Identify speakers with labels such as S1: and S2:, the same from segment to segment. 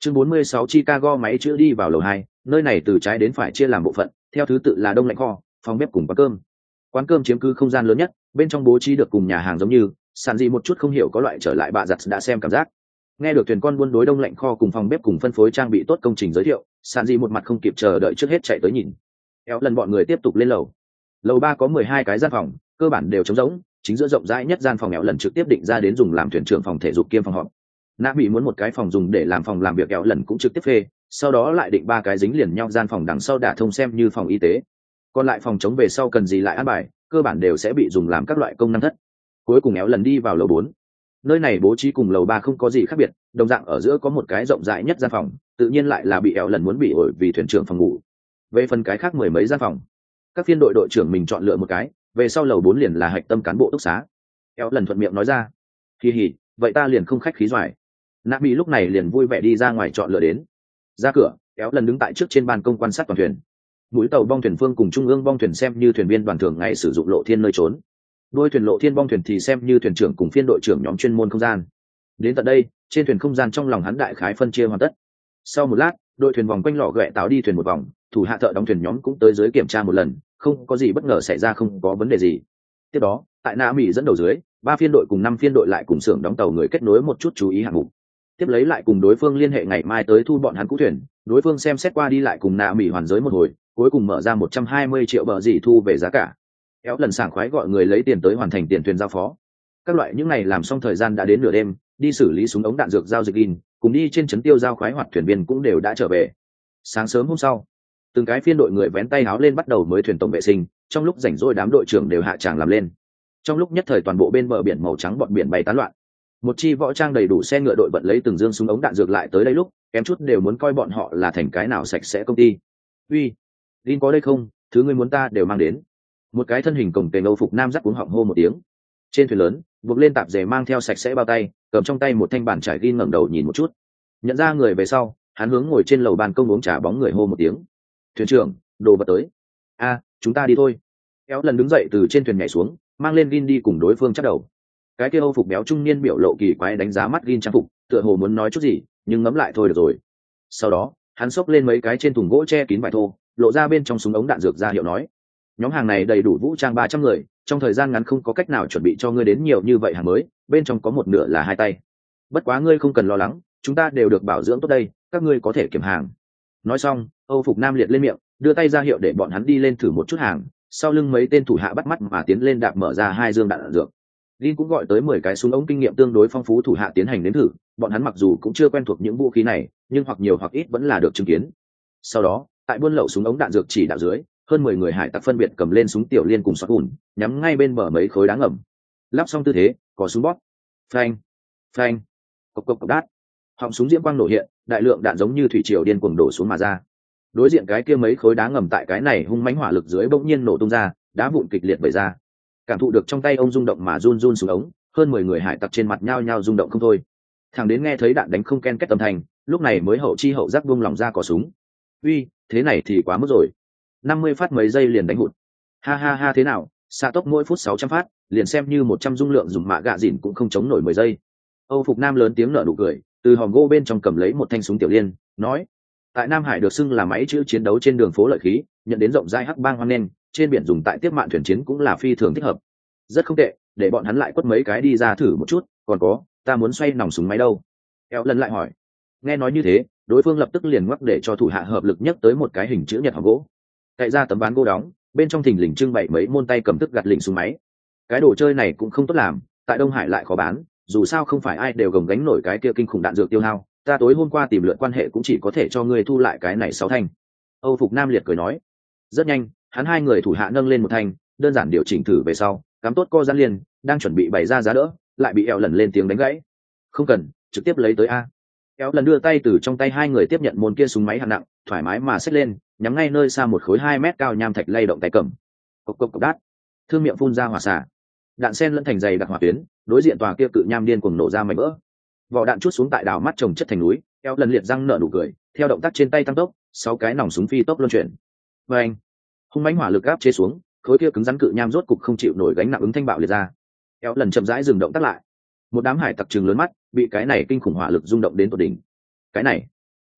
S1: Chương 46 Chicago máy chữa đi vào lầu 2, nơi này từ trái đến phải chia làm bộ phận, theo thứ tự là đông lạnh kho, phòng bếp cùng quán cơm. Quán cơm chiếm cứ không gian lớn nhất, bên trong bố trí được cùng nhà hàng giống như, sàn gì một chút không hiểu có loại trở lại bạ giặt đã xem cảm giác. Nghe được thuyền con buôn đối đông lạnh kho cùng phòng bếp cùng phân phối trang bị tốt công trình giới thiệu, sàn gì một mặt không kịp chờ đợi trước hết chạy tới nhìn. Kéo lần bọn người tiếp tục lên lầu. Lầu 3 có 12 cái gian phòng, cơ bản đều trống rỗng, chính giữa rộng rãi nhất gian phòng kéo lần trực tiếp định ra đến dùng làm thuyền trưởng phòng thể dục kiêm phòng họp. Nã bị muốn một cái phòng dùng để làm phòng làm việc kéo lần cũng trực tiếp phê, sau đó lại định 3 cái dính liền nhau gian phòng đằng sau đả thông xem như phòng y tế. Còn lại phòng chống về sau cần gì lại an bài, cơ bản đều sẽ bị dùng làm các loại công năng thất. Cuối cùng kéo lần đi vào lầu 4. Nơi này bố trí cùng lầu 3 không có gì khác biệt, đồng dạng ở giữa có một cái rộng rãi nhất gian phòng, tự nhiên lại là bị kéo lần muốn bị ổi vì thuyền trưởng phòng ngủ. Về phần cái khác mười mấy gian phòng, các phiên đội đội trưởng mình chọn lựa một cái, về sau lầu 4 liền là hạch tâm cán bộ túc xá. Kéo lần thuận miệng nói ra, kỳ hỉ, vậy ta liền không khách khí doài. Nạ bị lúc này liền vui vẻ đi ra ngoài chọn lựa đến. Ra cửa, kéo lần đứng tại trước trên ban công quan sát toàn thuyền. Mũi tàu bong thuyền phương cùng trung ương bong thuyền xem như thuyền viên đoàn thường ngày sử dụng lộ thiên nơi trốn. Đôi thuyền lộ thiên bong thuyền thì xem như thuyền trưởng cùng phiên đội trưởng nhóm chuyên môn không gian. Đến tận đây, trên thuyền không gian trong lòng hắn đại khái phân chia hoàn tất. Sau một lát, đội thuyền vòng quanh lọ ghẹ táo đi thuyền một vòng, thủ hạ thợ đóng thuyền nhóm cũng tới dưới kiểm tra một lần, không có gì bất ngờ xảy ra, không có vấn đề gì. Tiếp đó, tại Nạ Mỹ dẫn đầu dưới, 3 phiên đội cùng 5 phiên đội lại cùng xưởng đóng tàu người kết nối một chút chú ý hạng mục. Tiếp lấy lại cùng đối phương liên hệ ngày mai tới thu bọn hắn cũ thuyền, đối phương xem xét qua đi lại cùng Nạ Mỹ hoàn giới một hồi, cuối cùng mở ra 120 triệu bờ gì thu về giá cả. Kéo lần sảng khoái gọi người lấy tiền tới hoàn thành tiền thuyền giao phó. Các loại những này làm xong thời gian đã đến nửa đêm, đi xử lý súng ống đạn dược giao dịch in, cùng đi trên trấn tiêu giao khoái hoạt thuyền viên cũng đều đã trở về. Sáng sớm hôm sau, từng cái phiên đội người vén tay áo lên bắt đầu mới thuyền tổng vệ sinh, trong lúc rảnh rỗi đám đội trưởng đều hạ tràng làm lên. Trong lúc nhất thời toàn bộ bên bờ biển màu trắng bọt biển bay tán loạn. Một chi võ trang đầy đủ xe ngựa đội vận lấy từng dương súng ống đạn dược lại tới đây lúc, kém chút đều muốn coi bọn họ là thành cái nào sạch sẽ công ty. Uy, Linh có đây không? Thứ ngươi muốn ta đều mang đến. Một cái thân hình cồng kềnh Âu phục nam dắt cuống họng hô một tiếng. Trên thuyền lớn, buộc lên tạp dề mang theo sạch sẽ bao tay, cầm trong tay một thanh bản trải ghi ngẩng đầu nhìn một chút. Nhận ra người về sau, hắn hướng ngồi trên lầu ban công uống trà bóng người hô một tiếng. Thuyền trưởng, đồ vật tới. A, chúng ta đi thôi. Kéo lần đứng dậy từ trên thuyền nhảy xuống, mang lên Gin đi cùng đối phương chắc đầu. Cái kia Âu phục béo trung niên biểu lộ kỳ quái đánh giá mắt Gin trang phục, tựa hồ muốn nói chút gì, nhưng ngẫm lại thôi được rồi. Sau đó, hắn xốc lên mấy cái trên thùng gỗ che kín vải thô, lộ ra bên trong súng ống đạn dược ra hiệu nói: nhóm hàng này đầy đủ vũ trang 300 người, trong thời gian ngắn không có cách nào chuẩn bị cho ngươi đến nhiều như vậy hàng mới, bên trong có một nửa là hai tay. Bất quá ngươi không cần lo lắng, chúng ta đều được bảo dưỡng tốt đây, các ngươi có thể kiểm hàng. Nói xong, Âu phục nam liệt lên miệng, đưa tay ra hiệu để bọn hắn đi lên thử một chút hàng, sau lưng mấy tên thủ hạ bắt mắt mà tiến lên đạp mở ra 2 dương đạn dược. Linh cũng gọi tới 10 cái súng ống kinh nghiệm tương đối phong phú thủ hạ tiến hành nếm thử, bọn hắn mặc dù cũng chưa quen thuộc những vũ khí này, nhưng hoặc nhiều hoặc ít vẫn là được chứng kiến. Sau đó, tại buôn lậu súng ống đạn dược chỉ đạo dưới, hơn 10 người hải tặc phân biệt cầm lên súng tiểu liên cùng xoát ùn, nhắm ngay bên bờ mấy khối đá ngầm. Lắp xong tư thế, có súng bóp. Phanh, phanh, cộc cộc cộc đát. Họng súng diễm quang nổ hiện, đại lượng đạn giống như thủy triều điên cuồng đổ xuống mà ra. Đối diện cái kia mấy khối đá ngầm tại cái này hung mãnh hỏa lực dưới bỗng nhiên nổ tung ra, đá vụn kịch liệt vẩy ra. Cảm thụ được trong tay ông rung động mà run run xuống ống, hơn 10 người hải tặc trên mặt nhao nhao rung động không thôi. Thằng đến nghe thấy đạn đánh không ken két tầm thành, lúc này mới hậu chi hậu giác buông lỏng ra cò súng. Uy, thế này thì quá mức rồi. 50 phát mấy giây liền đánh hụt. Ha ha ha, thế nào, xạ tốc mỗi phút 600 phát, liền xem như 100 dung lượng dùng mạ gạ dỉn cũng không chống nổi 10 giây. Âu phục nam lớn tiếng nở nụ cười, từ hòm gỗ bên trong cầm lấy một thanh súng tiểu liên, nói: tại Nam Hải được xưng là máy chữ chiến đấu trên đường phố lợi khí, nhận đến rộng rãi hắc bang hoan nghênh, trên biển dùng tại tiếp mạn thuyền chiến cũng là phi thường thích hợp. Rất không tệ, để bọn hắn lại quất mấy cái đi ra thử một chút, còn có, ta muốn xoay nòng súng máy đâu? Eo lần lại hỏi. Nghe nói như thế, đối phương lập tức liền ngoắc để cho thủ hạ hợp lực nhấc tới một cái hình chữ nhật hòm gỗ, cậy ra tấm ván gỗ đóng, bên trong thình lình trưng bày mấy môn tay cầm tức gạt lỉnh súng máy. Cái đồ chơi này cũng không tốt làm, tại Đông Hải lại khó bán, dù sao không phải ai đều gồng gánh nổi cái kia kinh khủng đạn dược tiêu hao, ta tối hôm qua tìm lượt quan hệ cũng chỉ có thể cho ngươi thu lại cái này 6 thanh. Âu phục nam liệt cười nói. Rất nhanh, hắn 2 người thủ hạ nâng lên một thanh, đơn giản điều chỉnh thử về sau, cắm tốt co giãn liền, đang chuẩn bị bày ra giá đỡ, lại bị eo lần lên tiếng đánh gãy. Không cần, trực tiếp lấy tới a. Eo lần đưa tay từ trong tay 2 người tiếp nhận môn kia súng máy hạng nặng, thoải mái mà xách lên, nhắm ngay nơi xa một khối 2 mét cao nham thạch lay động tay cầm. Cộc cộc cộc đát, thương miệng phun ra hỏa xả, đạn sen lẫn thành dày đặc hỏa tuyến, đối diện tòa kia cự nham điên cuồng nổ ra mảnh vỡ. Vỏ đạn chút xuống tại đào mắt trồng chất thành núi, eo lần liệt răng nở nụ cười, theo động tác trên tay tăng tốc, 6 cái nòng súng phi tốc luân chuyển. Và anh, hung mãnh hỏa lực áp chế xuống, khối kia cứng rắn cự nham rốt cục không chịu nổi gánh nặng ứng thanh bạo liệt ra. Eo lần chậm rãi dừng động tác lại. Một đám hải tặc trừng lớn mắt, bị cái này kinh khủng hỏa lực rung động đến tột đỉnh. Cái này,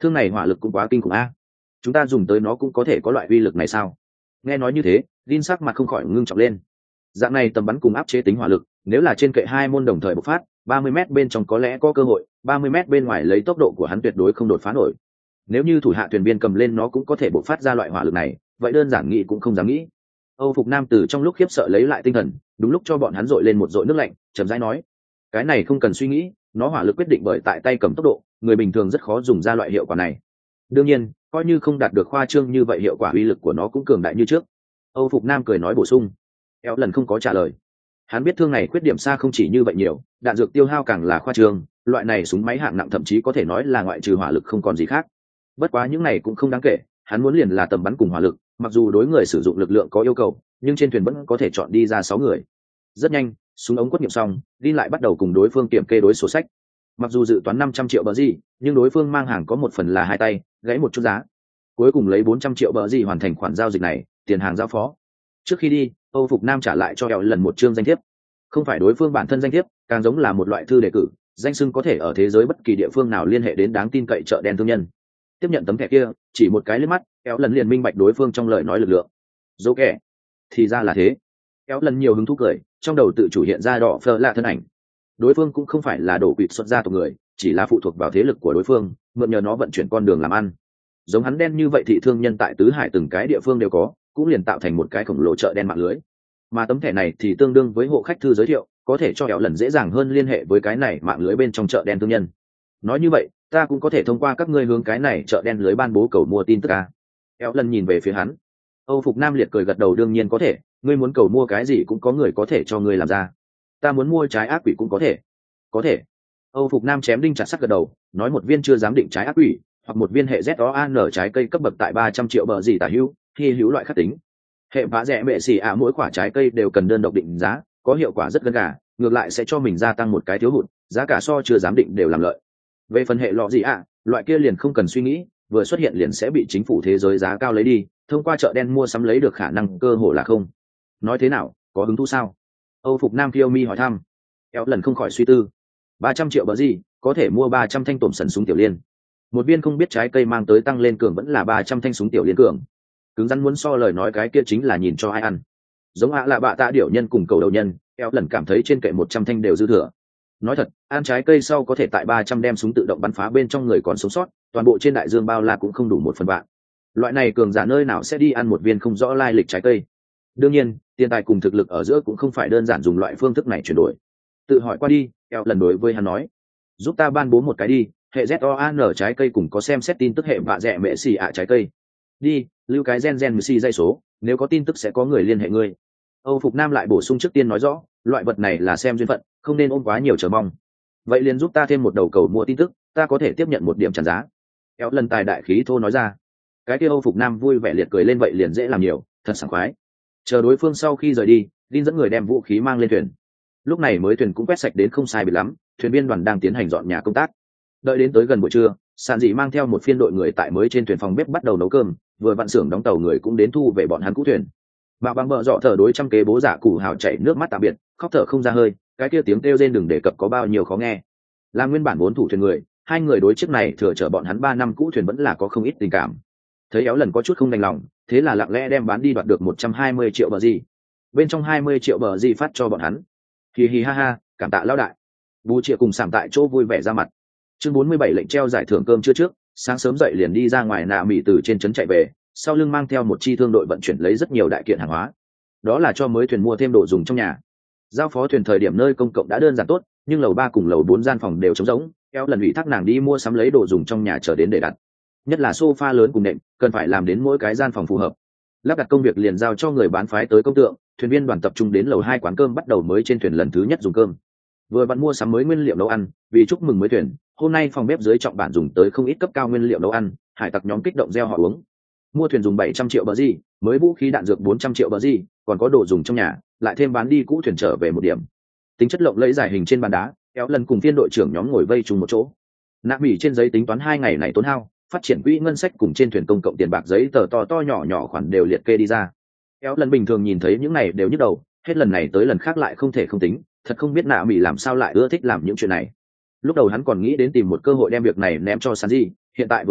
S1: Thương này hỏa lực cũng quá kinh khủng a. Chúng ta dùng tới nó cũng có thể có loại uy lực này sao? Nghe nói như thế, Jin sắc mặt không khỏi ngưng trọng lên. Dạng này tầm bắn cùng áp chế tính hỏa lực, nếu là trên kệ hai môn đồng thời bộc phát, 30m bên trong có lẽ có cơ hội, 30m bên ngoài lấy tốc độ của hắn tuyệt đối không đột phá nổi. Nếu như thủ hạ thuyền viên cầm lên nó cũng có thể bộc phát ra loại hỏa lực này, vậy đơn giản nghĩ cũng không dám nghĩ. Âu Phục Nam từ trong lúc khiếp sợ lấy lại tinh thần, đúng lúc cho bọn hắn dội lên một dội nước lạnh, chậm rãi nói: "Cái này không cần suy nghĩ, nó hỏa lực quyết định bởi tại tay cầm tốc độ, người bình thường rất khó dùng ra loại hiệu quả này. Đương nhiên, coi như không đạt được khoa trương như vậy hiệu quả uy lực của nó cũng cường đại như trước." Âu Phục Nam cười nói bổ sung. Éo lần không có trả lời. Hắn biết thương này khuyết điểm xa không chỉ như vậy nhiều, đạn dược tiêu hao càng là khoa trương, loại này súng máy hạng nặng thậm chí có thể nói là ngoại trừ hỏa lực không còn gì khác. Bất quá những này cũng không đáng kể, hắn muốn liền là tầm bắn cùng hỏa lực, mặc dù đối người sử dụng lực lượng có yêu cầu, nhưng trên thuyền vẫn có thể chọn đi ra 6 người. Rất nhanh, súng ống quất nghiệm xong, đi lại bắt đầu cùng đối phương kiểm kê đối sổ sách. Mặc dù dự toán 500 triệu bờ gì, nhưng đối phương mang hàng có một phần là hai tay, gãy một chút giá. Cuối cùng lấy 400 triệu bờ gì hoàn thành khoản giao dịch này, tiền hàng giao phó. Trước khi đi, Âu Phục Nam trả lại cho Éo lần một chương danh thiếp. Không phải đối phương bản thân danh thiếp, càng giống là một loại thư đề cử, danh xưng có thể ở thế giới bất kỳ địa phương nào liên hệ đến đáng tin cậy chợ đen thương nhân. Tiếp nhận tấm thẻ kia, chỉ một cái liếc mắt, Éo lần liền minh bạch đối phương trong lời nói lực lượng. Dỗ kẻ, thì ra là thế. Éo lần nhiều hứng thú cười, trong đầu tự chủ hiện ra đỏ phơ lạ thân ảnh. Đối phương cũng không phải là đổ quỵt xuất ra tộc người, chỉ là phụ thuộc vào thế lực của đối phương, mượn nhờ nó vận chuyển con đường làm ăn. Giống hắn đen như vậy thị thương nhân tại tứ hải từng cái địa phương đều có, cũng liền tạo thành một cái khổng lồ chợ đen mạng lưới. Mà tấm thẻ này thì tương đương với hộ khách thư giới thiệu, có thể cho Éo lần dễ dàng hơn liên hệ với cái này mạng lưới bên trong chợ đen thương nhân. Nói như vậy, ta cũng có thể thông qua các ngươi hướng cái này chợ đen lưới ban bố cầu mua tin tức à? Éo lần nhìn về phía hắn. Âu Phục Nam liệt cười gật đầu, đương nhiên có thể, ngươi muốn cầu mua cái gì cũng có người có thể cho ngươi làm ra. Ta muốn mua trái ác quỷ cũng có thể. Có thể. Âu Phục Nam chém đinh chặt sắt gật đầu, nói một viên chưa dám định trái ác quỷ, hoặc một viên hệ ZOAN trái cây cấp bậc tại 300 triệu bờ gì tả hữu, hy hữu loại khắc tính. Hệ vã rẻ mẹ xì mỗi quả trái cây đều cần đơn độc định giá, có hiệu quả rất gần gà, ngược lại sẽ cho mình gia tăng một cái thiếu hụt, giá cả so chưa dám định đều làm lợi. Về phần hệ lọ gì loại kia liền không cần suy nghĩ, vừa xuất hiện liền sẽ bị chính phủ thế giới giá cao lấy đi, thông qua chợ đen mua sắm lấy được khả năng cơ hồ là không. Nói thế nào, có hứng thú sao? Âu Phục Nam Kiêu Mi hỏi thăm. Éo lần không khỏi suy tư. 300 triệu bờ gì, có thể mua 300 thanh tổm sần súng tiểu liên. Một viên không biết trái cây mang tới tăng lên cường vẫn là 300 thanh súng tiểu liên cường. Cứng rắn muốn so lời nói cái kia chính là nhìn cho ai ăn. Giống là bạ tạ điểu nhân cùng cầu đầu nhân, Éo lần cảm thấy trên kệ 100 thanh đều dư thừa. Nói thật, ăn trái cây sau có thể tại 300 đem súng tự động bắn phá bên trong người còn sống sót, toàn bộ trên đại dương bao la cũng không đủ 1/3. Loại này cường giả nơi nào sẽ đi ăn một viên không rõ lai lịch trái cây. Đương nhiên, tiền tài cùng thực lực ở giữa cũng không phải đơn giản dùng loại phương thức này chuyển đổi. Tự hỏi qua đi, Éo lần đối với hắn nói: giúp ta ban bố một cái đi, hệ ZOAN trái cây cùng có xem xét tin tức hệ vạ rẻ mẹ xì trái cây. Đi, lưu cái gen xì dây số, nếu có tin tức sẽ có người liên hệ ngươi. Âu Phục Nam lại bổ sung trước tiên nói rõ, loại vật này là xem duyên phận, không nên ôm quá nhiều chờ mong. Vậy liền giúp ta thêm một đầu cầu mua tin tức, ta có thể tiếp nhận một điểm tràn giá. Éo lần tài đại khí thô nói ra. Cái kia Âu Phục Nam vui vẻ liệt cười lên, vậy liền dễ làm nhiều, thật sảng khoái. Chờ đối phương sau khi rời đi, Linh dẫn người đem vũ khí mang lên thuyền. Lúc này mới thuyền cũng quét sạch đến không sai biệt lắm, thuyền viên đoàn đang tiến hành dọn nhà công tác. Đợi đến tới gần buổi trưa, Sàn Dị mang theo một phiên đội người tại mới trên thuyền phòng bếp bắt đầu nấu cơm, vừa vặn xưởng đóng tàu người cũng đến thu về bọn hắn cũ thuyền. Bà bằng bợ dọ thở đối trăm kế bố giả cụ hào chảy nước mắt tạm biệt, khóc thở không ra hơi, cái kia tiếng kêu rên đừng đề cập có bao nhiêu khó nghe. Là nguyên bản 4 thủ thuyền người, hai người đối chiếc này thừa chở bọn hắn 3 năm cũ thuyền vẫn là có không ít tình cảm. Thấy Éo lần có chút không đành lòng, thế là lặng lẽ đem bán đi đoạt được 120 triệu bờ gì. Bên trong 20 triệu bờ gì phát cho bọn hắn. Hì hì ha ha, cảm tạ lão đại. Bù Triệu cùng sảm tại chỗ vui vẻ ra mặt. Chương 47 lệnh treo giải thưởng cơm trưa trước, sáng sớm dậy liền đi ra ngoài nạ mỉ từ trên trấn chạy về, sau lưng mang theo một chi thương đội vận chuyển lấy rất nhiều đại kiện hàng hóa. Đó là cho mới thuyền mua thêm đồ dùng trong nhà. Giao phó thuyền thời điểm nơi công cộng đã đơn giản tốt, nhưng lầu 3 cùng lầu 4 gian phòng đều trống rỗng, Éo lần ủy thác nàng đi mua sắm lấy đồ dùng trong nhà chờ đến để đặt. Nhất là sofa lớn cùng nệm, cần phải làm đến mỗi cái gian phòng phù hợp. Lắp đặt công việc liền giao cho người bán phái tới công tượng, thuyền viên đoàn tập trung đến lầu 2 quán cơm bắt đầu mới trên thuyền lần thứ nhất dùng cơm. Vừa bạn mua sắm mới nguyên liệu nấu ăn, vì chúc mừng mới thuyền, hôm nay phòng bếp dưới trọng bản dùng tới không ít cấp cao nguyên liệu nấu ăn, hải tặc nhóm kích động reo họ uống. Mua thuyền dùng 700 triệu bờ gì, mới vũ khí đạn dược 400 triệu bờ gì, còn có đồ dùng trong nhà, lại thêm bán đi cũ thuyền trở về một điểm. Tính chất lộng lẫy giải hình trên bàn đá, Éo lần cùng phiên đội trưởng nhóm ngồi vây chung một chỗ. Nạ Mỹ trên giấy tính toán 2 ngày này tốn hao, phát triển quỹ ngân sách cùng trên thuyền công cộng tiền bạc giấy tờ to to nhỏ nhỏ khoản đều liệt kê đi ra. Éo lần bình thường nhìn thấy những này đều nhức đầu, hết lần này tới lần khác lại không thể không tính, thật không biết Nạ Mỹ làm sao lại ưa thích làm những chuyện này. Lúc đầu hắn còn nghĩ đến tìm một cơ hội đem việc này ném cho Sanji, hiện tại vừa vặn,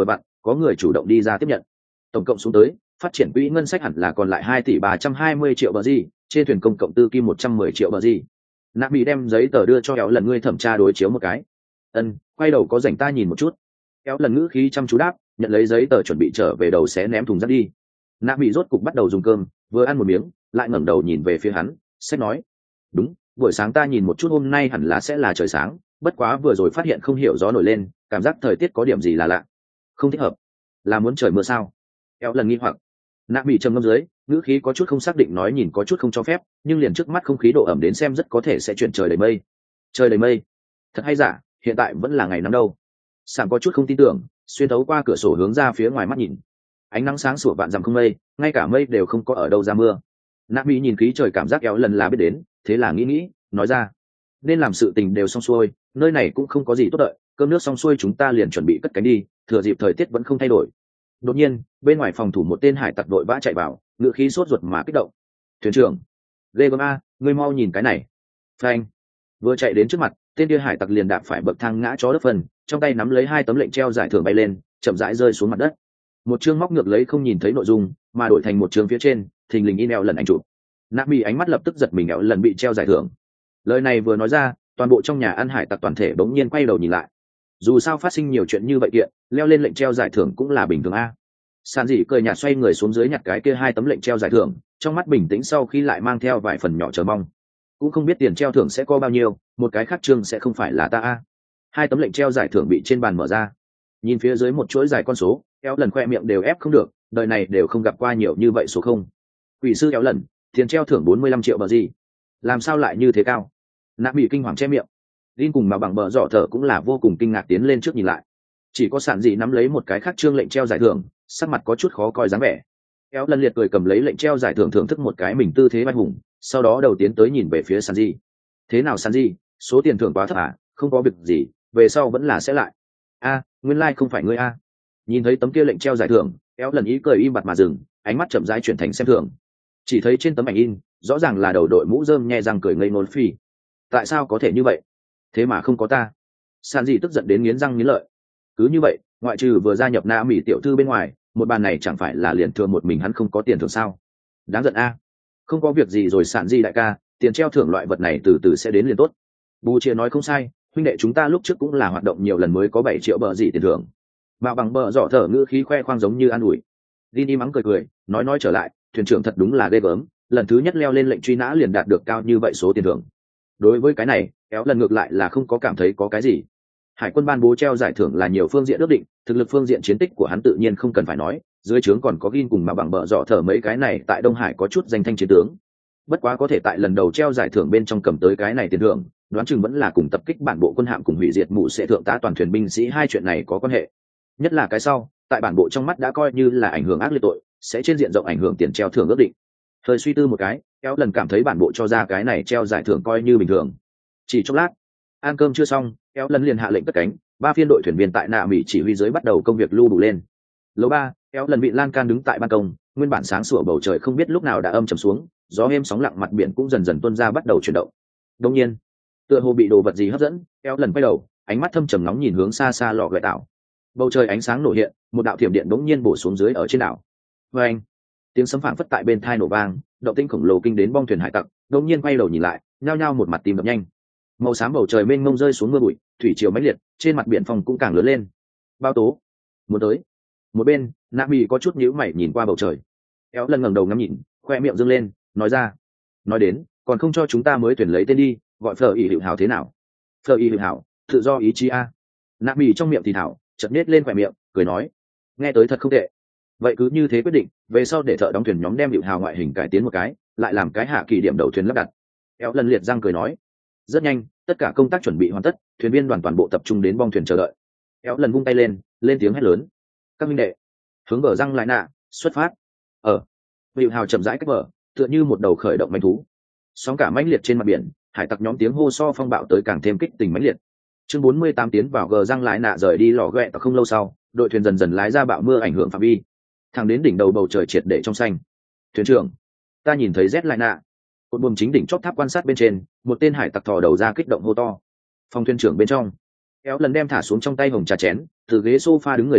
S1: có người chủ động đi ra tiếp nhận. Tổng cộng xuống tới phát triển quỹ ngân sách hẳn là còn lại 2,320 tỷ bờ gì, trên thuyền công cộng tư kim 110 triệu bờ gì. Nạ bị đem giấy tờ đưa cho Kéo lần ngươi thẩm tra đối chiếu một cái. Quay đầu có rảnh ta nhìn một chút. Kéo lần ngữ khí chăm chú đáp, nhận lấy giấy tờ chuẩn bị trở về đầu sẽ ném thùng rác đi. Nạ bị rốt cục bắt đầu dùng cơm, vừa ăn một miếng lại ngẩng đầu nhìn về phía hắn, sách nói: đúng, buổi sáng ta nhìn một chút hôm nay hẳn là sẽ là trời sáng, bất quá vừa rồi phát hiện không hiểu gió nổi lên, cảm giác thời tiết có điểm gì là lạ, không thích hợp. Là muốn trời mưa sao? Kéo lần nghi hoặc. Nạ bị trầm ngâm dưới, ngữ khí có chút không xác định nói, nhìn có chút không cho phép, nhưng liền trước mắt không khí độ ẩm đến xem rất có thể sẽ chuyển trời đầy mây. Trời đầy mây? Thật hay giả? Hiện tại vẫn là ngày nắng đâu. Sảm có chút không tin tưởng, xuyên thấu qua cửa sổ hướng ra phía ngoài mắt nhìn. Ánh nắng sáng sủa vạn dặm không mây, ngay cả mây đều không có ở đâu ra mưa. Nạ bị nhìn khí trời cảm giác Kéo lần là biết đến, thế là nghĩ, nói ra: nên làm sự tình đều xong xuôi, nơi này cũng không có gì tốt đợi, cơm nước xong xuôi chúng ta liền chuẩn bị cất cánh đi, thừa dịp thời tiết vẫn không thay đổi. Đột nhiên bên ngoài phòng thủ một tên hải tặc đội vã chạy vào, ngựa khí sốt ruột mà kích động: thuyền trưởng, ghê gớm a, ngươi mau nhìn cái này. Phanh! Vừa chạy đến trước mặt, tên kia hải tặc liền đạp phải bậc thang ngã chó đất phần, trong tay nắm lấy 2 tấm lệnh treo giải thưởng bay lên, chậm rãi rơi xuống mặt đất. Một chương móc ngược lấy không nhìn thấy nội dung, mà đổi thành một chương phía trên thình lình in eo lần ảnh chụp. Nạp bị ánh mắt lập tức giật mình, eo lần bị treo giải thưởng. Lời này vừa nói ra, toàn bộ trong nhà ăn hải tặc toàn thể bỗng nhiên quay đầu nhìn lại. Dù sao phát sinh nhiều chuyện như vậy kiện, leo lên lệnh treo giải thưởng cũng là bình thường a. Sàn dị cười nhạt xoay người xuống dưới nhặt cái kia 2 tấm lệnh treo giải thưởng, trong mắt bình tĩnh sau khi lại mang theo vài phần nhỏ chờ mong. Cũng không biết tiền treo thưởng sẽ có bao nhiêu, một cái khác chương sẽ không phải là ta a. 2 tấm lệnh treo giải thưởng bị trên bàn mở ra, nhìn phía dưới một chuỗi dài con số, Kéo lần khoe miệng đều ép không được, đời này đều không gặp qua nhiều như vậy số không. Quỷ sư Kéo lần, tiền treo thưởng 45 triệu bờ gì? Làm sao lại như thế cao? Nạ bị kinh hoàng che miệng. Linh cùng mà bằng bờ dọ thở cũng là vô cùng kinh ngạc tiến lên trước nhìn lại. Chỉ có Sản dị nắm lấy một cái khác chương lệnh treo giải thưởng, sắc mặt có chút khó coi dáng vẻ. Kéo lần liệt cười cầm lấy lệnh treo giải thưởng thưởng thức một cái mình tư thế vai hùng, sau đó đầu tiến tới nhìn về phía Sản dị. Thế nào Sản dị, số tiền thưởng quá thấp à? Không có việc gì, về sau vẫn là sẽ lại. A, nguyên lai không phải ngươi a. Nhìn thấy tấm kia lệnh treo giải thưởng, Kéo lần ý cười im bặt mà dừng, ánh mắt chậm rãi chuyển thành xem thường. Chỉ thấy trên tấm ảnh in, rõ ràng là đầu đội mũ rơm nhe răng cười ngây ngôn phi. Tại sao có thể như vậy? Thế mà không có ta. Sản dị tức giận đến nghiến răng nghiến lợi. Cứ như vậy, ngoại trừ vừa gia nhập Na Mỹ tiểu thư bên ngoài, một bàn này chẳng phải là liền thừa một mình hắn không có tiền thưởng sao? Đáng giận a. Không có việc gì rồi Sản dị đại ca, tiền treo thưởng loại vật này từ từ sẽ đến liền tốt. Bù chia nói không sai, huynh đệ chúng ta lúc trước cũng là hoạt động nhiều lần mới có 7 triệu bờ gì tiền thưởng. Mà bằng bờ dọ thở ngữ khí khoe khoang giống như an ủi. Đi mắng cười, nói trở lại, thuyền trưởng thật đúng là ghê gớm, lần thứ nhất leo lên lệnh truy nã liền đạt được cao như vậy số tiền thưởng. Đối với cái này, Kéo lần ngược lại là không có cảm thấy có cái gì. Hải quân ban bố treo giải thưởng là nhiều phương diện ước định, thực lực phương diện chiến tích của hắn tự nhiên không cần phải nói, dưới trướng còn có Gin cùng mà bằng bờ dọ thở mấy cái này tại Đông Hải có chút danh thanh chiến tướng. Bất quá có thể tại lần đầu treo giải thưởng bên trong cầm tới cái này tiền thưởng, đoán chừng vẫn là cùng tập kích bản bộ quân hạm cùng hủy diệt mụ sẽ thượng tá toàn thuyền binh sĩ hai chuyện này có quan hệ. Nhất là cái sau, tại bản bộ trong mắt đã coi như là ảnh hưởng ác liệt tội, sẽ trên diện rộng ảnh hưởng tiền treo thưởng ước định. Thời suy tư một cái, Kéo lần cảm thấy bản bộ cho ra cái này treo giải thưởng coi như bình thường. Chỉ chốc lát, ăn cơm chưa xong, Kéo lần liền hạ lệnh cất cánh, 3 phiên đội thuyền viên tại Na Mỹ chỉ huy dưới bắt đầu công việc lưu đủ lên. Lầu 3, Kéo lần bị lan can đứng tại ban công, nguyên bản sáng sủa bầu trời không biết lúc nào đã âm trầm xuống, gió êm sóng lặng, mặt biển cũng dần dần tuôn ra bắt đầu chuyển động. Đương nhiên, tựa hồ bị đồ vật gì hấp dẫn, Kéo lần quay đầu, ánh mắt thâm trầm nóng nhìn hướng xa xa lò gợi đảo. Bầu trời ánh sáng nổ hiện, một đạo thiểm điện đống nhiên bổ xuống dưới ở trên đảo. Oeng! Tiếng sấm phảng phất tại bên tai nổ vang, động tĩnh khổng lồ kinh đến bong thuyền hải tặc, đống nhiên quay đầu nhìn lại, nhao nhao một mặt tim đập nhanh. Màu xám bầu trời mênh mông rơi xuống mưa bụi, thủy triều mãnh liệt, trên mặt biển phòng cũng càng lớn lên. Bao tố, muốn tới. Một bên, Nạ Mỹ có chút nhíu mày nhìn qua bầu trời. Kéo lần ngẩng đầu ngắm nhìn, khoe miệng dương lên, nói ra: nói đến, còn không cho chúng ta mới tuyển lấy tên đi, gọi Phở Y Hữu Hảo thế nào? Phở Y Hữu Hảo, tự do ý chí a. Nạ Mỹ trong miệng thì thảo, chợt nết lên khoe miệng, cười nói: nghe tới thật không tệ. Vậy cứ như thế quyết định, về sau để thợ đóng thuyền nhóm đem Hữu Hảo ngoại hình cải tiến một cái, lại làm cái hạ kỳ điểm đầu thuyền lắp đặt. Kéo lần liệt răng cười nói: rất nhanh, tất cả công tác chuẩn bị hoàn tất, thuyền viên đoàn toàn bộ tập trung đến bong thuyền chờ đợi. Kéo lần vung tay lên tiếng hét lớn: các minh đệ, hướng bờ răng lại nạ, xuất phát. Hữu Hảo chậm rãi cách bờ, tựa như một đầu khởi động manh thú. Sóng cả mãnh liệt trên mặt biển, hải tặc nhóm tiếng hô so phong bạo tới càng thêm kích tình mãnh liệt. Chương 48 tiến vào gờ răng lại nạ rời đi lò ghẹ và không lâu sau, đội thuyền dần dần lái ra bão mưa ảnh hưởng phạm vi, thẳng đến đỉnh đầu bầu trời triệt để trong xanh. Thuyền trưởng, ta nhìn thấy Z lại nạ. Một buồng chính đỉnh chóp tháp quan sát bên trên, một tên hải tặc thò đầu ra kích động hô to. Phòng thuyền trưởng bên trong, Kéo lần đem thả xuống trong tay hồng trà chén, từ ghế sofa đứng người lên,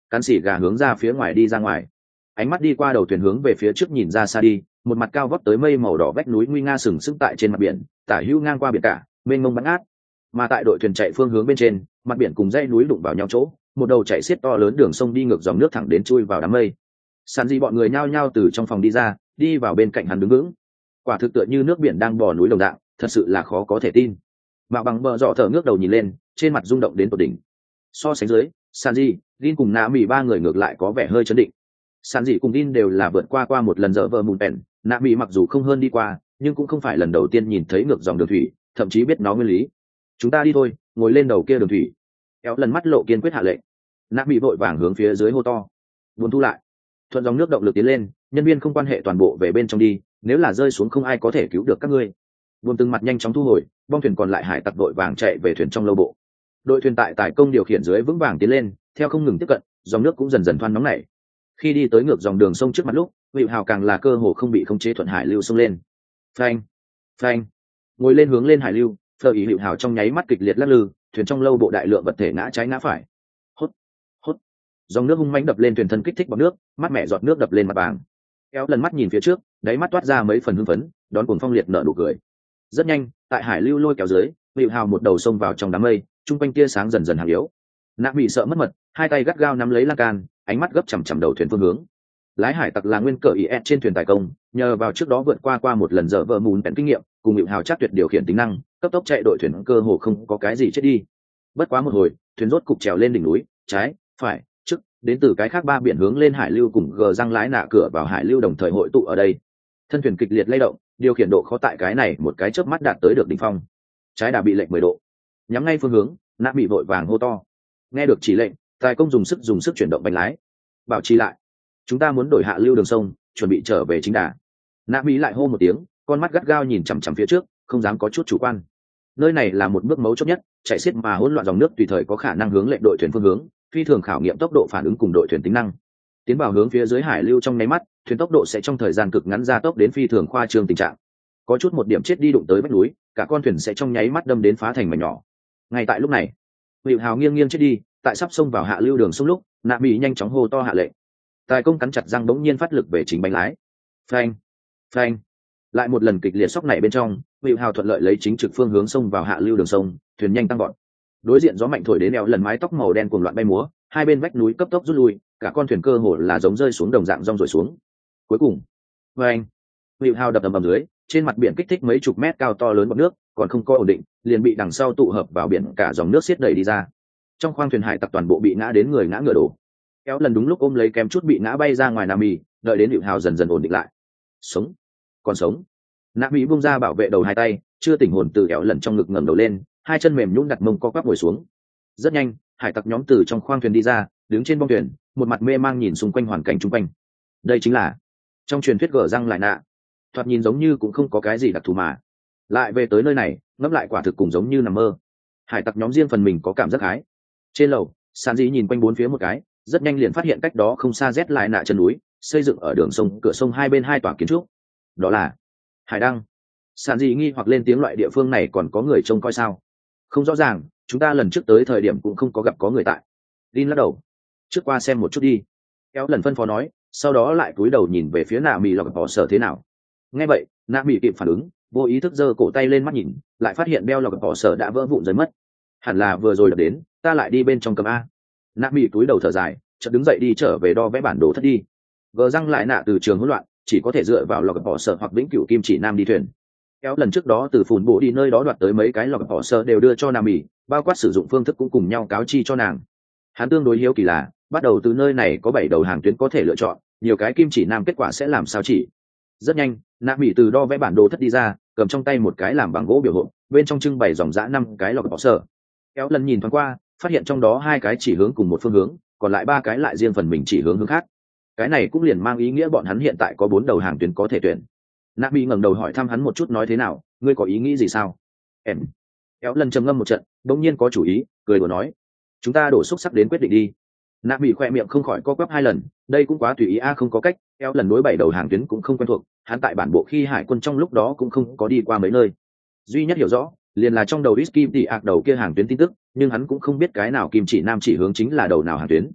S1: cắn xỉ gà hướng ra phía ngoài đi ra ngoài. Ánh mắt đi qua đầu thuyền hướng về phía trước nhìn ra xa đi, một mặt cao vóc tới mây màu đỏ vách núi nguy nga sừng sững tại trên mặt biển, tả hữu ngang qua biển cả, mênh mông bắn át. Mà tại đội thuyền chạy phương hướng bên trên, mặt biển cùng dãy núi đụng vào nhau chỗ, một đầu chạy xiết to lớn đường sông đi ngược dòng nước thẳng đến chui vào đám mây. Sàn Dị bọn người nhao nhao từ trong phòng đi ra, đi vào bên cạnh hắn đứng vững. Quả thực tựa như nước biển đang bò núi đồng dạng, thật sự là khó có thể tin. Mạo Bằng bờ dọ thở ngước đầu nhìn lên, trên mặt rung động đến tột đỉnh. So sánh dưới, Sàn Dị, Jin cùng Nạ Mị ba người ngược lại có vẻ hơi chấn định. Sàn Dị cùng Jin đều là vượt qua một lần dở vờ mùn bèn, Nạ Mị mặc dù không hơn đi qua, nhưng cũng không phải lần đầu tiên nhìn thấy ngược dòng đường thủy, thậm chí biết nó nguyên lý. Chúng ta đi thôi, ngồi lên đầu kia đường thủy. Kéo lần mắt lộ kiên quyết hạ lệnh. Nạ Mị vội vàng hướng phía dưới hô to. Buồn thu lại. Thuận dòng nước động lực tiến lên, nhân viên không quan hệ toàn bộ về bên trong đi, nếu là rơi xuống không ai có thể cứu được các ngươi. Buồn từng mặt nhanh chóng thu hồi, bong thuyền còn lại hải tặc vội vàng chạy về thuyền trong lâu bộ. Đội thuyền tại tài công điều khiển dưới vững vàng tiến lên, theo không ngừng tiếp cận, dòng nước cũng dần dần thoăn nóng nảy. Khi đi tới ngược dòng đường sông trước mặt lúc, Hữu Hào càng là cơ hồ không bị khống chế thuận hải lưu xông lên. Phanh, phanh, ngồi lên hướng lên hải lưu, Phờ Ý Hữu Hào trong nháy mắt kịch liệt lắc lư, thuyền trong lâu bộ đại lượng vật thể ngã trái ngã phải. Hốt, hốt, dòng nước hung mãnh đập lên thuyền thân kích thích bọt nước, mắt mẹ giọt nước đập lên mặt bảng. Kéo lần mắt nhìn phía trước, đáy mắt toát ra mấy phần hưng phấn, đón cuồng phong liệt nở nụ cười. Rất nhanh, tại hải lưu lôi kéo dưới, Hữu Hào một đầu xông vào trong đám mây, trung quanh tia sáng dần dần hàng yếu. Nạ bị sợ mất mật, hai tay gắt gao nắm lấy lan can, ánh mắt gấp chằm chằm đầu thuyền phương hướng. Lái hải tặc là nguyên cờ is trên thuyền tài công, nhờ vào trước đó vượt qua một lần dở vợ mùn bèn kinh nghiệm, cùng Hữu Hào chắc tuyệt điều khiển tính năng, cấp tốc chạy đội thuyền cơ hồ không có cái gì chết đi. Bất quá một hồi, thuyền rốt cục trèo lên đỉnh núi, trái, phải, trước, đến từ cái khác ba biển hướng lên hải lưu cùng gờ răng lái nạ cửa vào hải lưu đồng thời hội tụ ở đây. Thân thuyền kịch liệt lay động, điều khiển độ khó tại cái này một cái chớp mắt đạt tới được đỉnh phong. Trái đà bị lệnh 10 độ, nhắm ngay phương hướng, nạ bị vội vàng hô to. Nghe được chỉ lệnh, tài công dùng sức chuyển động bánh lái. Bảo trì lại, chúng ta muốn đổi hạ lưu đường sông, chuẩn bị trở về chính đà. Nạ bị lại hô một tiếng, con mắt gắt gao nhìn chằm chằm phía trước, không dám có chút chủ quan. Nơi này là một bước mấu chốt nhất, chạy xiết mà hỗn loạn dòng nước tùy thời có khả năng hướng lệnh đội thuyền phương hướng, phi thường khảo nghiệm tốc độ phản ứng cùng đội thuyền tính năng. Tiến vào hướng phía dưới hải lưu trong nháy mắt, thuyền tốc độ sẽ trong thời gian cực ngắn gia tốc đến phi thường khoa trương tình trạng. Có chút một điểm chết đi đụng tới vách núi, cả con thuyền sẽ trong nháy mắt đâm đến phá thành mảnh nhỏ. Ngay tại lúc này, Hữu Hào nghiêng chết đi, tại sắp xông vào hạ lưu đường sông lúc, Nạ bị nhanh chóng hô to hạ lệnh. Tài công cắn chặt răng bỗng nhiên phát lực về chính bánh lái. Phanh, phanh, lại một lần kịch liệt sóc này bên trong, Hữu Hào thuận lợi lấy chính trực phương hướng xông vào hạ lưu đường sông, thuyền nhanh tăng gọn. Đối diện gió mạnh thổi đến eo lần mái tóc màu đen cuồng loạn bay múa, hai bên vách núi cấp tốc rút lui, cả con thuyền cơ hồ là giống rơi xuống đồng dạng rong rồi xuống. Cuối cùng, phanh, Hữu Hào đập ầm dưới, trên mặt biển kích thích mấy chục mét cao to lớn bọt nước, còn không có ổn định, liền bị đằng sau tụ hợp vào biển cả dòng nước xiết đẩy đi ra. Trong khoang thuyền hải tặc toàn bộ bị ngã đến người ngã ngựa đổ. Kéo lần đúng lúc ôm lấy kém chút bị ngã bay ra ngoài Nam Mỹ, đợi đến Hữu Hào dần dần ổn định lại. Sống, còn sống. Nam Mỹ buông ra bảo vệ đầu hai tay, chưa tỉnh hồn từ kéo lần trong ngực ngẩng đầu lên, hai chân mềm nhũn đặt mông co quắp ngồi xuống. Rất nhanh, hải tặc nhóm từ trong khoang thuyền đi ra, đứng trên bong thuyền, một mặt mê mang nhìn xung quanh hoàn cảnh xung quanh. Đây chính là trong truyền thuyết gở răng lại nạ. Thoạt nhìn giống như cũng không có cái gì đặc thù mà. Lại về tới nơi này, ngẫm lại quả thực cùng giống như nằm mơ. Hải tặc nhóm riêng phần mình có cảm giác hái. Trên lầu, Sàn Dị nhìn quanh bốn phía một cái, rất nhanh liền phát hiện cách đó không xa rét lại nạ chân núi, xây dựng ở đường sông cửa sông hai bên hai tòa kiến trúc. Đó là hải đăng. Sàn Dị nghi hoặc lên tiếng, loại địa phương này còn có người trông coi sao? Không rõ ràng, chúng ta lần trước tới thời điểm cũng không có gặp có người tại. Đin lắc đầu. Trước qua xem một chút đi. Kéo lần phân phó nói, sau đó lại cúi đầu nhìn về phía Nạ Mị lọc bỏ sở thế nào. Nghe vậy, Nạ Mị kịp phản ứng, vô ý thức giơ cổ tay lên mắt nhìn, lại phát hiện beo lọc bỏ sở đã vỡ vụn rơi mất. Hẳn là vừa rồi đập đến, ta lại đi bên trong cầm a. Nạ Mị cúi đầu thở dài, chợt đứng dậy đi trở về đo vẽ bản đồ thất đi. Gờ răng lại nạ từ trường hỗn loạn, chỉ có thể dựa vào lọc bỏ sở hoặc vĩnh cửu kim chỉ nam đi thuyền. Kéo lần trước đó từ phùn bộ đi nơi đó đoạt tới mấy cái lọc bỏ sở đều đưa cho Nạ Mị, bao quát sử dụng phương thức cũng cùng nhau cáo chi cho nàng. Hắn tương đối hiếu kỳ là, bắt đầu từ nơi này có 7 đầu hàng tuyến có thể lựa chọn, nhiều cái kim chỉ nam kết quả sẽ làm sao chỉ. Rất nhanh, Nạ Mị từ đo vẽ bản đồ thất đi ra, cầm trong tay một cái làm bằng gỗ biểu hộp, bên trong trưng bày dòng dã 5 cái lọc bỏ sở. Kéo lần nhìn thoáng qua, phát hiện trong đó 2 cái chỉ hướng cùng một phương hướng, còn lại 3 cái lại riêng phần mình chỉ hướng khác. Cái này cũng liền mang ý nghĩa bọn hắn hiện tại có 4 đầu hàng tuyến có thể tuyển. Nạ Mị ngẩng đầu hỏi thăm hắn một chút, nói thế nào, ngươi có ý nghĩ gì sao? Em. Kéo lần trầm ngâm một trận, đột nhiên có chủ ý, cười đùa nói, chúng ta đổ xúc sắc đến quyết định đi. Nạ Mị khoe miệng không khỏi co quắp 2 lần, đây cũng quá tùy ý a, không có cách. Kéo lần đối 7 đầu hàng tuyến cũng không quen thuộc, hắn tại bản bộ khi hải quân trong lúc đó cũng không có đi qua mấy nơi. Duy nhất hiểu rõ liền là trong đầu Whisky thì ạc đầu kia hàng tuyến tin tức, nhưng hắn cũng không biết cái nào kim chỉ nam chỉ hướng chính là đầu nào hàng tuyến.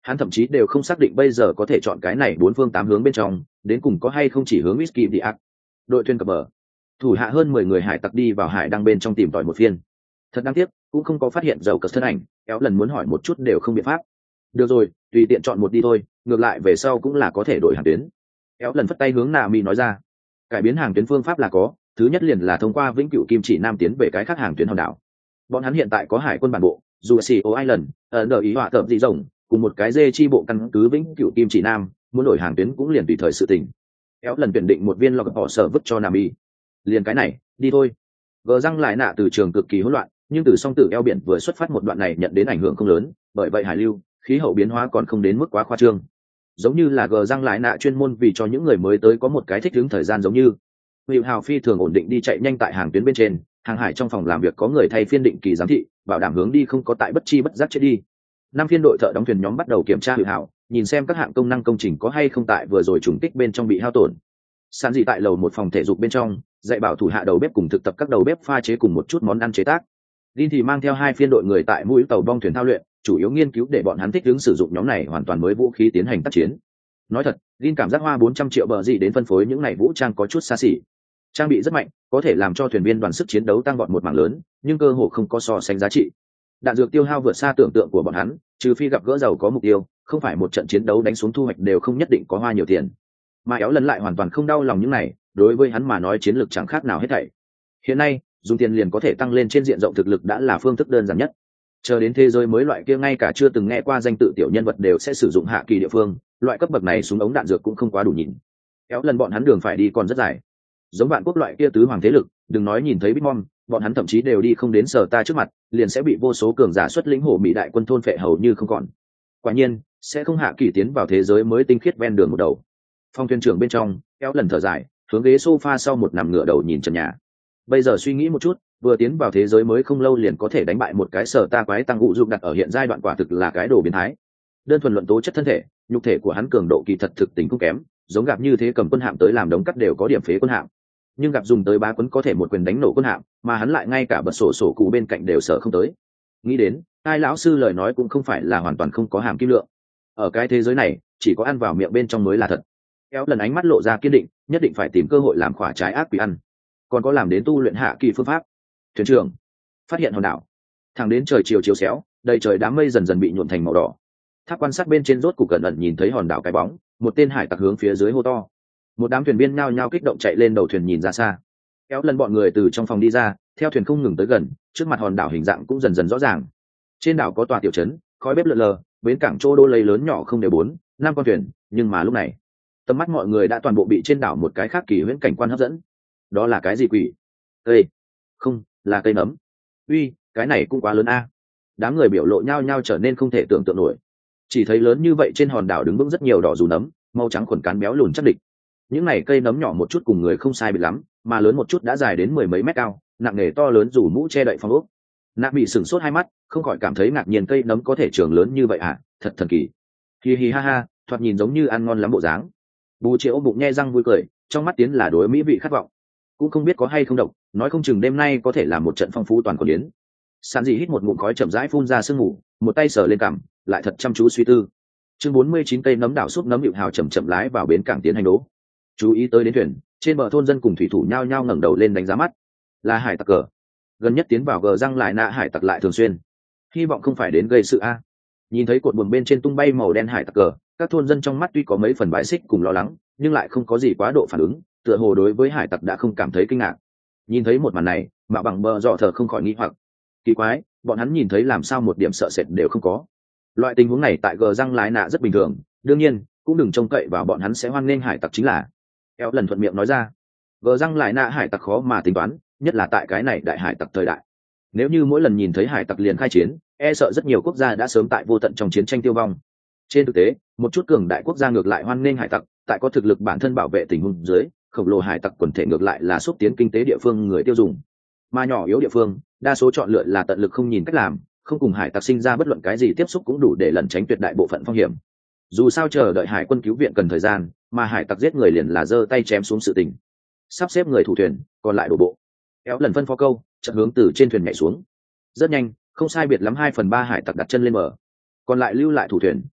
S1: Hắn thậm chí đều không xác định bây giờ có thể chọn cái này bốn phương tám hướng bên trong đến cùng có hay không chỉ hướng whisky đi ác. Đội thuyền cập bờ, thủ hạ hơn 10 người hải tặc đi vào hải đăng bên trong tìm tòi một phiên. Thật đáng tiếc, cũng không có phát hiện dầu cờ thân ảnh, kéo lần muốn hỏi một chút đều không biện pháp. Được rồi, tùy tiện chọn một đi thôi, ngược lại về sau cũng là có thể đổi hàng tuyến. Kéo lần phất tay hướng Nà Mi nói ra. Cải biến hàng tuyến phương pháp là có, thứ nhất liền là thông qua vĩnh cửu kim chỉ nam tiến về cái khác hàng tuyến hòn đảo. Bọn hắn hiện tại có hải quân bản bộ, dù Island, ở ý họa tập dị rồng, cùng một cái dê chi bộ căn cứ vĩnh cửu kim chỉ nam, muốn đổi hàng tuyến cũng liền tùy thời sự tình. Kéo lần tuyển định một viên lọc họ sở vứt cho Nà Mi. Liền cái này, đi thôi. Gờ răng lại nạ từ trường cực kỳ hỗn loạn, nhưng từ song tử eo biển vừa xuất phát một đoạn này nhận đến ảnh hưởng không lớn, bởi vậy hải lưu, khí hậu biến hóa còn không đến mức quá khoa trương. Giống như là gờ răng lại nạ chuyên môn vì cho những người mới tới có một cái thích ứng thời gian giống như. Hữu Hào phi thường ổn định đi chạy nhanh tại hàng tuyến bên trên, hàng hải trong phòng làm việc có người thay phiên định kỳ giám thị, bảo đảm hướng đi không có tại bất chi bất giác chết đi. Năm phiên đội thợ đóng thuyền nhóm bắt đầu kiểm tra Hữu Hào, nhìn xem các hạng công năng công trình có hay không tại vừa rồi trùng kích bên trong bị hao tổn. Sàn dị tại lầu một phòng thể dục bên trong, dạy bảo thủ hạ đầu bếp cùng thực tập các đầu bếp pha chế cùng một chút món ăn chế tác. Linh thì mang theo hai phiên đội người tại mũi tàu bong thuyền thao luyện, chủ yếu nghiên cứu để bọn hắn thích ứng sử dụng nhóm này hoàn toàn mới vũ khí tiến hành tác chiến. Nói thật, Linh cảm giác hoa 400 triệu bờ gì đến phân phối những này vũ trang có chút xa xỉ. Trang bị rất mạnh, có thể làm cho thuyền viên đoàn sức chiến đấu tăng vọt một mảng lớn, nhưng cơ hồ không có so sánh giá trị. Đạn dược tiêu hao vượt xa tưởng tượng của bọn hắn, trừ phi gặp gỡ giàu có mục tiêu, không phải một trận chiến đấu đánh xuống thu hoạch đều không nhất định có hoa nhiều tiền. Mà éo lần lại hoàn toàn không đau lòng những này, đối với hắn mà nói chiến lược chẳng khác nào hết thảy. Hiện nay, dùng tiền liền có thể tăng lên trên diện rộng thực lực đã là phương thức đơn giản nhất. Chờ đến thế giới mới loại kia ngay cả chưa từng nghe qua danh tự tiểu nhân vật đều sẽ sử dụng hạ kỳ địa phương, loại cấp bậc này súng ống đạn dược cũng không quá đủ nhìn. Éo lần bọn hắn đường phải đi còn rất dài. Giống bạn quốc loại kia tứ hoàng thế lực, đừng nói nhìn thấy Bitmon, bọn hắn thậm chí đều đi không đến sở ta trước mặt, liền sẽ bị vô số cường giả xuất lĩnh hổ mỹ đại quân thôn phệ hầu như không còn. Quả nhiên, sẽ không hạ kỳ tiến vào thế giới mới tinh khiết ven đường một đầu. Phong thuyền trưởng bên trong, kéo lần thở dài, hướng ghế sofa sau một nằm ngửa đầu nhìn trần nhà. Bây giờ suy nghĩ một chút, vừa tiến vào thế giới mới không lâu liền có thể đánh bại một cái sở ta quái tăng ngụ dục đặt ở hiện giai đoạn quả thực là cái đồ biến thái. Đơn thuần luận tố chất thân thể, nhục thể của hắn cường độ kỳ thật thực tình cũng kém, giống gặp như thế cầm quân hạm tới làm đống cắt đều có điểm phế quân hạm. Nhưng gặp dùng tới bá quấn có thể một quyền đánh nổ quân hạm, mà hắn lại ngay cả bật sổ cụ bên cạnh đều sợ không tới. Nghĩ đến, ai lão sư lời nói cũng không phải là hoàn toàn không có hàm kim lượng. Ở cái thế giới này, chỉ có ăn vào miệng bên trong mới là thật. Kéo lần ánh mắt lộ ra kiên định, nhất định phải tìm cơ hội làm khỏa trái ác quỷ ăn. Còn có làm đến tu luyện hạ kỳ phương pháp. Thuyền trưởng phát hiện hòn đảo, thẳng đến trời chiều chiếu xéo, đầy trời đám mây dần dần bị nhuộm thành màu đỏ. Tháp quan sát bên trên rốt cục cẩn ẩn nhìn thấy hòn đảo cái bóng, một tên hải tặc hướng phía dưới hô to. Một đám thuyền viên nhao nhao kích động chạy lên đầu thuyền nhìn ra xa. Kéo lần bọn người từ trong phòng đi ra, theo thuyền không ngừng tới gần, trước mặt hòn đảo hình dạng cũng dần dần rõ ràng. Trên đảo có tòa tiểu trấn, khói bếp lượn lờ, bến cảng chỗ đô lấy lớn nhỏ không đều 4-5 con thuyền, nhưng mà lúc này tầm mắt mọi người đã toàn bộ bị trên đảo một cái khác kỳ huyễn cảnh quan hấp dẫn. Đó là cái gì quỷ? Ê, không, là cây nấm. Uy, cái này cũng quá lớn a. Đám người biểu lộ nhao nhao trở nên không thể tưởng tượng nổi. Chỉ thấy lớn như vậy trên hòn đảo đứng vững rất nhiều đỏ dù nấm, màu trắng khuẩn cán béo lùn chắc địch. Những này cây nấm nhỏ một chút cùng người không sai biệt lắm, mà lớn một chút đã dài đến 10 mấy mét cao, nặng nề to lớn dù mũ che đậy phong ốc. Nạp bị sửng sốt hai mắt, không khỏi cảm thấy ngạc nhiên cây nấm có thể trường lớn như vậy à, thật thần kỳ. Hi hi ha ha, thoạt nhìn giống như ăn ngon lắm bộ dáng. Bù Triệu bụng nhe răng vui cười, trong mắt tiến là đối mỹ vị khát vọng. Cũng không biết có hay không độc, nói không chừng đêm nay có thể làm một trận phong phú toàn quân yến. Sàn dị hít một ngụm khói chậm rãi phun ra sương ngủ, một tay sờ lên cằm, lại thật chăm chú suy tư. Chương 49 cây nấm đảo súp nấm hiệu hào chậm chậm lái vào bến cảng tiến hành đố. Chú ý tới đến thuyền, trên bờ thôn dân cùng thủy thủ nhao nhao ngẩng đầu lên đánh giá mắt. Là hải tặc cờ. Gần nhất tiến vào gờ răng lại nạ hải tặc lại thường xuyên. Hy vọng không phải đến gây sự a. Nhìn thấy cột buồm bên trên tung bay màu đen hải tặc cờ, các thôn dân trong mắt tuy có mấy phần bãi xích cùng lo lắng, nhưng lại không có gì quá độ phản ứng, tựa hồ đối với hải tặc đã không cảm thấy kinh ngạc. Nhìn thấy một màn này, Mạo Bằng bờ dọ thở không khỏi nghi hoặc. Kỳ quái, bọn hắn nhìn thấy làm sao một điểm sợ sệt đều không có. Loại tình huống này tại gờ răng lái nạ rất bình thường, đương nhiên cũng đừng trông cậy vào bọn hắn sẽ hoan nghênh hải tặc chính là. Kéo lần thuận miệng nói ra, gờ răng lái nạ hải tặc khó mà tính toán, nhất là tại cái này đại hải tặc thời đại. Nếu như mỗi lần nhìn thấy hải tặc liền khai chiến, e sợ rất nhiều quốc gia đã sớm tại vô tận trong chiến tranh tiêu vong. Trên thực tế, một chút cường đại quốc gia ngược lại hoan nghênh hải tặc, tại có thực lực bản thân bảo vệ tình huống dưới, khổng lồ hải tặc quần thể ngược lại là xúc tiến kinh tế địa phương người tiêu dùng. Mà nhỏ yếu địa phương, đa số chọn lựa là tận lực không nhìn cách làm, không cùng hải tặc sinh ra bất luận cái gì tiếp xúc cũng đủ để lẩn tránh tuyệt đại bộ phận phong hiểm. Dù sao chờ đợi hải quân cứu viện cần thời gian, mà hải tặc giết người liền là giơ tay chém xuống sự tình. Sắp xếp người thủ thuyền, còn lại đổ bộ. Kéo lần phân phó câu, chợt hướng từ trên thuyền nhảy xuống. Rất nhanh, không sai biệt lắm 2/3 hải tặc đặt chân lên bờ, còn lại lưu lại thủ thuyền,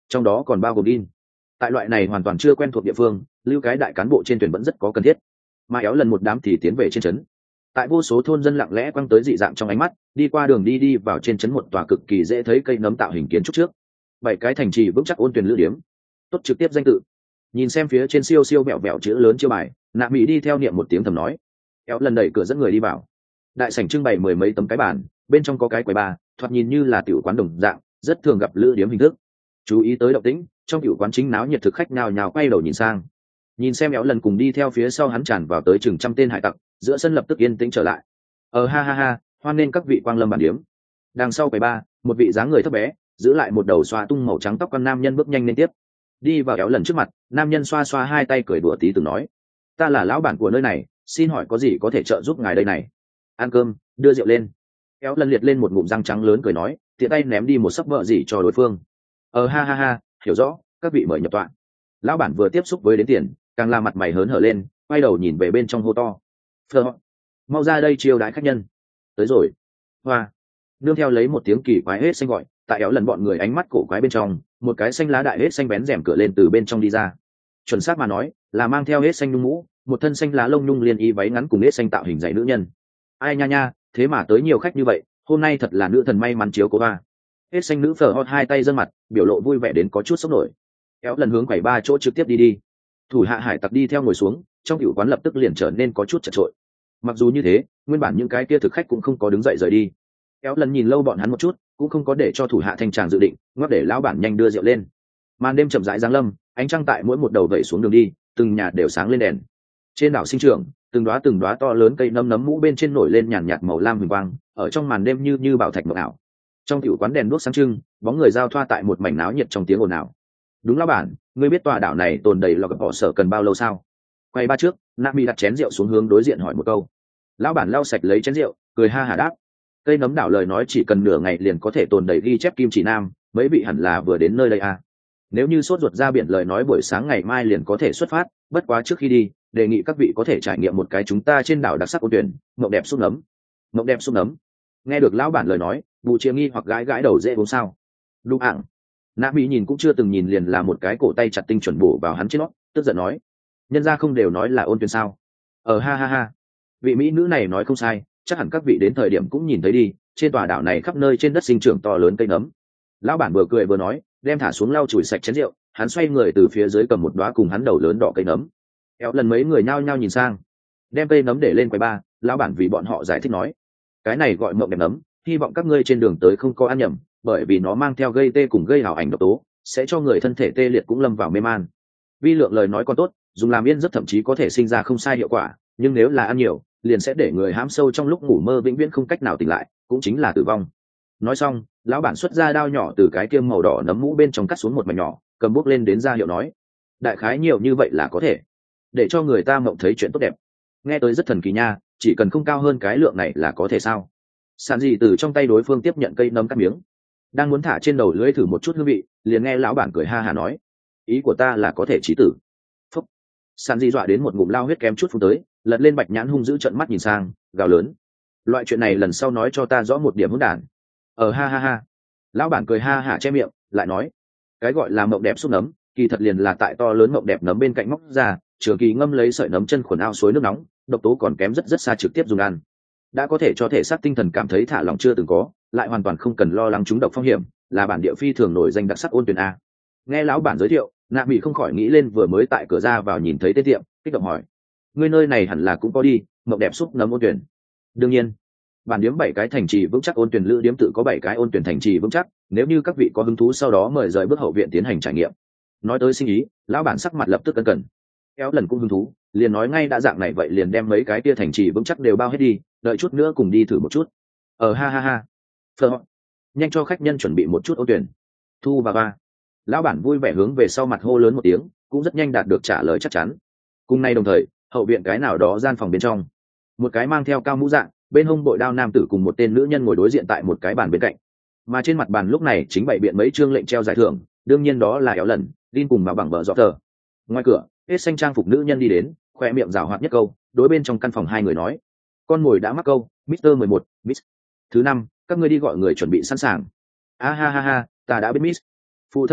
S1: trong đó còn bao gồm in. Tại loại này hoàn toàn chưa quen thuộc địa phương, lưu cái đại cán bộ trên thuyền vẫn rất có cần thiết. Mà éo lần một đám thì tiến về trên trấn. Tại vô số thôn dân lặng lẽ quăng tới dị dạng trong ánh mắt, đi qua đường đi vào trên trấn một tòa cực kỳ dễ thấy cây nấm tạo hình kiến trúc trước. 7 cái thành trì vững chắc ôn tuyển lữ điếm. Tốt trực tiếp danh tự. Nhìn xem phía trên siêu siêu vẹo vẹo chữ lớn chiêu bài, Nạ Mỹ đi theo niệm một tiếng thầm nói. Éo lần đẩy cửa dẫn người đi vào. Đại sảnh trưng bày mười mấy tấm cái bàn, bên trong có cái quầy bar, thoạt nhìn như là tiểu quán đồng dạng, rất thường gặp lữ điếm hình thức. Chú ý tới động tĩnh, trong tiểu quán chính náo nhiệt thực khách nhào nhào quay đầu nhìn sang. Nhìn xem éo lần cùng đi theo phía sau hắn tràn vào tới chừng trăm tên hải tặc, giữa sân lập tức yên tĩnh trở lại. Ha ha ha, hoan nên các vị quang lâm bản điếm. Đằng sau quầy bar, một vị dáng người thấp bé, giữ lại một đầu xoa tung màu trắng tóc con nam nhân bước nhanh lên tiếp. Đi vào éo lần trước mặt, nam nhân xoa xoa hai tay cười đùa tí từng nói: "Ta là lão bản của nơi này, xin hỏi có gì có thể trợ giúp ngài đây này?" "Ăn cơm, đưa rượu lên." Éo lần liệt lên một ngụm răng trắng lớn cười nói, tiện tay ném đi một sấp vợ gì cho đối phương. Ha ha ha, hiểu rõ, các vị mời nhập tọa. Lão bản vừa tiếp xúc với đến tiền, càng là mặt mày hớn hở lên, quay đầu nhìn về bên trong hô to: "Phờ, mau ra đây chiêu đãi khách nhân." "Tới rồi." Hoa. Nương theo lấy một tiếng kỳ quái hết xanh gọi, tại éo lần bọn người ánh mắt cổ quái bên trong, một cái xanh lá đại hết xanh bén rèm cửa lên từ bên trong đi ra. Chuẩn xác mà nói, là mang theo hết xanh nhung mũ, một thân xanh lá lông nhung liên y váy ngắn cùng hết xanh tạo hình dạy nữ nhân. Ai nha nha, thế mà tới nhiều khách như vậy, hôm nay thật là nữ thần may mắn chiếu cố ba. Hết xanh nữ phở hót hai tay giơ mặt, biểu lộ vui vẻ đến có chút sốc nổi. Éo lần hướng quầy ba chỗ trực tiếp đi. Thủ hạ hải tặc đi theo ngồi xuống, trong tiểu quán lập tức liền trở nên có chút chật chội. Mặc dù như thế, nguyên bản những cái kia thực khách cũng không có đứng dậy rời đi. Éo lần nhìn lâu bọn hắn một chút, cũng không có để cho thủ hạ thanh tràng dự định, ngoắc để lão bản nhanh đưa rượu lên. Màn đêm chậm rãi giáng lâm, ánh trăng tại mỗi một đầu vẩy xuống đường đi, từng nhà đều sáng lên đèn. Trên đảo sinh trưởng, từng đóa to lớn cây nấm nấm mũ bên trên nổi lên nhàn nhạt màu lam huỳnh quang, ở trong màn đêm như bảo thạch mộng ảo. Trong tiểu quán đèn đuốc sáng trưng, bóng người giao thoa tại một mảnh náo nhiệt trong tiếng ồn ào. "Đúng lão bản, ngươi biết tòa đảo này tồn đầy lò gặp bỏ sở cần bao lâu sao?" Quay ba trước, Nami đặt chén rượu xuống hướng đối diện hỏi một câu. Lão bản lau sạch lấy chén rượu, cười ha hả đáp: "Cây nấm đảo lời nói chỉ cần nửa ngày liền có thể tồn đầy ghi chép kim chỉ nam, mấy vị hẳn là vừa đến nơi đây à. Nếu như sốt ruột ra biển lời nói buổi sáng ngày mai liền có thể xuất phát, bất quá trước khi đi, đề nghị các vị có thể trải nghiệm một cái chúng ta trên đảo đặc sắc ôn tuyển, mộng đẹp súp nấm." "Mộng đẹp súp nấm?" Nghe được lão bản lời nói, Bù Chia nghi hoặc gãi gãi đầu dễ uống sao. Lúc ạng, Nạ Mỹ nhìn cũng chưa từng nhìn liền là một cái cổ tay chặt tinh chuẩn bổ vào hắn trên nót, tức giận nói: "Nhân gia không đều nói là ôn tuyển sao?" Ha ha ha, vị mỹ nữ này nói không sai, chắc hẳn các vị đến thời điểm cũng nhìn thấy đi, trên tòa đảo này khắp nơi trên đất sinh trưởng to lớn cây nấm. Lão bản vừa cười vừa nói, đem thả xuống lau chùi sạch chén rượu, hắn xoay người từ phía dưới cầm một đóa cùng hắn đầu lớn đỏ cây nấm. Éo lần mấy người nhao nhao nhìn sang, đem cây nấm để lên quầy ba, lão bản vì bọn họ giải thích nói: "Cái này gọi mộng đẹp nấm, hy vọng các ngươi trên đường tới không có ăn nhầm, bởi vì nó mang theo gây tê cùng gây ảo ảnh độc tố, sẽ cho người thân thể tê liệt cũng lâm vào mê man. Vi lượng lời nói còn tốt, dùng làm yên giấc thậm chí có thể sinh ra không sai hiệu quả, nhưng nếu là ăn nhiều, liền sẽ để người hãm sâu trong lúc ngủ mơ vĩnh viễn không cách nào tỉnh lại, cũng chính là tử vong." Nói xong, lão bản xuất ra đao nhỏ từ cái kiêm màu đỏ nấm mũ bên trong cắt xuống một mảnh nhỏ, cầm bút lên đến ra hiệu nói: "Đại khái nhiều như vậy là có thể, để cho người ta mộng thấy chuyện tốt đẹp." Nghe tới rất thần kỳ nha, chỉ cần không cao hơn cái lượng này là có thể sao? Sản dị từ trong tay đối phương tiếp nhận cây nấm cắt miếng, đang muốn thả trên đầu lưỡi thử một chút hương vị, liền nghe lão bản cười ha hả nói: "Ý của ta là có thể chí tử." Phúc. Sản dị dọa đến một ngụm lao huyết kém chút phun tới, lật lên bạch nhãn hung dữ trợn mắt nhìn sang, gào lớn: "Loại chuyện này lần sau nói cho ta rõ một điểm hỗn đản." Ha ha ha. Lão bản cười ha hả che miệng, lại nói: "Cái gọi là mộng đẹp xúc nấm, kỳ thật liền là tại to lớn mộng đẹp nấm bên cạnh móc ra, trường kỳ ngâm lấy sợi nấm chân khuẩn ao suối nước nóng, độc tố còn kém rất rất xa trực tiếp dùng ăn. Đã có thể cho thể xác tinh thần cảm thấy thả lỏng chưa từng có, lại hoàn toàn không cần lo lắng trúng độc phong hiểm, là bản địa phi thường nổi danh đặc sắc ôn tuyển a." Nghe lão bản giới thiệu, Nạ Mỹ không khỏi nghĩ lên vừa mới tại cửa ra vào nhìn thấy tên tiệm, kích động hỏi: "Ngươi nơi này hẳn là cũng có đi, mộng đẹp xúc nấm ôn tuyển?" "Đương nhiên, bản điếm 7 cái thành trì vững chắc ôn tuyển lữ điếm tự có 7 cái ôn tuyển thành trì vững chắc, nếu như các vị có hứng thú sau đó mời rời bước hậu viện tiến hành trải nghiệm." Nói tới sinh ý, lão bản sắc mặt lập tức cẩn cẩn. Éo lần cũng hứng thú, liền nói ngay đã dạng này vậy liền đem mấy cái kia thành trì vững chắc đều bao hết đi, đợi chút nữa cùng đi thử một chút. Ha ha ha. Phờ, nhanh cho khách nhân chuẩn bị một chút ôn tuyển. Thu và ba. Lão bản vui vẻ hướng về sau mặt hô lớn một tiếng, cũng rất nhanh đạt được trả lời chắc chắn. Cùng nay đồng thời, hậu viện cái nào đó gian phòng bên trong, một cái mang theo cao mũ dạng, bên hông bội đao nam tử cùng một tên nữ nhân ngồi đối diện tại một cái bàn bên cạnh, mà trên mặt bàn lúc này chính bày biện mấy chương lệnh treo giải thưởng, đương nhiên đó là Éo lần, Đin cùng mà bằng bờ dọ tờ. Ngoài cửa, hết xanh trang phục nữ nhân đi đến, khoe miệng rào hoạt nhất câu, đối bên trong căn phòng hai người nói: "Con mồi đã mắc câu, Mr. 11, Miss. Thứ năm, các ngươi đi gọi người chuẩn bị sẵn sàng." Ha ha ha, ta đã biết Miss. Phụ thân thiết,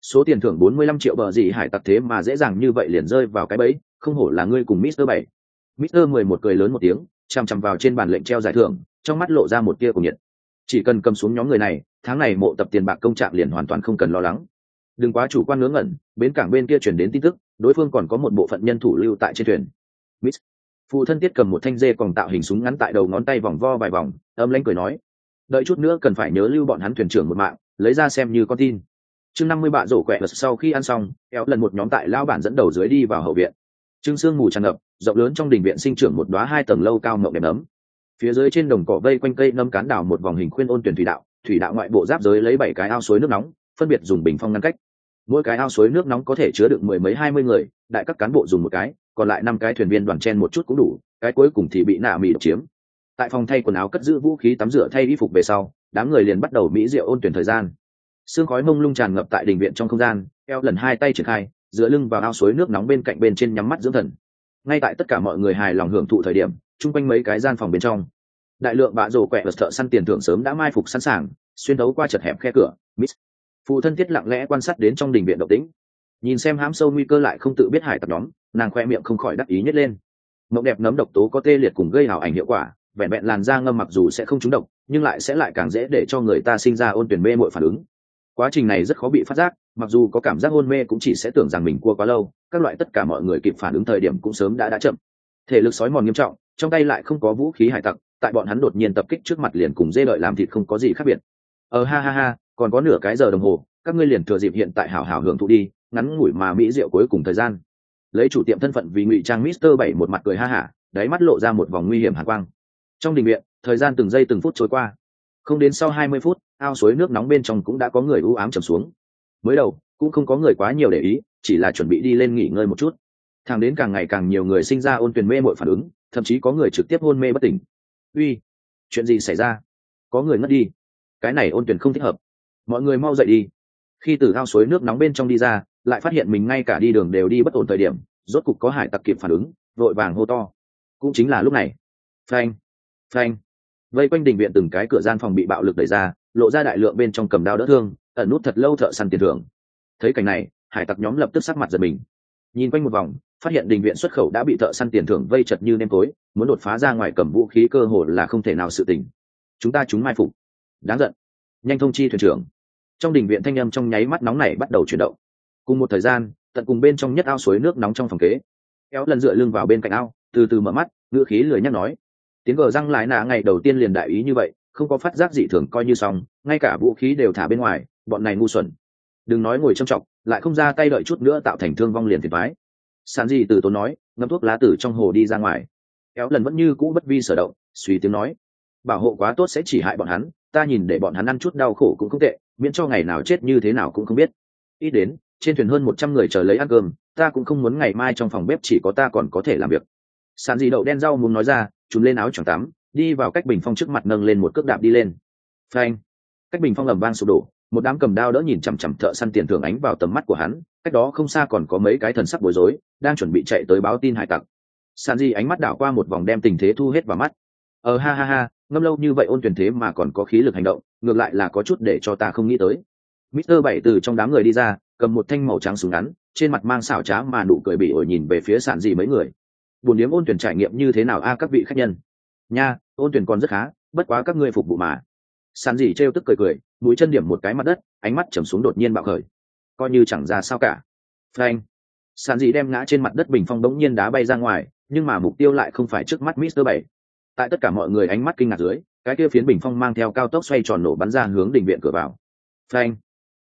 S1: số tiền thưởng 45 triệu bờ gì hải tặc thế mà dễ dàng như vậy liền rơi vào cái bẫy, không hổ là ngươi cùng Mr. 7. Mr. 11 cười lớn một tiếng, chằm chằm vào trên bàn lệnh treo giải thưởng, trong mắt lộ ra một tia cùng nhiệt. Chỉ cần cầm xuống nhóm người này, tháng này mộ tập tiền bạc công trạng liền hoàn toàn không cần lo lắng. Đừng quá chủ quan ngớ ngẩn, bến cảng bên kia truyền đến tin tức, đối phương còn có một bộ phận nhân thủ lưu tại trên thuyền. Miss, phụ thân Tiết cầm một thanh dê còn tạo hình súng ngắn tại đầu ngón tay vòng vo vài vòng, âm lãnh cười nói, đợi chút nữa cần phải nhớ lưu bọn hắn thuyền trưởng một mạng, lấy ra xem như con tin. Chương 50 bạ rổ quẹ sau khi ăn xong, kéo lần một nhóm tại lao bản dẫn đầu dưới đi vào hậu viện. Trưng sương mù tràn ngập, rộng lớn trong đình viện sinh trưởng một đóa 2 tầng lâu cao mộng đẹp ấm. Phía dưới trên đồng cỏ vây quanh cây nâm cán đào một vòng hình khuyên ôn tuyển thủy đạo ngoại bộ giáp giới lấy 7 cái ao suối nước nóng, phân biệt dùng bình phong ngăn cách. Mỗi cái ao suối nước nóng có thể chứa được 10 mấy 20 người, đại các cán bộ dùng một cái, còn lại 5 cái thuyền viên đoàn chen một chút cũng đủ, cái cuối cùng thì bị nạ mị chiếm. Tại phòng thay quần áo cất giữ vũ khí tắm rửa thay y phục về sau, đám người liền bắt đầu mỹ rượu ôn tuyển thời gian. Sương khói mông lung tràn ngập tại đình viện trong không gian, eo lần 2 tay triển khai, dựa lưng vào ao suối nước nóng bên cạnh bên trên nhắm mắt dưỡng thần. Ngay tại tất cả mọi người hài lòng hưởng thụ thời điểm, chung quanh mấy cái gian phòng bên trong, đại lượng bạ rổ quẹ vật thợ săn tiền thưởng sớm đã mai phục sẵn sàng, xuyên thấu qua chật hẹp khe cửa. Miss phụ thân Tiết lặng lẽ quan sát đến trong đình viện động tĩnh, nhìn xem hãm sâu nguy cơ lại không tự biết hải tặc nhóm, nàng khoe miệng không khỏi đắc ý nhếch lên. Mộng đẹp nấm độc tố có tê liệt cùng gây hào ảnh hiệu quả, vẹn vẹn làn da ngâm mặc dù sẽ không trúng độc, nhưng lại càng dễ để cho người ta sinh ra ôn tuyển mê muội phản ứng. Quá trình này rất khó bị phát giác, mặc dù có cảm giác hôn mê cũng chỉ sẽ tưởng rằng mình cua quá lâu, các loại tất cả mọi người kịp phản ứng thời điểm cũng sớm đã chậm. Thể lực sói mòn nghiêm trọng, trong tay lại không có vũ khí hải tặc, tại bọn hắn đột nhiên tập kích trước mặt liền cùng dê đợi làm thịt không có gì khác biệt. Ha, còn có nửa cái giờ đồng hồ, các ngươi liền thừa dịp hiện tại hảo hảo hưởng thụ đi, ngắn ngủi mà mỹ rượu cuối cùng thời gian. Lấy chủ tiệm thân phận vì ngụy trang Mr. 7 một mặt cười ha hả, đáy mắt lộ ra một vòng nguy hiểm hàn quang. Trong đình viện, thời gian từng giây từng phút trôi qua. Không đến sau 20 phút, ao suối nước nóng bên trong cũng đã có người u ám trầm xuống. Mới đầu, cũng không có người quá nhiều để ý, chỉ là chuẩn bị đi lên nghỉ ngơi một chút. Thẳng đến càng ngày càng nhiều người sinh ra ôn tuyển mê muội phản ứng, thậm chí có người trực tiếp hôn mê bất tỉnh. Uy, chuyện gì xảy ra? Có người ngất đi. Cái này ôn tuyển không thích hợp. Mọi người mau dậy đi. Khi từ ao suối nước nóng bên trong đi ra, lại phát hiện mình ngay cả đi đường đều đi bất ổn thời điểm, rốt cục có hải tặc kịp phản ứng, vội vàng hô to. Cũng chính là lúc này, phanh, phanh, vây quanh đình viện từng cái cửa gian phòng bị bạo lực đẩy ra, lộ ra đại lượng bên trong cầm đao đỡ thương, ẩn nút thật lâu thợ săn tiền thưởng. Thấy cảnh này, hải tặc nhóm lập tức sắc mặt giật mình, nhìn quanh một vòng, phát hiện đình viện xuất khẩu đã bị thợ săn tiền thưởng vây chật như nêm tối, muốn đột phá ra ngoài cầm vũ khí cơ hồ là không thể nào sự tình. Chúng mai phục, đáng giận, nhanh thông chi thuyền trưởng. Trong đình viện thanh âm trong nháy mắt nóng này bắt đầu chuyển động. Cùng một thời gian, tận cùng bên trong nhất ao suối nước nóng trong phòng kế, kéo lần dựa lưng vào bên cạnh ao, từ từ mở mắt, ngữ khí lười nhắc nói, tiếng gờ răng lại nạ ngày đầu tiên liền đại ý như vậy, không có phát giác dị thường coi như xong, ngay cả vũ khí đều thả bên ngoài, bọn này ngu xuẩn. Đừng nói ngồi trông trọng, lại không ra tay đợi chút nữa tạo thành thương vong liền thiệt phái. Sản gì từ tốn nói, ngâm thuốc lá tử trong hồ đi ra ngoài. Kéo lần vẫn như cũ bất vi sở động, suy tiếng nói, bảo hộ quá tốt sẽ chỉ hại bọn hắn, ta nhìn để bọn hắn ăn chút đau khổ cũng không tệ, miễn cho ngày nào chết như thế nào cũng không biết. Ít đến, trên thuyền hơn 100 người chờ lấy ăn cơm, ta cũng không muốn ngày mai trong phòng bếp chỉ có ta còn có thể làm việc. Sản gì đậu đen rau muốn nói ra, trùm lên áo choàng tắm, đi vào cách bình phong trước mặt nâng lên một cước đạp đi lên. Phanh! Cách bình phong ầm vang sụp đổ, một đám cầm đao đỡ nhìn chằm chằm thợ săn tiền thưởng ánh vào tầm mắt của hắn, cách đó không xa còn có mấy cái thần sắc bối rối, đang chuẩn bị chạy tới báo tin hải tặc. Sản gì ánh mắt đảo qua một vòng đem tình thế thu hết vào mắt. Ha, ngâm lâu như vậy ôn tuyển thế mà còn có khí lực hành động, ngược lại là có chút để cho ta không nghĩ tới. Mr. 7 từ trong đám người đi ra, cầm một thanh màu trắng súng ngắn, trên mặt mang xảo trá mà nụ cười bị ổi nhìn về phía Sản gì mấy người. Buồn điếm ôn tuyển trải nghiệm như thế nào các vị khách nhân? Nha, ôn tuyển còn rất khá, bất quá các ngươi phục vụ mà. Sản gì trêu tức cười, mũi chân điểm một cái mặt đất, ánh mắt trầm xuống đột nhiên bạo khởi. Coi như chẳng ra sao cả. Phanh. Sản gì đem ngã trên mặt đất bình phong đống nhiên đá bay ra ngoài, nhưng mà mục tiêu lại không phải trước mắt Mr. 7. Tại tất cả mọi người ánh mắt kinh ngạc dưới, cái kia phiến bình phong mang theo cao tốc xoay tròn nổ bắn ra hướng đình viện cửa vào. Phanh.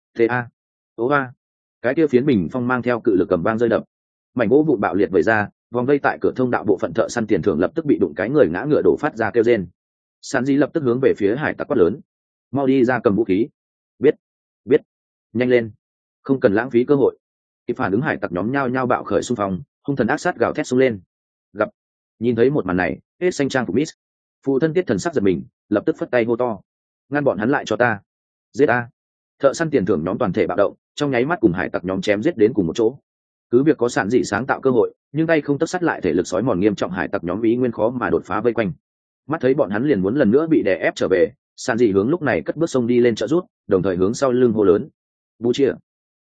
S1: Cái kia phiến bình phong mang theo cự lực cầm vang rơi đập, mảnh gỗ vụn bạo liệt vẩy ra, vòng vây tại cửa thông đạo bộ phận thợ săn tiền thưởng lập tức bị đụng cái người ngã ngựa đổ phát ra kêu rên. Sản Di lập tức hướng về phía hải tặc quát lớn, mau đi ra cầm vũ khí. Biết, nhanh lên, không cần lãng phí cơ hội. Kịp phản ứng hải tặc nhóm nhao nhao bạo khởi xung phong, hung thần ác sát gào thét xông lên. Nhìn thấy một màn này, hết xanh trang của Miss phụ thân Tiết thần sắc giật mình, lập tức phất tay hô to, ngăn bọn hắn lại cho ta, giết ta. Thợ săn tiền thưởng nhóm toàn thể bạo động, trong nháy mắt cùng hải tặc nhóm chém giết đến cùng một chỗ. Cứ việc có Sản Dị sáng tạo cơ hội, nhưng tay không tất sắt lại thể lực sói mòn nghiêm trọng hải tặc nhóm ý nguyên khó mà đột phá vây quanh. Mắt thấy bọn hắn liền muốn lần nữa bị đè ép trở về, Sản Dị hướng lúc này cất bước sông đi lên trợ rút, đồng thời hướng sau lưng hô lớn, bú chia.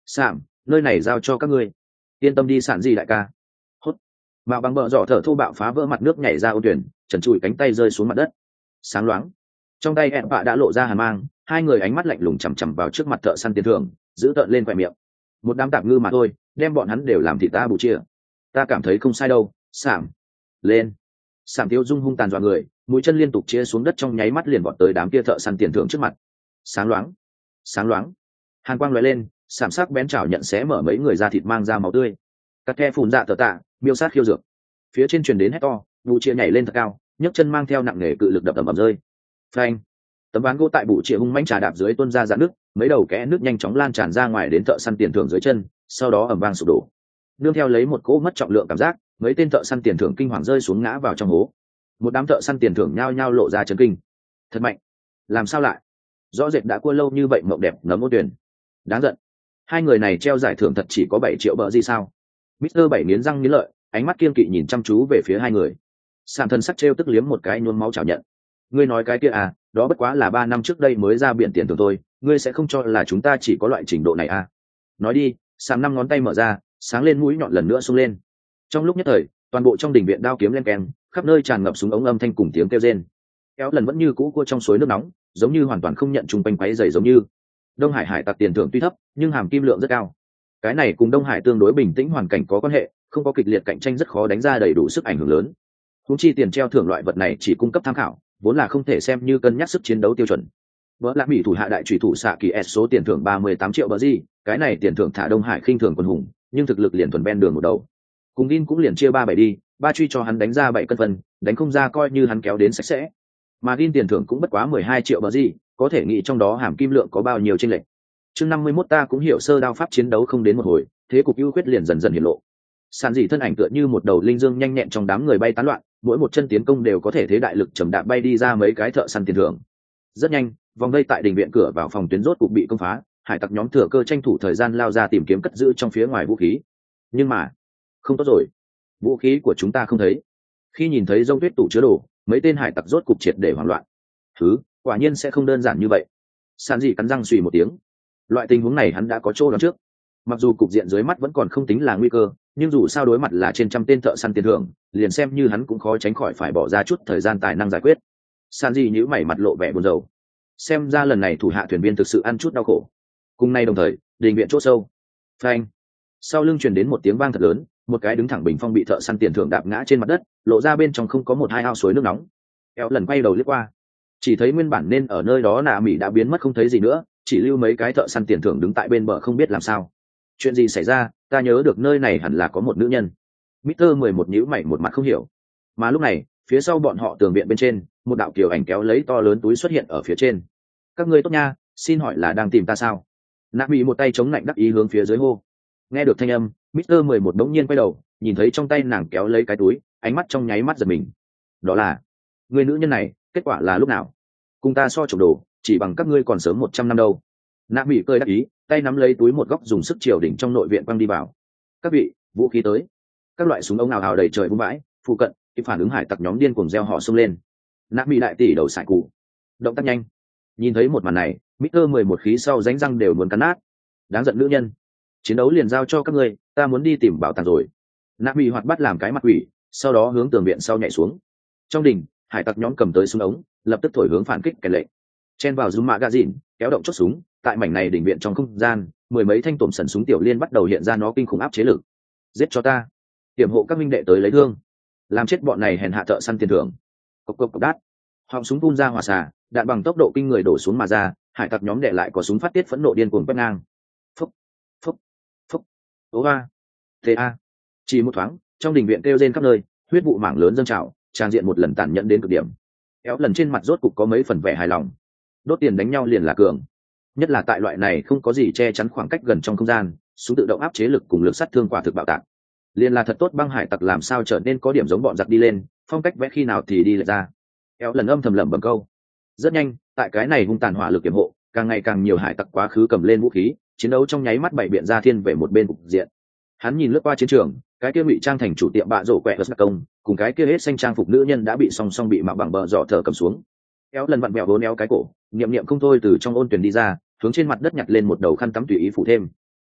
S1: Sạm, nơi này giao cho các ngươi, yên tâm đi sản gì đại ca. Hốt. Mạo bằng bờ dọ thở thô bạo phá vỡ mặt nước nhảy ra ô tuyển, trần trụi cánh tay rơi xuống mặt đất. Sáng loáng, trong tay ẹn bạ đã lộ ra hàn mang, hai người ánh mắt lạnh lùng chằm chằm vào trước mặt thợ săn tiền thưởng, giữ tợn lên khỏe miệng. Một đám tạp ngư mà thôi, đem bọn hắn đều làm thịt ta bù chia. Ta cảm thấy không sai đâu. Sạm, lên. Sạm Tiêu Dung hung tàn dọa người, mũi chân liên tục chia xuống đất, trong nháy mắt liền vọt tới đám kia thợ săn tiền thưởng trước mặt. Sáng loáng, sáng loáng, hàn quang lóe lên, Sạm sắc bén chảo nhận xé mở mấy người da thịt mang ra máu tươi. Cắt khe phun dạ tờ tạ, miêu sát khiêu dược. Phía trên truyền đến hét to, bù chia nhảy lên thật cao, nhấc chân mang theo nặng nề cự lực đập ầm rơi. Phanh. Tấm ván gỗ tại bù chia hung mãnh trà đạp dưới tuôn ra dạn nước, mấy đầu kẽ nước nhanh chóng lan tràn ra ngoài đến thợ săn tiền thưởng dưới chân, sau đó ầm vang sụp đổ. Nương theo lấy một cỗ mất trọng lượng cảm giác, mấy tên thợ săn tiền thưởng kinh hoàng rơi xuống ngã vào trong hố. Một đám thợ săn tiền thưởng nhao nhao lộ ra chấn kinh. Thật mạnh, làm sao lại? Rõ rệt đã cua lâu như vậy mộng đẹp ngấm ô tuyển. Đáng giận. Hai người này treo giải thưởng thật chỉ có 7 triệu bờ gì sao? Mr. Bảy nghiến răng nghiến lợi, ánh mắt kiên kỵ nhìn chăm chú về phía hai người. Sạm thân sắc treo tức liếm một cái nhuốm máu chảo nhận. Ngươi nói cái kia à, đó bất quá là 3 năm trước đây mới ra biển tiền thưởng thôi, ngươi sẽ không cho là chúng ta chỉ có loại trình độ này à? Nói đi. Sạm 5 ngón tay mở ra, sáng lên mũi nhọn lần nữa xông lên. Trong lúc nhất thời, toàn bộ trong đình viện đao kiếm len keng, khắp nơi tràn ngập súng ống âm thanh cùng tiếng kêu rên. Kéo lần vẫn như cũ cua trong suối nước nóng, giống như hoàn toàn không nhận chung quanh quấy rầy giống như. Đông Hải hải tặc tiền thưởng tuy thấp, nhưng hàm kim lượng rất cao. Cái này cùng Đông Hải tương đối bình tĩnh hoàn cảnh có quan hệ, không có kịch liệt cạnh tranh rất khó đánh ra đầy đủ sức ảnh hưởng lớn. Huống chi tiền treo thưởng loại vật này chỉ cung cấp tham khảo, vốn là không thể xem như cân nhắc sức chiến đấu tiêu chuẩn. Vỡ lạc mỹ thủ hạ đại chủy thủ xạ kỳ S số tiền thưởng 38 triệu bờ gì, cái này tiền thưởng thả Đông Hải khinh thường quân hùng, nhưng thực lực liền thuần ven đường một đầu. Cùng Din cũng liền chia 3-7 đi, ba truy cho hắn đánh ra 7 cân phần, đánh không ra coi như hắn kéo đến sạch sẽ. Mà Din tiền thưởng cũng bất quá 12 triệu bờ gì, có thể nghĩ trong đó hàm kim lượng có bao nhiêu chênh lệch. Chương 51 ta cũng hiểu sơ đao pháp chiến đấu không đến một hồi, thế cục ưu khuyết liền dần dần hiện lộ. Sàn dị thân ảnh tựa như một đầu linh dương nhanh nhẹn trong đám người bay tán loạn, mỗi một chân tiến công đều có thể thế đại lực trầm đạp bay đi ra mấy cái thợ săn tiền thưởng. Rất nhanh, vòng vây tại đình viện cửa vào phòng tuyến rốt cục bị công phá, hải tặc nhóm thừa cơ tranh thủ thời gian lao ra tìm kiếm cất giữ trong phía ngoài vũ khí. Nhưng mà, không tốt rồi, vũ khí của chúng ta không thấy. Khi nhìn thấy rông tuyết tủ chứa đồ, mấy tên hải tặc rốt cục triệt để hoảng loạn. Thứ, quả nhiên sẽ không đơn giản như vậy. Sàn dị cắn răng xùy một tiếng. Loại tình huống này hắn đã có chỗ đoán trước. Mặc dù cục diện dưới mắt vẫn còn không tính là nguy cơ, nhưng dù sao đối mặt là trên trăm tên thợ săn tiền thưởng, liền xem như hắn cũng khó tránh khỏi phải bỏ ra chút thời gian tài năng giải quyết. Sàn dị nhíu mày mặt lộ vẻ buồn rầu. Xem ra lần này thủ hạ thuyền viên thực sự ăn chút đau khổ. Cùng nay đồng thời, đình viện chỗ sâu. Phanh. Sau lưng truyền đến một tiếng vang thật lớn, một cái đứng thẳng bình phong bị thợ săn tiền thưởng đạp ngã trên mặt đất, lộ ra bên trong không có một hai ao suối nước nóng. Kéo lần quay đầu liếc qua, chỉ thấy nguyên bản nên ở nơi đó nạ mỹ đã biến mất không thấy gì nữa, chỉ lưu mấy cái thợ săn tiền thưởng đứng tại bên bờ không biết làm sao. Chuyện gì xảy ra? Ta nhớ được nơi này hẳn là có một nữ nhân. Mr. 11 nhíu mày một mặt không hiểu. Mà lúc này, phía sau bọn họ tường viện bên trên, một đạo kiều ảnh kéo lấy to lớn túi xuất hiện ở phía trên. Các ngươi tốt nha, xin hỏi là đang tìm ta sao? Nạ mỹ một tay chống lạnh đắc ý hướng phía dưới hô. Nghe được thanh âm, Mr. 11 đống nhiên quay đầu, nhìn thấy trong tay nàng kéo lấy cái túi, ánh mắt trong nháy mắt giật mình. Đó là người nữ nhân này, kết quả là lúc nào? Cùng ta so trộm đồ, chỉ bằng các ngươi còn sớm 100 năm đâu. Nạ mỹ cười đắc ý, tay nắm lấy túi một góc dùng sức triều đỉnh trong nội viện quăng đi vào. Các vị, vũ khí tới. Các loại súng ống ào ào đầy trời vung vãi, phụ cận khi phản ứng hải tặc nhóm điên cuồng reo hò xông lên. Nạ mỹ đại tỷ đầu sải cụ, động tác nhanh. Nhìn thấy một màn này, Mr. 11 khí sau ránh răng đều muốn cắn nát. Đáng giận nữ nhân, chiến đấu liền giao cho các ngươi, ta muốn đi tìm bảo tàng rồi. Nạ mỹ hoạt bắt làm cái mặt quỷ, sau đó hướng tường viện sau nhảy xuống. Trong đình, hải tặc nhóm cầm tới súng ống, lập tức thổi hướng phản kích kèn lệnh. Chen vào zoom magazine, kéo động chốt súng, tại mảnh này đỉnh viện trong không gian, mười mấy thanh tổm sần súng tiểu liên bắt đầu hiện ra nó kinh khủng áp chế lực. Giết cho ta, tiềm hộ các minh đệ tới lấy thương, làm chết bọn này hèn hạ thợ săn tiền thưởng. Cộc cộc cộc đát, họng súng phun ra hỏa xà, đạn bằng tốc độ kinh người đổ xuống mà ra, hải tặc nhóm đệ lại có súng phát tiết phẫn nộ điên cuồng quét ngang. Phúc, phúc, phúc, ố a, ta. Chỉ một thoáng, trong đình viện kêu rên khắp nơi, huyết vụ mảng lớn dâng trào, trang diện một lần tàn nhẫn đến cực điểm. Kéo lần trên mặt rốt cục có mấy phần vẻ hài lòng. Đốt tiền đánh nhau liền là cường, nhất là tại loại này không có gì che chắn khoảng cách gần trong không gian, súng tự động áp chế lực cùng lực sát thương quả thực bạo tạc. Liền là thật tốt băng hải tặc làm sao trở nên có điểm giống bọn giặc đi lên, phong cách vẽ khi nào thì đi lại ra. Kéo lần âm thầm lẩm bẩm câu. Rất nhanh, tại cái này hung tàn hỏa lực kiểm hộ, càng ngày càng nhiều hải tặc quá khứ cầm lên vũ khí, chiến đấu trong nháy mắt bảy biện ra thiên về một bên cục diện. Hắn nhìn lướt qua chiến trường, cái kia ngụy trang thành chủ tiệm bạ rổ quẹ vật công, cùng cái kia hết xanh trang phục nữ nhân đã bị song song bị mạo bằng bờ dọ thở cầm xuống. Kéo lần vặn vẹo vốn éo cái cổ, niệm niệm không thôi từ trong ôn tuyển đi ra, hướng trên mặt đất nhặt lên một đầu khăn tắm tùy ý phủ thêm.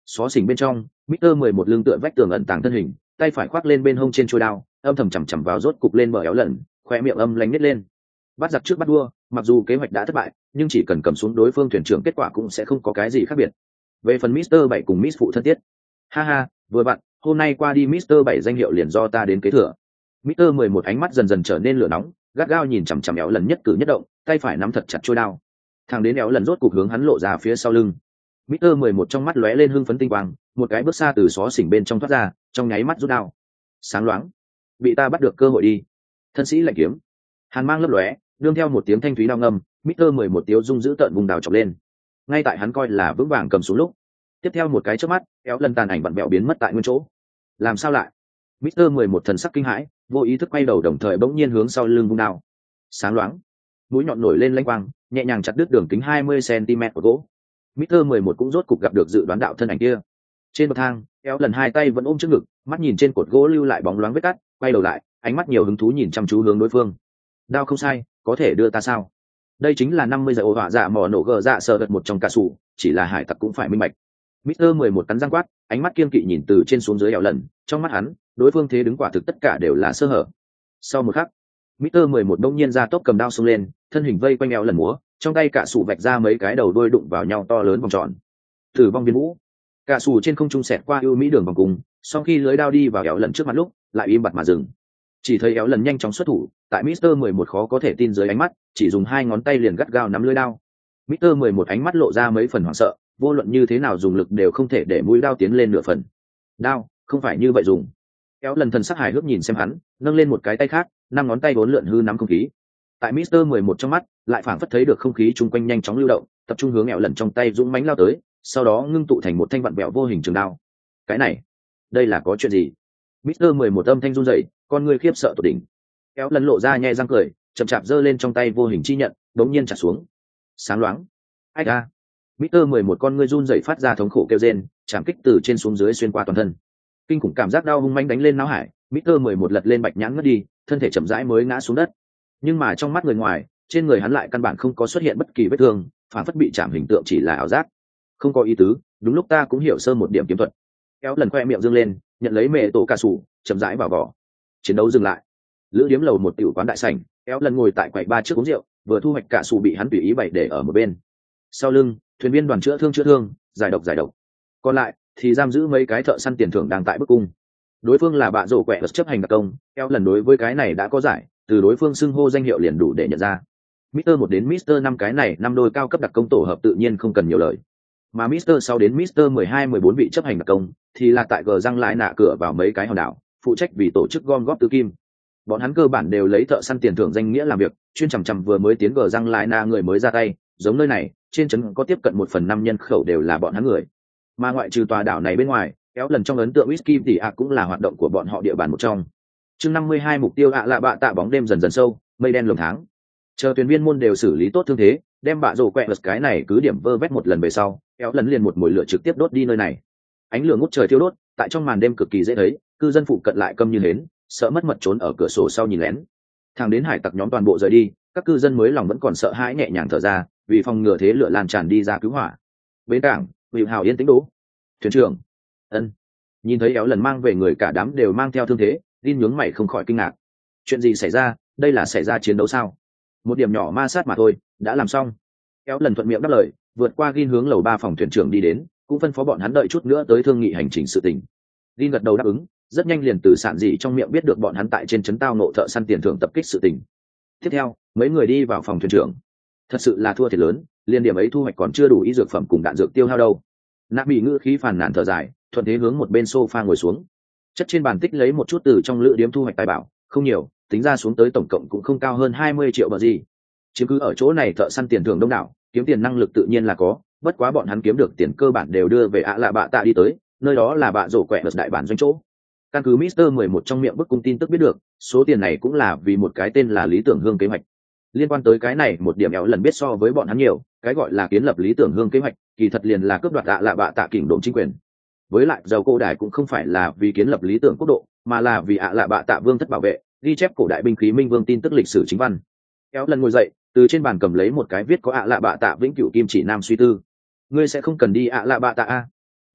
S1: xó xỉnh bên trong, Mr. 11 lưng tựa vách tường ẩn tàng thân hình, tay phải khoác lên bên hông trên chuôi đao, âm thầm chằm chằm vào rốt cục lên bờ éo lần, khoe miệng âm lánh nít lên. Bắt giặc trước bắt đua, mặc dù kế hoạch đã thất bại, nhưng chỉ cần cầm xuống đối phương thuyền trưởng kết quả cũng sẽ không có cái gì khác biệt. Về phần Mr. 7 cùng Miss phụ thân thiết, ha ha, vừa vặn, hôm nay qua đi Mr. 7 danh hiệu liền do ta đến kế thừa. Mr. 11 ánh mắt dần dần trở nên lửa nóng, gắt gao nhìn chằm chằm éo lần nhất cử nhất động, tay phải nắm thật chặt chuôi đao. Thằng đến éo lần rốt cục hướng hắn lộ ra phía sau lưng. Mr. 11 trong mắt lóe lên hưng phấn tinh quang, một cái bước xa từ xó xỉnh bên trong thoát ra, trong nháy mắt rút đao. Sáng loáng, bị ta bắt được cơ hội đi. Thân sĩ lạnh kiếm, hàn mang lấp lóe, đương theo một tiếng thanh thúy đao ngâm, Mr. 11 tiếu dung giữ tợn vùng đào chọc lên. Ngay tại hắn coi là vững vàng cầm xuống lúc, tiếp theo một cái chớp mắt, éo lần tàn ảnh vặn vẹo biến mất tại nguyên chỗ. Làm sao lại? Mr. 11 thần sắc kinh hãi, vô ý thức quay đầu đồng thời bỗng nhiên hướng sau lưng vung đao. Sáng loáng, mũi nhọn nổi lên lanh quang, nhẹ nhàng chặt đứt đường kính 20 cm của gỗ. Mr. 11 cũng rốt cục gặp được dự đoán đạo thân ảnh kia. Trên bậc thang, éo lần hai tay vẫn ôm trước ngực, mắt nhìn trên cột gỗ lưu lại bóng loáng vết cắt, quay đầu lại, ánh mắt nhiều hứng thú nhìn chăm chú hướng đối phương. Đao không sai, có thể đưa ta sao? Đây chính là 50 giờ ổ hỏa dạ mỏ nổ gờ dạ sờ đợt một trong cả sủ, chỉ là hải tặc cũng phải minh bạch. Mr. 11 cắn răng quát, ánh mắt kiên kỵ nhìn từ trên xuống dưới éo lần, trong mắt hắn, đối phương thế đứng quả thực tất cả đều là sơ hở. Sau một khắc, Mr. 11 đông nhiên ra tốc cầm đao xông lên, thân hình vây quanh éo lần múa, trong tay cả sủ vạch ra mấy cái đầu đuôi đụng vào nhau to lớn vòng tròn. Tử vong viên vũ, cả sủ trên không trung xẹt qua ưu mỹ đường vòng cung, sau khi lưới đao đi vào éo lần trước mặt lúc, lại im bặt mà dừng. Chỉ thấy éo lần nhanh chóng xuất thủ, tại Mr. 11 khó có thể tin dưới ánh mắt, chỉ dùng hai ngón tay liền gắt gao nắm lưỡi đao. Mr. 11 ánh mắt lộ ra mấy phần hoảng sợ, vô luận như thế nào dùng lực đều không thể để mũi đao tiến lên nửa phần. Đao, không phải như vậy dùng. Éo lần thần sắc hài hước nhìn xem hắn, nâng lên một cái tay khác, năm ngón tay vốn lượn hư nắm không khí. Tại Mr. 11 trong mắt, lại phảng phất thấy được không khí chung quanh nhanh chóng lưu động, tập trung hướng éo lần trong tay dũng mãnh lao tới, sau đó ngưng tụ thành một thanh vặn vẹo vô hình trường đao. Cái này, đây là có chuyện gì? Mr. 11 âm thanh run rẩy, con người khiếp sợ tột đỉnh. Éo lần lộ ra nhẹ răng cười, chậm chạp giơ lên trong tay vô hình chi nhận, đống nhiên trả xuống. Sáng loáng. Ách a. Mr. 11 con người run rẩy phát ra thống khổ kêu rên, chạm kích từ trên xuống dưới xuyên qua toàn thân. Kinh khủng cảm giác đau hung mãnh đánh lên não hải, Mr. 11 lật lên bạch nhãn ngất đi, thân thể chậm rãi mới ngã xuống đất. Nhưng mà trong mắt người ngoài, trên người hắn lại căn bản không có xuất hiện bất kỳ vết thương, phản phất bị chạm hình tượng chỉ là ảo giác. Không có ý tứ, đúng lúc ta cũng hiểu sơ một điểm kiếm thuật. Kéo lần khoe miệng dương lên, nhận lấy mẹ tổ cà sủ, chậm rãi vào vỏ. Chiến đấu dừng lại. Lữ điếm lầu một tiểu quán đại sảnh, kéo lần ngồi tại quầy ba trước uống rượu, vừa thu hoạch cà sủ bị hắn tùy ý bày để ở một bên. Sau lưng, thuyền viên đoàn chữa thương, giải độc. Còn lại thì giam giữ mấy cái thợ săn tiền thưởng đang tại bức cung. Đối phương là bạ rổ quẹ chấp hành đặc công, kéo lần đối với cái này đã có giải, từ đối phương xưng hô danh hiệu liền đủ để nhận ra. Mr. 1 đến Mr. 5 cái này năm đôi cao cấp đặc công tổ hợp tự nhiên không cần nhiều lời. Mà Mr. 6 đến Mr. 12, 14 vị chấp hành đặc công thì là tại gờ răng lại nạ cửa vào mấy cái hòn đảo, phụ trách vì tổ chức gom góp tứ kim. Bọn hắn cơ bản đều lấy thợ săn tiền thưởng danh nghĩa làm việc, chuyên chằm chằm vừa mới tiến gờ răng lại nạ người mới ra tay, giống nơi này, trên trấn có tiếp cận 1/5 nhân khẩu đều là bọn hắn người. Mà ngoại trừ tòa đảo này bên ngoài, kéo lần trong ấn tượng whisky thì cũng là hoạt động của bọn họ địa bàn một trong. Chương 52 mục tiêu lạ bạ tạ bóng đêm dần dần sâu, mây đen lồng tháng. Chờ thuyền viên môn đều xử lý tốt thương thế, đem bạ rổ quẹ cái này cứ điểm vơ vét một lần về sau, kéo lần liền một mồi lửa trực tiếp đốt đi nơi này. Ánh lửa ngút trời thiêu đốt, tại trong màn đêm cực kỳ dễ thấy, cư dân phụ cận lại câm như hến, sợ mất mật trốn ở cửa sổ sau nhìn lén. Thằng đến hải tặc nhóm toàn bộ rời đi, các cư dân mới lòng vẫn còn sợ hãi nhẹ nhàng thở ra, vì phòng ngừa thế lửa lan tràn đi ra cứu hỏa. Bến cảng, Hữu Hào yên tĩnh đố. Thuyền trưởng, ân. Nhìn thấy éo lần mang về người cả đám đều mang theo thương thế, Linh nhướng mày không khỏi kinh ngạc. Chuyện gì xảy ra? Đây là xảy ra chiến đấu sao? Một điểm nhỏ ma sát mà thôi, đã làm xong. Éo lần thuận miệng đáp lời, vượt qua Gin hướng lầu 3 phòng thuyền trưởng đi đến, cũng phân phó bọn hắn đợi chút nữa tới thương nghị hành trình sự tình. Gin gật đầu đáp ứng, rất nhanh liền từ sạn dị trong miệng biết được bọn hắn tại trên trấn tao nộ thợ săn tiền thưởng tập kích sự tình. Tiếp theo, mấy người đi vào phòng thuyền trưởng. Thật sự là thua thiệt lớn, liên điểm ấy thu hoạch còn chưa đủ y dược phẩm cùng đạn dược tiêu hao đâu. Nạp bị ngữ khí phàn nàn thở dài, thuận thế hướng một bên sofa ngồi xuống. Chất trên bàn tích lấy một chút từ trong lữ điếm thu hoạch tài bảo, không nhiều, tính ra xuống tới tổng cộng cũng không cao hơn 20 triệu bờ gì. Chiếm cứ ở chỗ này thợ săn tiền thưởng đông đảo, kiếm tiền năng lực tự nhiên là có, bất quá bọn hắn kiếm được tiền cơ bản đều đưa về lạ bạ tạ đi tới, nơi đó là bạ rổ quẹ đại bản doanh chỗ. Căn cứ Mr. 11 trong miệng bức cung tin tức biết được, số tiền này cũng là vì một cái tên là Lý Tưởng Hương kế hoạch. Liên quan tới cái này một điểm éo lần biết so với bọn hắn nhiều, cái gọi là kiến lập Lý Tưởng Hương kế hoạch, kỳ thật liền là cướp đoạt lạ bạ tạ kingdom chính quyền. Với lại giàu cổ đại cũng không phải là vì kiến lập Lý Tưởng quốc độ, mà là vì lạ bạ tạ vương thất bảo vệ, ghi chép cổ đại binh khí minh vương tin tức lịch sử chính văn. Éo lần ngồi dậy, từ trên bàn cầm lấy một cái viết có lạ bạ tạ vĩnh cửu kim chỉ nam suy tư. Ngươi sẽ không cần đi lạ bạ tạ a?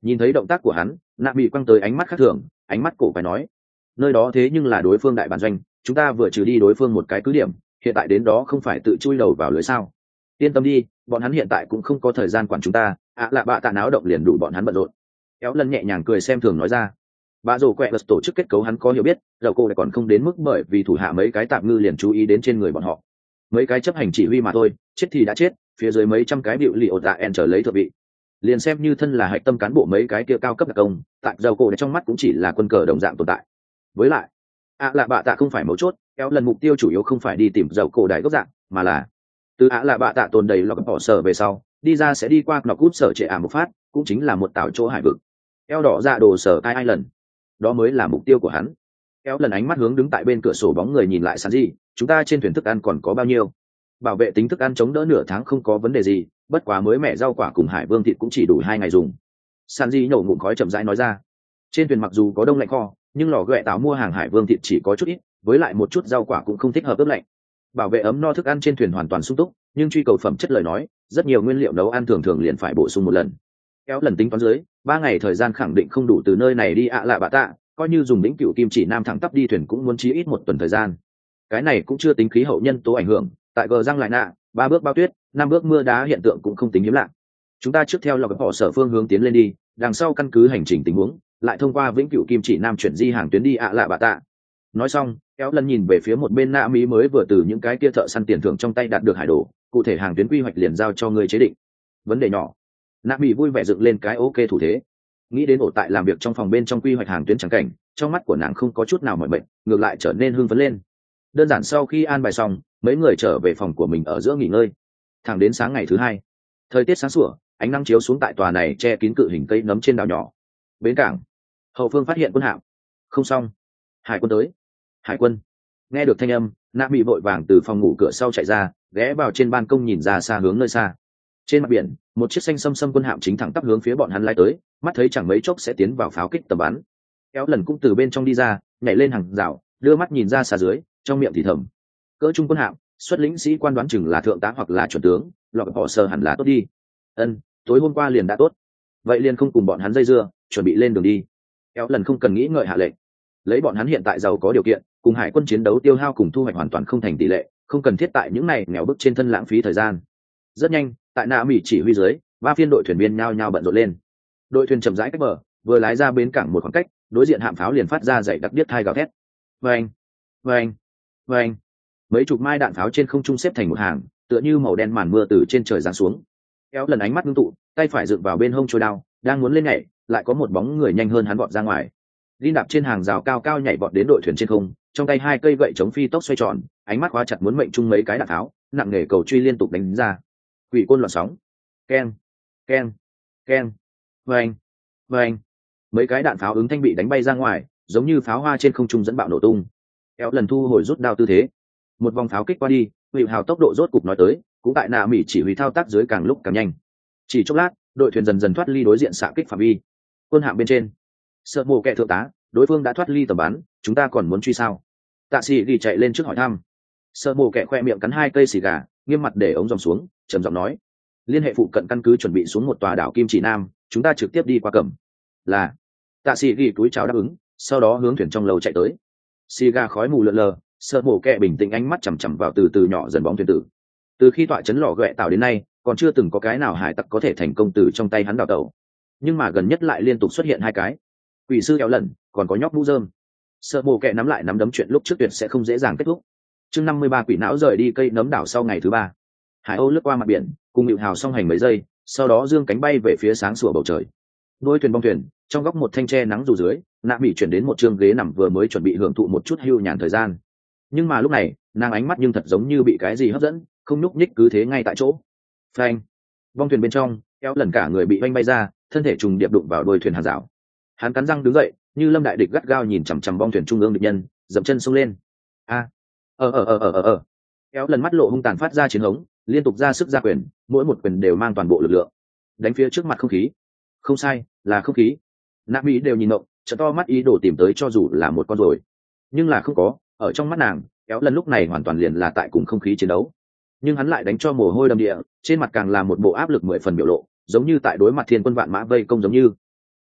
S1: Nhìn thấy động tác của hắn, nạ bị quăng tới ánh mắt khác thường, ánh mắt cổ phải nói, nơi đó thế nhưng là đối phương đại bản doanh, chúng ta vừa trừ đi đối phương một cái cứ điểm, hiện tại đến đó không phải tự chui đầu vào lưới sao? Yên tâm đi, bọn hắn hiện tại cũng không có thời gian quản chúng ta, lạ bạ tạ náo động liền đủ bọn hắn bận rộn. Kéo lần nhẹ nhàng cười xem thường nói ra. Bà rồ quẹ tổ chức kết cấu hắn có hiểu biết, dầu cô lại còn không đến mức bởi vì thủ hạ mấy cái tạm ngư liền chú ý đến trên người bọn họ. Mấy cái chấp hành chỉ huy mà thôi, chết thì đã chết, phía dưới mấy trăm cái bịu lì ột tạ en trở lấy thượng vị. Liền xem như thân là hạch tâm cán bộ mấy cái kia cao cấp đặc công, tại dầu cô trong mắt cũng chỉ là quân cờ đồng dạng tồn tại. Với lại, lạ bạ tạ không phải mấu chốt, kéo lần mục tiêu chủ yếu không phải đi tìm dầu cổ đại gốc dạng, mà là từ lạ bạ tạ tồn đầy lọc bỏ sở về sau, đi ra sẽ đi qua nọc cút sở trệ một phát, cũng chính là một tảo chỗ hải vực. Eo đỏ dạ đồ sở tai ai lần, đó mới là mục tiêu của hắn. Kéo lần ánh mắt hướng đứng tại bên cửa sổ bóng người nhìn lại sàn gì, chúng ta trên thuyền thức ăn còn có bao nhiêu? Bảo vệ tính thức ăn chống đỡ nửa tháng không có vấn đề gì, bất quá mới mẹ rau quả cùng hải vương thịt cũng chỉ đủ 2 ngày dùng. Sanji nhổ ngụm khói chậm rãi nói ra. Trên thuyền mặc dù có đông lạnh kho, nhưng lò ghẹ táo mua hàng hải vương thịt chỉ có chút ít, với lại một chút rau quả cũng không thích hợp ướp lạnh. Bảo vệ ấm no thức ăn trên thuyền hoàn toàn sung túc, nhưng truy cầu phẩm chất lời nói, rất nhiều nguyên liệu nấu ăn thường liền phải bổ sung một lần. Kéo lần tính toán dưới, 3 ngày thời gian khẳng định không đủ từ nơi này đi lạ bạ tạ, coi như dùng lĩnh cựu kim chỉ nam thẳng tắp đi thuyền cũng muốn chí ít 1 tuần thời gian. Cái này cũng chưa tính khí hậu nhân tố ảnh hưởng, tại gờ răng lại nạ, 3 bước bao tuyết, 5 bước mưa đá hiện tượng cũng không tính hiếm lạ. Chúng ta trước theo lọc họ sở phương hướng tiến lên đi, đằng sau căn cứ hành trình tình huống, lại thông qua vĩnh cửu kim chỉ nam chuyển di hàng tuyến đi lạ bạ tạ. Nói xong, kéo lần nhìn về phía một bên nạ mỹ mới vừa từ những cái kia thợ săn tiền thưởng trong tay đạt được hải đồ, cụ thể hàng tuyến quy hoạch liền giao cho người chế định. Vấn đề nhỏ. Nạ mỹ vui vẻ dựng lên cái ok thủ thế. Nghĩ đến ổ tại làm việc trong phòng bên trong quy hoạch hàng tuyến trắng cảnh, trong mắt của nàng không có chút nào mỏi mệt, ngược lại trở nên hưng phấn lên. Đơn giản sau khi an bài xong, mấy người trở về phòng của mình ở giữa nghỉ ngơi. Thẳng đến sáng ngày thứ 2, thời tiết sáng sủa, ánh nắng chiếu xuống tại tòa này che kín cự hình cây nấm trên đảo nhỏ. Bến cảng, hậu phương phát hiện quân hạm. Không xong, hải quân tới. Hải quân. Nghe được thanh âm, nạ bị vội vàng từ phòng ngủ cửa sau chạy ra, ghé vào trên ban công nhìn ra xa hướng nơi xa. Trên mặt biển, một chiếc xanh xâm xâm quân hạm chính thẳng tắp hướng phía bọn hắn lái tới, mắt thấy chẳng mấy chốc sẽ tiến vào pháo kích tầm bắn. Kéo lần cũng từ bên trong đi ra, nhảy lên hàng rào, đưa mắt nhìn ra xa dưới, trong miệng thì thầm: cỡ trung quân hạm, xuất lĩnh sĩ quan đoán chừng là thượng tá hoặc là chuẩn tướng, lọc họ sơ hẳn là tốt đi. Tối hôm qua liền đã tốt, vậy liền không cùng bọn hắn dây dưa, chuẩn bị lên đường đi. Kéo lần không cần nghĩ ngợi hạ lệnh, lấy bọn hắn hiện tại giàu có điều kiện, cùng hải quân chiến đấu tiêu hao cùng thu hoạch hoàn toàn không thành tỷ lệ, không cần thiết tại những này nghèo bức trên thân lãng phí thời gian. Rất nhanh, tại nạ mỹ chỉ huy dưới, 3 phiên đội thuyền viên nhao nhao bận rộn lên. Đội thuyền chậm rãi cách bờ, vừa lái ra bến cảng một khoảng cách, đối diện hạm pháo liền phát ra dày đặc điếc thai gào thét. Vâng, vâng, vâng. Mấy chục mai đạn pháo trên không trung xếp thành một hàng, tựa như màu đen màn mưa từ trên trời giáng xuống. Kéo lần ánh mắt ngưng tụ, tay phải dựng vào bên hông trôi đao, đang muốn lên nhảy, lại có một bóng người nhanh hơn hắn vọt ra ngoài. Linh đạp trên hàng rào cao cao nhảy vọt đến đội thuyền trên không, trong tay 2 cây gậy chống phi tốc xoay tròn, ánh mắt khóa chặt muốn mệnh chung mấy cái đạn tháo, nặng nề cầu truy liên tục đánh ra. Quỷ côn loạn sóng. Keng, keng, keng. Vâng, vâng. Mấy cái đạn pháo ứng thanh bị đánh bay ra ngoài, giống như pháo hoa trên không trung dẫn bạo nổ tung. Kéo lần thu hồi rút đao tư thế. Một vòng pháo kích qua đi, Hữu Hào tốc độ rốt cục nói tới, cũng tại nạ mỹ chỉ huy thao tác dưới càng lúc càng nhanh. Chỉ chốc lát, đội thuyền dần dần thoát ly đối diện xạ kích phạm vi. Quân hạm bên trên, sợ mồ kệ thượng tá, đối phương đã thoát ly tầm bắn, chúng ta còn muốn truy sao? Tạ sĩ ghi chạy lên trước hỏi thăm. Sợ mồ kệ khoe miệng cắn 2 cây xì gà, nghiêm mặt để ống dòng xuống, trầm giọng nói: liên hệ phụ cận căn cứ chuẩn bị xuống một tòa đảo Kim Chỉ Nam, chúng ta trực tiếp đi qua cẩm. Là. Tạ sĩ ghi túi chào đáp ứng, sau đó hướng thuyền trong lầu chạy tới. Xì gà khói mù lượn lờ, sợ mồ kệ bình tĩnh ánh mắt chằm chằm vào từ từ nhỏ dần bóng thuyền tử. Từ khi tọa chấn lò ghẹ tạo đến nay, còn chưa từng có cái nào hải tặc có thể thành công từ trong tay hắn đào tẩu, nhưng mà gần nhất lại liên tục xuất hiện 2 cái quỷ sư kéo lần, còn có nhóc mũ rơm. Sợ mồ kệ nắm lại nắm đấm chuyện lúc trước tuyệt sẽ không dễ dàng kết thúc. Chương 53 quỷ não rời đi cây nấm đảo sau ngày thứ 3. Hải âu lướt qua mặt biển, cùng Hữu Hào song hành mấy giây, sau đó dương cánh bay về phía sáng sủa bầu trời. Đôi thuyền bong thuyền, trong góc một thanh tre nắng dù dưới, nạ bị chuyển đến một chương ghế nằm vừa mới chuẩn bị hưởng thụ một chút hưu nhàn thời gian. Nhưng mà lúc này, nàng ánh mắt nhưng thật giống như bị cái gì hấp dẫn, không nhúc nhích cứ thế ngay tại chỗ. Phanh! Bong thuyền bên trong, kéo lần cả người bị oanh bay ra, thân thể trùng điệp đụng vào đuôi thuyền hàng rào. Hắn cắn răng đứng dậy, như lâm đại địch gắt gao nhìn chằm chằm bong thuyền trung ương địch nhân, dậm chân xông lên. Kéo lần mắt lộ hung tàn phát ra chiến hống, liên tục ra sức ra quyền, mỗi một quyền đều mang toàn bộ lực lượng, đánh phía trước mặt không khí. Không sai, là không khí. Nạ mỹ đều nhìn ngộng, trợ to mắt ý đồ tìm tới cho dù là một con rồi, nhưng là không có. Ở trong mắt nàng, kéo lần lúc này hoàn toàn liền là tại cùng không khí chiến đấu, nhưng hắn lại đánh cho mồ hôi đầm địa, trên mặt càng là một bộ áp lực 10 phần biểu lộ, giống như tại đối mặt thiên quân vạn mã vây công giống như.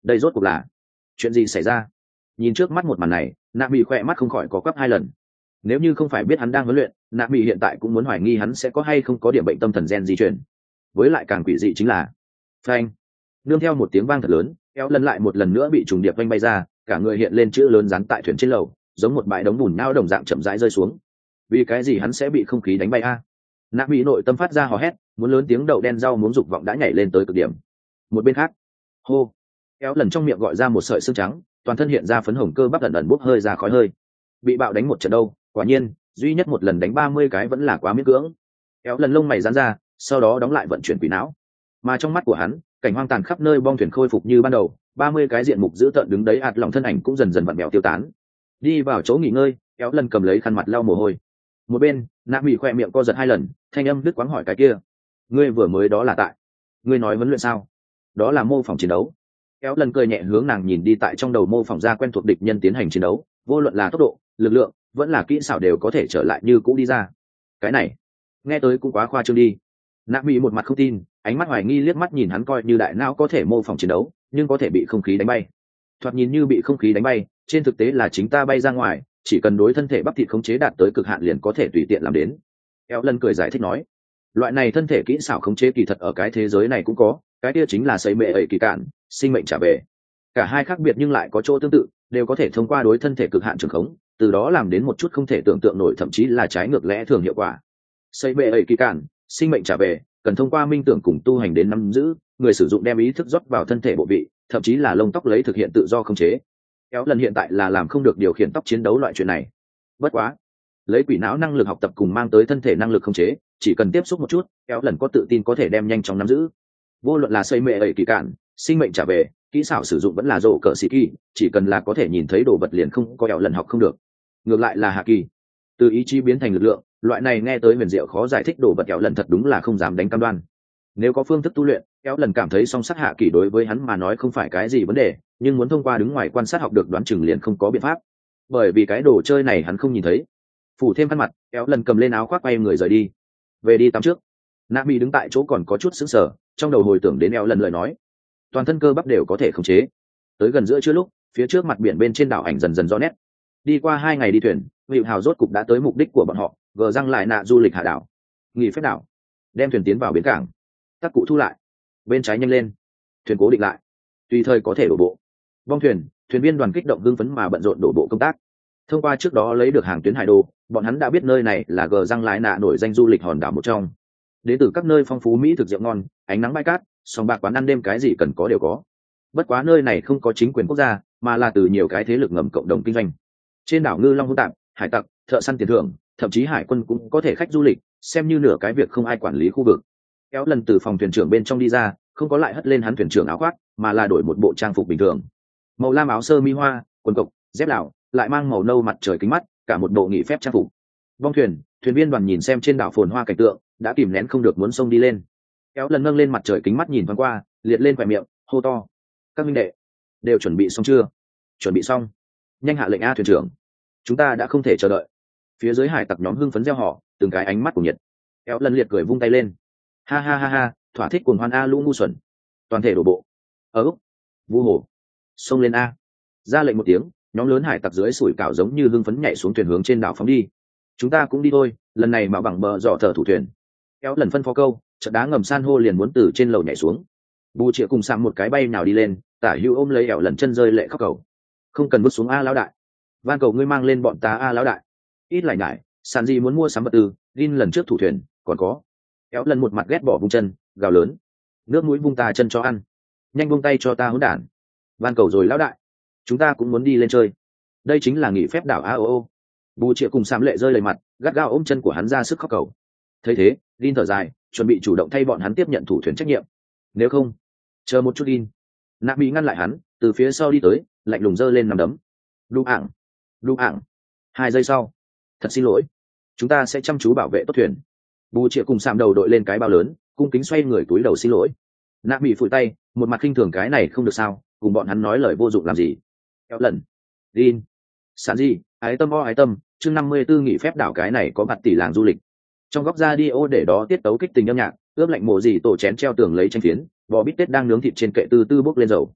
S1: đây rốt cuộc là chuyện gì xảy ra? Nhìn trước mắt một màn này, nạ bị khỏe mắt không khỏi có quắp 2 lần. Nếu như không phải biết hắn đang huấn luyện, nạ bị hiện tại cũng muốn hoài nghi hắn sẽ có hay không có điểm bệnh tâm thần gen di chuyển. Với lại càng quỷ dị chính là phanh, nương theo một tiếng vang thật lớn, kéo lần lại một lần nữa bị trùng điệp vanh bay ra, cả người hiện lên chữ lớn dán tại thuyền trên lầu, giống một bãi đống bùn nhão đồng dạng chậm rãi rơi xuống. Vì cái gì hắn sẽ bị không khí đánh bay a? Nạ bị nội tâm phát ra hò hét, muốn lớn tiếng đậu đen rau muốn dục vọng đã nhảy lên tới cực điểm. Một bên khác, hô, kéo lần trong miệng gọi ra một sợi xương trắng, toàn thân hiện ra phấn hồng cơ bắp ẩn ẩn bốc hơi ra khói hơi. Bị bạo đánh một trận đâu, quả nhiên duy nhất một lần đánh 30 cái vẫn là quá miễn cưỡng. Kéo lần lông mày giãn ra, sau đó đóng lại vận chuyển quỷ não. Mà trong mắt của hắn, cảnh hoang tàn khắp nơi, bong thuyền khôi phục như ban đầu, 30 cái diện mục dữ tợn đứng đấy ạt lòng thân ảnh cũng dần dần vặn mèo tiêu tán. Đi vào chỗ nghỉ ngơi, kéo lần cầm lấy khăn mặt lau mồ hôi. Một bên, nạ bị khoe miệng co giật 2 lần, thanh âm đứt quãng hỏi cái kia, ngươi vừa mới đó là tại ngươi nói huấn luyện sao? Đó là mô phỏng chiến đấu. Kéo lần cười nhẹ hướng nàng nhìn đi, tại trong đầu mô phỏng ra quen thuộc địch nhân tiến hành chiến đấu, vô luận là tốc độ, lực lượng vẫn là kỹ xảo đều có thể trở lại như cũ đi ra. Cái này nghe tới cũng quá khoa trương đi. Nạ bị một mặt không tin, ánh mắt hoài nghi liếc mắt nhìn hắn, coi như đại não có thể mô phỏng chiến đấu nhưng có thể bị không khí đánh bay. Thoạt nhìn như bị không khí đánh bay, trên thực tế là chính ta bay ra ngoài, chỉ cần đối thân thể bắp thịt khống chế đạt tới cực hạn liền có thể tùy tiện làm đến. Kéo lần cười giải thích nói, loại này thân thể kỹ xảo khống chế kỳ thật ở cái thế giới này cũng có, cái kia chính là xây mệ ẩy kỳ cạn, sinh mệnh trả về. Cả hai khác biệt nhưng lại có chỗ tương tự, đều có thể thông qua đối thân thể cực hạn trường khống, từ đó làm đến một chút không thể tưởng tượng nổi, thậm chí là trái ngược lẽ thường hiệu quả. Xây mệ ẩy kỳ cạn, sinh mệnh trả về, cần thông qua minh tưởng cùng tu hành đến nắm giữ, người sử dụng đem ý thức rót vào thân thể bộ vị, thậm chí là lông tóc lấy thực hiện tự do khống chế. Kéo lần hiện tại là làm không được điều khiển tóc chiến đấu loại chuyện này. Bất quá, lấy quỷ não năng lực học tập cùng mang tới thân thể năng lực khống chế, chỉ cần tiếp xúc một chút, kéo lần có tự tin có thể đem nhanh chóng nắm giữ. Vô luận là xây mệ ẩy kỳ cạn, sinh mệnh trả về, kỹ xảo sử dụng vẫn là rổ cỡ xì kỳ, chỉ cần là có thể nhìn thấy đồ vật liền không có kéo lần học không được. Ngược lại là hạ kỳ, từ ý chí biến thành lực lượng, loại này nghe tới huyền diệu khó giải thích đồ vật kéo lần thật đúng là không dám đánh cam đoan. Nếu có phương thức tu luyện, kéo lần cảm thấy song sắc hạ kỳ đối với hắn mà nói không phải cái gì vấn đề, nhưng muốn thông qua đứng ngoài quan sát học được đoán chừng liền không có biện pháp, bởi vì cái đồ chơi này hắn không nhìn thấy. Phủ thêm khăn mặt, kéo lần cầm lên áo khoác quay người rời đi. Về đi tắm trước. Nạ bị đứng tại chỗ còn có chút sững sờ, trong đầu hồi tưởng đến kéo lần lời nói, toàn thân cơ bắp đều có thể khống chế. Tới gần giữa trưa lúc, phía trước mặt biển bên trên đảo ảnh dần dần rõ nét. Đi qua 2 ngày đi thuyền, Hữu Hào rốt cục đã tới mục đích của bọn họ, gờ răng lại nạ du lịch hạ đảo. Nghỉ phép đảo, đem thuyền tiến vào bến cảng. Các cụ thu lại, bên trái nhanh lên, thuyền cố định lại, tùy thời có thể đổ bộ. Bong thuyền, thuyền viên đoàn kích động hưng phấn mà bận rộn đổ bộ công tác. Thông qua trước đó lấy được hàng tuyến hải đồ, bọn hắn đã biết nơi này là gờ răng lại nạ nổi danh du lịch hòn đảo một trong. Đến từ các nơi phong phú mỹ thực rượu ngon, ánh nắng bãi cát, sòng bạc quán ăn đêm, cái gì cần có đều có. Bất quá nơi này không có chính quyền quốc gia, mà là từ nhiều cái thế lực ngầm cộng đồng kinh doanh. Trên đảo ngư long hỗn tạp, hải tặc, thợ săn tiền thưởng, thậm chí hải quân cũng có thể khách du lịch, xem như nửa cái việc không ai quản lý khu vực. Kéo lần từ phòng thuyền trưởng bên trong đi ra, không có lại hất lên hắn thuyền trưởng áo khoác, mà là đổi một bộ trang phục bình thường, màu lam áo sơ mi hoa, quần cộc, dép lào, lại mang màu nâu mặt trời kính mắt, cả một bộ nghỉ phép trang phục. Bong thuyền, thuyền viên đoàn nhìn xem trên đảo phồn hoa cảnh tượng, đã kìm nén không được muốn xông đi lên. Kéo lần nâng lên mặt trời kính mắt nhìn thoáng qua, liệt lên khỏe miệng, hô to, các minh đệ đều chuẩn bị xong chưa? Chuẩn bị xong. Nhanh hạ lệnh a thuyền trưởng, chúng ta đã không thể chờ đợi. Phía dưới hải tặc nhóm hưng phấn reo hò, từng cái ánh mắt của nhiệt. Kéo lần liệt cười vung tay lên, ha ha ha ha, thỏa thích cuồng hoan a lũ ngu xuẩn, toàn thể đổ bộ. Vu hồ, xông lên a. Ra lệnh một tiếng, nhóm lớn hải tặc dưới sủi cảo giống như hưng phấn nhảy xuống thuyền hướng trên đảo phóng đi. Chúng ta cũng đi thôi, lần này mà bằng bờ dọ thở thủ thuyền. Kéo lần phân phó câu, trận đá ngầm san hô liền muốn từ trên lầu nhảy xuống. Bù Triệu cùng Sam một cái bay nào đi lên, tả hữu ôm lấy ẻo lần chân rơi lệ khóc cầu. Không cần bước xuống a lão đại, van cầu ngươi mang lên bọn ta a lão đại. Ít lại nhải, sàn gì muốn mua sắm vật tư, Gin lần trước thủ thuyền, còn có. Kéo lần một mặt ghét bỏ vung chân, gào lớn, nước mũi vung ta chân cho ăn, nhanh buông tay cho ta hỗn đản. Van cầu rồi lão đại, chúng ta cũng muốn đi lên chơi. Đây chính là nghỉ phép đảo a o o. Bù Triệu cùng Sam lệ rơi lầy mặt, gắt gao ôm chân của hắn ra sức khóc cầu. Thấy thế, Gin thở dài, chuẩn bị chủ động thay bọn hắn tiếp nhận thủ thuyền trách nhiệm. Nếu không, chờ một chút. Gin nạ bị ngăn lại hắn, từ phía sau đi tới, lạnh lùng giơ lên nằm đấm. Đu ảng 2 giây sau, thật xin lỗi, chúng ta sẽ chăm chú bảo vệ tốt thuyền. Bù Triệu cùng Sam đầu đội lên cái bao lớn, cung kính xoay người túi đầu xin lỗi. Nạ bị phủi tay, một mặt khinh thường, cái này không được sao, cùng bọn hắn nói lời vô dụng làm gì. Kéo lần, Gin, sán gì, ái tâm, chương 54 nghỉ phép đảo, cái này có mặt tỷ làng du lịch. Trong góc radio để đó tiết tấu kích tình âm nhạc, ướp lạnh mồ gì tổ chén treo tường lấy tranh phiến, bò bít tết đang nướng thịt trên kệ từ từ bốc lên dầu.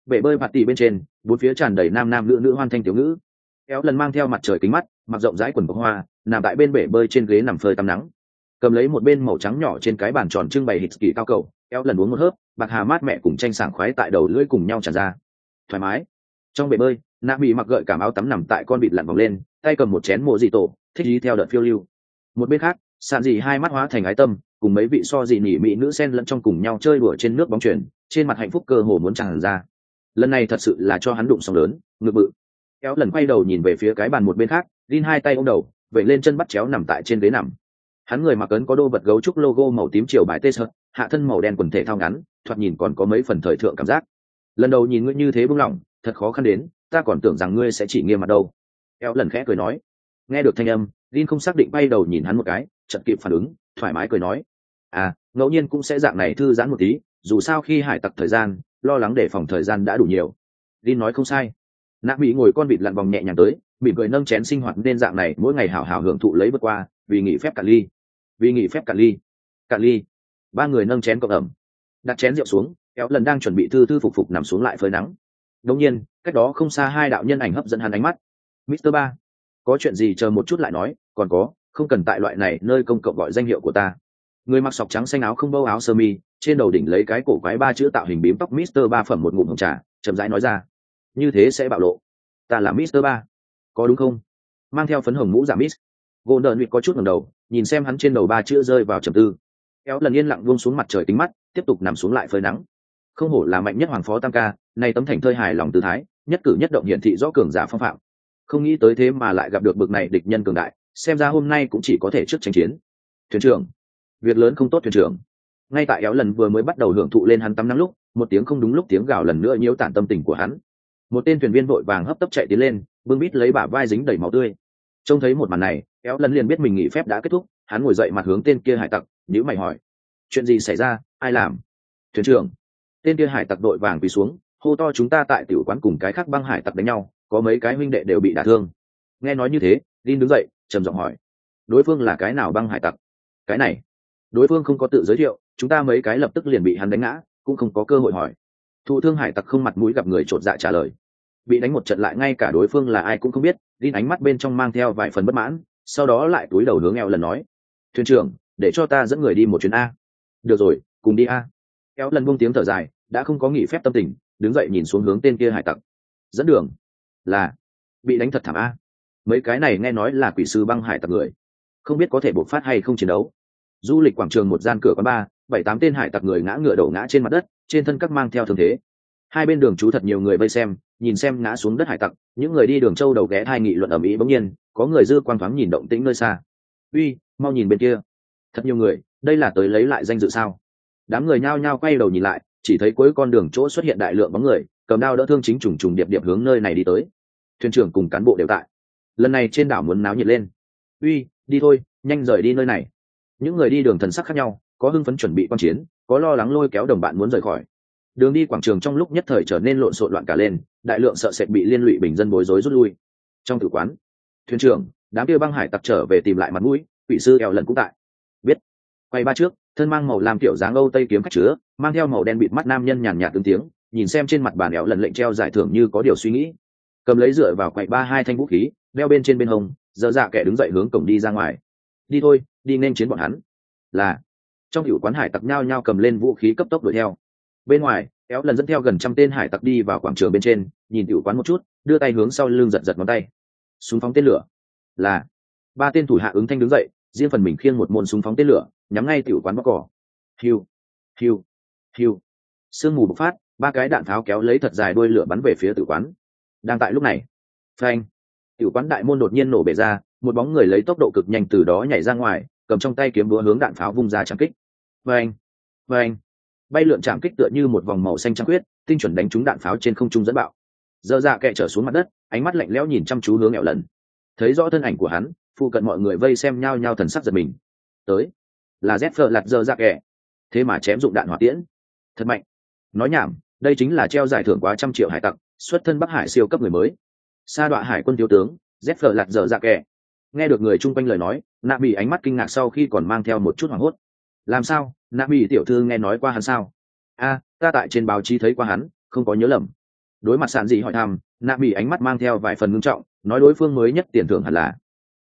S1: bể bơi bạt tỷ bên trên bốn phía tràn đầy nam nam nữ nữ hoan thanh tiểu ngữ. Kéo lần mang theo mặt trời kính mắt, mặc rộng rãi quần bọc hoa, nằm tại bên bể bơi trên ghế nằm phơi tắm nắng, cầm lấy một bên màu trắng nhỏ trên cái bàn tròn trưng bày hít kỳ cao cầu. Kéo lần uống một hớp, bạc hà mát mẹ cùng chanh sảng khoái tại đầu lưỡi cùng nhau tràn ra, thoải mái. Trong bể bơi, nạ bị mặc gợi cảm áo tắm nằm tại con vịt lặn vòng lên, tay cầm một chén mộ dị tổ, thích ý theo đợt phiêu lưu. Một bên khác, sàn dị hai mắt hóa thành ái tâm, cùng mấy vị so dị nỉ mỹ nữ sen lẫn trong cùng nhau chơi đùa trên nước bóng chuyền, trên mặt hạnh phúc cơ hồ muốn tràn ra. Lần này thật sự là cho hắn đụng sóng lớn, ngực bự. Kéo lần quay đầu nhìn về phía cái bàn một bên khác, Lin hai tay ôm đầu, vậy lên chân bắt chéo nằm tại trên ghế nằm. Hắn người mặc ấn có đô vật gấu trúc logo màu tím chiều bài tê sợt, hạ thân màu đen quần thể thao ngắn, thoạt nhìn còn có mấy phần thời thượng cảm giác. Lần đầu nhìn ngươi như thế buông lỏng, thật khó khăn đến, ta còn tưởng rằng ngươi sẽ chỉ nghiêm mặt đâu. Kéo lần khẽ cười nói. Nghe được thanh âm, Lin không xác định bay đầu nhìn hắn một cái, chợt kịp phản ứng, thoải mái cười nói. À, ngẫu nhiên cũng sẽ dạng này thư giãn một tí, dù sao khi hải tặc thời gian, lo lắng để phòng thời gian đã đủ nhiều. Lin nói không sai. Nạ bị ngồi con vịt lặn vòng nhẹ nhàng tới, mỉm cười nâng chén sinh hoạt nên dạng này mỗi ngày hảo hảo hưởng thụ lấy vượt qua, vì nghỉ phép cả ly. Vì nghỉ phép cả ly. Cả ly. Ba người nâng chén cộng ẩm. Đặt chén rượu xuống, Kéo lần đang chuẩn bị thư thư phục phục nằm xuống lại phơi nắng. Đương nhiên, cách đó không xa hai đạo nhân ảnh hấp dẫn hắn ánh mắt. Mr. Ba, có chuyện gì chờ một chút lại nói, còn có, không cần tại loại này nơi công cộng gọi danh hiệu của ta. Người mặc sọc trắng xanh áo không bâu áo sơ mi, trên đầu đỉnh lấy cái cổ quái ba chữ tạo hình bím tóc Mr. Ba phẩm một ngụm hồng trà, chậm rãi nói ra. Như thế sẽ bạo lộ. Ta là Mr. Ba, có đúng không? Mang theo phấn hồng mũ giả Miss. Golden Week có chút ngẩng đầu, nhìn xem hắn trên đầu ba chữ rơi vào trầm tư. Kéo lần yên lặng buông xuống mặt trời tính mắt, tiếp tục nằm xuống lại phơi nắng. Không hổ là mạnh nhất hoàng phó tam ca, này tấm thành thơi hài lòng tư thái, nhất cử nhất động hiển thị rõ cường giả phong phạm. Không nghĩ tới thế mà lại gặp được bực này địch nhân cường đại, xem ra hôm nay cũng chỉ có thể trước tranh chiến. Thuyền trưởng, việc lớn không tốt thuyền trưởng. Ngay tại Kéo lần vừa mới bắt đầu hưởng thụ lên hắn tắm nắng lúc, một tiếng không đúng lúc tiếng gào lần nữa nhiễu tản tâm tình của hắn. Một tên thuyền viên vội vàng hấp tấp chạy tiến lên, bưng bít lấy bả vai dính đầy máu tươi. Trông thấy một màn này, Kéo lần liền biết mình nghỉ phép đã kết thúc, hắn ngồi dậy mặt hướng tên kia hải tặc, nhíu mày hỏi: chuyện gì xảy ra, ai làm? Thuyền trưởng. Tên kia hải tặc đội vàng quỳ xuống, hô to: chúng ta tại tiểu quán cùng cái khác băng hải tặc đánh nhau, có mấy cái huynh đệ đều bị đả thương. Nghe nói như thế, Linh đứng dậy, trầm giọng hỏi: đối phương là cái nào băng hải tặc? Cái này, đối phương không có tự giới thiệu, chúng ta mấy cái lập tức liền bị hắn đánh ngã, cũng không có cơ hội hỏi. Thụ thương hải tặc không mặt mũi gặp người chột dạ trả lời. Bị đánh một trận lại ngay cả đối phương là ai cũng không biết, Linh ánh mắt bên trong mang theo vài phần bất mãn, sau đó lại túi đầu hướng Eo lần nói: thuyền trưởng, để cho ta dẫn người đi một chuyến a. Được rồi, cùng đi a. Eo lần buông tiếng thở dài, đã không có nghỉ phép tâm tình, đứng dậy nhìn xuống hướng tên kia hải tặc. Dẫn đường. Là. Bị đánh thật thảm a. Mấy cái này nghe nói là quỷ sư băng hải tặc người, không biết có thể bộc phát hay không chiến đấu. Du lịch quảng trường một gian cửa quán bar, 7-8 tên hải tặc người ngã ngựa đổ ngã trên mặt đất, trên thân các mang theo thương thế. Hai bên đường trú thật nhiều người vây xem, nhìn xem ngã xuống đất hải tặc, những người đi đường châu đầu ghé thai nghị luận ầm ĩ. Bỗng nhiên có người dư quang thoáng nhìn động tĩnh nơi xa. Uy, mau nhìn bên kia, thật nhiều người, đây là tới lấy lại danh dự sao? Đám người nhao nhao quay đầu nhìn lại, chỉ thấy cuối con đường chỗ xuất hiện đại lượng bóng người, cầm đao đỡ thương chính trùng trùng điệp điệp hướng nơi này đi tới. Thuyền trưởng cùng cán bộ đều tại. Lần này trên đảo muốn náo nhiệt lên. Uy, đi thôi, nhanh rời đi nơi này. Những người đi đường thần sắc khác nhau, có hưng phấn chuẩn bị quan chiến, có lo lắng lôi kéo đồng bạn muốn rời khỏi. Đường đi quảng trường trong lúc nhất thời trở nên lộn xộn loạn cả lên, đại lượng sợ sệt bị liên lụy bình dân bối rối rút lui. Trong tử quán, thuyền trưởng, đám kia băng hải tặc trở về tìm lại mặt mũi, quỷ sư Eo lần cũng tại. Biết. Quay ba trước, thân mang màu làm kiểu dáng Âu Tây kiếm khách chứa, mang theo màu đen bịt mắt nam nhân nhàn nhạt ứng tiếng, nhìn xem trên mặt bàn Eo lần lệnh treo giải thưởng như có điều suy nghĩ. Cầm lấy dựa vào quậy ba hai thanh vũ khí, đeo bên trên bên hông, giờ dạ kẻ đứng dậy hướng cổng đi ra ngoài. Đi thôi, đi nên chiến bọn hắn. Là. Trong hiệu quán hải tặc nhao nhao cầm lên vũ khí cấp tốc đuổi theo. Bên ngoài, Kéo lần dẫn theo gần 100 tên hải tặc đi vào quảng trường bên trên, nhìn tiểu quán một chút, đưa tay hướng sau lưng giật giật ngón tay. Súng phóng tên lửa. Là. Ba tên thủ hạ ứng thanh đứng dậy, riêng phần mình khiêng một môn súng phóng tên lửa, nhắm ngay tiểu quán bóc cỏ. Hiu, hiu, hiu. Sương mù bộc phát, ba cái đạn pháo kéo lấy thật dài đuôi lửa bắn về phía tiểu quán. Đang tại lúc này, phanh, tiểu quán đại môn đột nhiên nổ bể ra, một bóng người lấy tốc độ cực nhanh từ đó nhảy ra ngoài, cầm trong tay kiếm búa hướng đạn pháo vung ra chạm kích. Phanh, phanh. Bay lượn chạm kích tựa như một vòng màu xanh trắng quyết, tinh chuẩn đánh trúng đạn pháo trên không trung dẫn bạo. Dơ dạ kệ trở xuống mặt đất, ánh mắt lạnh lẽo nhìn chăm chú hướng Eo lần. Thấy rõ thân ảnh của hắn, phụ cận mọi người vây xem nhao nhao thần sắc giật mình. Tới, là Zephyr lạt dơ dạ kệ. Thế mà chém dụng đạn hỏa tiễn, thật mạnh. Nói nhảm, đây chính là treo giải thưởng quá 100 triệu hải tặc, xuất thân Bắc Hải siêu cấp người mới. Sa đọa hải quân thiếu tướng, Zephyr lạt dơ dạ kệ. Nghe được người chung quanh lời nói, Nạ Bỉ ánh mắt kinh ngạc sau khi còn mang theo một chút hoảng hốt. Làm sao, Nạ Bỉ tiểu thư nghe nói qua hắn sao? A, ta tại trên báo chí thấy qua hắn, không có nhớ lầm. Đối mặt sàn dị hỏi thăm, nạ bị ánh mắt mang theo vài phần ngưng trọng, nói đối phương mới nhất tiền thưởng hẳn là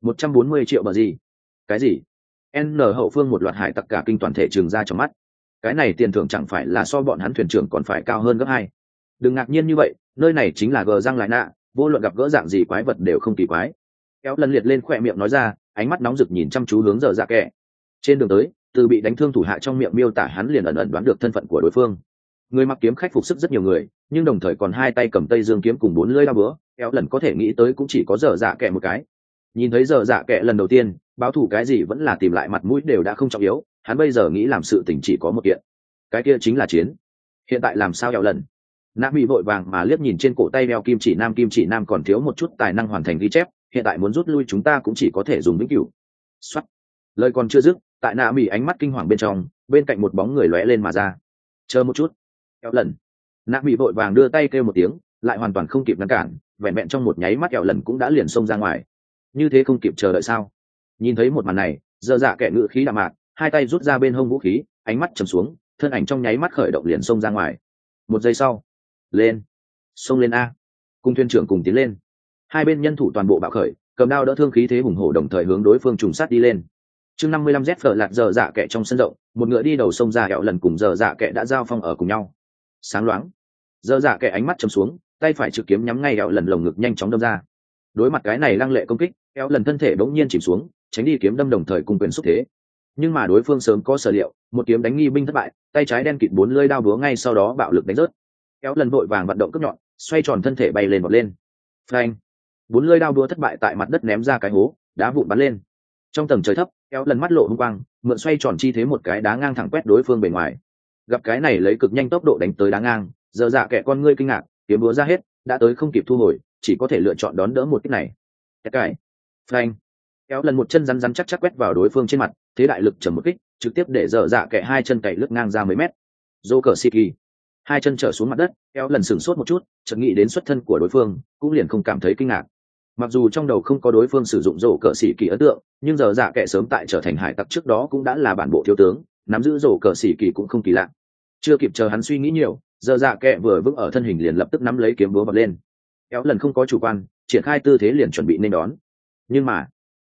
S1: 140 triệu bờ gì. Cái gì? N hậu phương một loạt hải tặc cả kinh toàn thể trường ra trong mắt. Cái này tiền thưởng chẳng phải là so bọn hắn thuyền trưởng còn phải cao hơn gấp 2. Đừng ngạc nhiên như vậy, nơi này chính là gờ răng lại nạ, vô luận gặp gỡ dạng gì quái vật đều không kỳ quái. Kéo lần liệt lên khỏe miệng nói ra, ánh mắt nóng rực nhìn chăm chú hướng giờ dạ kẻ. Trên đường tới, từ bị đánh thương thủ hạ trong miệng miêu tả hắn liền ẩn ẩn đoán được thân phận của đối phương. Người mặc kiếm khách phục sức rất nhiều người, nhưng đồng thời còn hai tay cầm tây dương kiếm cùng 4 lưỡi dao búa, kéo lần có thể nghĩ tới cũng chỉ có giờ dạ kẻ một cái. Nhìn thấy giờ dạ kẻ lần đầu tiên, báo thủ cái gì vẫn là tìm lại mặt mũi đều đã không trọng yếu, hắn bây giờ nghĩ làm sự tình chỉ có một kiện, cái kia chính là chiến. Hiện tại làm sao kéo lần? Nam bị vội vàng mà liếc nhìn trên cổ tay đeo kim chỉ nam còn thiếu một chút tài năng hoàn thành ghi chép, hiện tại muốn rút lui chúng ta cũng chỉ có thể dùng vĩnh cửu. Soát. Lời còn chưa dứt, tại Nam bị ánh mắt kinh hoàng bên trong, bên cạnh một bóng người lóe lên mà ra. Chờ một chút. Kéo lần. Nam bị vội vàng đưa tay kêu một tiếng, lại hoàn toàn không kịp ngăn cản, vẹn vẹn trong một nháy mắt kéo lần cũng đã liền xông ra ngoài. Như thế không kịp chờ đợi sao? Nhìn thấy một màn này, giờ dạ kẻ ngự khí đạm mạc, hai tay rút ra bên hông vũ khí, ánh mắt trầm xuống, thân ảnh trong nháy mắt khởi động liền xông ra ngoài. Một giây sau, lên, xông lên a, cùng thuyền trưởng cùng tiến lên. Hai bên nhân thủ toàn bộ bạo khởi, cầm đao đỡ thương khí thế hùng hổ đồng thời hướng đối phương trùng sát đi lên. Chương 55 Z phở lạt giờ dạ kẻ trong sân rộng, một ngựa đi đầu sông ra hẹo lần cùng giờ dạ kẻ đã giao phong ở cùng nhau. Sáng loáng, giờ dạ kẻ ánh mắt trầm xuống, tay phải trực kiếm nhắm ngay hẹo lần lồng ngực nhanh chóng đâm ra. Đối mặt cái này lăng lệ công kích, hẹo lần thân thể bỗng nhiên chìm xuống, tránh đi kiếm đâm đồng thời cùng quyền xúc thế. Nhưng mà đối phương sớm có sở liệu, một kiếm đánh nghi binh thất bại, tay trái đen kịt 4 lưỡi đao búa ngay sau đó bạo lực đánh rớt. Kéo lần vội vàng vận động cướp nhọn, xoay tròn thân thể bay lên vọt lên. Phanh! 4 lưỡi đao búa thất bại tại mặt đất ném ra cái hố, đá vụn bắn lên. Trong tầng trời thấp, kéo lần mắt lộ hung quang, mượn xoay tròn chi thế một cái đá ngang thẳng quét đối phương bề ngoài. Gặp cái này lấy cực nhanh tốc độ đánh tới đá ngang, giờ dạ kẻ con ngươi kinh ngạc, kiếm búa ra hết, đã tới không kịp thu hồi, chỉ có thể lựa chọn đón đỡ một kích này. Cái. Phanh! Kéo lần một chân rắn rắn chắc chắc quét vào đối phương trên mặt, thế đại lực chầm một kích, trực tiếp để dở dạ kẻ hai chân cày lướt ngang ra mấy mét. Joker hai chân trở xuống mặt đất, kéo lần sửng sốt một chút, chợt nghĩ đến xuất thân của đối phương, cũng liền không cảm thấy kinh ngạc. Mặc dù trong đầu không có đối phương sử dụng rổ cờ xỉ kỳ ấn tượng, nhưng giờ dạ kẻ sớm tại trở thành hải tặc trước đó cũng đã là bản bộ thiếu tướng, nắm giữ rổ cờ xỉ kỳ cũng không kỳ lạ. Chưa kịp chờ hắn suy nghĩ nhiều, giờ dạ kẻ vừa vững ở thân hình liền lập tức nắm lấy kiếm búa bật lên. Kéo lần không có chủ quan, triển khai tư thế liền chuẩn bị nên đón. Nhưng mà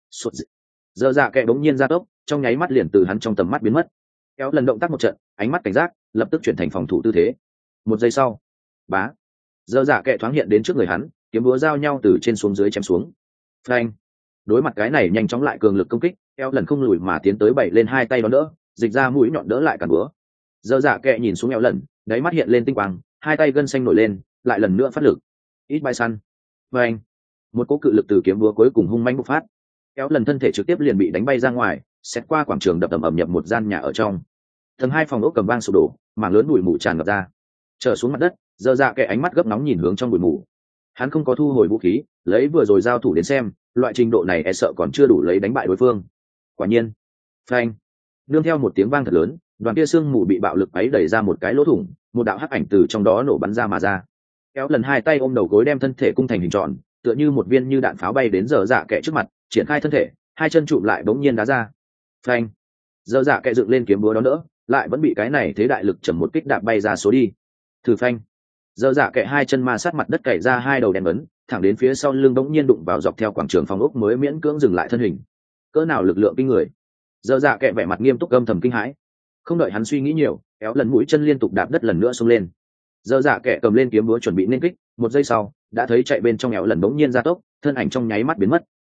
S1: giờ dạ kẻ bỗng nhiên ra tốc, trong nháy mắt liền từ hắn trong tầm mắt biến mất. Kéo lần động tác một trận, ánh mắt cảnh giác, lập tức chuyển thành phòng thủ tư thế. Một giây sau, bá, giờ dạ kẻ thoáng hiện đến trước người hắn, kiếm búa giao nhau từ trên xuống dưới chém xuống. Phanh! Đối mặt cái này nhanh chóng lại cường lực công kích, kéo lần không lùi mà tiến tới bảy lên hai tay đón đỡ, dịch ra mũi nhọn đỡ lại cản búa. Giờ dạ kẻ nhìn xuống kéo lần, đáy mắt hiện lên tinh quang, hai tay gân xanh nổi lên, lại lần nữa phát lực. Ít bay săn. Phanh! Một cỗ cự lực từ kiếm búa cuối cùng hung mãnh bộc phát. Kéo lần thân thể trực tiếp liền bị đánh bay ra ngoài, xét qua quảng trường đập tầm ầm nhập một gian nhà ở trong. Tầng 2 phòng ốc cầm vang sụp đổ, mảng lớn bụi mù tràn ngập ra. Trở xuống mặt đất, giờ dạ kẻ ánh mắt gấp nóng nhìn hướng trong bụi mù. Hắn không có thu hồi vũ khí, lấy vừa rồi giao thủ đến xem, loại trình độ này e sợ còn chưa đủ lấy đánh bại đối phương. Quả nhiên, phanh, nương theo một tiếng vang thật lớn, đoàn kia xương mù bị bạo lực ấy đẩy ra một cái lỗ thủng, một đạo hắc ảnh từ trong đó nổ bắn ra mà ra. Kéo lần hai tay ôm đầu gối đem thân thể cung thành hình tròn, tựa như một viên như đạn pháo bay đến giờ dạ kẻ trước mặt, triển khai thân thể, hai chân chụm lại bỗng nhiên đá ra. Phanh, giờ dạ kẻ dựng lên kiếm búa đó nữa, lại vẫn bị cái này thế đại lực chầm một kích đạp bay ra số đi. Thử phanh, giờ dạ kẻ hai chân ma sát mặt đất cày ra hai đầu đèn ấn, thẳng đến phía sau lưng bỗng nhiên đụng vào dọc theo quảng trường phòng ốc mới miễn cưỡng dừng lại thân hình. Cỡ nào lực lượng kinh người! Giờ dạ kẻ vẻ mặt nghiêm túc âm thầm kinh hãi. Không đợi hắn suy nghĩ nhiều, kéo lần mũi chân liên tục đạp đất lần nữa xông lên. Giờ dạ kẻ cầm lên kiếm búa chuẩn bị nên kích, một giây sau đã thấy chạy bên trong éo lần bỗng nhiên ra tốc, thân ảnh trong nháy mắt biến mất.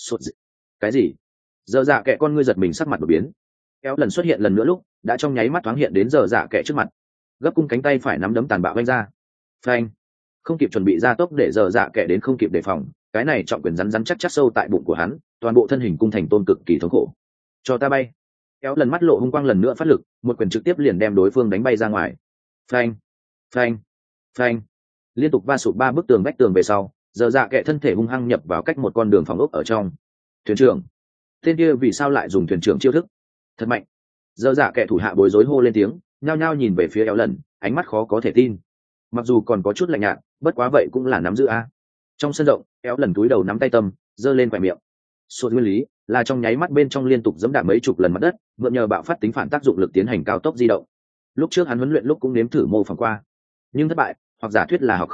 S1: Cái gì? Giờ dạ kẻ con ngươi giật mình sắc mặt đột biến. Éo lần xuất hiện lần nữa lúc đã trong nháy mắt thoáng hiện đến giờ dạ kẻ trước mặt, gấp cung cánh tay phải nắm đấm tàn bạo vung ra. Phanh! Không kịp chuẩn bị ra tốc để giờ dạ kẻ đến không kịp đề phòng, cái này trọng quyền rắn rắn chắc chắc sâu tại bụng của hắn, toàn bộ thân hình cung thành tôn cực kỳ thống khổ. Cho ta bay! Éo lần mắt lộ hung quang lần nữa phát lực, một quyền trực tiếp liền đem đối phương đánh bay ra ngoài. Phanh! Phanh! Phanh! Liên tục va sụp 3 bức tường vách tường về sau, giờ dạ kẻ thân thể hung hăng nhập vào cách một con đường phòng ốc ở trong. Thuyền trưởng! Tên kia vì sao lại dùng thuyền trưởng chiêu thức? Thật mạnh! Giờ dạ kẻ thủ hạ bối rối hô lên tiếng, nhao nhao nhìn về phía éo lần, ánh mắt khó có thể tin. Mặc dù còn có chút lạnh nhạt, bất quá vậy cũng là nắm giữ a. Trong sân rộng, éo lần túi đầu nắm tay tâm, giơ lên khỏe miệng. Sột nguyên lý là trong nháy mắt bên trong liên tục giẫm đạp mấy chục lần mặt đất, mượn nhờ bạo phát tính phản tác dụng lực tiến hành cao tốc di động. Lúc trước hắn huấn luyện lúc cũng nếm thử mô phỏng qua, nhưng thất bại, hoặc giả thuyết là học không giống,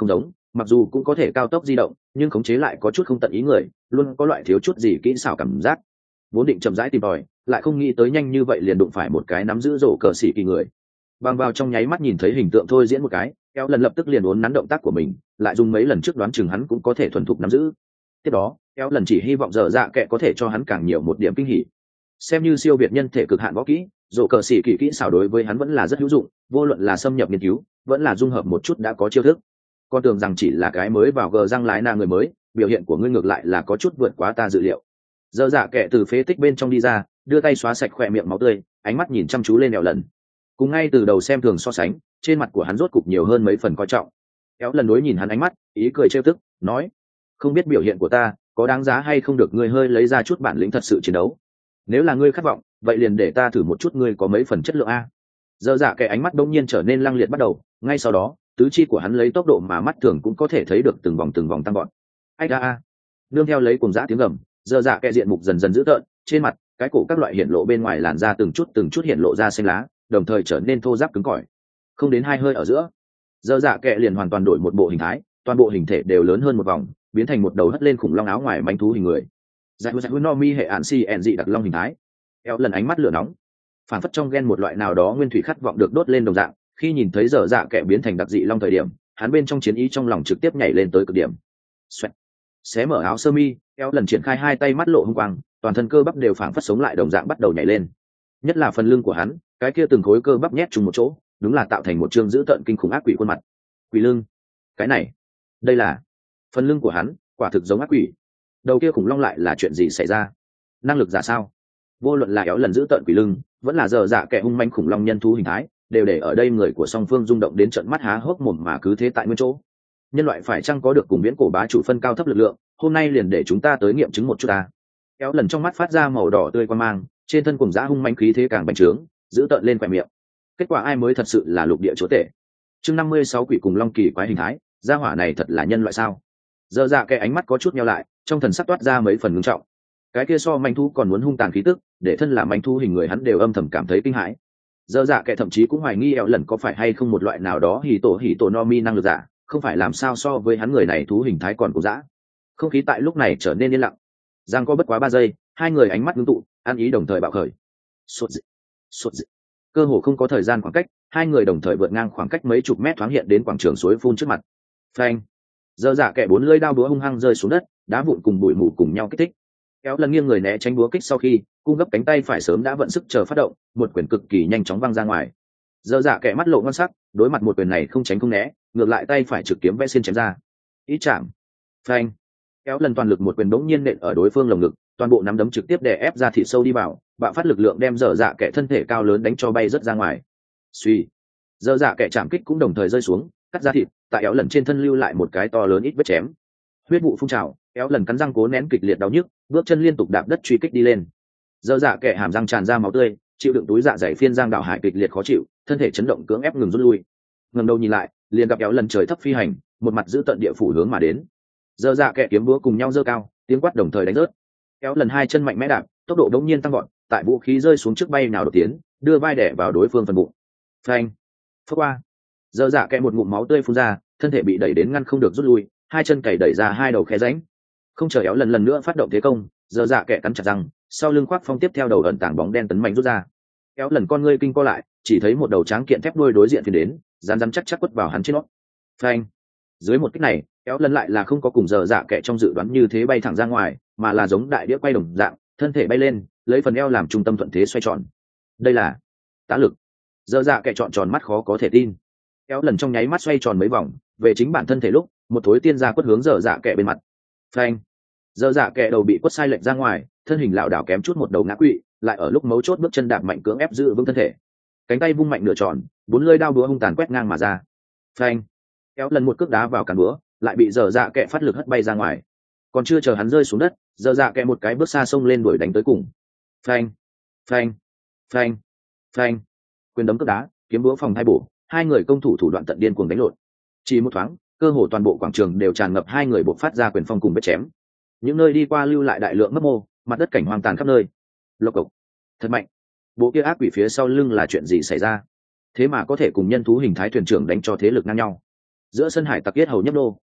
S1: mặc dù cũng có thể cao tốc di động nhưng khống chế lại có chút không tận ý người, luôn có loại thiếu chút gì kỹ xảo cảm giác. Vốn định chậm rãi tìm tòi, lại không nghĩ tới nhanh như vậy liền đụng phải một cái nắm giữ rổ cờ xỉ kỳ người. Bằng vào trong nháy mắt nhìn thấy hình tượng thôi diễn một cái, kéo lần lập tức liền uốn nắn động tác của mình, lại dùng mấy lần trước đoán chừng hắn cũng có thể thuần thục nắm giữ. Tiếp đó kéo lần chỉ hy vọng dở dạ kệ có thể cho hắn càng nhiều một điểm kinh hỉ. Xem như siêu việt nhân thể cực hạn võ kỹ, rổ cờ xỉ kỳ kỹ xảo đối với hắn vẫn là rất hữu dụng, vô luận là xâm nhập nghiên cứu vẫn là dung hợp một chút đã có chiêu thức. Con tưởng rằng chỉ là cái mới vào gờ răng lái na người mới, biểu hiện của ngươi ngược lại là có chút vượt quá ta dự liệu. Dở dạ kệ từ phế tích bên trong đi ra, đưa tay xóa sạch khỏe miệng máu tươi, ánh mắt nhìn chăm chú lên kéo lần. Cùng ngay từ đầu xem thường so sánh, trên mặt của hắn rốt cục nhiều hơn mấy phần coi trọng. Kéo lần đối nhìn hắn ánh mắt, ý cười trêu tức, nói: không biết biểu hiện của ta có đáng giá hay không được ngươi hơi lấy ra chút bản lĩnh thật sự chiến đấu. Nếu là ngươi khát vọng, vậy liền để ta thử một chút ngươi có mấy phần chất lượng a. Dở dạ kệ ánh mắt đông nhiên trở nên lăng liệt bắt đầu, ngay sau đó tứ chi của hắn lấy tốc độ mà mắt thường cũng có thể thấy được từng vòng tăng gọn. Ách a! Nương theo lấy cùng dã tiếng gầm, dở dạ kệ diện mục dần dần dữ tợn, trên mặt cái cổ các loại hiện lộ bên ngoài làn da từng chút hiện lộ ra xanh lá, đồng thời trở nên thô ráp cứng cỏi. Không đến 2 hơi ở giữa, dở dạ kệ liền hoàn toàn đổi một bộ hình thái, toàn bộ hình thể đều lớn hơn một vòng, biến thành một đầu hất lên khủng long áo ngoài manh thú hình người. Giải no mi hệ ạn si en dị đặc long hình thái. Kéo lần ánh mắt lửa nóng, phản phất trong ghen một loại nào đó nguyên thủy khát vọng được đốt lên đồng dạng, khi nhìn thấy dở dạ kệ biến thành đặc dị long thời điểm, hắn bên trong chiến ý trong lòng trực tiếp nhảy lên tới cực điểm. Xoẹt. Xé mở áo sơ mi, kéo lần triển khai hai tay mắt lộ hung quang, toàn thân cơ bắp đều phảng phất sống lại đồng dạng bắt đầu nhảy lên. Nhất là phần lưng của hắn, cái kia từng khối cơ bắp nhét chung một chỗ, đúng là tạo thành một trương dữ tợn kinh khủng ác quỷ khuôn mặt. Quỷ lưng. Cái này, đây là phần lưng của hắn, quả thực giống ác quỷ. Đầu kia khủng long lại là chuyện gì xảy ra? Năng lực giả sao? Vô luận là kéo lần giữ tợn quỷ lưng, vẫn là dở dạ kẻ hung manh khủng long nhân thú hình thái, đều để ở đây người của song phương rung động đến trận mắt há hốc mồm mà cứ thế tại nguyên chỗ. Nhân loại phải chăng có được cùng viễn cổ bá chủ phân cao thấp lực lượng, hôm nay liền để chúng ta tới nghiệm chứng một chút ta. Kéo lần trong mắt phát ra màu đỏ tươi quan mang, trên thân cùng dã hung manh khí thế càng bành trướng, giữ tợn lên khỏe miệng. Kết quả ai mới thật sự là lục địa chúa tể? Chương 56 quỷ cùng long kỳ quái hình thái, gia hỏa này thật là nhân loại sao? Dở dạ kẻ ánh mắt có chút nheo lại, trong thần sắc toát ra mấy phần ngưng trọng. Cái kia so manh thú còn muốn hung tàn khí tức, để thân là manh thú hình người hắn đều âm thầm cảm thấy kinh hãi. Dở dạ kẻ thậm chí cũng hoài nghi eo lần có phải hay không một loại nào đó hỉ tổ no mi năng lực giả, không phải làm sao so với hắn người này thú hình thái còn cổ dã. Không khí tại lúc này trở nên yên lặng. Giang có bất quá 3 giây, hai người ánh mắt ngưng tụ, ăn ý đồng thời bạo khởi. Sốt dị. Cơ hồ không có thời gian khoảng cách, hai người đồng thời vượt ngang khoảng cách mấy chục mét thoáng hiện đến quảng trường suối phun trước mặt. Phanh. Dở dạ kẻ 4 lưỡi đao búa hung hăng rơi xuống đất, đá vụn cùng bụi mù cùng nhau kích thích. Kéo lần nghiêng người né tránh búa kích sau khi cung gấp cánh tay phải sớm đã vận sức chờ phát động, một quyền cực kỳ nhanh chóng văng ra ngoài. Dở dạ kẻ mắt lộ ngon sắc, đối mặt một quyền này không tránh không né, ngược lại tay phải trực kiếm vẽ xiên chém ra. Ý chạm. Phanh. Kéo lần toàn lực một quyền đống nhiên nện ở đối phương lồng ngực, toàn bộ nắm đấm trực tiếp đè ép ra thịt sâu đi vào, bạo phát lực lượng đem dở dạ kẻ thân thể cao lớn đánh cho bay rất ra ngoài. Suy. Dở dạ kẻ chạm kích cũng đồng thời rơi xuống, cắt ra thịt, tại kéo lần trên thân lưu lại một cái to lớn ít vết chém. Huyết vụ phun trào, kéo lần cắn răng cố nén kịch liệt đau nhức, bước chân liên tục đạp đất truy kích đi lên. Dở dạ kẻ hàm răng tràn ra máu tươi, chịu đựng túi dạ dày phiên giang đảo hải kịch liệt khó chịu, thân thể chấn động cưỡng ép ngừng rút lui. Ngẩng đầu nhìn lại, liền gặp kéo lần trời thấp phi hành, một mặt giữ tận địa phủ hướng mà đến. Dở dạ kẻ kiếm búa cùng nhau giơ cao, tiếng quát đồng thời đánh rớt. Kéo lần hai chân mạnh mẽ đạp, tốc độ đống nhiên tăng vọt, tại vũ khí rơi xuống trước bay nào đột tiến, đưa vai đẻ vào đối phương phần bụng. Phanh. Phất qua. Dở dạ kẻ một ngụm máu tươi phun ra, thân thể bị đẩy đến ngăn không được rút lui, hai chân cày đẩy ra hai đầu khe rãnh. Không chờ kéo lần nữa phát động thế công, dở dạ kẻ cắn chặt răng, sau lưng khoác phong tiếp theo đầu ẩn tàng bóng đen tấn mạnh rút ra. Kéo lần con ngươi kinh co lại, chỉ thấy một đầu tráng kiện thép đuôi đối diện phiến đến, rắn chắc quất vào hắn trên nót. Phanh. Dưới một kích này, kéo lần lại là không có cùng dở dạ kẻ trong dự đoán như thế bay thẳng ra ngoài, mà là giống đại đĩa quay đồng dạng, thân thể bay lên, lấy phần eo làm trung tâm thuận thế xoay tròn. Đây là tá lực. Dở dạ kẻ tròn tròn mắt khó có thể tin. Kéo lần trong nháy mắt xoay tròn mấy vòng, về chính bản thân thể lúc, một thối tiên ra quất hướng dở dạ kẻ bên mặt. Phanh. Dở dạ kẻ đầu bị quất sai lệch ra ngoài, thân hình lảo đảo kém chút một đầu ngã quỵ, lại ở lúc mấu chốt bước chân đạp mạnh cưỡng ép giữ vững thân thể. Cánh tay vung mạnh nửa tròn, 4 lưỡi đao búa hung tàn quét ngang mà ra. Phanh. Kéo lần một cước đá vào cán búa, lại bị dở dạ kẻ phát lực hất bay ra ngoài. Còn chưa chờ hắn rơi xuống đất, dở dạ kẻ một cái bước xa xông lên đuổi đánh tới cùng. Phanh. Phanh. Phanh. Phanh. Quyền đấm cước đá, kiếm búa phòng hai bổ, hai người công thủ thủ đoạn tận điên cuồng đánh lộn. Chỉ một thoáng, cơ hồ toàn bộ quảng trường đều tràn ngập hai người bộc phát ra quyền phong cùng vết chém. Những nơi đi qua lưu lại đại lượng mấp mô, mặt đất cảnh hoang tàn khắp nơi. Lộc cộc. Thật mạnh. Bộ kia ác quỷ phía sau lưng là chuyện gì xảy ra? Thế mà có thể cùng nhân thú hình thái thuyền trưởng đánh cho thế lực ngang nhau. Giữa sân hải tặc yết hầu nhấp nô,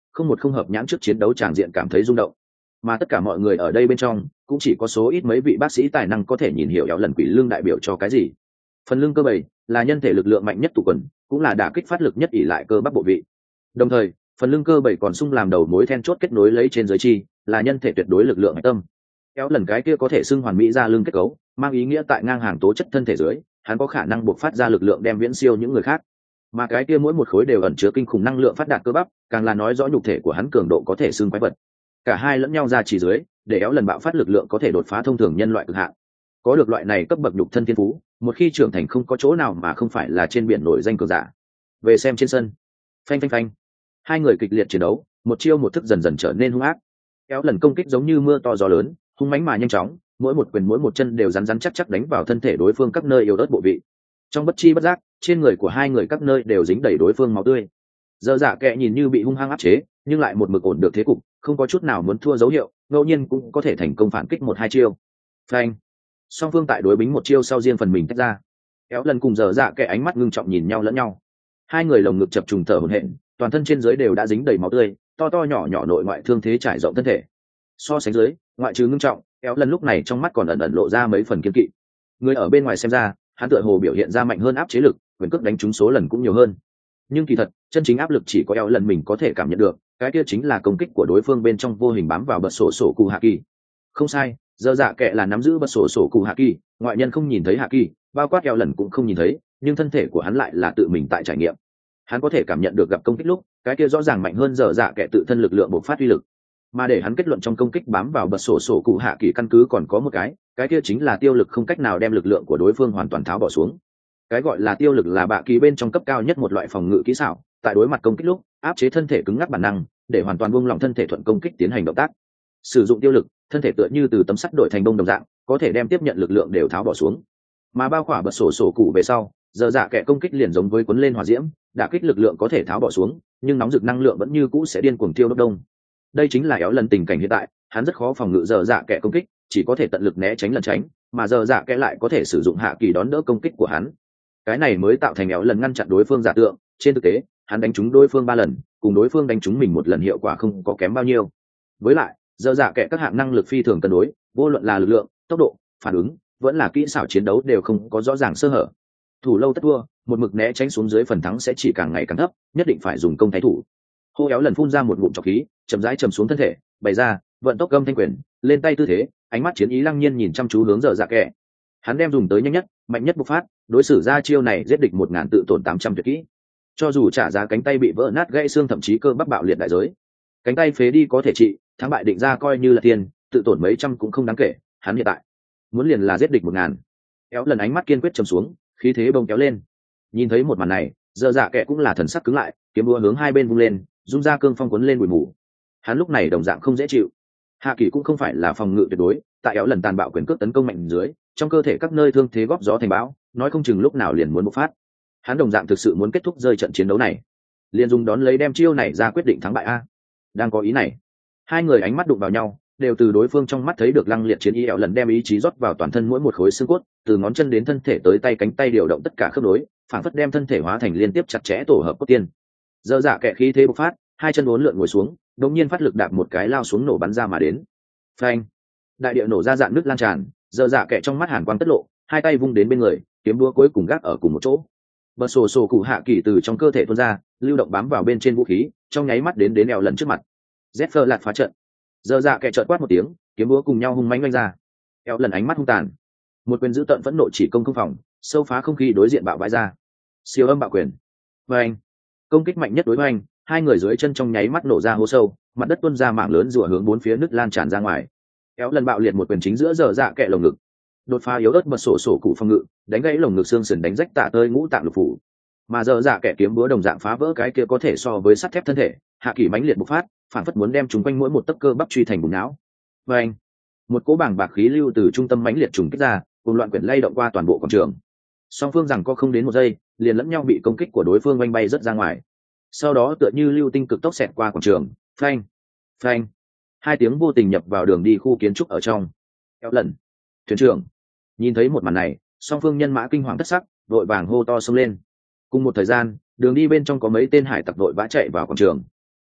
S1: không một không hợp nhãn trước chiến đấu tràng diện cảm thấy rung động. Mà tất cả mọi người ở đây bên trong cũng chỉ có số ít mấy vị bác sĩ tài năng có thể nhìn hiểu éo lần quỷ lưng đại biểu cho cái gì. Phần lưng cơ bầy là nhân thể lực lượng mạnh nhất tụ quần, cũng là đả kích phát lực nhất ỷ lại cơ bắp bộ vị. Đồng thời phần lưng cơ bầy còn sung làm đầu mối then chốt kết nối lấy trên giới chi, là nhân thể tuyệt đối lực lượng hạch tâm. Éo lần cái kia có thể xưng hoàn mỹ ra lưng kết cấu, mang ý nghĩa tại ngang hàng tố chất thân thể dưới, hắn có khả năng buộc phát ra lực lượng đem viễn siêu những người khác. Mà cái kia mỗi một khối đều ẩn chứa kinh khủng năng lượng phát đạt cơ bắp, càng là nói rõ nhục thể của hắn cường độ có thể xưng quái vật. Cả hai lẫn nhau ra chỉ dưới, để éo lần bạo phát lực lượng có thể đột phá thông thường nhân loại cực hạn. Có được loại này cấp bậc nhục thân thiên phú, một khi trưởng thành không có chỗ nào mà không phải là trên biển nổi danh cường giả. Về xem trên sân, phanh phanh phanh, hai người kịch liệt chiến đấu, một chiêu một thức dần dần trở nên hung ác. Éo lần công kích giống như mưa to gió lớn, hung mãnh mà nhanh chóng, mỗi một quyền mỗi một chân đều rắn rắn chắc chắc đánh vào thân thể đối phương các nơi yếu ớt bộ vị. Trong bất chi bất giác, trên người của hai người các nơi đều dính đầy đối phương máu tươi. Giờ dạ kệ nhìn như bị hung hăng áp chế, nhưng lại một mực ổn được thế cục, không có chút nào muốn thua dấu hiệu, ngẫu nhiên cũng có thể thành công phản kích một hai chiêu. Phanh. Song phương tại đối bính một chiêu sau riêng phần mình tách ra. Éo lần cùng giờ dạ kệ ánh mắt ngưng trọng nhìn nhau lẫn nhau. Hai người lồng ngực chập trùng thở hổn hển, toàn thân trên dưới đều đã dính đầy máu tươi, to to nhỏ nhỏ nội ngoại thương thế trải rộng thân thể. So sánh dưới, ngoại trừ ngưng trọng, Éo lần lúc này trong mắt còn ẩn ẩn lộ ra mấy phần kiên kỵ. Người ở bên ngoài xem ra, hắn tựa hồ biểu hiện ra mạnh hơn áp chế lực, quyền cước đánh trúng số lần cũng nhiều hơn. Nhưng kỳ thật, chân chính áp lực chỉ có Éo lần mình có thể cảm nhận được, cái kia chính là công kích của đối phương bên trong vô hình bám vào bật sổ sổ cụ hạ kỳ. Không sai, giờ dạ kệ là nắm giữ bật sổ sổ cụ hạ kỳ, ngoại nhân không nhìn thấy hạ kỳ, bao quát Éo lần cũng không nhìn thấy, nhưng thân thể của hắn lại là tự mình tại trải nghiệm. Hắn có thể cảm nhận được gặp công kích lúc, cái kia rõ ràng mạnh hơn giờ dạ kệ tự thân lực lượng bộc phát uy lực. Mà để hắn kết luận trong công kích bám vào bật sổ sổ cụ hạ kỳ căn cứ còn có một cái kia chính là tiêu lực không cách nào đem lực lượng của đối phương hoàn toàn tháo bỏ xuống. Cái gọi là tiêu lực là bạ kỳ bên trong cấp cao nhất một loại phòng ngự kỹ xảo, tại đối mặt công kích lúc áp chế thân thể cứng ngắc bản năng, để hoàn toàn buông lỏng thân thể thuận công kích tiến hành động tác. Sử dụng tiêu lực, thân thể tựa như từ tấm sắt đổi thành bông đồng dạng, có thể đem tiếp nhận lực lượng đều tháo bỏ xuống. Mà bao khỏa bật sổ sổ cụ về sau, giờ dạ kệ công kích liền giống với cuốn lên hỏa diễm, đả kích lực lượng có thể tháo bỏ xuống, nhưng nóng rực năng lượng vẫn như cũ sẽ điên cuồng tiêu đốt đông. Đây chính là Éo lần tình cảnh hiện tại, hắn rất khó phòng ngự giờ dạ kệ công kích, chỉ có thể tận lực né tránh lẩn tránh, mà giờ dạ kệ lại có thể sử dụng hạ kỳ đón đỡ công kích của hắn. Cái này mới tạo thành Éo lần ngăn chặn đối phương giả tượng. Trên thực tế, hắn đánh trúng đối phương 3 lần, cùng đối phương đánh trúng mình 1 lần hiệu quả không có kém bao nhiêu. Với lại, giờ dạ kệ các hạng năng lực phi thường cân đối, vô luận là lực lượng, tốc độ, phản ứng, vẫn là kỹ xảo chiến đấu đều không có rõ ràng sơ hở. Thủ lâu tất thua, một mực né tránh xuống dưới phần thắng sẽ chỉ càng ngày càng thấp, nhất định phải dùng công thái thủ. Hô Éo lần phun ra một ngụm trọc khí, chậm rãi trầm xuống thân thể, bày ra vận tốc gâm thanh quyền, lên tay tư thế, ánh mắt chiến ý lăng nhiên nhìn chăm chú hướng giờ dạ kệ. Hắn đem dùng tới nhanh nhất, mạnh nhất bộc phát, đối xử ra chiêu này giết địch 1000 tự tổn 800 tuyệt kỹ. Cho dù trả giá cánh tay bị vỡ nát gãy xương thậm chí cơ bắp bạo liệt đại giới, cánh tay phế đi có thể trị, thắng bại định ra coi như là tiền, tự tổn mấy trăm cũng không đáng kể. Hắn hiện tại muốn liền là giết địch 1000. Éo lần ánh mắt kiên quyết trầm xuống, khí thế bông kéo lên. Nhìn thấy một màn này, giờ dạ kệ cũng là thần sắc cứng lại, kiếm búa hướng hai bên vung lên, dung ra cương phong cuốn lên bụi mù. Hắn lúc này đồng dạng không dễ chịu. Hạ kỳ cũng không phải là phòng ngự tuyệt đối, tại Éo lần tàn bạo quyền cước tấn công mạnh dưới, trong cơ thể các nơi thương thế góp gió thành bão, nói không chừng lúc nào liền muốn bộc phát. Hắn đồng dạng thực sự muốn kết thúc rơi trận chiến đấu này, liền dùng đón lấy đem chiêu này ra quyết định thắng bại a. Đang có ý này, hai người ánh mắt đụng vào nhau, đều từ đối phương trong mắt thấy được lăng liệt chiến ý. Éo lần đem ý chí rót vào toàn thân mỗi một khối xương cốt, từ ngón chân đến thân thể tới tay cánh tay điều động tất cả khớp nối, phản phất đem thân thể hóa thành liên tiếp chặt chẽ tổ hợp cốt tiên. Giờ dạ kệ khí thế bộc phát, hai chân uốn lượn ngồi xuống, đột nhiên phát lực đạp một cái lao xuống nổ bắn ra mà đến. Phanh! Đại địa nổ ra dạn nước lan tràn, giờ dạ kệ trong mắt hàn quang tất lộ, hai tay vung đến bên người, kiếm đũa cuối cùng gác ở cùng một chỗ. Bật sổ sổ cụ hạ kỳ từ trong cơ thể tuôn ra, lưu động bám vào bên trên vũ khí, trong nháy mắt đến Éo lần trước mặt. Zephyr lạt phá trận. Giờ dạ kệ chợt quát một tiếng, kiếm búa cùng nhau hung mãnh vung ra. Éo lần ánh mắt hung tàn, một quyền giữ tận phẫn nộ chỉ công không phòng, sâu phá không khí đối diện bạo vãi ra. Siêu âm bạo quyền. Vâng! Công kích mạnh nhất đối với anh, hai người dưới chân trong nháy mắt nổ ra hố sâu, mặt đất tuôn ra mảng lớn rủa hướng bốn phía nứt lan tràn ra ngoài. Éo lần bạo liệt một quyền chính giữa giờ dạ kệ lồng ngực, đột phá yếu ớt bật sổ sổ cụ phòng ngự, đánh gãy lồng ngực xương sườn đánh rách tạ tơi ngũ tạng lục phủ. Mà giờ dạ kệ kiếm búa đồng dạng phá vỡ cái kia có thể so với sắt thép thân thể, hạ kỳ mãnh liệt bộc phát, phản phất muốn đem chúng quanh mỗi một tấc cơ bắp truy thành bùn não. Vâng! Một cỗ bảng bạc khí lưu từ trung tâm mãnh liệt trùng kích ra, cùng loạn quyển lay động qua toàn bộ quảng trường. Song phương rằng có không đến một giây, liền lẫn nhau bị công kích của đối phương oanh bay rất ra ngoài. Sau đó tựa như lưu tinh cực tốc xẹt qua quảng trường, phanh, phanh, hai tiếng vô tình nhập vào đường đi khu kiến trúc ở trong. Éo lần, thuyền trưởng, nhìn thấy một màn này, song phương nhân mã kinh hoàng thất sắc, vội vàng hô to xông lên. Cùng một thời gian, đường đi bên trong có mấy tên hải tặc vội vã chạy vào quảng trường.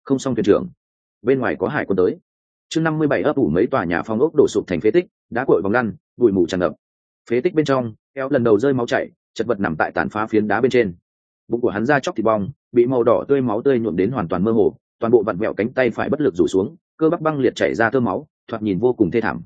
S1: không xong thuyền trưởng, bên ngoài có hải quân tới. Chương 57 ấp ủ mấy tòa nhà phong ốc đổ sụp thành phế tích, đá cội vòng lăn, bụi mù tràn ngập. Phế tích bên trong, Éo lần đầu rơi máu chảy, chật vật nằm tại tàn phá phiến đá bên trên. Bụng của hắn ra chóc thịt bong, bị màu đỏ tươi máu tươi nhuộm đến hoàn toàn mơ hồ, toàn bộ vặn vẹo cánh tay phải bất lực rủ xuống, cơ bắp băng liệt chảy ra tơ máu, thoạt nhìn vô cùng thê thảm.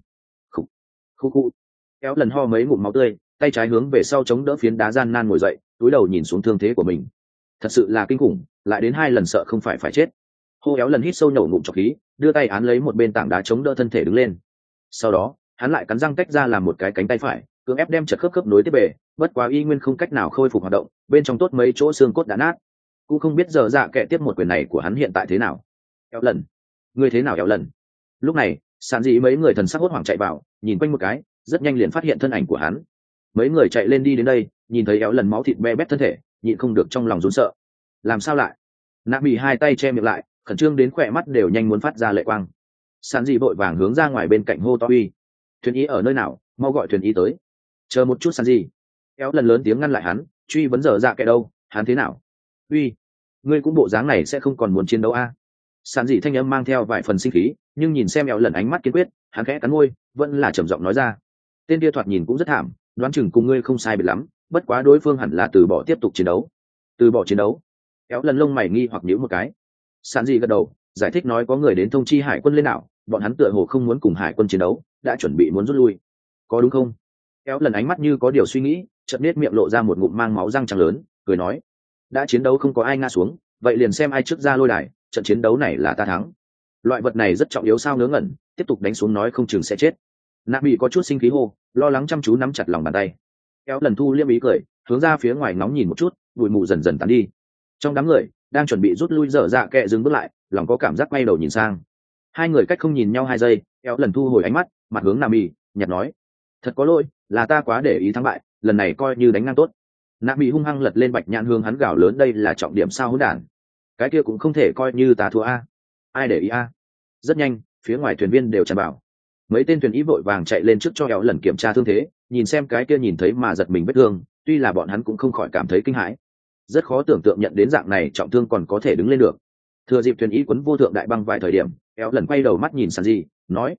S1: Khu. Éo lần ho mấy ngụm máu tươi, tay trái hướng về sau chống đỡ phiến đá gian nan ngồi dậy, cúi đầu nhìn xuống thương thế của mình. Thật sự là kinh khủng, lại đến 2 lần sợ không phải chết. Hô Éo lần hít sâu nhổ ngụm trọc khí, đưa tay án lấy một bên tảng đá chống đỡ thân thể đứng lên. Sau đó, hắn lại cắn răng tách ra làm một cái cánh tay phải, cưỡng ép đem chật khớp nối tiếp bề, bất quá y nguyên không cách nào khôi phục hoạt động, bên trong tốt mấy chỗ xương cốt đã nát. Cũng không biết giờ dạ kệ tiếp một quyền này của hắn hiện tại thế nào. Éo lần, ngươi thế nào Éo lần? Lúc này, sàn dị mấy người thần sắc hốt hoảng chạy vào, nhìn quanh một cái, rất nhanh liền phát hiện thân ảnh của hắn. Mấy người chạy lên đi đến đây, nhìn thấy Éo lần máu thịt be bét thân thể, nhịn không được trong lòng run sợ. Làm sao lại? Nạ bị hai tay che miệng lại, khẩn trương đến khỏe mắt đều nhanh muốn phát ra lệ quang. Sàn dị vội vàng hướng ra ngoài bên cạnh hô to uy, thuyền ý ở nơi nào, mau gọi thuyền ý tới. Chờ một chút. Sàn dị Éo lần lớn tiếng ngăn lại hắn, truy vấn giờ dạ kệ đâu, hắn thế nào? Uy, ngươi cũng bộ dáng này sẽ không còn muốn chiến đấu a? Sàn dị thanh âm mang theo vài phần sinh khí, nhưng nhìn xem Éo lần ánh mắt kiên quyết, hắn khẽ cắn môi, vẫn là trầm giọng nói ra. Tên kia thoạt nhìn cũng rất thảm, đoán chừng cùng ngươi không sai biệt lắm, bất quá đối phương hẳn là từ bỏ tiếp tục chiến đấu. Từ bỏ chiến đấu? Éo lần lông mày nghi hoặc nhíu một cái. Sàn dị gật đầu, giải thích nói có người đến thông chi hải quân lên đảo, bọn hắn tựa hồ không muốn cùng hải quân chiến đấu, đã chuẩn bị muốn rút lui. Có đúng không? Éo lần ánh mắt như có điều suy nghĩ, chợt nết miệng lộ ra một ngụm mang máu răng trắng lớn, cười nói: đã chiến đấu không có ai ngã xuống, vậy liền xem ai trước ra lôi đài, trận chiến đấu này là ta thắng. Loại vật này rất trọng yếu sao? Ngớ ngẩn, tiếp tục đánh xuống nói không chừng sẽ chết. Nạ bị có chút sinh khí hô, lo lắng chăm chú nắm chặt lòng bàn tay. Éo lần thu liêm ý cười, hướng ra phía ngoài ngóng nhìn một chút, bụi mù dần dần tán đi. Trong đám người đang chuẩn bị rút lui dở dạ kệ dừng bước lại, lòng có cảm giác quay đầu nhìn sang. Hai người cách không nhìn nhau 2 giây, Éo lần thu hồi ánh mắt, mặt hướng Nạ bị, nhặt nói: thật có lỗi, là ta quá để ý thắng bại, lần này coi như đánh ngang tốt. Nạ bị hung hăng lật lên bạch nhãn hướng hắn gào lớn, đây là trọng điểm sao hỗn đản, cái kia cũng không thể coi như ta thua a. Ai để ý a? Rất nhanh, phía ngoài thuyền viên đều tràn vào. Mấy tên thuyền ý vội vàng chạy lên trước cho Éo lần kiểm tra thương thế, nhìn xem cái kia nhìn thấy mà giật mình vết thương, tuy là bọn hắn cũng không khỏi cảm thấy kinh hãi. Rất khó tưởng tượng nhận đến dạng này trọng thương còn có thể đứng lên được. Thừa dịp thuyền ý quấn vô thượng đại băng vài thời điểm, Éo lần quay đầu mắt nhìn Sàn Di,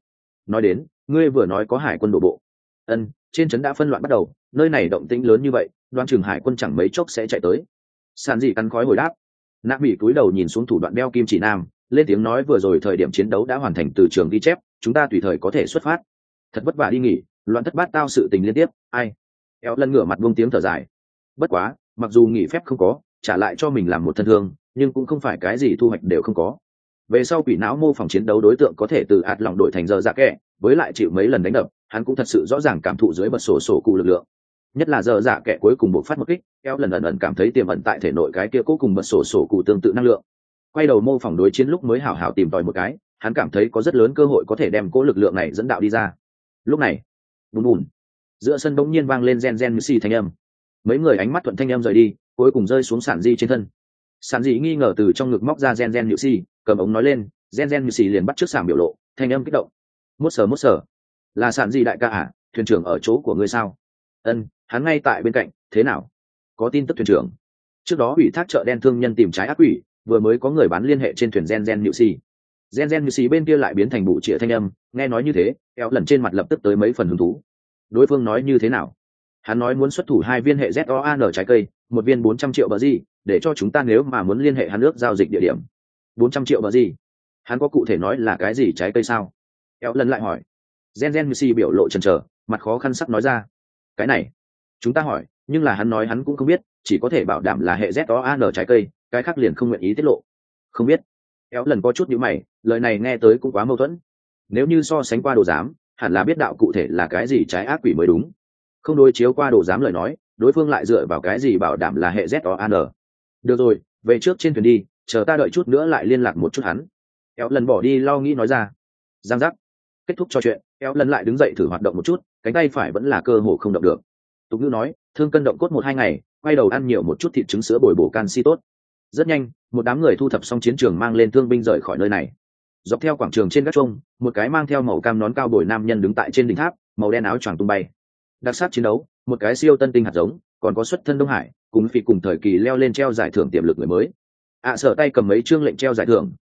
S1: nói đến, ngươi vừa nói có hải quân đổ bộ. Trên trấn đã phân loạn bắt đầu, nơi này động tĩnh lớn như vậy, đoán chừng hải quân chẳng mấy chốc sẽ chạy tới. Sàn Di cắn khói hồi đáp. Nạ bị cúi đầu nhìn xuống thủ đoạn đeo kim chỉ nam, lên tiếng nói vừa rồi thời điểm chiến đấu đã hoàn thành từ trường ghi chép, chúng ta tùy thời có thể xuất phát. Thật vất vả đi nghỉ, loạn thất bát tao sự tình liên tiếp, ai? Éo lần ngửa mặt buông tiếng thở dài. Bất quá, mặc dù nghỉ phép không có, trả lại cho mình làm một thân thương, nhưng cũng không phải cái gì thu hoạch đều không có. Về sau quỷ não mô phỏng chiến đấu đối tượng có thể từ ạt lòng đổi thành giờ dạ kẻ, với lại chịu mấy lần đánh đập, hắn cũng thật sự rõ ràng cảm thụ dưới bật sổ cụ lực lượng. Nhất là giờ dạ kẻ cuối cùng buộc phát một kích, Éo lần ẩn cảm thấy tiềm ẩn tại thể nội cái kia cố cùng bật sổ cụ tương tự năng lượng. Quay đầu mô phỏng đối chiến lúc mới hảo hảo tìm tòi một cái, hắn cảm thấy có rất lớn cơ hội có thể đem cố lực lượng này dẫn đạo đi ra. Lúc này, bùn bùn, giữa sân bỗng nhiên vang lên gen như xì thanh âm. Mấy người ánh mắt thuận thanh âm rời đi, cuối cùng rơi xuống Sản Di trên thân. Sản Di nghi ngờ từ trong ngực móc ra gen như xì, cầm ống nói lên, gen như xì liền bắt trước sảm biểu lộ, thanh âm kích động. Mốt sở, là Sản Di đại ca à? Thuyền trưởng ở chỗ của ngươi sao? Hắn ngay tại bên cạnh, thế nào? Có tin tức thuyền trưởng? Trước đó ủy thác chợ đen thương nhân tìm trái ác quỷ, vừa mới có người bán liên hệ trên thuyền gen như xì. Gen như xì bên kia lại biến thành bụ trịa thanh âm, nghe nói như thế, Éo lần trên mặt lập tức tới mấy phần hứng thú. Đối phương nói như thế nào? Hắn nói muốn xuất thủ 2 viên hệ ZOAN trái cây, 1 viên 400 triệu bờ gì, để cho chúng ta nếu mà muốn liên hệ hắn nước giao dịch địa điểm. 400 triệu bờ gì? Hắn có cụ thể nói là cái gì trái cây sao? Éo lần lại hỏi. Gen như xì biểu lộ chần chờ, mặt khó khăn sắc nói ra. Cái này, chúng ta hỏi, nhưng là hắn nói hắn cũng không biết, chỉ có thể bảo đảm là hệ ZOAN trái cây, cái khác liền không nguyện ý tiết lộ. Không biết. Éo lần có chút nhíu mày, lời này nghe tới cũng quá mâu thuẫn. Nếu như so sánh qua đồ giám, hẳn là biết đạo cụ thể là cái gì trái ác quỷ mới đúng. Không đối chiếu qua đồ giám lời nói, đối phương lại dựa vào cái gì bảo đảm là hệ ZOAN. Được rồi, về trước trên thuyền đi, chờ ta đợi chút nữa lại liên lạc một chút hắn. Éo lần bỏ đi lo nghĩ nói ra. Giang giác. Kết thúc trò chuyện, Éo lần lại đứng dậy thử hoạt động một chút, cánh tay phải vẫn là cơ hồ không động được. Tục ngữ nói, thương cân động cốt 1-2 ngày, quay đầu ăn nhiều một chút thịt trứng sữa bồi bổ canxi tốt. Rất nhanh, một đám người thu thập xong chiến trường mang lên thương binh rời khỏi nơi này. Dọc theo quảng trường trên gác chuông, một cái mang theo màu cam nón cao bồi nam nhân đứng tại trên đỉnh tháp, màu đen áo choàng tung bay. Đặc sắc chiến đấu, một cái siêu tân tinh hạt giống, còn có xuất thân Đông Hải, cùng phi cùng thời kỳ leo lên treo giải thưởng tiềm lực người mới. Sở tay cầm mấy chương lệnh treo giải thưởng,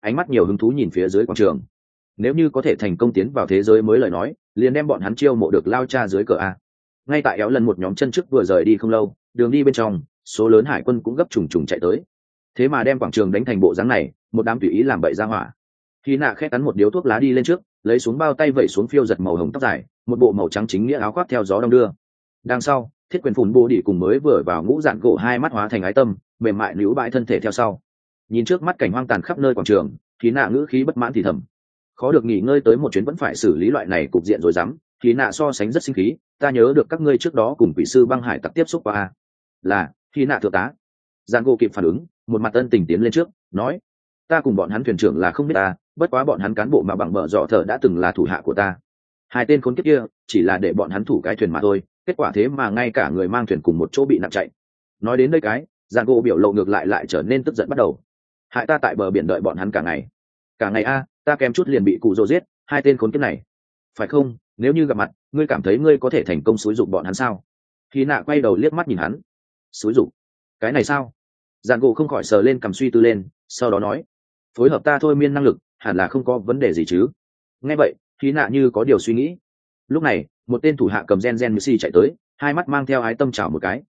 S1: ánh mắt nhiều hứng thú nhìn phía dưới quảng trường. Nếu như có thể thành công tiến vào thế giới mới lời nói, liền đem bọn hắn chiêu mộ được lao cha dưới cờ a. Ngay tại éo lần một nhóm chân trước vừa rời đi không lâu, đường đi bên trong số lớn hải quân cũng gấp trùng trùng chạy tới, thế mà đem quảng trường đánh thành bộ dáng này, một đám tùy ý làm bậy ra hỏa. Khi nạ khẽ cắn một điếu thuốc lá đi lên trước, lấy xuống bao tay vẩy xuống phiêu giật màu hồng tóc dài, một bộ màu trắng chính nghĩa áo khoác theo gió đông đưa. Đằng sau thiết quyền phùn bồ đỉ cùng mới vừa vào ngũ dạn gỗ hai mắt hóa thành ái tâm, mềm mại níu bãi thân thể theo sau. Nhìn trước mắt cảnh hoang tàn khắp nơi quảng trường, khí nạ ngữ khí bất mãn thì thầm, khó được nghỉ ngơi tới một chuyến vẫn phải xử lý loại này cục diện rồi dám. Khí nạ so sánh rất sinh khí, ta nhớ được các ngươi trước đó cùng quỷ sư băng hải tặc tiếp xúc qua. Là, khí nạ thượng tá. Dạn gỗ kịp phản ứng, một mặt ân tình tiến lên trước nói, ta cùng bọn hắn thuyền trưởng là không biết ta, bất quá bọn hắn cán bộ mà bằng bờ dọ thở đã từng là thủ hạ của ta. Hai tên khốn kiếp kia chỉ là để bọn hắn thủ cái thuyền mà thôi, kết quả thế mà ngay cả người mang thuyền cùng một chỗ bị nặng chạy. Nói đến đây cái, Dạn gỗ biểu lộ ngược lại trở nên tức giận bắt đầu. Hại ta tại bờ biển đợi bọn hắn cả ngày a, ta kém chút liền bị cụ rồ giết, hai tên khốn kiếp này. Phải không, nếu như gặp mặt, ngươi cảm thấy ngươi có thể thành công xúi giục bọn hắn sao? Khi nạ quay đầu liếc mắt nhìn hắn. Xúi giục? Cái này sao? Dạn gỗ không khỏi sờ lên cầm suy tư lên, sau đó nói, phối hợp ta thôi miên năng lực hẳn là không có vấn đề gì chứ. Nghe vậy khí nạ như có điều suy nghĩ. Lúc này một tên thủ hạ cầm gen như si chạy tới, hai mắt mang theo ái tâm chào một cái,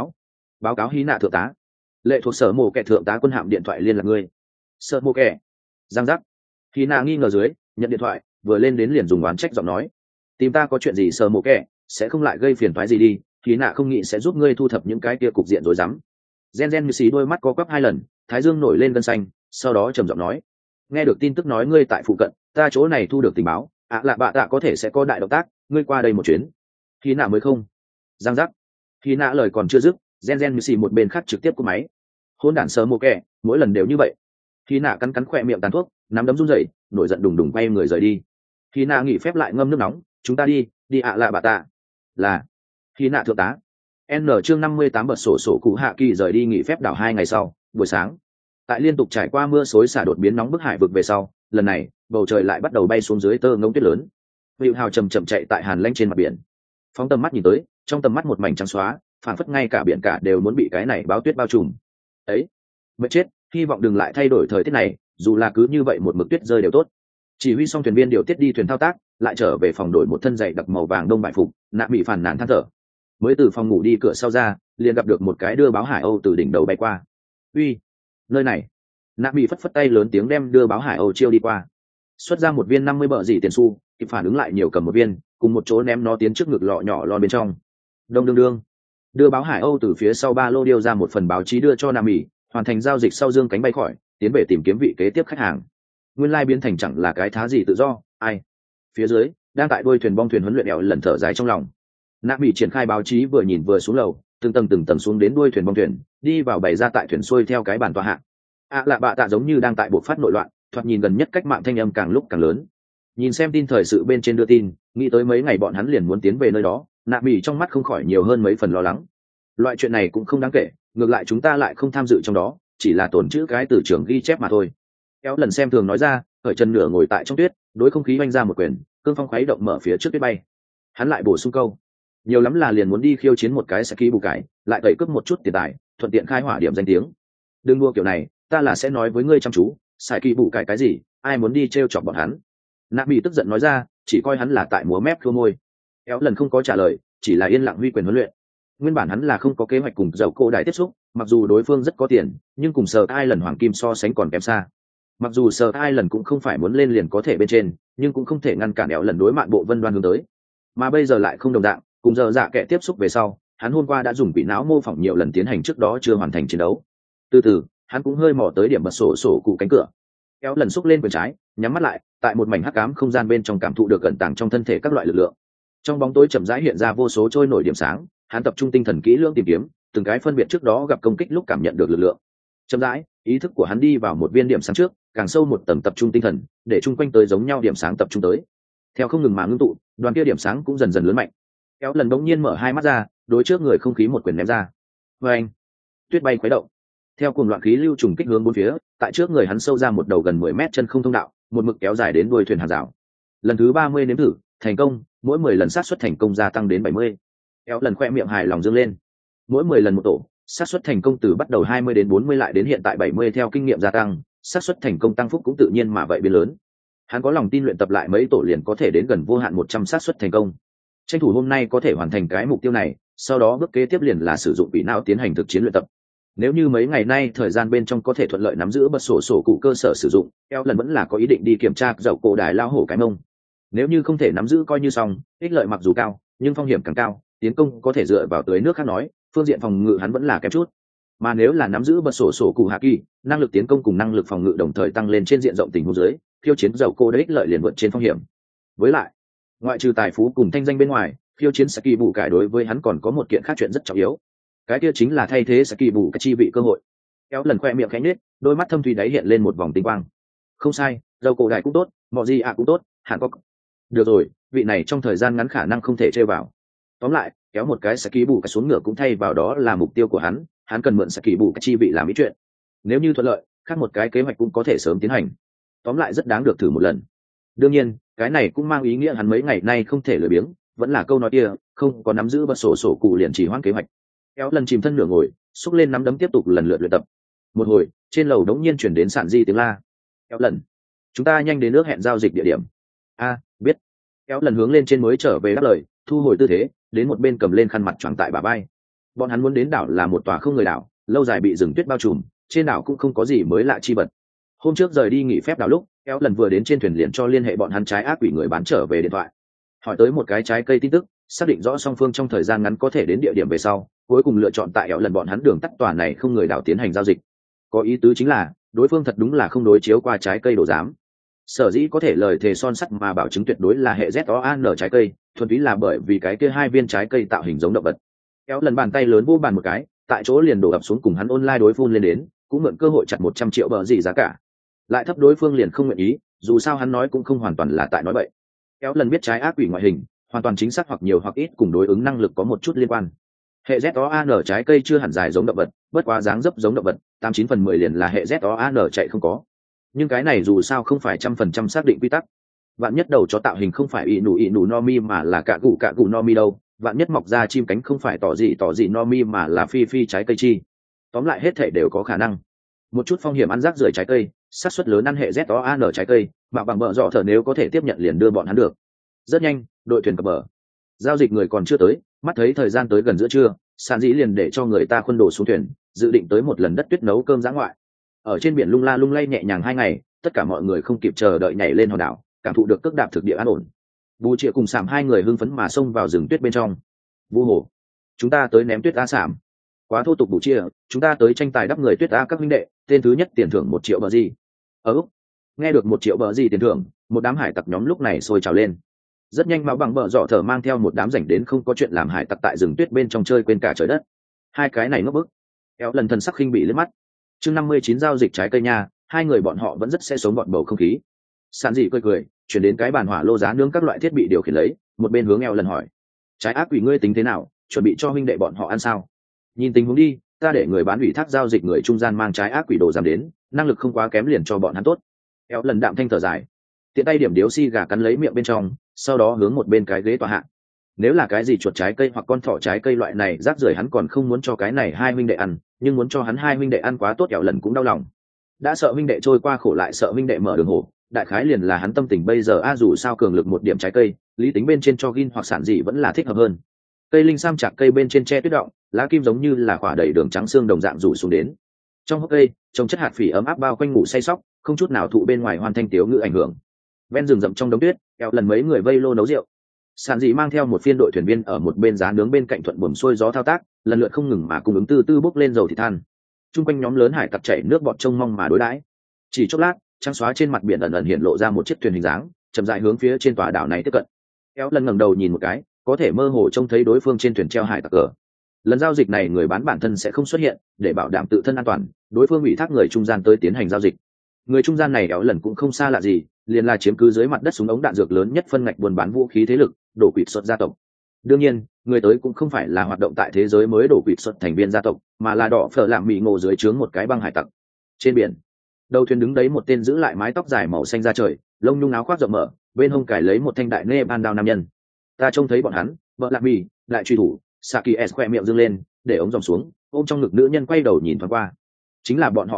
S1: báo cáo khí nạ thượng tá, lệ thuộc sở mộ kẻ thượng tá quân hạm điện thoại liên lạc ngươi. Sở mộ kẻ? Giang giác. Khí nạ nghi ngờ dưới nhận điện thoại, vừa lên đến liền dùng oán trách giọng nói, tìm ta có chuyện gì sở mộ kẻ, sẽ không lại gây phiền toái gì đi, khí nạ không nghĩ sẽ giúp ngươi thu thập những cái kia cục diện rối rắm. Gen như si đôi mắt co quắp hai lần, thái dương nổi lên gân xanh, sau đó trầm giọng nói, nghe được tin tức nói ngươi tại phụ cận, ta chỗ này thu được tình báo, lạ bạ tạ có thể sẽ có đại động tác, ngươi qua đây một chuyến. Khi nạ mới không. Giang giác. Khi nạ lời còn chưa dứt, gen như xì một bên khác trực tiếp cúp máy. Hôn đản sờ mồ kẻ, mỗi lần đều như vậy. Khi nạ cắn khỏe miệng tàn thuốc, nắm đấm run rẩy, nổi giận đùng đùng quay người rời đi. Khi nạ nghỉ phép lại ngâm nước nóng, chúng ta đi lạ bạ tạ. Là. Khi nạ thượng tá. N chương 58 bật sổ cụ hạ kỳ rời đi nghỉ phép đảo 2 ngày sau, buổi sáng. Tại liên tục trải qua mưa xối xả đột biến nóng bức hải vực về sau, lần này bầu trời lại bắt đầu bay xuống dưới tơ ngông tuyết lớn. Hữu hào chầm chậm chạy tại hàn lanh trên mặt biển, phóng tầm mắt nhìn tới, trong tầm mắt một mảnh trắng xóa, phảng phất ngay cả biển cả đều muốn bị cái này báo tuyết bao trùm. Ấy, mệt chết, hy vọng đừng lại thay đổi thời tiết này, dù là cứ như vậy một mực tuyết rơi đều tốt. Chỉ huy xong thuyền viên điều tiết đi thuyền thao tác, lại trở về phòng đổi một thân giày đặc màu vàng đông bại phục, nạ bị phản nàn than thở. Mới từ phòng ngủ đi cửa sau ra, liền gặp được một cái đưa báo hải âu từ đỉnh đầu bay qua. Uy, nơi này. Nạ bị phất phất tay lớn tiếng đem đưa báo hải âu chiêu đi qua, xuất ra một viên 50 bợ gì tiền xu, kịp phản ứng lại nhiều cầm một viên, cùng một chỗ ném nó tiến trước ngực lọ nhỏ lon bên trong. Đông đương đương, đưa báo hải âu từ phía sau ba lô điêu ra một phần báo chí đưa cho Nam Mỹ, hoàn thành giao dịch sau dương cánh bay khỏi, tiến về tìm kiếm vị kế tiếp khách hàng. Nguyên lai biến thành chẳng là cái thá gì tự do, ai. Phía dưới đang tại đuôi thuyền bong thuyền huấn luyện ẻo lần thở dài trong lòng. Nam Mỹ triển khai báo chí vừa nhìn vừa xuống lầu, từng tầng xuống đến đuôi thuyền bong thuyền, đi vào bày ra tại thuyền xuôi theo cái bàn tọa hạng. Lạ bạ tạ giống như đang tại buộc phát nội loạn, thoạt nhìn gần nhất cách mạng thanh âm càng lúc càng lớn. Nhìn xem tin thời sự bên trên đưa tin, nghĩ tới mấy ngày bọn hắn liền muốn tiến về nơi đó, nạ bỉ trong mắt không khỏi nhiều hơn mấy phần lo lắng. Loại chuyện này cũng không đáng kể, ngược lại chúng ta lại không tham dự trong đó, chỉ là tổn chữ cái từ trường ghi chép mà thôi. Kéo lần xem thường nói ra, khởi chân nửa ngồi tại trong tuyết, đối không khí oanh ra một quyền, cương phong khuấy động mở phía trước tuyết bay. Hắn lại bổ sung câu, nhiều lắm là liền muốn đi khiêu chiến một cái sẽ ký bù cái, lại tẩy cướp một chút tiền tài, thuận tiện khai hỏa điểm danh tiếng. Đừng đua kiểu này, ta là sẽ nói với ngươi chăm chú, xài kỳ bù cái gì, ai muốn đi trêu chọc bọn hắn. Nạ bị tức giận nói ra, chỉ coi hắn là tại múa mép khua môi. Kéo lần không có trả lời, chỉ là yên lặng huy quyền huấn luyện. Nguyên bản hắn là không có kế hoạch cùng dầu cô đại tiếp xúc, mặc dù đối phương rất có tiền, nhưng cùng Sờ Ai lần hoàng kim so sánh còn kém xa. Mặc dù Sờ Ai lần cũng không phải muốn lên liền có thể bên trên, nhưng cũng không thể ngăn cản Éo lần đối mạn bộ vân đoan hướng tới. Mà bây giờ lại không đồng dạng, cùng giờ dạ kẻ tiếp xúc về sau, hắn hôm qua đã dùng quỷ não mô phỏng nhiều lần tiến hành trước đó chưa hoàn thành chiến đấu. Từ từ, hắn cũng hơi mò tới điểm bật sổ cụ cánh cửa. Kéo lần xúc lên quyền trái, nhắm mắt lại, tại một mảnh hắc ám không gian bên trong cảm thụ được cẩn tàng trong thân thể các loại lực lượng. Trong bóng tối chậm rãi hiện ra vô số trôi nổi điểm sáng, hắn tập trung tinh thần kỹ lưỡng tìm kiếm, từng cái phân biệt trước đó gặp công kích lúc cảm nhận được lực lượng. Chậm rãi, ý thức của hắn đi vào một viên điểm sáng trước, càng sâu một tầng tập trung tinh thần, để chung quanh tới giống nhau điểm sáng tập trung tới. Theo không ngừng mà ngưng tụ, đoàn kia điểm sáng cũng dần dần lớn mạnh. Kéo lần đống nhiên mở hai mắt ra, đối trước người không khí một quyền ném ra. Oeng! Tuyết bay khuấy động. Theo cuồng loạn khí lưu trùng kích hướng bốn phía, tại trước người hắn sâu ra một đầu gần 10 mét chân không thông đạo, một mực kéo dài đến đuôi thuyền hàng rào. Lần thứ 30 nếm thử, thành công, mỗi 10 lần xác suất thành công gia tăng đến 70. Kéo lần khoe miệng hài lòng dương lên. Mỗi 10 lần một tổ, xác suất thành công từ bắt đầu 20 đến 40 lại đến hiện tại 70 theo kinh nghiệm gia tăng, xác suất thành công tăng phúc cũng tự nhiên mà vậy biến lớn. Hắn có lòng tin luyện tập lại mấy tổ liền có thể đến gần vô hạn 100 xác suất thành công. Tranh thủ hôm nay có thể hoàn thành cái mục tiêu này, sau đó bước kế tiếp liền là sử dụng quỷ não tiến hành thực chiến luyện tập. Nếu như mấy ngày nay thời gian bên trong có thể thuận lợi nắm giữ bật sổ cụ cơ sở sử dụng, eo lần vẫn là có ý định đi kiểm tra dậu cổ đài lao hổ cái mông. Nếu như không thể nắm giữ coi như xong, ích lợi mặc dù cao nhưng phong hiểm càng cao, tiến công có thể dựa vào tưới nước khác nói, phương diện phòng ngự hắn vẫn là kém chút. Mà nếu là nắm giữ bật sổ cụ hạ kỳ, năng lực tiến công cùng năng lực phòng ngự đồng thời tăng lên trên diện rộng tình huống dưới, khiêu chiến dậu cổ đài ích lợi liền vượt trên phong hiểm. Với lại, ngoại trừ tài phú cùng thanh danh bên ngoài, khiêu chiến Saki bù cải đối với hắn còn có một kiện khác chuyện rất trọng yếu, cái kia chính là thay thế Saki bù cái chi vị cơ hội. Kéo lần khoe miệng khẽ nhếch, đôi mắt thâm thúy đáy hiện lên một vòng tinh quang. Không sai, dầu cổ đại cũng tốt, mọi gì cũng tốt, hẳn có. Được rồi, vị này trong thời gian ngắn khả năng không thể chơi vào. Tóm lại, kéo một cái Saki bù cái xuống ngựa cũng thay vào đó là mục tiêu của hắn cần mượn Saki bù cái chi vị làm ý chuyện. Nếu như thuận lợi, khác một cái kế hoạch cũng có thể sớm tiến hành. Tóm lại rất đáng được thử một lần. Đương nhiên, cái này cũng mang ý nghĩa hắn mấy ngày nay không thể lười biếng, vẫn là câu nói kia, không có nắm giữ bật sổ cụ liền chỉ hoãn kế hoạch. Kéo lần chìm thân nửa ngồi, xúc lên nắm đấm tiếp tục lần lượt luyện tập. Một hồi, trên lầu đống nhiên chuyển đến sản di tiếng la. Kéo lần, chúng ta nhanh đến nước hẹn giao dịch địa điểm. Biết. Kéo lần hướng lên trên mới trở về đáp lời, thu hồi tư thế, đến một bên cầm lên khăn mặt choàng tại bả vai. Bọn hắn muốn đến đảo là một tòa không người đảo, lâu dài bị rừng tuyết bao trùm, trên đảo cũng không có gì mới lạ chi vật. Hôm trước rời đi nghỉ phép đảo lúc, kéo lần vừa đến trên thuyền liền cho liên hệ bọn hắn trái ác quỷ người bán trở về điện thoại, hỏi tới một cái trái cây tin tức, xác định rõ song phương trong thời gian ngắn có thể đến địa điểm về sau, cuối cùng lựa chọn tại kéo lần bọn hắn đường tắt tòa này không người đảo tiến hành giao dịch. Có ý tứ chính là đối phương thật đúng là không đối chiếu qua trái cây đồ giám. Sở dĩ có thể lời thề son sắt mà bảo chứng tuyệt đối là hệ ZOAN trái cây, thuần túy là bởi vì cái kia hai viên trái cây tạo hình giống động vật. Kéo lần bàn tay lớn vô bàn một cái, tại chỗ liền đổ ập xuống cùng hắn online đối phun lên đến, cũng mượn cơ hội chặt 100 triệu bờ gì giá cả. Lại thấp đối phương liền không nguyện ý, dù sao hắn nói cũng không hoàn toàn là tại nói bậy. Kéo lần biết trái ác quỷ ngoại hình, hoàn toàn chính xác hoặc nhiều hoặc ít cùng đối ứng năng lực có một chút liên quan. Hệ ZOAN trái cây chưa hẳn dài giống động vật, bất quá dáng dấp giống động vật, 89/10 liền là hệ ZOAN chạy không có. Nhưng cái này dù sao không phải 100% xác định quy tắc. Vạn nhất đầu chó tạo hình không phải ị nụ no mi mà là cạ gù no mi đâu, vạn nhất mọc ra chim cánh không phải tỏ dị no mi mà là phi trái cây chi. Tóm lại hết thể đều có khả năng. Một chút phong hiểm ăn rác rưởi trái cây, xác suất lớn ăn hệ ZOAN trái cây, mà bằng bợ dọ thở nếu có thể tiếp nhận liền đưa bọn hắn được. Rất nhanh, đội thuyền cập bờ. Giao dịch người còn chưa tới, mắt thấy thời gian tới gần giữa trưa, Sản Dĩ liền để cho người ta khuân đồ xuống thuyền, dự định tới một lần đất tuyết nấu cơm dã ngoại. Ở trên biển lung la lung lay nhẹ nhàng 2 ngày, tất cả mọi người không kịp chờ đợi nhảy lên hòn đảo, cảm thụ được cước đạp thực địa an ổn. Bù Triệu cùng Sảm hai người hưng phấn mà xông vào rừng tuyết bên trong. Vu hồ, chúng ta tới ném tuyết a Sảm. Quá thô tục Bù Triệu, chúng ta tới tranh tài đắp người tuyết a các huynh đệ, tên thứ nhất tiền thưởng 1 triệu bờ gì. Nghe được 1 triệu bờ gì tiền thưởng, một đám hải tặc nhóm lúc này sôi trào lên. Rất nhanh máu bằng bờ dọ thở mang theo một đám rảnh đến không có chuyện làm hải tặc tại rừng tuyết bên trong chơi quên cả trời đất. Hai cái này ngốc bức. Kéo lần thần sắc khinh bị liếc mắt. Chương 59 giao dịch trái cây nha, hai người bọn họ vẫn rất sẽ sống bọn bầu không khí. Sản dị cười, chuyển đến cái bàn hỏa lô giá nướng các loại thiết bị điều khiển lấy, một bên hướng eo lần hỏi: trái ác quỷ ngươi tính thế nào, chuẩn bị cho huynh đệ bọn họ ăn sao? Nhìn tình huống đi, ta để người bán ủy thác giao dịch người trung gian mang trái ác quỷ đồ giảm đến, năng lực không quá kém liền cho bọn hắn tốt. Eo lần đạm thanh thở dài, tiện tay điểm điếu xi gà cắn lấy miệng bên trong, sau đó hướng một bên cái ghế tọa hạ. Nếu là cái gì chuột trái cây hoặc con thỏ trái cây loại này rác rưởi hắn còn không muốn cho cái này hai huynh đệ ăn, nhưng muốn cho hắn hai huynh đệ ăn quá tốt, Eo lần cũng đau lòng. Đã sợ huynh đệ trôi qua khổ lại sợ huynh đệ mở đường hổ, đại khái liền là hắn tâm tình bây giờ dù sao cường lực một điểm trái cây, lý tính bên trên cho gin hoặc sản dị vẫn là thích hợp hơn. Cây linh sam chạc cây bên trên tre tuyết động, lá kim giống như là quả đầy đường trắng xương đồng dạng rủ xuống đến. Trong hốc cây, trồng chất hạt phỉ ấm áp bao quanh ngủ say sóc, không chút nào thụ bên ngoài hoàn thanh tiếu ngữ ảnh hưởng. Ven rừng rậm trong đống tuyết, Eo lần mấy người vây lô nấu rượu. Sản dị mang theo một phiên đội thuyền viên ở một bên giá nướng bên cạnh thuận buồm xuôi gió thao tác, lần lượt không ngừng mà cung ứng tư bốc lên dầu thịt than. Trung quanh nhóm lớn hải tặc chảy nước bọt trông mong mà đối đãi. Chỉ chốc lát, trắng xóa trên mặt biển ẩn ẩn hiện lộ ra một chiếc thuyền hình dáng, chậm rãi hướng phía trên tòa đảo này tiếp cận. Eo lần ngẩng đầu nhìn một cái, có thể mơ hồ trông thấy đối phương trên thuyền treo hải tặc cờ. Lần giao dịch này người bán bản thân sẽ không xuất hiện, để bảo đảm tự thân an toàn, đối phương ủy thác người trung gian tới tiến hành giao dịch. Người trung gian này Eo lần cũng không xa lạ gì, liền là chiếm cứ dưới mặt đất súng ống đạn dược lớn nhất phân ngạch buôn bán vũ khí thế lực, đổ quỵt xuất gia tộc. Đương nhiên, người tới cũng không phải là hoạt động tại thế giới mới đổ quỵt xuất thành viên gia tộc, mà là đỏ phở làm mì ngộ dưới trướng một cái băng hải tặc. Trên biển, đầu thuyền đứng đấy một tên giữ lại mái tóc dài màu xanh da trời, lông nhung áo khoác rộng mở, bên hông cài lấy một thanh đại nê ban đao nam nhân. Ta trông thấy bọn hắn, vợ lạc mì, đại truy thủ, Saki S khoe miệng dương lên, để ống dòng xuống, ôm trong ngực nữ nhân quay đầu nhìn thoáng qua. Chính là bọn họ à?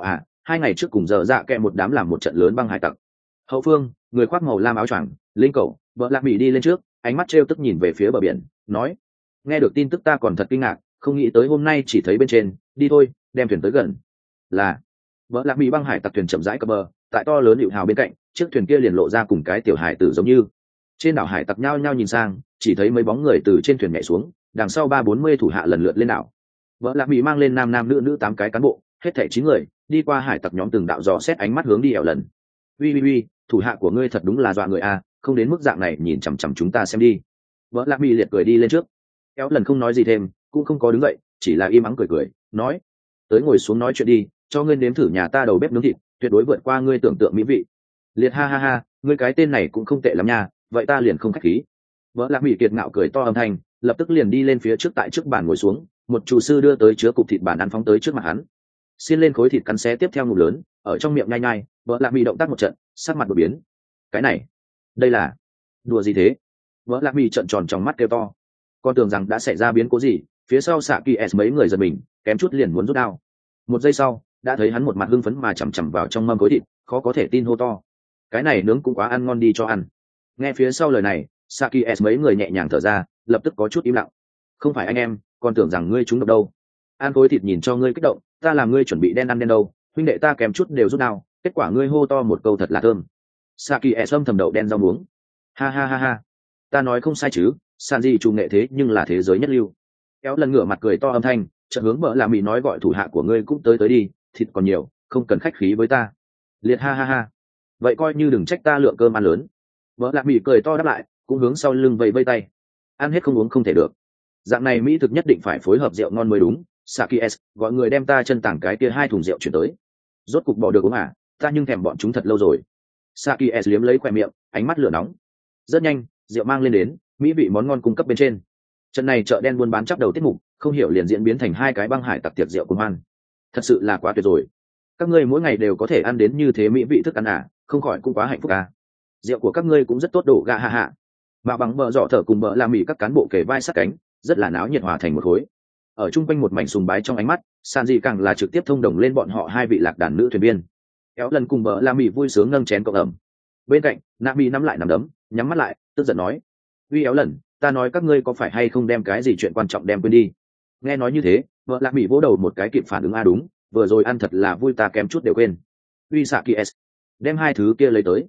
S1: 2 ngày trước cùng giờ dạ kẹ một đám làm một trận lớn băng hải tặc. Hậu phương, người khoác màu lam áo choàng, linh cầu, vợ lạc bị đi lên trước, ánh mắt trêu tức nhìn về phía bờ biển, nói: nghe được tin tức ta còn thật kinh ngạc, không nghĩ tới hôm nay chỉ thấy bên trên, đi thôi, đem thuyền tới gần. Là. Vợ lạc bị băng hải tặc thuyền chậm rãi cập bờ, tại to lớn hữu hào bên cạnh, chiếc thuyền kia liền lộ ra cùng cái tiểu hải tử giống như. Trên đảo hải tặc nhao nhao nhìn sang, chỉ thấy mấy bóng người từ trên thuyền nhảy xuống, đằng sau 30-40 thủ hạ lần lượt lên đảo. Vợ lạc bị mang lên nam nam nữ nữ 8 cái cán bộ, hết thảy 9 người, đi qua hải tặc nhóm từng đạo dò xét ánh mắt hướng đi ẻo lần. Uy, thủ hạ của ngươi thật đúng là dọa người a, không đến mức dạng này nhìn chằm chằm chúng ta xem đi. Vợ lạc bị liệt cười đi lên trước. Éo lần không nói gì thêm, cũng không có đứng dậy, chỉ là im ắng cười, nói: tới ngồi xuống nói chuyện đi, cho ngươi nếm thử nhà ta đầu bếp nướng thịt, tuyệt đối vượt qua ngươi tưởng tượng mỹ vị. Liệt ha, ngươi cái tên này cũng không tệ lắm nha, vậy ta liền không khách khí. Vợ lạc bị kiệt ngạo cười to âm thanh, lập tức liền đi lên phía trước, tại trước bàn ngồi xuống, một chủ sư đưa tới chứa cục thịt bàn ăn phóng tới trước mặt hắn. Xiên lên khối thịt cắn xé tiếp theo ngụm lớn, ở trong miệng nhai nhai, vợ lạc bị động tác một trận, sắc mặt đột biến. Cái này, đây là đùa gì thế? Vợ lạc bị trợn tròn trong mắt kêu to, con tưởng rằng đã xảy ra biến cố gì. Phía sau xạ kỳ s mấy người giật mình, kém chút liền muốn rút đao. Một giây sau, đã thấy hắn một mặt hưng phấn mà chằm chằm vào trong mâm khối thịt, khó có thể tin hô to: cái này nướng cũng quá ăn ngon đi cho ăn. Nghe phía sau lời này, xạ kỳ s mấy người nhẹ nhàng thở ra, lập tức có chút im lặng. không phải anh em, còn tưởng rằng ngươi trúng độc đâu. ăn khối thịt nhìn cho ngươi kích động, ta làm ngươi chuẩn bị đen ăn đen đâu, huynh đệ ta kém chút đều rút đao, kết quả ngươi hô to một câu thật là thơm. xạ kỳ s âm thầm đậu đen rau muống. Ha, ta nói không sai chứ, sàn gì chủ nghệ thế nhưng là thế giới nhất lưu. Kéo lần ngửa mặt cười to âm thanh, chợt hướng vợ là mỹ nói gọi thủ hạ của ngươi cũng tới đi, thịt còn nhiều, không cần khách khí với ta. Liệt ha, vậy coi như đừng trách ta lượng cơm ăn lớn. Vợ lạc mỹ cười to đáp lại, cũng hướng sau lưng vẫy tay. Ăn hết không uống không thể được, dạng này mỹ thực nhất định phải phối hợp rượu ngon mới đúng. Saki S, gọi người đem ta chân tảng cái kia 2 thùng rượu chuyển tới. Rốt cục bỏ được uống à, ta nhưng thèm bọn chúng thật lâu rồi. Saki S liếm lấy khóe miệng, ánh mắt lửa nóng. Rất nhanh, rượu mang lên đến, mỹ vị món ngon cung cấp bên trên. Trận này chợ đen buôn bán chắp đầu tiết mục, không hiểu liền diễn biến thành 2 cái băng hải tặc tiệc rượu cùng ăn. Thật sự là quá tuyệt rồi. Các ngươi mỗi ngày đều có thể ăn đến như thế mỹ vị thức ăn à, không khỏi cũng quá hạnh phúc à. Rượu của các ngươi cũng rất tốt đổ gà hạ. Mà bằng bờ dọ thở cùng bờ la mì các cán bộ kề vai sát cánh, rất là náo nhiệt hòa thành một khối. Ở trung quanh một mảnh sùng bái trong ánh mắt, San Dị càng là trực tiếp thông đồng lên bọn họ 2 vị lạc đàn nữ thuyền viên. Kéo lần cùng bờ la mì vui sướng nâng chén cộng ẩm. Bên cạnh, Nami nắm lại nắm đấm, nhắm mắt lại, tức giận nói: uy éo lần, ta nói các ngươi có phải hay không đem cái gì chuyện quan trọng đem quên đi. Nghe nói như thế, vợ lạc mỹ vỗ đầu một cái kịp phản ứng: đúng, vừa rồi ăn thật là vui, ta kém chút đều quên. uy Saki S, đem 2 thứ kia lấy tới.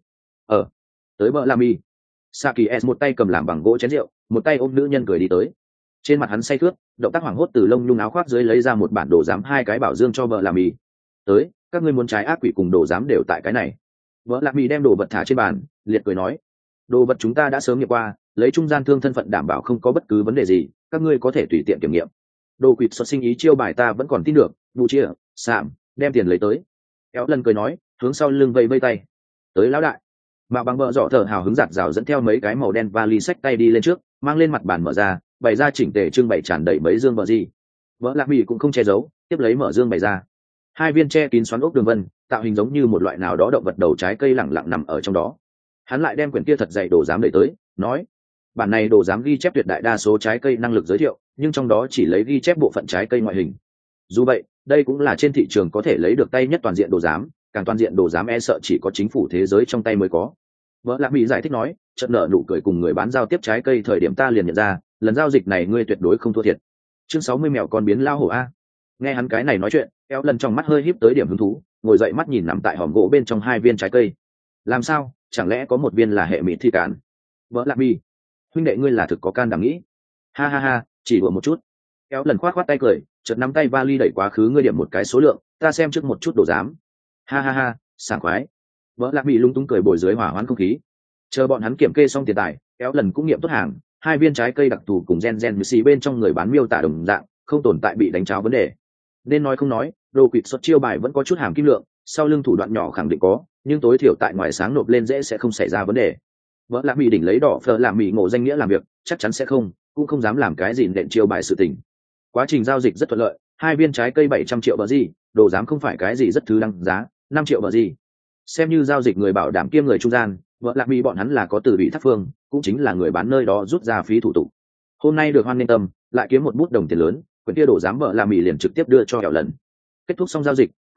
S1: Tới vợ lạc mỹ. Saki S một tay cầm làm bằng gỗ chén rượu, một tay ôm nữ nhân cười đi tới. Trên mặt hắn say khướt, động tác hoảng hốt từ lông nhung áo khoác dưới lấy ra một bản đồ giám 2 cái bảo dương cho vợ lạc mỹ. Tới, các ngươi muốn trái ác quỷ cùng đồ giám đều tại cái này. Vợ lạc mỹ đem đồ vật thả trên bàn, liệt cười nói: đồ vật chúng ta đã sớm nghiệm qua, lấy trung gian thương thân phận đảm bảo không có bất cứ vấn đề gì, các ngươi có thể tùy tiện kiểm nghiệm. Đồ quỵt xuất sinh ý chiêu bài ta vẫn còn tin được, vụ chia sạm, đem tiền lấy tới. Kéo lần cười nói, hướng sau lưng vây tay. Tới lão đại. Mà bằng bờ dọ thở hào hứng giạt rào dẫn theo mấy cái màu đen vali xách tay đi lên trước, mang lên mặt bàn mở ra, bày ra chỉnh tề trưng bày tràn đầy mấy dương bờ gì. Vợ lạc mỹ cũng không che giấu, tiếp lấy mở dương bày ra. 2 viên che kín xoắn ốc đường vân, tạo hình giống như một loại nào đó động vật đầu trái cây lẳng lặng nằm ở trong đó. Hắn lại đem quyển kia thật dày đồ giám đẩy tới, nói: bản này đồ giám ghi chép tuyệt đại đa số trái cây năng lực giới thiệu, nhưng trong đó chỉ lấy ghi chép bộ phận trái cây ngoại hình. Dù vậy, đây cũng là trên thị trường có thể lấy được tay nhất toàn diện đồ giám, càng toàn diện đồ giám e sợ chỉ có chính phủ thế giới trong tay mới có. Vợ lạc mỹ giải thích nói, chợt nở nụ cười cùng người bán giao tiếp trái cây thời điểm ta liền nhận ra, lần giao dịch này ngươi tuyệt đối không thua thiệt. Chương 60 mèo con biến lao hổ a. Nghe hắn cái này nói chuyện, kéo lần trong mắt hơi híp tới điểm hứng thú, ngồi dậy mắt nhìn nằm tại hòm gỗ bên trong 2 viên trái cây. Làm sao, chẳng lẽ có một viên là hệ mỹ thi cản? Vợ lạc mỹ, huynh đệ ngươi là thực có can đảm nghĩ. Ha, chỉ đùa một chút. Kéo lần khoát tay cười, chợt nắm tay vali đẩy quá khứ, ngươi điểm một cái số lượng, ta xem trước một chút đồ giám. Ha, sảng khoái. Vợ lạc mỹ lung tung cười bồi dưới hỏa hoãn không khí. Chờ bọn hắn kiểm kê xong tiền tài, kéo lần cũng nghiệm tốt hàng, 2 viên trái cây đặc thù cùng gen như xì bên trong người bán miêu tả đồng dạng, không tồn tại bị đánh tráo vấn đề. Nên nói không nói, đồ quỵt xuất chiêu bài vẫn có chút hàm kim lượng, sau lưng thủ đoạn nhỏ khẳng định có, nhưng tối thiểu tại ngoài sáng nộp lên dễ sẽ không xảy ra vấn đề. Vợ lạc mỹ đỉnh lấy đỏ phở làm mỹ ngộ danh nghĩa làm việc, chắc chắn sẽ không, cũng không dám làm cái gì nện chiêu bài sự tình. Quá trình giao dịch rất thuận lợi, 2 viên trái cây 700 triệu bờ gì, đồ giám không phải cái gì rất thứ đăng giá, 5 triệu bờ gì. Xem như giao dịch người bảo đảm kiêm người trung gian, vợ lạc mỹ bọn hắn là có từ bị thác phương, cũng chính là người bán nơi đó rút ra phí thủ tục. Hôm nay được hoan nghênh tâm, lại kiếm một bút đồng tiền lớn, quyển kia đồ giám vợ lạc mỹ liền trực tiếp đưa cho kẹo lần. Kết thúc xong giao dịch,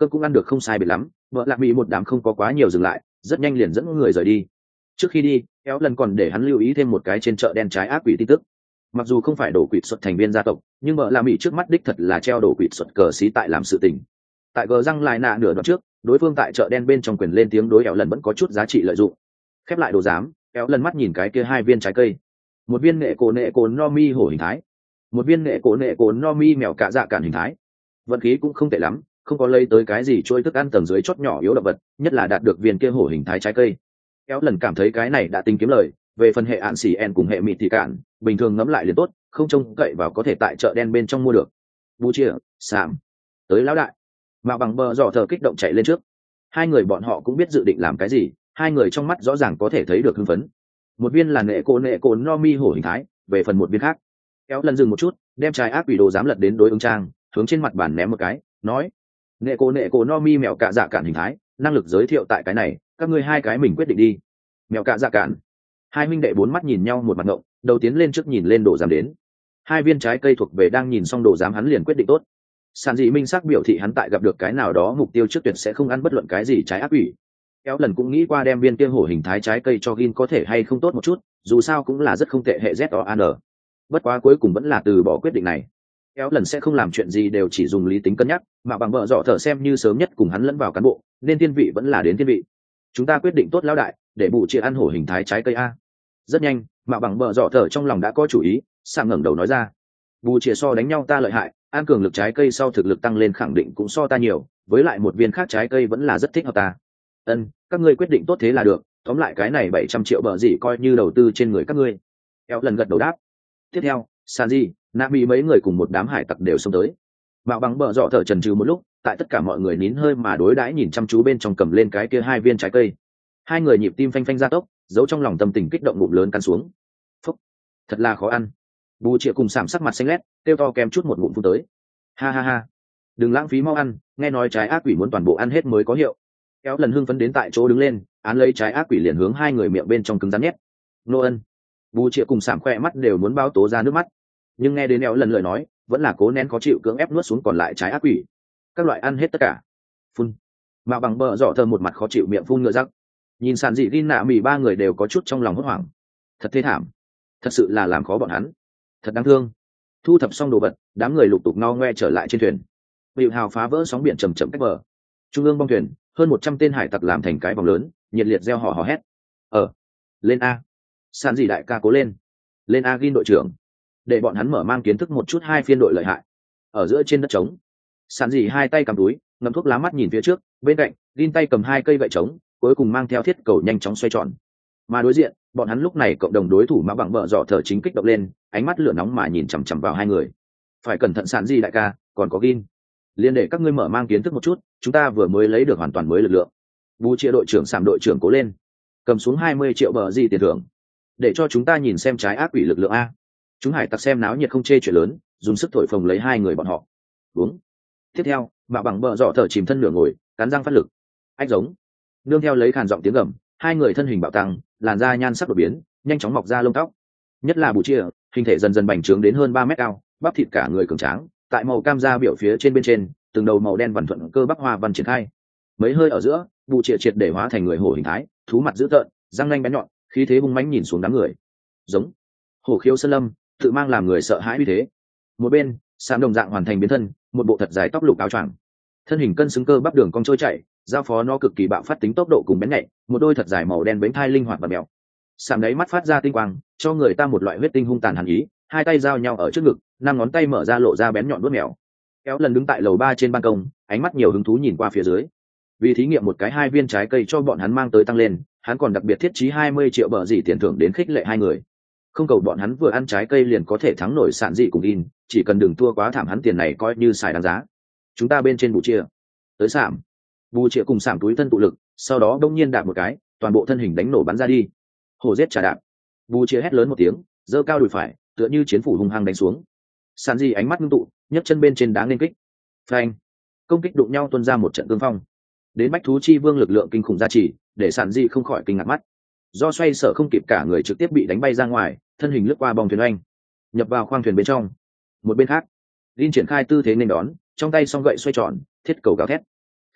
S1: cơm cũng ăn được không sai biệt lắm, vợ lạc mỹ một đám không có quá nhiều dừng lại, rất nhanh liền dẫn người rời đi. Trước khi đi, kéo lần còn để hắn lưu ý thêm một cái trên chợ đen trái ác quỷ tin tức. Mặc dù không phải đổ quỵt xuất thành viên gia tộc, nhưng vợ lạc mỹ trước mắt đích thật là treo đổ quỵt xuất cờ xí tại làm sự tình. Tại gờ răng lại nạ nửa đoạn trước, đối phương tại chợ đen bên trong quyền lên tiếng đối kéo lần vẫn có chút giá trị lợi dụng. Khép lại đồ giám, kéo lần mắt nhìn cái kia hai viên trái cây, một viên nệ cổ no mi hổ hình thái, một viên nệ cổ no mi mèo cạ dạ cản hình thái. Vận khí cũng không tệ lắm, không có lấy tới cái gì trôi thức ăn tầng dưới chót nhỏ yếu động vật, nhất là đạt được viên kia hổ hình thái trái cây. Kéo lần cảm thấy cái này đã tính kiếm lời. Về phần hệ ạn xỉ en cùng hệ mịt thì cạn, bình thường ngẫm lại liền tốt, không trông cậy vào có thể tại chợ đen bên trong mua được. Bu chia, sạm, tới lão đại. Mạo bằng bờ dò thờ kích động chạy lên trước. Hai người bọn họ cũng biết dự định làm cái gì, hai người trong mắt rõ ràng có thể thấy được hưng phấn. Một viên là nệ cổ no mi hổ hình thái, về phần một viên khác, kéo lần dừng một chút, đem trái ác quỷ đồ dám lật đến đối ứng trang, hướng trên mặt bàn ném một cái, nói: nệ cổ no mi mèo cạ dạ cản hình thái, năng lực giới thiệu tại cái này, các ngươi hai cái mình quyết định đi. Mèo cạ dạ cản. Hai huynh đệ bốn mắt nhìn nhau một mặt ngộng, đầu tiến lên trước nhìn lên đồ giám đến. Hai viên trái cây thuộc về đang nhìn xong đồ giám hắn liền quyết định tốt. Sản dị minh xác biểu thị hắn tại gặp được cái nào đó mục tiêu trước tuyệt sẽ không ăn bất luận cái gì trái ác quỷ. Kéo lần cũng nghĩ qua đem viên kia hổ hình thái trái cây cho Gin có thể hay không tốt một chút, dù sao cũng là rất không tệ hệ ZOAN. Bất quá cuối cùng vẫn là từ bỏ quyết định này. Kéo lần sẽ không làm chuyện gì đều chỉ dùng lý tính cân nhắc, mà bằng bợ dọ thở xem như sớm nhất cùng hắn lẫn vào cán bộ, nên thiên vị vẫn là đến thiên vị. Chúng ta quyết định tốt lão đại, để bù chia ăn hổ hình thái trái cây a. Rất nhanh, mà bằng bợ dọ thở trong lòng đã có chủ ý, sang ngẩng đầu nói ra: bù chia so đánh nhau ta lợi hại, ăn cường lực trái cây sau thực lực tăng lên khẳng định cũng so ta nhiều, với lại một viên khác trái cây vẫn là rất thích hợp ta. Các ngươi quyết định tốt thế là được, tóm lại cái này 700 triệu bờ gì coi như đầu tư trên người các ngươi. Kéo lần gật đầu đáp. Tiếp theo, Sanji, Nami mấy người cùng một đám hải tặc đều xông tới. Mạo bằng bờ dọ thở chần chừ một lúc, tại tất cả mọi người nín hơi mà đối đãi nhìn chăm chú bên trong cầm lên cái kia hai viên trái cây. Hai người nhịp tim phanh phanh gia tốc, giấu trong lòng tâm tình kích động ngụm lớn cắn xuống. Phúc, thật là khó ăn. Bù Triệu cùng sạm sắc mặt xanh lét, kêu to kèm chút một ngụm phun tới. Ha ha ha, đừng lãng phí mau ăn, nghe nói trái ác quỷ muốn toàn bộ ăn hết mới có hiệu. Kéo lần hưng phấn đến tại chỗ đứng lên, án lấy trái ác quỷ liền hướng hai người miệng bên trong cứng rắn nhét. Nô ân. Bù Triệu cùng sạm khoe mắt đều muốn bao tố ra nước mắt, nhưng nghe đến Kéo lần lời nói, vẫn là cố nén khó chịu cưỡng ép nuốt xuống còn lại trái ác quỷ. Các loại ăn hết tất cả. Phun. Mà bằng bờ dọ thơm một mặt khó chịu miệng phun ngựa rắc. Nhìn sàn dị Gin nạ mì ba người đều có chút trong lòng hốt hoảng. Thật thê thảm, thật sự là làm khó bọn hắn, thật đáng thương. Thu thập xong đồ vật, đám người lục tục no ngoe trở lại trên thuyền. Bịu hào phá vỡ sóng biển chầm chậm cách bờ. Trung ương bong thuyền, hơn 100 tên hải tặc làm thành cái vòng lớn, nhiệt liệt reo hò hò hét. Lên a, sàn dị đại ca cố lên, lên a Gin đội trưởng, để bọn hắn mở mang kiến thức một chút hai phiên đội lợi hại. Ở giữa trên đất trống, sàn dị hai tay cầm túi, ngậm thuốc lá mắt nhìn phía trước, bên cạnh Gin tay cầm hai cây gậy trống, cuối cùng mang theo thiết cầu nhanh chóng xoay tròn. Mà đối diện, bọn hắn lúc này cộng đồng đối thủ mà bằng bợ dọ thở chính kích động lên, ánh mắt lửa nóng mà nhìn chằm chằm vào hai người. Phải cẩn thận sàn dị đại ca, còn có Gin, liên để các ngươi mở mang kiến thức một chút, chúng ta vừa mới lấy được hoàn toàn mới lực lượng. Bù chia đội trưởng sảm đội trưởng cố lên, cầm xuống 20 triệu bờ gì tiền thưởng, để cho chúng ta nhìn xem trái ác quỷ lực lượng a. Chúng hải tặc xem náo nhiệt không chê chuyện lớn, dùng sức thổi phồng lấy hai người bọn họ. Đúng. Tiếp theo, mà bằng bợ dọ thở chìm thân nửa ngồi, cắn răng phát lực. Ách giống. Nương theo lấy khàn giọng tiếng gầm, hai người thân hình bạo tăng, làn da nhan sắc đột biến, nhanh chóng mọc ra lông tóc. Nhất là Bù chia, hình thể dần dần bành trướng đến hơn 3 mét cao, bắp thịt cả người cường tráng, tại màu cam da biểu phía trên bên trên, từng đầu màu đen vằn thuận cơ bắp hoa văn triển khai. Mấy hơi ở giữa, Bù chia triệt để hóa thành người hổ hình thái, thú mặt dữ tợn, răng nanh bén nhọn, khí thế hung mãnh nhìn xuống đám người. Giống. Hổ khiếu sơn lâm, tự mang làm người sợ hãi uy thế. Một bên, Sam đồng dạng hoàn thành biến thân, một bộ thật dài tóc lục áo choàng, thân hình cân xứng cơ bắp đường cong trôi chảy, giao phó nó cực kỳ bạo phát tính tốc độ cùng bén nhạy, một đôi thật dài màu đen bánh thai linh hoạt và mèo. Sam đấy mắt phát ra tinh quang, cho người ta một loại huyết tinh hung tàn hàn ý, hai tay giao nhau ở trước ngực, năm ngón tay mở ra lộ ra bén nhọn đuốt mèo. Kéo lần đứng tại lầu 3 trên ban công, ánh mắt nhiều hứng thú nhìn qua phía dưới. Vì thí nghiệm một cái hai viên trái cây cho bọn hắn mang tới tăng lên, hắn còn đặc biệt thiết trí 20 triệu bờ gì tiền thưởng đến khích lệ hai người. Không cầu bọn hắn vừa ăn trái cây liền có thể thắng nổi sạn dị cùng in, chỉ cần đừng thua quá thảm hắn tiền này coi như xài đáng giá. Chúng ta bên trên Bù chia, tới sạm. Bù chia cùng sạm túi thân tụ lực, sau đó đông nhiên đạp một cái, toàn bộ thân hình đánh nổ bắn ra đi. Hổ giết trả đạp. Bù chia hét lớn một tiếng, giơ cao đùi phải, tựa như chiến phủ hung hăng đánh xuống. Sạn dị ánh mắt ngưng tụ, nhấc chân bên trên đá lên kích. Phanh. Công kích đụng nhau tuôn ra một trận tương phong. Đến bách thú chi vương lực lượng kinh khủng gia trì, để sạn dị không khỏi kinh ngạc mắt. Do xoay sở không kịp cả người trực tiếp bị đánh bay ra ngoài, thân hình lướt qua bong thuyền oanh, nhập vào khoang thuyền bên trong. Một bên khác, Linh triển khai tư thế nên đón, trong tay song gậy xoay tròn, thiết cầu gào thét.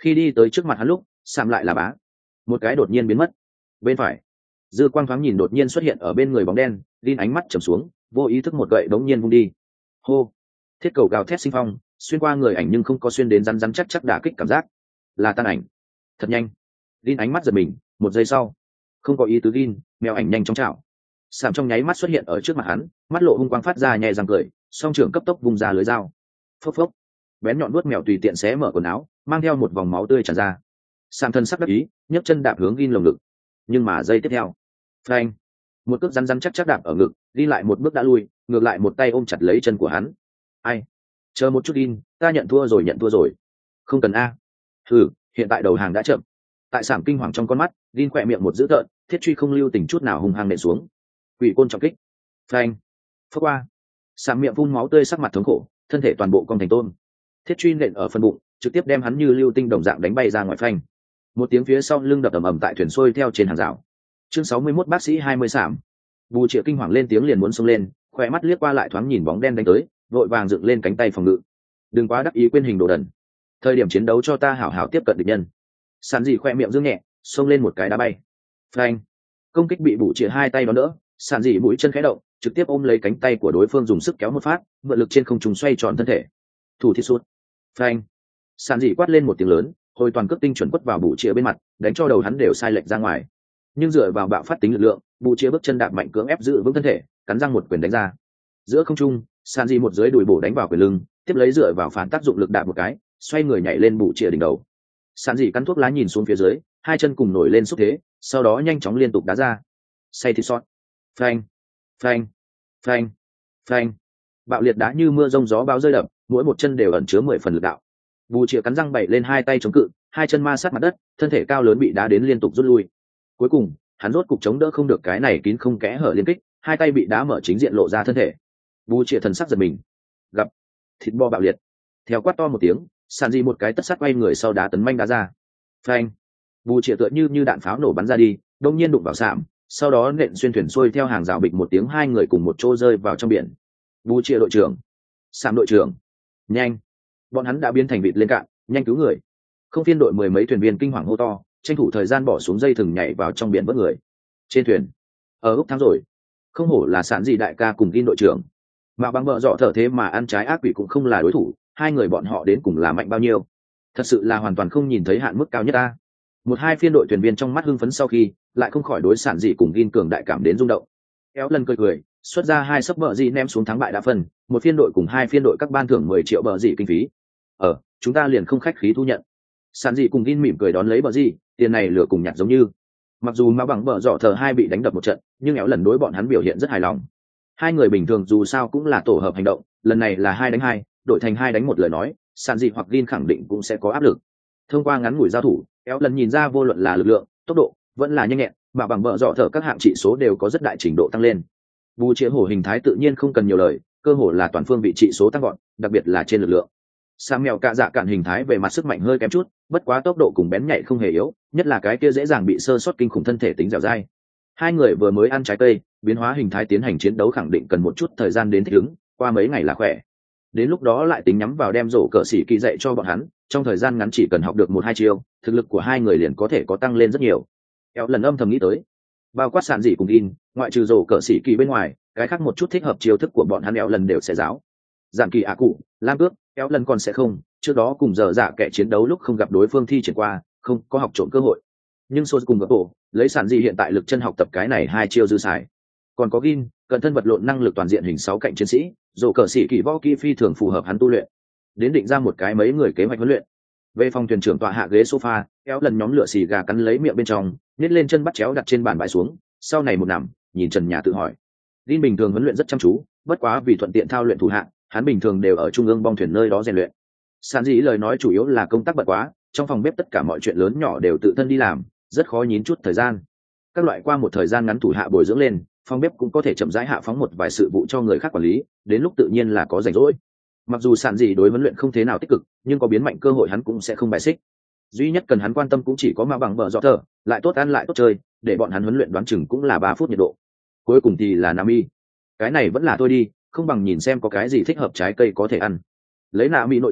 S1: Khi đi tới trước mặt hắn lúc Sam lại là bá một cái đột nhiên biến mất. Bên phải dư quang thoáng nhìn đột nhiên xuất hiện ở bên người bóng đen, Lin ánh mắt trầm xuống, vô ý thức một gậy đống nhiên vung đi. Hô, thiết cầu gào thét sinh phong xuyên qua người ảnh nhưng không có xuyên đến rắn rắn chắc chắc đả kích cảm giác, là tan ảnh thật nhanh. Lin ánh mắt giật mình, một giây sau không có ý tứ Lin, mèo ảnh nhanh chóng chảo Sam trong nháy mắt xuất hiện ở trước mặt hắn, mắt lộ hung quang phát ra nhẹ răng cười, song trưởng cấp tốc vung ra lưới dao. Phốc phốc, bén nhọn vuốt mèo tùy tiện xé mở quần áo, mang theo một vòng máu tươi tràn ra. Sam thân sắc đắc ý, nhấc chân đạp hướng Lin lồng ngực, nhưng mà giây tiếp theo, phanh, một cước rắn rắn chắc chắc đạp ở ngực, Lin lại một bước đã lui, ngược lại một tay ôm chặt lấy chân của hắn. Ai, chờ một chút Lin, ta nhận thua rồi. Không cần a. Thử, hiện tại đầu hàng đã chậm. Tại Sảm kinh hoàng trong con mắt, Lin khỏe miệng một dữ tợn, thiết truy không lưu tình chút nào hung hăng nện xuống. Quỷ côn trọng kích, phanh, phất qua. Sảm miệng phun máu tươi, sắc mặt thống khổ, thân thể toàn bộ cong thành tôm. Thiết truy nện ở phần bụng, trực tiếp đem hắn như lưu tinh đồng dạng đánh bay ra ngoài phanh. Một tiếng phía sau lưng đập ầm ầm tại thuyền xuôi theo trên hàng rào. Chương 61 bác sĩ 20 Sảm. Bù Triệu kinh hoàng lên tiếng liền muốn xông lên, khỏe mắt liếc qua lại thoáng nhìn bóng đen đánh tới, vội vàng dựng lên cánh tay phòng ngự. Đừng quá đắc ý quên hình đồ đần. Thời điểm chiến đấu cho ta hảo hảo tiếp cận địch nhân. Sàn dị khoe miệng dương nhẹ, xông lên một cái đá bay. Phanh, công kích bị Bù Triệu hai tay đón đỡ, Sàn dị mũi chân khẽ động, trực tiếp ôm lấy cánh tay của đối phương dùng sức kéo một phát, mượn lực trên không trung xoay tròn thân thể. Thủ thiết sút. Phanh, Sàn dị quát lên một tiếng lớn, hồi toàn cước tinh chuẩn quất vào Bù Triệu bên mặt, đánh cho đầu hắn đều sai lệch ra ngoài. Nhưng dựa vào bạo phát tính lực lượng, Bù Triệu bước chân đạp mạnh cưỡng ép giữ vững thân thể, cắn răng một quyền đánh ra. Giữa không trung, Sàn dị một dưới đùi bổ đánh vào quyền lưng, tiếp lấy dựa vào phản tác dụng lực đạp một cái, xoay người nhảy lên Bù Triệu đỉnh đầu. Sàn dị cắn thuốc lá nhìn xuống phía dưới, hai chân cùng nổi lên xúc thế, sau đó nhanh chóng liên tục đá ra. Say thịt sót. Phanh, phanh, phanh, phanh. Bạo liệt đá như mưa rông gió bão rơi đập, mỗi một chân đều ẩn chứa 10 phần lực đạo. Bù Triệu cắn răng bày lên hai tay chống cự, hai chân ma sát mặt đất, thân thể cao lớn bị đá đến liên tục rút lui. Cuối cùng, hắn rốt cục chống đỡ không được cái này kín không kẽ hở liên kích, hai tay bị đá mở chính diện lộ ra thân thể. Bù Triệu thần sắc giật mình, gặp thịt bo bạo liệt. Theo quát to một tiếng, Sàn dị một cái tất sát quay người sau đá tấn manh đá ra. Phanh, Bù Triệu tựa như đạn pháo nổ bắn ra đi, đông nhiên đụng vào Sạm, sau đó nện xuyên thuyền xuôi theo hàng rào bịch một tiếng, hai người cùng một chỗ rơi vào trong biển. Bù Triệu đội trưởng, Sạm đội trưởng, nhanh! Bọn hắn đã biến thành vịt lên cạn, nhanh cứu người! Không phiên đội mười mấy thuyền viên kinh hoàng hô to, tranh thủ thời gian bỏ xuống dây thừng nhảy vào trong biển vớt người. Trên thuyền, ở Úc thắng rồi, không hổ là Sàn dị đại ca cùng Gin đội trưởng. Mà bằng vợ dọ thở thế mà ăn trái ác quỷ cũng không là đối thủ, hai người bọn họ đến cùng là mạnh bao nhiêu, thật sự là hoàn toàn không nhìn thấy hạn mức cao nhất ta. Một hai phiên đội thuyền viên trong mắt hưng phấn sau khi lại không khỏi đối Sàn dị cùng Gin cường đại cảm đến rung động. Kéo lần cười cười, xuất ra hai sấp bờ dị ném xuống thắng bại đã phân, một phiên đội cùng hai phiên đội các ban thưởng 10 triệu bờ dị kinh phí. Chúng ta liền không khách khí thu nhận. Sàn dị cùng Gin mỉm cười đón lấy bờ dị, tiền này lửa cùng nhặt giống như. Mặc dù mà bằng bờ dọ thờ hai bị đánh đập một trận, nhưng Kéo lần đối bọn hắn biểu hiện rất hài lòng. Hai người bình thường dù sao cũng là tổ hợp hành động, lần này là 2 đánh 2, đội thành 2 đánh 1 lời nói, Sàn dị hoặc Gin khẳng định cũng sẽ có áp lực. Thông qua ngắn ngủi giao thủ, Kéo lần nhìn ra vô luận là lực lượng, tốc độ, vẫn là nhanh nhẹn, mà bằng bờ dọ thờ các hạng trị số đều có rất đại trình độ tăng lên. Bù Triệu hổ hình thái tự nhiên không cần nhiều lời, cơ hồ là toàn phương vị trị số tăng gọn, đặc biệt là trên lực lượng. Sam mèo cạ dạ cạn hình thái về mặt sức mạnh hơi kém chút, bất quá tốc độ cùng bén nhạy không hề yếu, nhất là cái kia dễ dàng bị sơ sót kinh khủng thân thể tính dẻo dai. Hai người vừa mới ăn trái cây, biến hóa hình thái tiến hành chiến đấu khẳng định cần một chút thời gian đến thích ứng, qua mấy ngày là khỏe. Đến lúc đó lại tính nhắm vào đem rổ cờ xỉ kỳ dạy cho bọn hắn, trong thời gian ngắn chỉ cần học được 1-2 chiêu, thực lực của hai người liền có thể có tăng lên rất nhiều. Kéo lần âm thầm nghĩ tới, bao quát Sàn dị cùng Gin, ngoại trừ rổ cờ xỉ kỳ bên ngoài, cái khác một chút thích hợp chiêu thức của bọn hắn Kéo lần đều sẽ giáo. Giản kỳ ạ cụ, lam cước, Kéo lần còn sẽ không, trước đó cùng giờ dạ kẻ chiến đấu lúc không gặp đối phương thi triển qua, không có học trộm cơ hội. Nhưng Sô cùng gấp bộ, lấy Sàn dị hiện tại lực chân học tập cái này 2 chiêu dư xài. Còn có Gin, cận thân vật lộn năng lực toàn diện hình 6 cạnh chiến sĩ, rổ cờ xỉ kỳ võ kỹ phi thường phù hợp hắn tu luyện. Đến định ra một cái mấy người kế hoạch huấn luyện. Về phòng thuyền trưởng tọa hạ ghế sofa, Kéo lần nhóm lửa xì gà cắn lấy miệng bên trong, nhét lên chân bắt chéo đặt trên bàn bãi xuống, sau này một nằm, nhìn trần nhà tự hỏi. Gin bình thường huấn luyện rất chăm chú, bất quá vì thuận tiện thao luyện thủ hạ, hắn bình thường đều ở trung ương bong thuyền nơi đó rèn luyện. Sàn dị lời nói chủ yếu là công tác bận quá, trong phòng bếp tất cả mọi chuyện lớn nhỏ đều tự thân đi làm, rất khó nhín chút thời gian. Các loại qua một thời gian ngắn thủ hạ bồi dưỡng lên, phòng bếp cũng có thể chậm rãi hạ phóng một vài sự vụ cho người khác quản lý, đến lúc tự nhiên là có rảnh rỗi. Mặc dù Sàn dị đối huấn luyện không thế nào tích cực, nhưng có biến mạnh cơ hội hắn cũng sẽ không bài xích. Duy nhất cần hắn quan tâm cũng chỉ có mà bằng bờ dọ thở, lại tốt ăn lại tốt chơi, để bọn hắn huấn luyện đoán chừng cũng là 3 phút nhiệt độ. Cuối cùng thì là Nami. Cái này vẫn là tôi đi, không bằng nhìn xem có cái gì thích hợp trái cây có thể ăn. Lấy Nami nội tình,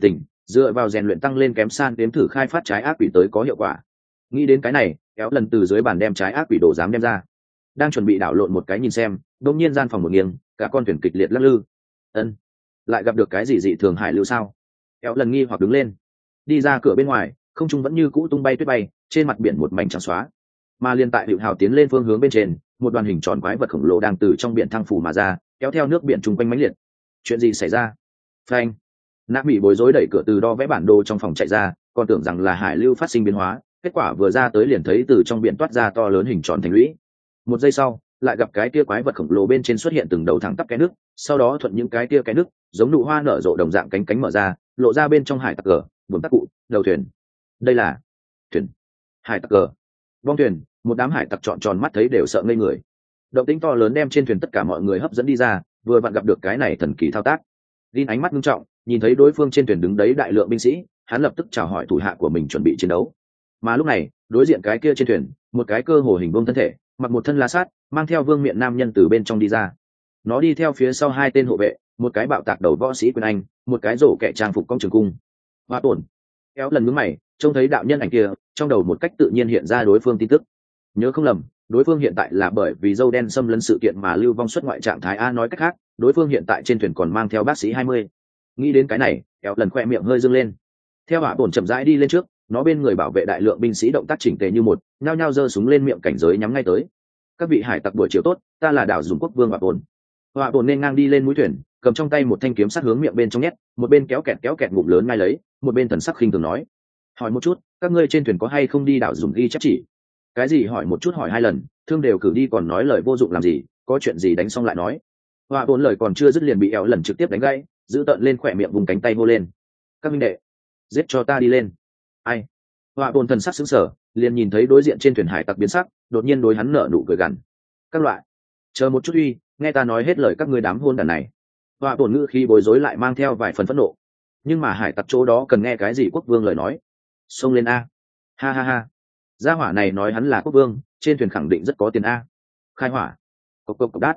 S1: dựa vào rèn luyện tăng lên kém san đếm thử khai phát trái ác quỷ tới có hiệu quả. Nghĩ đến cái này, kéo lần từ dưới bàn đem trái ác quỷ đồ dám đem ra, đang chuẩn bị đảo lộn một cái nhìn xem, đột nhiên gian phòng một nghiêng, cả con thuyền kịch liệt lắc lư. Ân, lại gặp được cái gì dị thường hải lưu sao? Kéo lần nghi hoặc đứng lên, đi ra cửa bên ngoài, không trung vẫn như cũ tung bay tuyết bay, trên mặt biển một mảnh trắng xóa. Mà liên tại Hựu Hào tiến lên phương hướng bên trên, một đoàn hình tròn quái vật khổng lồ đang từ trong biển thăng phủ mà ra, kéo theo nước biển chung quanh mãnh liệt. Chuyện gì xảy ra? Phanh! Nã bị bối rối đẩy cửa từ đo vẽ bản đồ trong phòng chạy ra, còn tưởng rằng là hải lưu phát sinh biến hóa, kết quả vừa ra tới liền thấy từ trong biển toát ra to lớn hình tròn thành lũy. Một giây sau, lại gặp cái kia quái vật khổng lồ bên trên xuất hiện từng đầu thẳng tắp cái nước, sau đó thuận những cái kia cái nước, giống nụ hoa nở rộ đồng dạng cánh cánh mở ra, lộ ra bên trong hải tặc cờ, buồm tắc cụ, đầu thuyền. Đây là thuyền hải tặc cờ. Bong thuyền, một đám hải tặc trọn tròn mắt thấy đều sợ ngây người. Động tĩnh to lớn đem trên thuyền tất cả mọi người hấp dẫn đi ra, vừa vặn gặp được cái này thần kỳ thao tác. Linh ánh mắt nghiêm trọng, nhìn thấy đối phương trên thuyền đứng đấy đại lượng binh sĩ, hắn lập tức chào hỏi thủ hạ của mình chuẩn bị chiến đấu. Mà lúc này, đối diện cái kia trên thuyền, một cái cơ hồ hình vuông thân thể, mặc một thân la sát, mang theo vương miện nam nhân từ bên trong đi ra. Nó đi theo phía sau hai tên hộ vệ, một cái bạo tạc đầu võ sĩ quyền anh, một cái rổ kẻ trang phục công trường cung. Hoa tổn. Kéo lần nhướng mày, trông thấy đạo nhân ảnh kia, trong đầu một cách tự nhiên hiện ra đối phương tin tức. Nhớ không lầm, đối phương hiện tại là bởi vì dâu đen xâm lấn sự kiện mà lưu vong xuất ngoại trạng thái. A nói cách khác, đối phương hiện tại trên thuyền còn mang theo bác sĩ 20. Nghĩ đến cái này, kéo lần khoe miệng hơi dâng lên. Theo hỏa bổn chậm rãi đi lên trước, nó bên người bảo vệ đại lượng binh sĩ động tác chỉnh tề như một, nhao nhao giơ súng lên miệng cảnh giới nhắm ngay tới. Các vị hải tặc buổi chiều tốt, ta là đảo dùng quốc vương hỏa bổn. Hỏa bổn nên ngang đi lên mũi thuyền, cầm trong tay một thanh kiếm sát hướng miệng bên trong nhét, một bên kéo kẹt ngụm lớn ngay lấy, một bên thần sắc khinh thường nói: hỏi một chút, các ngươi trên thuyền có hay không đi đảo dùng ghi chép chỉ? Cái gì hỏi một chút hỏi hai lần, thương đều cử đi còn nói lời vô dụng làm gì, có chuyện gì đánh xong lại nói. Họa bốn lời còn chưa dứt liền bị éo lần trực tiếp đánh gãy, giữ tợn lên khỏe miệng vùng cánh tay hô lên: các minh đệ, giết cho ta đi lên. Ai? Họa bốn thần sắc sững sờ, liền nhìn thấy đối diện trên thuyền hải tặc biến sắc, đột nhiên đối hắn nở nụ cười gằn: các loại, chờ một chút uy, nghe ta nói hết lời các ngươi đám hôn đàn này. Họa bốn ngữ khi bối rối lại mang theo vài phần phẫn nộ, nhưng mà hải tặc chỗ đó cần nghe cái gì quốc vương lời nói. Xông lên a! Ha ha ha! Gia hỏa này nói hắn là quốc vương, trên thuyền khẳng định rất có tiền a. Khai hỏa! Cộc cộc cộc đát!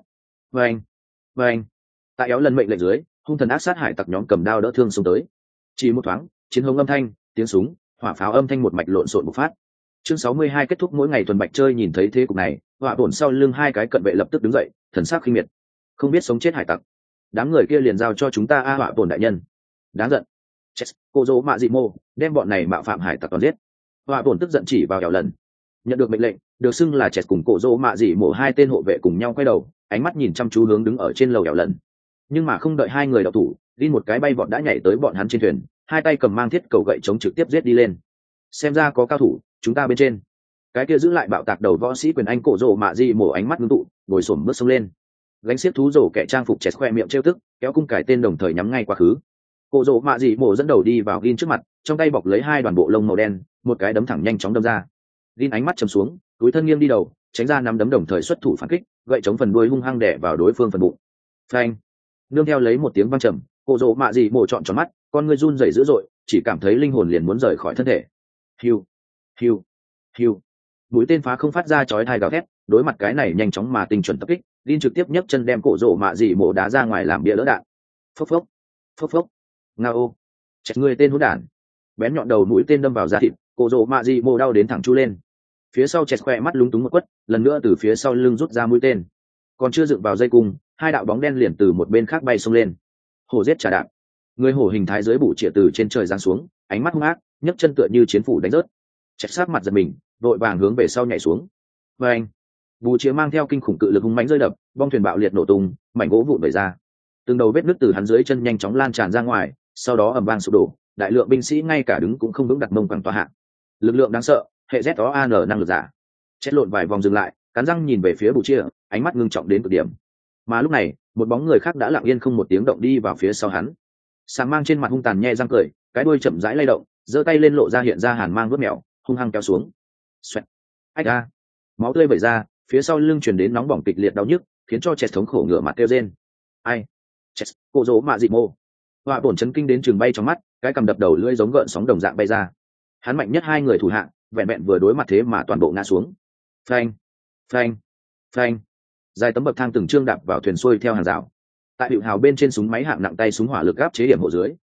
S1: Vâng! Tại éo lần mệnh lệnh dưới, hung thần ác sát hải tặc nhóm cầm đao đỡ thương xông tới. Chỉ một thoáng, chiến hống âm thanh, tiếng súng, hỏa pháo âm thanh một mạch lộn xộn bộc phát. Chương 62 kết thúc. Mỗi ngày tuần bạch chơi nhìn thấy thế cục này, họa bổn sau lưng hai cái cận vệ lập tức đứng dậy, thần sắc khinh miệt. Không biết sống chết hải tặc, đám người kia liền giao cho chúng ta a. Họa bổn đại nhân. Đáng giận. Chết, cô dỗ mạ dị mô, đem bọn này mạo phạm hải tặc toàn giết. Họa bổn tức giận chỉ vào éo lần. Nhận được mệnh lệnh, được xưng là Chết cùng cổ dỗ mạ dị mô hai tên hộ vệ cùng nhau quay đầu, ánh mắt nhìn chăm chú hướng đứng ở trên lầu éo lần. Nhưng mà không đợi hai người đậu thủ, đi một cái bay vọt đã nhảy tới bọn hắn trên thuyền, hai tay cầm mang thiết cầu gậy chống trực tiếp giết đi lên. Xem ra có cao thủ, chúng ta bên trên. Cái kia giữ lại bạo tạc đầu võ sĩ quyền anh cổ rồ mạ di mổ ánh mắt ngưng tụ, ngồi xổm bước sông lên. Gánh xiết thú rồ kẻ trang phục Chết khoe miệng trêu tức, kéo cung cải tên đồng thời nhắm ngay quá khứ. Cổ rồ mạ di mổ dẫn đầu đi vào Gin trước mặt, trong tay bọc lấy hai đoàn bộ lông màu đen, một cái đấm thẳng nhanh chóng đâm ra. Gin ánh mắt trầm xuống, túi thân nghiêng đi đầu, tránh ra nắm đấm đồng thời xuất thủ phản kích, gậy chống phần đuôi hung hăng đè vào đối phương phần bụng. Phanh! Nương theo lấy một tiếng vang trầm, cổ rồ mạ dị mổ trọn tròn mắt, con ngươi run rẩy dữ dội, chỉ cảm thấy linh hồn liền muốn rời khỏi thân thể. Hiu! Mũi tên phá không phát ra chói tai gào thét, đối mặt cái này nhanh chóng mà tinh chuẩn tập kích, Lin trực tiếp nhấc chân đem cổ rồ mạ dị mổ đá ra ngoài làm bia lỡ đạn. Phốc phốc. Ngao! Chết người tên hỗn đản. Bén nhọn đầu mũi tên đâm vào da thịt, cổ rồ mạ dị mổ đau đến thẳng chu lên. Phía sau Chết khoe mắt lúng túng một quất, lần nữa từ phía sau lưng rút ra mũi tên. Còn chưa dựng vào dây cung, hai đạo bóng đen liền từ một bên khác bay xông lên. Hổ giết trả đạn. Người hổ hình thái dưới bù chĩa từ trên trời giáng xuống, ánh mắt hung ác, nhấc chân tựa như chiến phủ đánh rớt. Chết sát mặt giật mình, vội vàng hướng về sau nhảy xuống. Và anh, bù chĩa mang theo kinh khủng cự lực hung mãnh rơi đập, bong thuyền bạo liệt nổ tung, mảnh gỗ vụn vẩy ra. Từng đầu vết nứt từ hắn dưới chân nhanh chóng lan tràn ra ngoài, sau đó ầm vang sụp đổ, đại lượng binh sĩ ngay cả đứng cũng không vững đặt mông quẳng tòa hạ. Lực lượng đáng sợ, hệ ZOAN năng lực giả. Chết lộn vài vòng dừng lại, cắn răng nhìn về phía bù chĩa, ánh mắt ngưng trọng đến cực điểm. Mà lúc này, một bóng người khác đã lặng yên không một tiếng động đi vào phía sau hắn. Sáng mang trên mặt hung tàn nhe răng cười, cái đuôi chậm rãi lay động, giơ tay lên lộ ra hiện ra hàn mang vớt mèo, hung hăng kéo xuống. Xoẹt. Ách a! Máu tươi vẩy ra, phía sau lưng truyền đến nóng bỏng kịch liệt đau nhức, khiến cho Chết thống khổ ngửa mặt kêu rên. Ai? Chết, cô dỗ mạ dị mô. Họa bổn chấn kinh đến trường bay trong mắt, cái cầm đập đầu lưỡi giống gợn sóng đồng dạng bay ra. Hắn mạnh nhất hai người thủ hạng, vẹn vẹn vừa đối mặt thế mà toàn bộ ngã xuống. Phanh! Dài tấm bậc thang từng trương đạp vào thuyền xuôi theo hàng rào. Tại hiệu hào bên trên súng máy hạng nặng tay súng hỏa lực áp chế điểm hộ dưới,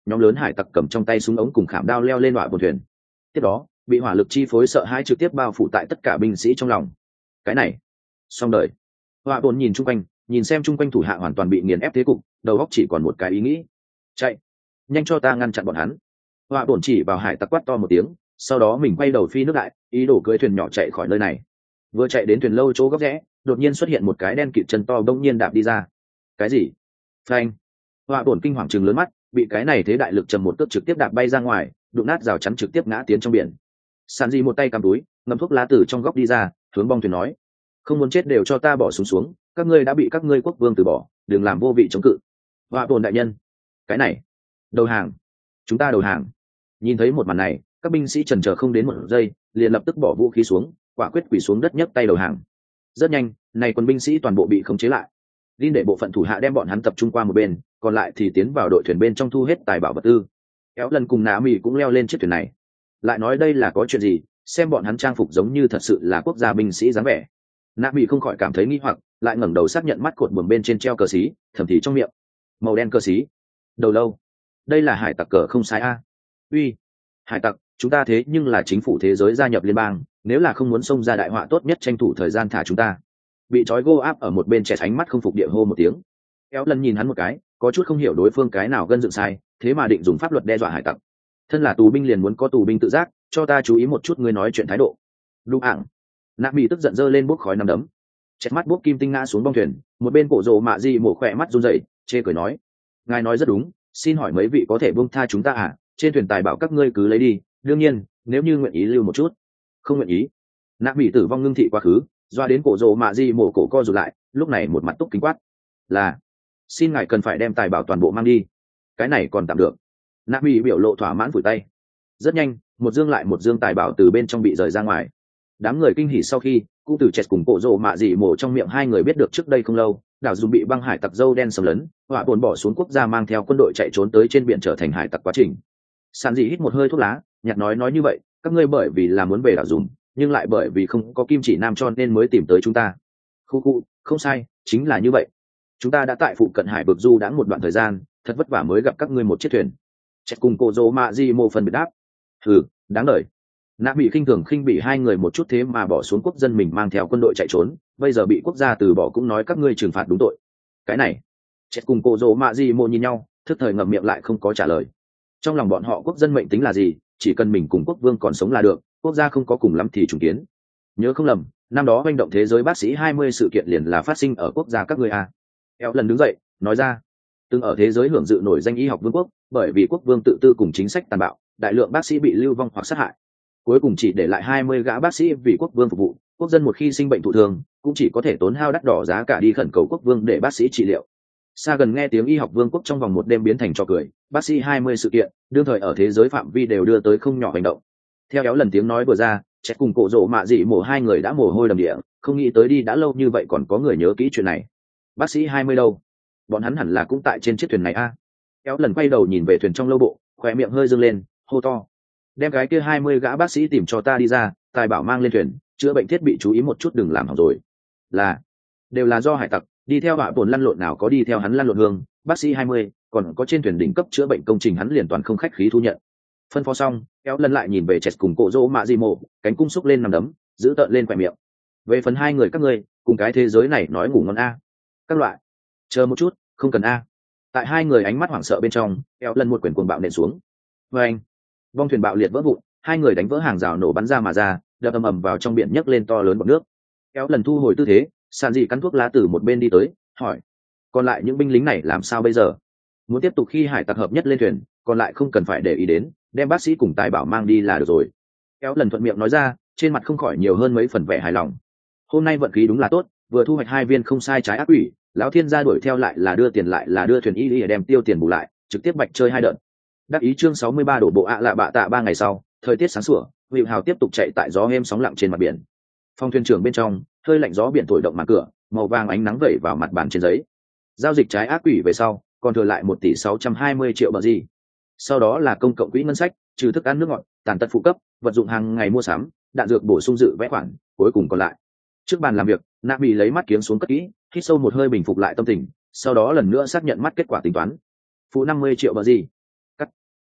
S1: nhóm lớn hải tặc cầm trong tay súng ống cùng khảm đao leo lên hỏa bồn thuyền. Tiếp đó bị hỏa lực chi phối sợ hãi trực tiếp bao phủ tại tất cả binh sĩ trong lòng. Cái này xong đời. Hỏa bồn nhìn chung quanh, nhìn xem chung quanh thủ hạ hoàn toàn bị nghiền ép thế cục, đầu óc chỉ còn một cái ý nghĩ: chạy, nhanh cho ta ngăn chặn bọn hắn. Hỏa bồn chỉ vào hải tặc quát to một tiếng, sau đó mình quay đầu phi nước đại, ý đồ cưỡi thuyền nhỏ chạy khỏi nơi này. Vừa chạy đến thuyền lâu chỗ góc rẽ, đột nhiên xuất hiện một cái đen kịt chân to bỗng nhiên đạp đi ra. Cái gì? Phanh! Hỏa bổn kinh hoàng trừng lớn mắt, bị cái này thế đại lực trầm một cước trực tiếp đạp bay ra ngoài, đụng nát rào chắn trực tiếp ngã tiến trong biển. Sàn Dị một tay cầm túi, ngậm thuốc lá từ trong góc đi ra, hướng bong thuyền nói: không muốn chết đều cho ta bỏ xuống, các ngươi đã bị các ngươi quốc vương từ bỏ, đừng làm vô vị chống cự. Hỏa bổn đại nhân, cái này, đầu hàng, chúng ta đầu hàng. Nhìn thấy một màn này, các binh sĩ chần chờ không đến một giây, liền lập tức bỏ vũ khí xuống, quả quyết quỳ xuống đất nhấc tay đầu hàng. Rất nhanh, này quân binh sĩ toàn bộ bị khống chế lại. Linh để bộ phận thủ hạ đem bọn hắn tập trung qua một bên, còn lại thì tiến vào đội thuyền bên trong thu hết tài bảo vật tư. Kéo lần cùng Nã Mị cũng leo lên chiếc thuyền này. Lại nói đây là có chuyện gì, xem bọn hắn trang phục giống như thật sự là quốc gia binh sĩ dáng vẻ. Nã Mị không khỏi cảm thấy nghi hoặc, lại ngẩng đầu xác nhận mắt cột buồm bên trên treo cờ xí, thầm thì trong miệng: màu đen cờ xí. Đầu lâu, đây là hải tặc cờ không sai a. Uy, hải tặc, chúng ta thế nhưng là chính phủ thế giới gia nhập liên bang, nếu là không muốn xông ra đại họa tốt nhất tranh thủ thời gian thả chúng ta. Bị trói gô áp ở một bên trẻ ánh mắt không phục địa hô một tiếng. Kéo lần nhìn hắn một cái, có chút không hiểu đối phương cái nào gân dựng sai, thế mà định dùng pháp luật đe dọa hải tặc. Thân là tù binh liền muốn có tù binh tự giác, cho ta chú ý một chút ngươi nói chuyện thái độ. Đúng ảng. Nạ Mị tức giận dơ lên bốc khói nằm đấm, chét mắt bốc kim tinh ngã xuống bong thuyền, một bên cổ rồ mạ di mổ khỏe mắt run rẩy, chê cười nói: ngài nói rất đúng, xin hỏi mấy vị có thể buông tha chúng ta à? Trên thuyền tài bảo các ngươi cứ lấy đi, đương nhiên nếu như nguyện ý lưu một chút. Không nguyện ý. Nạ Mị tử vong ngưng thị quá khứ, doa đến cổ rồ mạ di mổ cổ co rụt lại, lúc này một mặt túc kính quát: là, xin ngài cần phải đem tài bảo toàn bộ mang đi. Cái này còn tạm được. Nạ Mị biểu lộ thỏa mãn phủi tay. Rất nhanh, một dương lại một dương tài bảo từ bên trong bị rời ra ngoài. Đám người kinh hỉ sau khi cũng từ chẹt cùng cổ rồ mạ dị mổ trong miệng hai người biết được trước đây không lâu đảo dù bị băng hải tặc dâu đen xâm lấn, họa bồn bỏ xuống quốc gia mang theo quân đội chạy trốn tới trên biển trở thành hải tặc quá trình. Sàn dị hít một hơi thuốc lá, nhặt nói như vậy, các ngươi bởi vì là muốn về đảo dùm, nhưng lại bởi vì không có kim chỉ nam cho nên mới tìm tới chúng ta. Khu, không sai, chính là như vậy. Chúng ta đã tại phụ cận hải vực du đã một đoạn thời gian, thật vất vả mới gặp các ngươi một chiếc thuyền. Chẹt cùng cổ rồ mạ dị mổ phần biệt đáp: đáng đời. Nạ bị khinh bị hai người một chút thế mà bỏ xuống quốc dân mình mang theo quân đội chạy trốn, bây giờ bị quốc gia từ bỏ cũng nói các ngươi trừng phạt đúng tội. Cái này, chết cùng cô dỗ mạ gì mô nhìn nhau, thức thời ngậm miệng lại không có trả lời. Trong lòng bọn họ quốc dân mệnh tính là gì, chỉ cần mình cùng quốc vương còn sống là được, quốc gia không có cùng lắm thì trùng kiến. Nhớ không lầm, năm đó hành động thế giới bác sĩ 20 sự kiện liền là phát sinh ở quốc gia các ngươi à. Eo lần đứng dậy, nói ra, từng ở thế giới hưởng dự nổi danh y học vương quốc, bởi vì quốc vương tự tư cùng chính sách tàn bạo, đại lượng bác sĩ bị lưu vong hoặc sát hại. Cuối cùng chỉ để lại 20 gã bác sĩ vì quốc vương phục vụ, quốc dân một khi sinh bệnh thụ thương cũng chỉ có thể tốn hao đắt đỏ giá cả đi khẩn cầu quốc vương để bác sĩ trị liệu. Xa gần nghe tiếng y học vương quốc trong vòng một đêm biến thành trò cười, bác sĩ 20 sự kiện đương thời ở thế giới phạm vi đều đưa tới không nhỏ hành động. Theo éo lần tiếng nói vừa ra, chết cùng cổ rộ mạ dị mổ hai người đã mồ hôi đầm địa, không nghĩ tới đi đã lâu như vậy còn có người nhớ kỹ chuyện này. Bác sĩ 20 đâu? Bọn hắn hẳn là cũng tại trên chiếc thuyền này a. Éo lần quay đầu nhìn về thuyền trong lâu bộ, khóe miệng hơi dương lên, hô to: đem cái kia 20 gã bác sĩ tìm cho ta đi ra, tài bảo mang lên thuyền, chữa bệnh thiết bị chú ý một chút đừng làm hỏng rồi. Là, đều là do hải tặc, đi theo họa bồn lăn lộn nào có đi theo hắn lăn lộn hương, bác sĩ 20, còn có trên thuyền đỉnh cấp chữa bệnh công trình hắn liền toàn không khách khí thu nhận. Phân phó xong, kéo lần lại nhìn về chẹt cùng cổ rỗ mạ di mộ, cánh cung xúc lên nằm đấm, giữ tợn lên quẻ miệng. Về phần hai người các ngươi, cùng cái thế giới này nói ngủ ngon a. Các loại, chờ một chút, không cần a. Tại hai người ánh mắt hoảng sợ bên trong, kéo lần một quyển cuồng bạo nện xuống. Và anh, vong thuyền bạo liệt vỡ vụn, hai người đánh vỡ hàng rào nổ bắn ra mà ra, đập ầm ầm vào trong biển nhấc lên to lớn bọt nước. Kéo lần thu hồi tư thế, Sàn Dị cắn thuốc lá từ một bên đi tới, hỏi: còn lại những binh lính này làm sao bây giờ? Muốn tiếp tục khi hải tặc hợp nhất lên thuyền, còn lại không cần phải để ý đến, đem bác sĩ cùng tài bảo mang đi là được rồi. Kéo lần thuận miệng nói ra, trên mặt không khỏi nhiều hơn mấy phần vẻ hài lòng. Hôm nay vận khí đúng là tốt, vừa thu hoạch 2 viên không sai trái ác quỷ, lão thiên gia đuổi theo lại là đưa tiền lại là đưa thuyền y đem tiêu tiền bù lại, trực tiếp bạch chơi 2 đợt. Đắc ý chương 63 đổ bộ ạ lạ bạ tạ 3 ngày sau, thời tiết sáng sủa, Hữu Hào tiếp tục chạy tại gió êm sóng lặng trên mặt biển. Phòng thuyền trưởng bên trong, hơi lạnh gió biển thổi động màn cửa, màu vàng ánh nắng vẩy vào mặt bàn trên giấy. Giao dịch trái ác quỷ về sau, còn thừa lại 1 tỷ 620 triệu bờ gì. Sau đó là công cộng quỹ ngân sách, trừ thức ăn nước ngọt, tàn tật phụ cấp, vật dụng hàng ngày mua sắm, đạn dược bổ sung dự vẽ khoản, cuối cùng còn lại. Trước bàn làm việc, Nạ Bị lấy mắt kiếng xuống cất kỹ, hít sâu một hơi bình phục lại tâm tình, sau đó lần nữa xác nhận mắt kết quả tính toán. Phụ 50 triệu bờ gì. Cắt.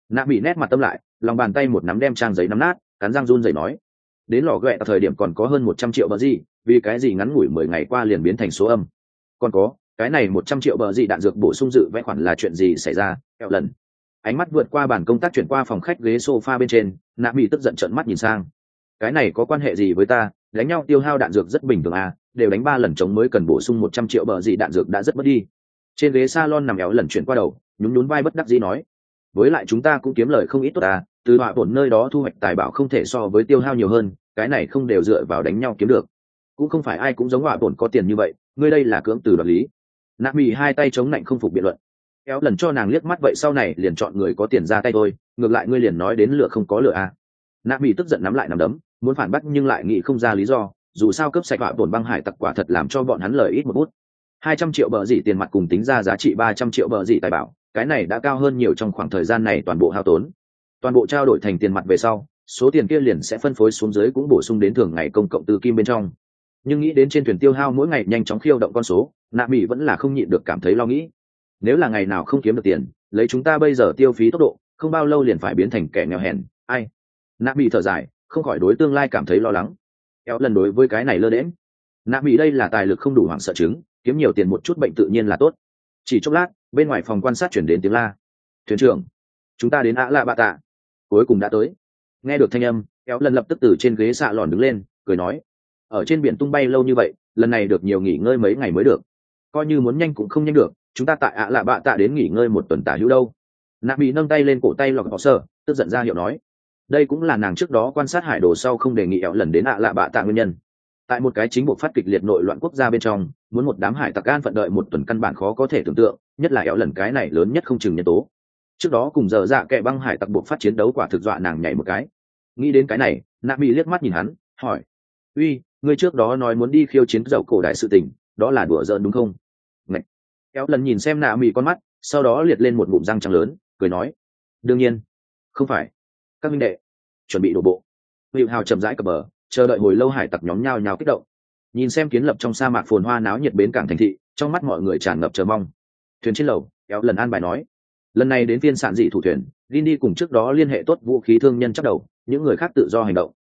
S1: Nạ bị nét mặt tâm lại, lòng bàn tay một nắm đem trang giấy nắm nát, cắn răng run rẩy nói: đến lò ghẹ thời điểm còn có hơn 100 triệu bờ gì, vì cái gì ngắn ngủi 10 ngày qua liền biến thành số âm. Còn có cái này 100 triệu bờ gì đạn dược bổ sung dự vẽ khoản là chuyện gì xảy ra? Kẹo lần ánh mắt vượt qua bàn công tác chuyển qua phòng khách ghế sofa bên trên, Nạ bị tức giận trợn mắt nhìn sang. cái này có quan hệ gì với ta? Đánh nhau tiêu hao đạn dược rất bình thường à, đều đánh 3 lần chống mới cần bổ sung 100 triệu bờ gì đạn dược đã rất mất đi. Trên ghế salon nằm éo lần chuyển qua đầu, nhún nhún vai bất đắc dĩ nói: với lại chúng ta cũng kiếm lời không ít tốt à, từ họa bổn nơi đó thu hoạch tài bảo không thể so với tiêu hao nhiều hơn, cái này không đều dựa vào đánh nhau kiếm được. Cũng không phải ai cũng giống họa bổn có tiền như vậy, ngươi đây là cưỡng từ đoạt lý. Nạ mì hai tay chống nạnh không phục biện luận. Kéo lần cho nàng liếc mắt, vậy sau này liền chọn người có tiền ra tay thôi, ngược lại ngươi liền nói đến lựa không có lựa à. Nạ mì tức giận nắm lại nắm đấm, muốn phản bác nhưng lại nghĩ không ra lý do, dù sao cướp sạch họa bổn băng hải tặc quả thật làm cho bọn hắn lời ít một bút. 200 triệu bờ dị tiền mặt cùng tính ra giá trị 300 triệu bờ dị tài bảo, cái này đã cao hơn nhiều trong khoảng thời gian này toàn bộ hao tốn. Toàn bộ trao đổi thành tiền mặt về sau, số tiền kia liền sẽ phân phối xuống dưới, cũng bổ sung đến thường ngày công cộng từ kim bên trong. Nhưng nghĩ đến trên thuyền tiêu hao mỗi ngày nhanh chóng khiêu động con số, Nạ Mỹ vẫn là không nhịn được cảm thấy lo nghĩ. Nếu là ngày nào không kiếm được tiền, lấy chúng ta bây giờ tiêu phí tốc độ, không bao lâu liền phải biến thành kẻ nghèo hèn. Ai? Nạ Mỹ thở dài, không khỏi đối tương lai cảm thấy lo lắng. Kéo lần đối với cái này lơ đễm. Nạ Mỹ đây là tài lực không đủ hoảng sợ chứng, kiếm nhiều tiền một chút bệnh tự nhiên là tốt. Chỉ chốc lát, bên ngoài phòng quan sát chuyển đến tiếng la. Thuyền trưởng, chúng ta đến ạ lạ bạ tạ. Cuối cùng đã tới. Nghe được thanh âm, kéo lần lập tức từ trên ghế xạ lòn đứng lên, cười nói: ở trên biển tung bay lâu như vậy, lần này được nhiều nghỉ ngơi mấy ngày mới được. Coi như muốn nhanh cũng không nhanh được, chúng ta tại ạ lạ bạ tạ đến nghỉ ngơi một tuần tả hữu đâu. Nạ Mỹ nâng tay lên cổ tay lọc họ sơ, tức giận ra hiệu nói. Đây cũng là nàng trước đó quan sát hải đồ sau không đề nghị kéo lần đến ạ lạ bạ tạ nguyên nhân. Tại một cái chính buộc phát kịch liệt nội loạn quốc gia bên trong, muốn một đám hải tặc an phận đợi một tuần căn bản khó có thể tưởng tượng, nhất là kéo lần cái này lớn nhất không chừng nhân tố. Trước đó cùng giờ dạ kệ băng hải tặc buộc phát chiến đấu quả thực dọa nàng nhảy một cái. Nghĩ đến cái này, Nạ Mỹ liếc mắt nhìn hắn, hỏi: uy, ngươi trước đó nói muốn đi khiêu chiến dậu cổ đại sự tình, đó là đùa giỡn đúng không? Ngạch. Kéo lần nhìn xem Nạ Mỹ con mắt, sau đó liệt lên một ngụm răng trắng lớn, cười nói: đương nhiên không phải. Các minh đệ, chuẩn bị đổ bộ. Hữu Hào chậm rãi cập bờ, chờ đợi hồi lâu hải tặc nhóm nhao nhao kích động. Nhìn xem kiến lập trong sa mạc phồn hoa náo nhiệt bến cảng thành thị, trong mắt mọi người tràn ngập chờ mong. Thuyền trên lầu, kéo lần an bài nói: lần này đến phiên sản dị thủ thuyền, Lindy cùng trước đó liên hệ tốt vũ khí thương nhân chắc đầu, những người khác tự do hành động.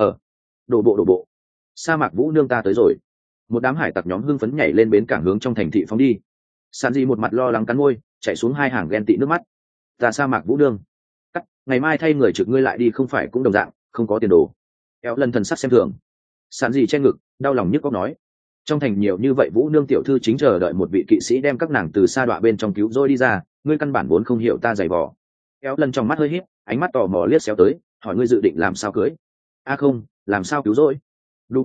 S1: Đổ bộ. Sa mạc vũ nương ta tới rồi. Một đám hải tặc nhóm hưng phấn nhảy lên bến cảng hướng trong thành thị phóng đi. Sản dị một mặt lo lắng cắn môi, chạy xuống hai hàng ghen tị nước mắt. Ta sa mạc vũ nương, cắt, ngày mai thay người trực ngươi lại đi không phải cũng đồng dạng, không có tiền đồ. Kéo lần thần sắc xem thường. Sản dị che ngực, đau lòng nhức óc nói: trong thành nhiều như vậy vũ nương tiểu thư chính chờ đợi một vị kỵ sĩ đem các nàng từ sa đọa bên trong cứu rồi đi ra, ngươi căn bản vốn không hiểu ta giày vò. Kéo lần trong mắt hơi híp, ánh mắt tò mò liếc xéo tới, hỏi: ngươi dự định làm sao cưới? Không, làm sao cứu rồi? Đu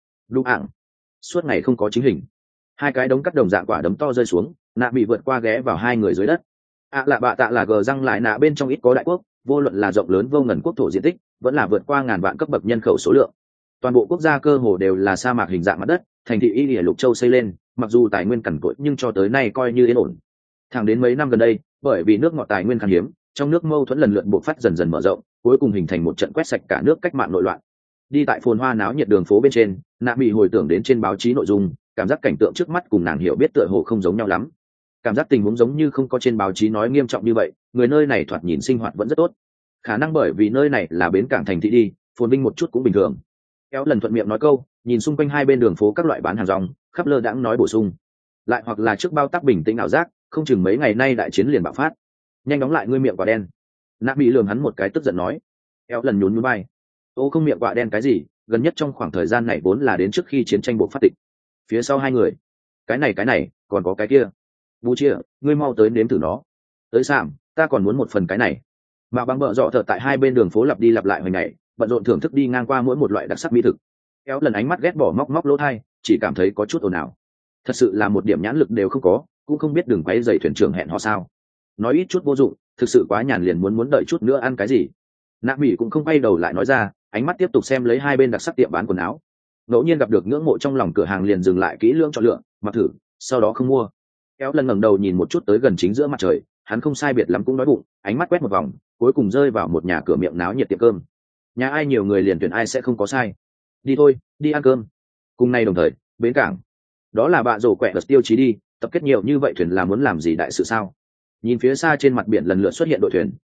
S1: ảng, suốt ngày không có chính hình. Hai cái đống cắt đồng dạng quả đấm to rơi xuống, Nạ bị vượt qua ghé vào hai người dưới đất. Lạ bạ tạ là gờ răng lại nạ bên trong ít có đại quốc, vô luận là rộng lớn vô ngần quốc thổ diện tích, vẫn là vượt qua ngàn vạn cấp bậc nhân khẩu số lượng. Toàn bộ quốc gia cơ hồ đều là sa mạc hình dạng mặt đất, thành thị y lìa lục châu xây lên, mặc dù tài nguyên cằn cỗi nhưng cho tới nay coi như yên ổn. Thẳng đến mấy năm gần đây, bởi vì nước ngọt tài nguyên khan hiếm, trong nước mâu thuẫn lần lượt bộc phát dần dần mở rộng, cuối cùng hình thành một trận quét sạch cả nước cách mạng nội loạn. Đi tại phồn hoa náo nhiệt đường phố bên trên, Nạ bị hồi tưởng đến trên báo chí nội dung, cảm giác cảnh tượng trước mắt cùng nàng hiểu biết tựa hồ không giống nhau lắm. Cảm giác tình huống giống như không có trên báo chí nói nghiêm trọng như vậy, người nơi này thoạt nhìn sinh hoạt vẫn rất tốt. Khả năng bởi vì nơi này là bến cảng thành thị đi, phồn vinh một chút cũng bình thường. Kéo lần thuận miệng nói câu, nhìn xung quanh hai bên đường phố các loại bán hàng rong, khắp lơ đãng nói bổ sung. Lại hoặc là trước bao tác bình tĩnh ảo giác, không chừng mấy ngày nay đại chiến liền bạo phát. Nhanh đóng lại ngươi miệng quả đen. Nạ bị lườm hắn một cái tức giận nói. Kéo lần nhún nhún vai. Không miệng quả đen cái gì, gần nhất trong khoảng thời gian này vốn là đến trước khi chiến tranh buộc phát tịch. Phía sau hai người, cái này, còn có cái kia. Bù chia, ngươi mau tới nếm thử nó. Tới Sạm, ta còn muốn một phần cái này. Mà bằng bợ dọ thở tại hai bên đường phố lặp đi lặp lại hồi ngày, bận rộn thưởng thức đi ngang qua mỗi một loại đặc sắc mỹ thực. Kéo lần ánh mắt ghét bỏ móc lỗ thai, chỉ cảm thấy có chút ồn ào. Thật sự là một điểm nhãn lực đều không có, cũng không biết đường quay dày thuyền trưởng hẹn họ sao. Nói ít chút vô dụng, thực sự quá nhàn liền muốn đợi chút nữa ăn cái gì. Nạ Mỹ cũng không quay đầu lại nói ra, ánh mắt tiếp tục xem lấy hai bên đặc sắc tiệm bán quần áo. Ngẫu nhiên gặp được ngưỡng mộ trong lòng cửa hàng liền dừng lại kỹ lưỡng chọn lựa, mặc thử, sau đó không mua. Kéo lần ngẩng đầu nhìn một chút tới gần chính giữa mặt trời, hắn không sai biệt lắm cũng đói bụng, ánh mắt quét một vòng, cuối cùng rơi vào một nhà cửa miệng náo nhiệt tiệm cơm. Nhà ai nhiều người liền tuyển ai sẽ không có sai. Đi thôi, đi ăn cơm. Cùng nay đồng thời, bến cảng. Đó là bạ rổ quẹ vật tiêu chí đi, tập kết nhiều như vậy thuyền là muốn làm gì đại sự sao? Nhìn phía xa trên mặt biển lần lượt xuất hiện đội thuyền,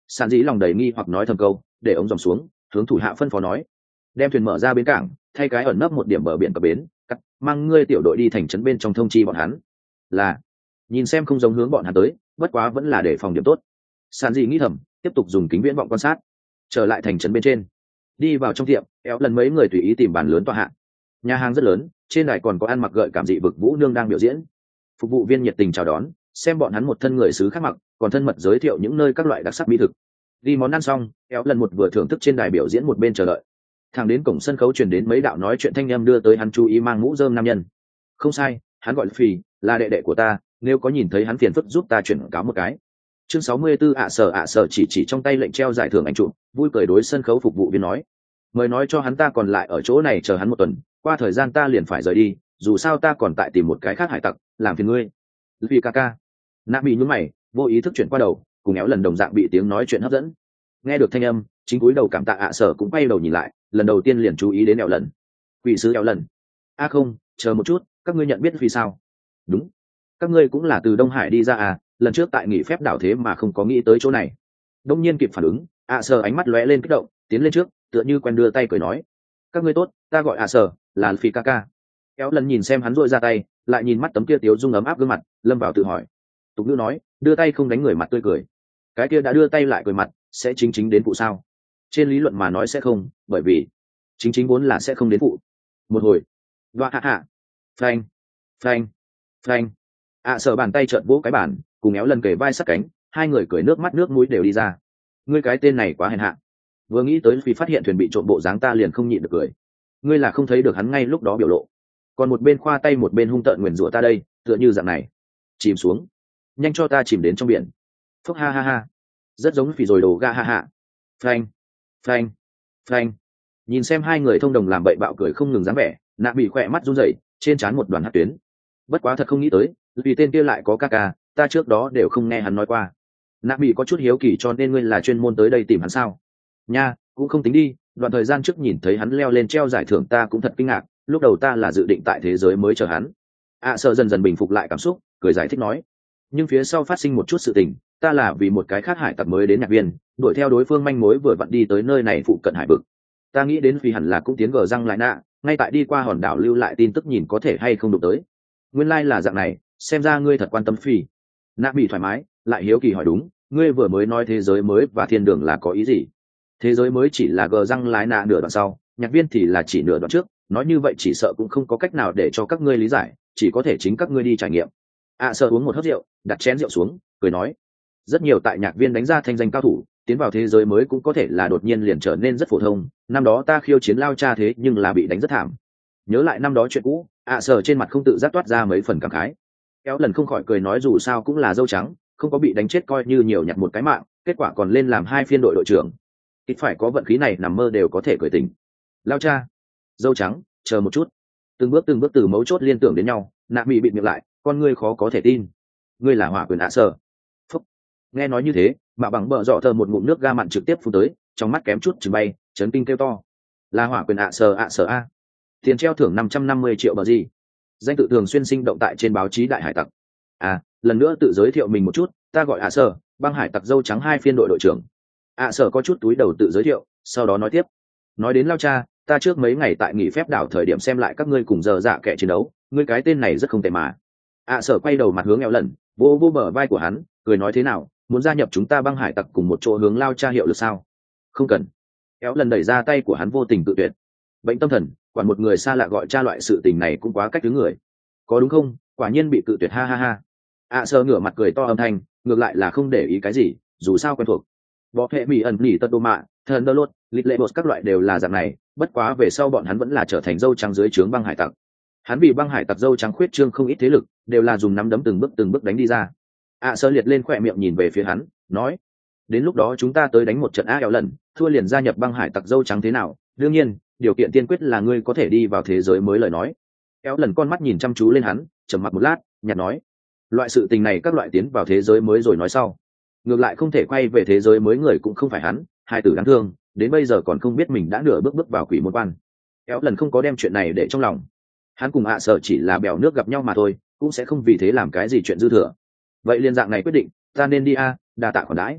S1: Sản dĩ lòng đầy nghi hoặc nói thầm câu, để ống dòng xuống, hướng thủ hạ phân phó nói, đem thuyền mở ra bến cảng, thay cái ẩn nấp một điểm bờ biển cập bến, cắt mang ngươi tiểu đội đi thành trấn bên trong thông chi bọn hắn. Là, nhìn xem không giống hướng bọn hắn tới, bất quá vẫn là để phòng điểm tốt. Sản dĩ nghĩ thầm, tiếp tục dùng kính viễn vọng quan sát. Trở lại thành trấn bên trên, đi vào trong tiệm, kéo lần mấy người tùy ý tìm bàn lớn tọa hạ. Nhà hàng rất lớn, trên đài còn có ăn mặc gợi cảm dị vực vũ nương đang biểu diễn. Phục vụ viên nhiệt tình chào đón, xem bọn hắn một thân người xứ khác mặc, còn thân mật giới thiệu những nơi các loại đặc sắc mỹ thực. Đi món ăn xong, kéo lần một vừa thưởng thức trên đài biểu diễn một bên chờ đợi. Thằng đến cổng sân khấu truyền đến mấy đạo nói chuyện thanh âm đưa tới hắn chú ý mang mũ rơm nam nhân. Không sai, hắn gọi Phi, là đệ đệ của ta, nếu có nhìn thấy hắn phiền phức giúp ta chuyển cáo một cái. Chương 64 ạ sở chỉ trong tay lệnh treo giải thưởng ảnh chụp, vui cười đối sân khấu phục vụ viên nói, mời nói cho hắn ta còn lại ở chỗ này chờ hắn một tuần, qua thời gian ta liền phải rời đi, dù sao ta còn tại tìm một cái khác hải tặc, làm phiền ngươi. Vì ca. Nạ bị nhún mày, vô ý thức chuyển qua đầu, cùng éo lần đồng dạng bị tiếng nói chuyện hấp dẫn. Nghe được thanh âm, chính cúi đầu cảm tạ ạ sở cũng quay đầu nhìn lại, lần đầu tiên liền chú ý đến éo lần. Quỷ sứ éo lần. A không, chờ một chút, các ngươi nhận biết vì sao? Đúng, các ngươi cũng là từ Đông Hải đi ra à? Lần trước tại nghỉ phép đảo thế mà không có nghĩ tới chỗ này. Đông nhiên kịp phản ứng, ạ sở ánh mắt lóe lên kích động, tiến lên trước, tựa như quen đưa tay cười nói, các ngươi tốt, ta gọi ạ sở, là Phi ca. Éo lần nhìn xem hắn rội ra tay, lại nhìn mắt tấm kia tiếu dung ấm áp gương mặt, lâm vào tự hỏi. Tục ngữ nói, đưa tay không đánh người mặt tươi cười. Cái kia đã đưa tay lại cười mặt, sẽ chính đến phụ sao? Trên lý luận mà nói sẽ không, bởi vì chính vốn là sẽ không đến phụ. Một hồi, và hạ, phanh. ạ sở bàn tay trợn vỗ cái bàn, cùng éo lần kề vai sát cánh, hai người cười nước mắt nước mũi đều đi ra. Ngươi cái tên này quá hèn hạ. Vừa nghĩ tới vì phát hiện thuyền bị trộm bộ dáng ta liền không nhịn được cười. Ngươi là không thấy được hắn ngay lúc đó biểu lộ, còn một bên khoa tay một bên hung tợn nguyền rủa ta đây, tựa như dạng này. Chìm xuống, nhanh cho ta chìm đến trong biển. Phúc ha, rất giống phì rồi đồ ga ha. Phanh. Nhìn xem hai người thông đồng làm bậy bạo cười không ngừng dáng vẻ, Nạ bị khỏe mắt run rẩy, trên trán một đoàn hắc tuyến. Bất quá thật không nghĩ tới, vì tên kia lại có ca, ta trước đó đều không nghe hắn nói qua. Nạ bị có chút hiếu kỳ cho nên ngươi là chuyên môn tới đây tìm hắn sao? Nha, cũng không tính đi, đoạn thời gian trước nhìn thấy hắn leo lên treo giải thưởng ta cũng thật kinh ngạc, lúc đầu ta là dự định tại thế giới mới chờ hắn. Sợ dần dần bình phục lại cảm xúc, cười giải thích nói, nhưng phía sau phát sinh một chút sự tình, ta là vì một cái khác hải tặc mới đến nhạc viên, đuổi theo đối phương manh mối vừa vặn đi tới nơi này phụ cận hải vực. Ta nghĩ đến vì hẳn là cũng tiến gờ răng lại nạ, ngay tại đi qua hòn đảo lưu lại tin tức nhìn có thể hay không đụng tới. Nguyên lai là dạng này, xem ra ngươi thật quan tâm Phi. Nạ bị thoải mái, lại hiếu kỳ hỏi đúng, ngươi vừa mới nói thế giới mới và thiên đường là có ý gì? Thế giới mới chỉ là gờ răng lái nạ nửa đoạn sau, nhạc viên thì là chỉ nửa đoạn trước, nói như vậy chỉ sợ cũng không có cách nào để cho các ngươi lý giải, chỉ có thể chính các ngươi đi trải nghiệm. Sợ uống một hớp rượu, đặt chén rượu xuống, cười nói, rất nhiều tại nhạc viên đánh ra thanh danh cao thủ, tiến vào thế giới mới cũng có thể là đột nhiên liền trở nên rất phổ thông. Năm đó ta khiêu chiến Lao Cha thế nhưng là bị đánh rất thảm. Nhớ lại năm đó chuyện cũ, Sợ trên mặt không tự giác toát ra mấy phần cảm khái. Kéo lần không khỏi cười nói dù sao cũng là dâu trắng, không có bị đánh chết coi như nhiều nhặt một cái mạng, kết quả còn lên làm 2 phiên đội trưởng. Ít phải có vận khí này nằm mơ đều có thể cười tỉnh. Lao Cha, dâu trắng, chờ một chút. Từng bước từ mấu chốt liên tưởng đến nhau, Nạ bị bịt miệng lại, con ngươi khó có thể tin. Ngươi là Hỏa Quyền Sợ. Phúc. Nghe nói như thế, mà bằng bờ dọ thờ một ngụm nước ga mặn trực tiếp phun tới, trong mắt kém chút chừng bay, chấn kinh kêu to. Là Hỏa Quyền Sợ a. Tiền treo thưởng 550 triệu bờ gì? Danh tự thường xuyên sinh động tại trên báo chí đại hải tặc. Lần nữa tự giới thiệu mình một chút, ta gọi Sợ, băng hải tặc dâu trắng 2 phiên đội đội trưởng. Sợ có chút túi đầu tự giới thiệu, sau đó nói tiếp. Nói đến Lao Cha, ta trước mấy ngày tại nghỉ phép đảo thời điểm xem lại các ngươi cùng giờ dạ kẻ chiến đấu, ngươi cái tên này rất không tệ mà. Sợ quay đầu mặt hướng éo lần, vô bờ vai của hắn, cười nói thế nào, muốn gia nhập chúng ta băng hải tặc cùng một chỗ hướng Lao Cha hiệu lực sao? Không cần. Éo lần đẩy ra tay của hắn vô tình tự tuyệt. Bệnh tâm thần, quản một người xa lạ gọi cha loại sự tình này cũng quá cách thứ người. Có đúng không? Quả nhiên bị tự tuyệt ha. Sợ ngửa mặt cười to âm thanh, ngược lại là không để ý cái gì, dù sao quen thuộc. Bỏ hệ mỹ ẩn nỉ tật đô mạ, thần đơ lốt, lịch lệ bột các loại đều là dạng này, bất quá về sau bọn hắn vẫn là trở thành dâu trắng dưới trướng băng hải tặc. Hắn bị băng hải tặc dâu trắng khuyết trương không ít thế lực, đều là dùng nắm đấm từng bước đánh đi ra. Sợ liệt lên khỏe miệng nhìn về phía hắn, nói, đến lúc đó chúng ta tới đánh một trận éo lần, thua liền gia nhập băng hải tặc dâu trắng thế nào? Đương nhiên, điều kiện tiên quyết là ngươi có thể đi vào thế giới mới lời nói. Éo lần con mắt nhìn chăm chú lên hắn, trầm mặc một lát, nhạt nói, loại sự tình này các loại tiến vào thế giới mới rồi nói sau. Ngược lại không thể quay về thế giới mới người cũng không phải hắn, hai tử đáng thương, đến bây giờ còn không biết mình đã nửa bước vào quỷ môn quan. Éo lần không có đem chuyện này để trong lòng. Hắn cùng Sợ chỉ là bèo nước gặp nhau mà thôi, cũng sẽ không vì thế làm cái gì chuyện dư thừa. Vậy liên dạng này quyết định, ta nên đi đa tạ khoản đãi.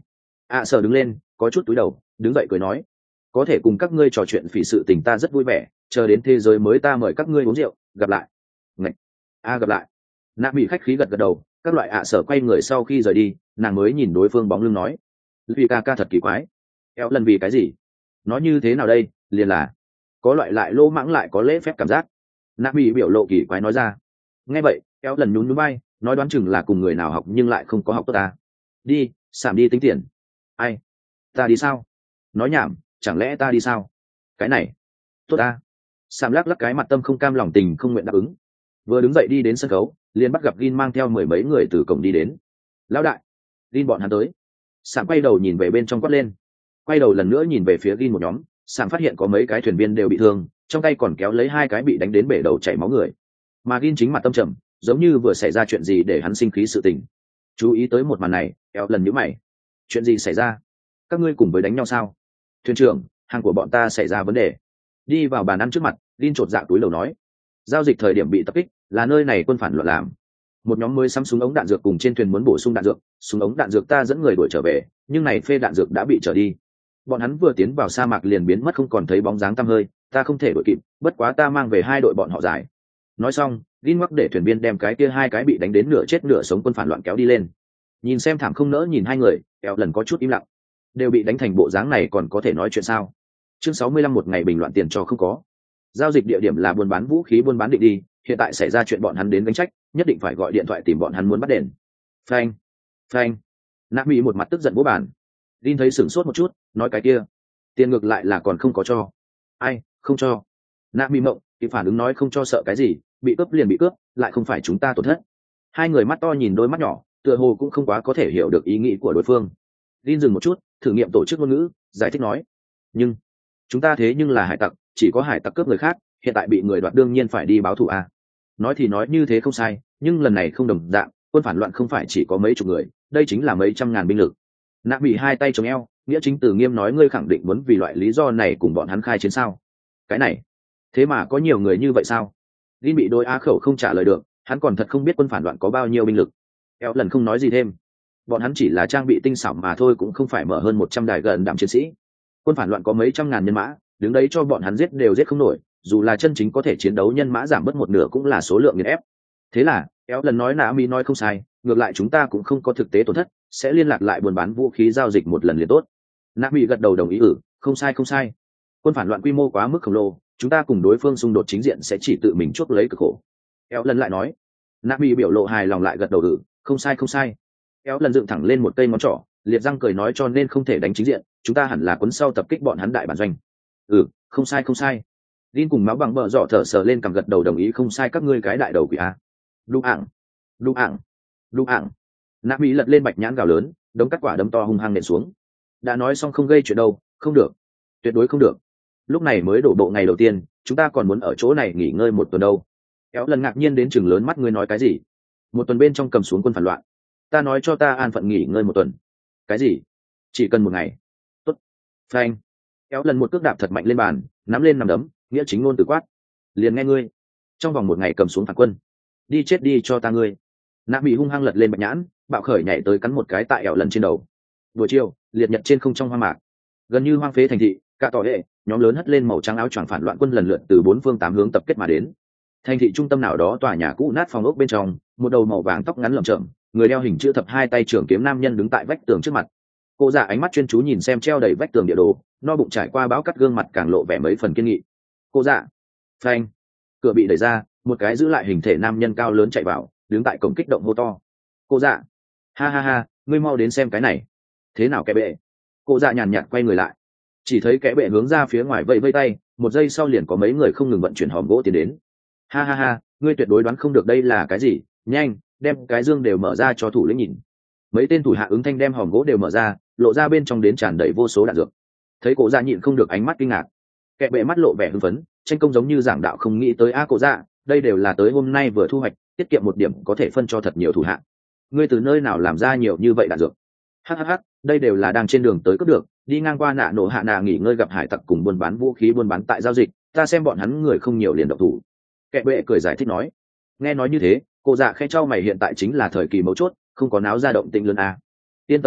S1: Sở đứng lên có chút túi đầu đứng dậy cười nói, có thể cùng các ngươi trò chuyện phỉ sự tình ta rất vui vẻ, chờ đến thế giới mới ta mời các ngươi uống rượu, gặp lại. Ngạch. Gặp lại. Nạ bị khách khí gật gật đầu, các loại Sở quay người sau khi rời đi, nàng mới nhìn đối phương bóng lưng nói, vì ca thật kỳ quái. Éo lần vì cái gì? Nói như thế nào đây, liền là có loại lại lô mãng lại có lễ phép cảm giác. Nạ bị biểu lộ kỳ quái nói ra. Nghe vậy Éo lần nhún nhún bay, nói đoán chừng là cùng người nào học nhưng lại không có học tốt ta. Đi, Sảm đi tính tiền. Ai? Ta đi sao? Nói nhảm, chẳng lẽ ta đi sao? Cái này tốt ta. Sảm lắc lắc cái mặt tâm không cam lòng tình không nguyện đáp ứng. Vừa đứng dậy đi đến sân khấu, liền bắt gặp Gin mang theo 10 mấy người từ cổng đi đến. Lão đại, Gin bọn hắn tới. Sảm quay đầu nhìn về bên trong quát lên. Quay đầu lần nữa nhìn về phía Gin một nhóm, Sảm phát hiện có mấy cái thuyền viên đều bị thương, trong tay còn kéo lấy 2 cái bị đánh đến bể đầu chảy máu người. Mà Gin chính mặt tâm trầm, giống như vừa xảy ra chuyện gì để hắn sinh khí sự tình. Chú ý tới một màn này, Éo lần nhíu mày. Chuyện gì xảy ra? Các ngươi cùng với đánh nhau sao? Thuyền trưởng, hàng của bọn ta xảy ra vấn đề. Đi vào bàn ăn trước mặt, Gin chột dạ túi lầu nói. Giao dịch thời điểm bị tập kích, là nơi này quân phản loạn làm. Một nhóm mới sắm súng ống đạn dược cùng trên thuyền muốn bổ sung đạn dược, súng ống đạn dược ta dẫn người đuổi trở về, nhưng này phê đạn dược đã bị trở đi. Bọn hắn vừa tiến vào sa mạc liền biến mất không còn thấy bóng dáng tăm hơi, ta không thể đuổi kịp, bất quá ta mang về 2 đội bọn họ giải. Nói xong, Gin ngoắc để thuyền viên đem cái kia 2 cái bị đánh đến nửa chết nửa sống quân phản loạn kéo đi lên. Nhìn xem thảm không nỡ nhìn 2 người, Éo lần có chút im lặng. Đều bị đánh thành bộ dáng này còn có thể nói chuyện sao? Chương 65 một ngày bình loạn tiền cho không có. Giao dịch địa điểm là buôn bán vũ khí buôn bán định đi, hiện tại xảy ra chuyện bọn hắn đến gánh trách, nhất định phải gọi điện thoại tìm bọn hắn muốn bắt đền. Phanh, phanh. Nạ Mỹ một mặt tức giận vỗ bàn. Gin thấy sửng sốt một chút, nói cái kia, tiền ngược lại là còn không có cho. Ai, không cho? Nạ Mỹ mộng, thì phản ứng nói không cho sợ cái gì, bị cướp liền bị cướp, lại không phải chúng ta tổn thất. 2 người mắt to nhìn đôi mắt nhỏ, tựa hồ cũng không quá có thể hiểu được ý nghĩ của đối phương. Gin dừng một chút, thử nghiệm tổ chức ngôn ngữ, giải thích nói, nhưng chúng ta thế nhưng là hải tặc, chỉ có hải tặc cướp người khác, hiện tại bị người đoạt đương nhiên phải đi báo thù à. Nói thì nói như thế không sai, nhưng lần này không đồng dạng, quân phản loạn không phải chỉ có mấy chục người, đây chính là mấy trăm ngàn binh lực. Nạ bị 2 tay chống eo, nghĩa chính từ nghiêm nói, ngươi khẳng định muốn vì loại lý do này cùng bọn hắn khai chiến sao? Cái này, thế mà có nhiều người như vậy sao? Gin bị đôi á khẩu không trả lời được, hắn còn thật không biết quân phản loạn có bao nhiêu binh lực. Éo lần không nói gì thêm. Bọn hắn chỉ là trang bị tinh xảo mà thôi, cũng không phải mở hơn 100 đài gần đạm chiến sĩ. Quân phản loạn có mấy trăm ngàn nhân mã, đứng đấy cho bọn hắn giết đều giết không nổi, dù là chân chính có thể chiến đấu nhân mã giảm bớt một nửa cũng là số lượng nghiền ép. Thế là Éo lần nói Nạ Mỹ nói không sai, ngược lại chúng ta cũng không có thực tế tổn thất, sẽ liên lạc lại buôn bán vũ khí giao dịch một lần liền tốt. Nạ Mỹ gật đầu đồng ý, không sai không sai. Quân phản loạn quy mô quá mức khổng lồ, chúng ta cùng đối phương xung đột chính diện sẽ chỉ tự mình chuốc lấy cực khổ. Éo lần lại nói. Nạ Mỹ biểu lộ hài lòng lại gật đầu không sai không sai. Éo lần dựng thẳng lên một cây ngón trỏ, liệt răng cười nói, cho nên không thể đánh chính diện, chúng ta hẳn là quấn sau tập kích bọn hắn đại bản doanh. Không sai không sai. Gin cùng máu bằng bờ dọ thở sờ lên cầm gật đầu đồng ý, không sai, các ngươi cái đại đầu quỷ a. Đu ảng, đu ảng, đu ảng. Nạ Mỹ lật lên bạch nhãn gào lớn, đống cắt quả đấm to hung hăng nện xuống. Đã nói xong không gây chuyện đâu, không được, tuyệt đối không được. Lúc này mới đổ bộ ngày đầu tiên, chúng ta còn muốn ở chỗ này nghỉ ngơi 1 tuần đâu. Éo lần ngạc nhiên đến chừng lớn mắt, ngươi nói cái gì? 1 tuần bên trong cầm xuống quân phản loạn? Ta nói cho ta an phận nghỉ ngơi 1 tuần. Cái gì? Chỉ cần 1 ngày. Tốt. Phanh. Éo lần một cước đạp thật mạnh lên bàn, nắm lên nằm đấm, nghĩa chính ngôn từ quát. Liền nghe ngươi. Trong vòng 1 ngày cầm xuống phản quân. Đi chết đi cho ta ngươi. Nạ Mỹ hung hăng lật lên bạch nhãn, bạo khởi nhảy tới cắn một cái tại Éo lần trên đầu. Buổi chiều, liệt nhật trên không trong hoang mạc, gần như hoang phế thành thị, cả tỏ hệ, nhóm lớn hất lên màu trắng áo choàng phản loạn quân lần lượt từ 4 phương 8 hướng tập kết mà đến. Thành thị trung tâm nào đó tòa nhà cũ nát phòng ốc bên trong, một đầu màu vàng tóc ngắn lởm chởm, người đeo hình chữ thập 2 tay trường kiếm nam nhân đứng tại vách tường trước mặt. Cô già ánh mắt chuyên chú nhìn xem treo đầy vách tường địa đồ, no bụng trải qua bão cắt, gương mặt càng lộ vẻ mấy phần kiên nghị. Cô già. Phanh. Cửa bị đẩy ra, một cái giữ lại hình thể nam nhân cao lớn chạy vào, đứng tại cổng kích động hô to. Cô già. Ha ha ha, ngươi mau đến xem cái này. Thế nào kẻ bệ? Cô già nhàn nhạt quay người lại, chỉ thấy kẻ bệ hướng ra phía ngoài vẫy vẫy tay, một giây sau liền có mấy người không ngừng vận chuyển hòm gỗ tiến đến. Ha ha ha, ngươi tuyệt đối đoán không được đây là cái gì, nhanh đem cái dương đều mở ra cho thủ lĩnh nhìn. Mấy tên thủ hạ ứng thanh đem hòm gỗ đều mở ra, lộ ra bên trong đến tràn đầy vô số đạn dược. Thấy cổ dạ nhịn không được ánh mắt kinh ngạc, kẻ bệ mắt lộ vẻ hưng phấn, tranh công giống như giảng đạo, không nghĩ tới cổ dạ, đây đều là tới hôm nay vừa thu hoạch, tiết kiệm 1 điểm có thể phân cho thật nhiều thủ hạ. Ngươi từ nơi nào làm ra nhiều như vậy đạn dược? Hhh, đây đều là đang trên đường tới cướp được, đi ngang qua nạ nổ hạ nạ nghỉ ngơi gặp hải tặc cùng buôn bán vũ khí buôn bán tại giao dịch, ta xem bọn hắn người không nhiều liền động thủ. Kẻ bệ cười giải thích nói. Nghe nói như thế, cô dạ khẽ trao mày, hiện tại chính là thời kỳ mấu chốt, không có náo ra động tĩnh lớn à. Yên tâm đi,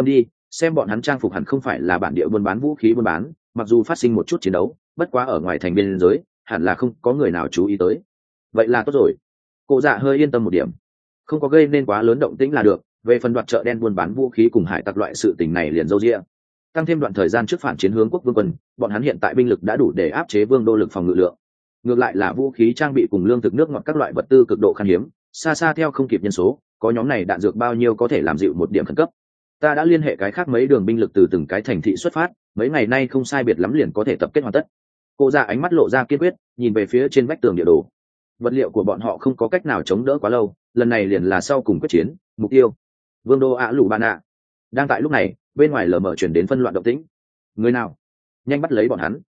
S1: xem bọn hắn trang phục hẳn không phải là bản địa buôn bán vũ khí buôn bán, mặc dù phát sinh một chút chiến đấu, bất quá ở ngoài thành biên giới hẳn là không có người nào chú ý tới. Vậy là tốt rồi. Cổ Dạ hơi yên tâm một điểm, không có gây nên quá lớn động tĩnh là được. Về phần đoạt chợ đen buôn bán vũ khí cùng hải tặc loại sự tình này liền dâu dịa. Tăng thêm đoạn thời gian trước phản chiến hướng quốc vương quân, bọn hắn hiện tại binh lực đã đủ để áp chế vương đô lực phòng ngự lượng. Ngược lại là vũ khí trang bị cùng lương thực nước ngọt các loại vật tư cực độ khan hiếm, xa xa theo không kịp nhân số, có nhóm này đạn dược bao nhiêu có thể làm dịu một điểm khẩn cấp. Ta đã liên hệ cái khác mấy đường binh lực từ từng cái thành thị xuất phát, mấy ngày nay không sai biệt lắm liền có thể tập kết hoàn tất. Cô ra ánh mắt lộ ra kiên quyết, nhìn về phía trên vách tường địa đồ. Vật liệu của bọn họ không có cách nào chống đỡ quá lâu, lần này liền là sau cùng quyết chiến, mục tiêu vương đô ạ lù ban ạ. Đang tại lúc này, bên ngoài lờ mờ chuyển đến phân loạn động tĩnh. Người nào? Nhanh bắt lấy bọn hắn.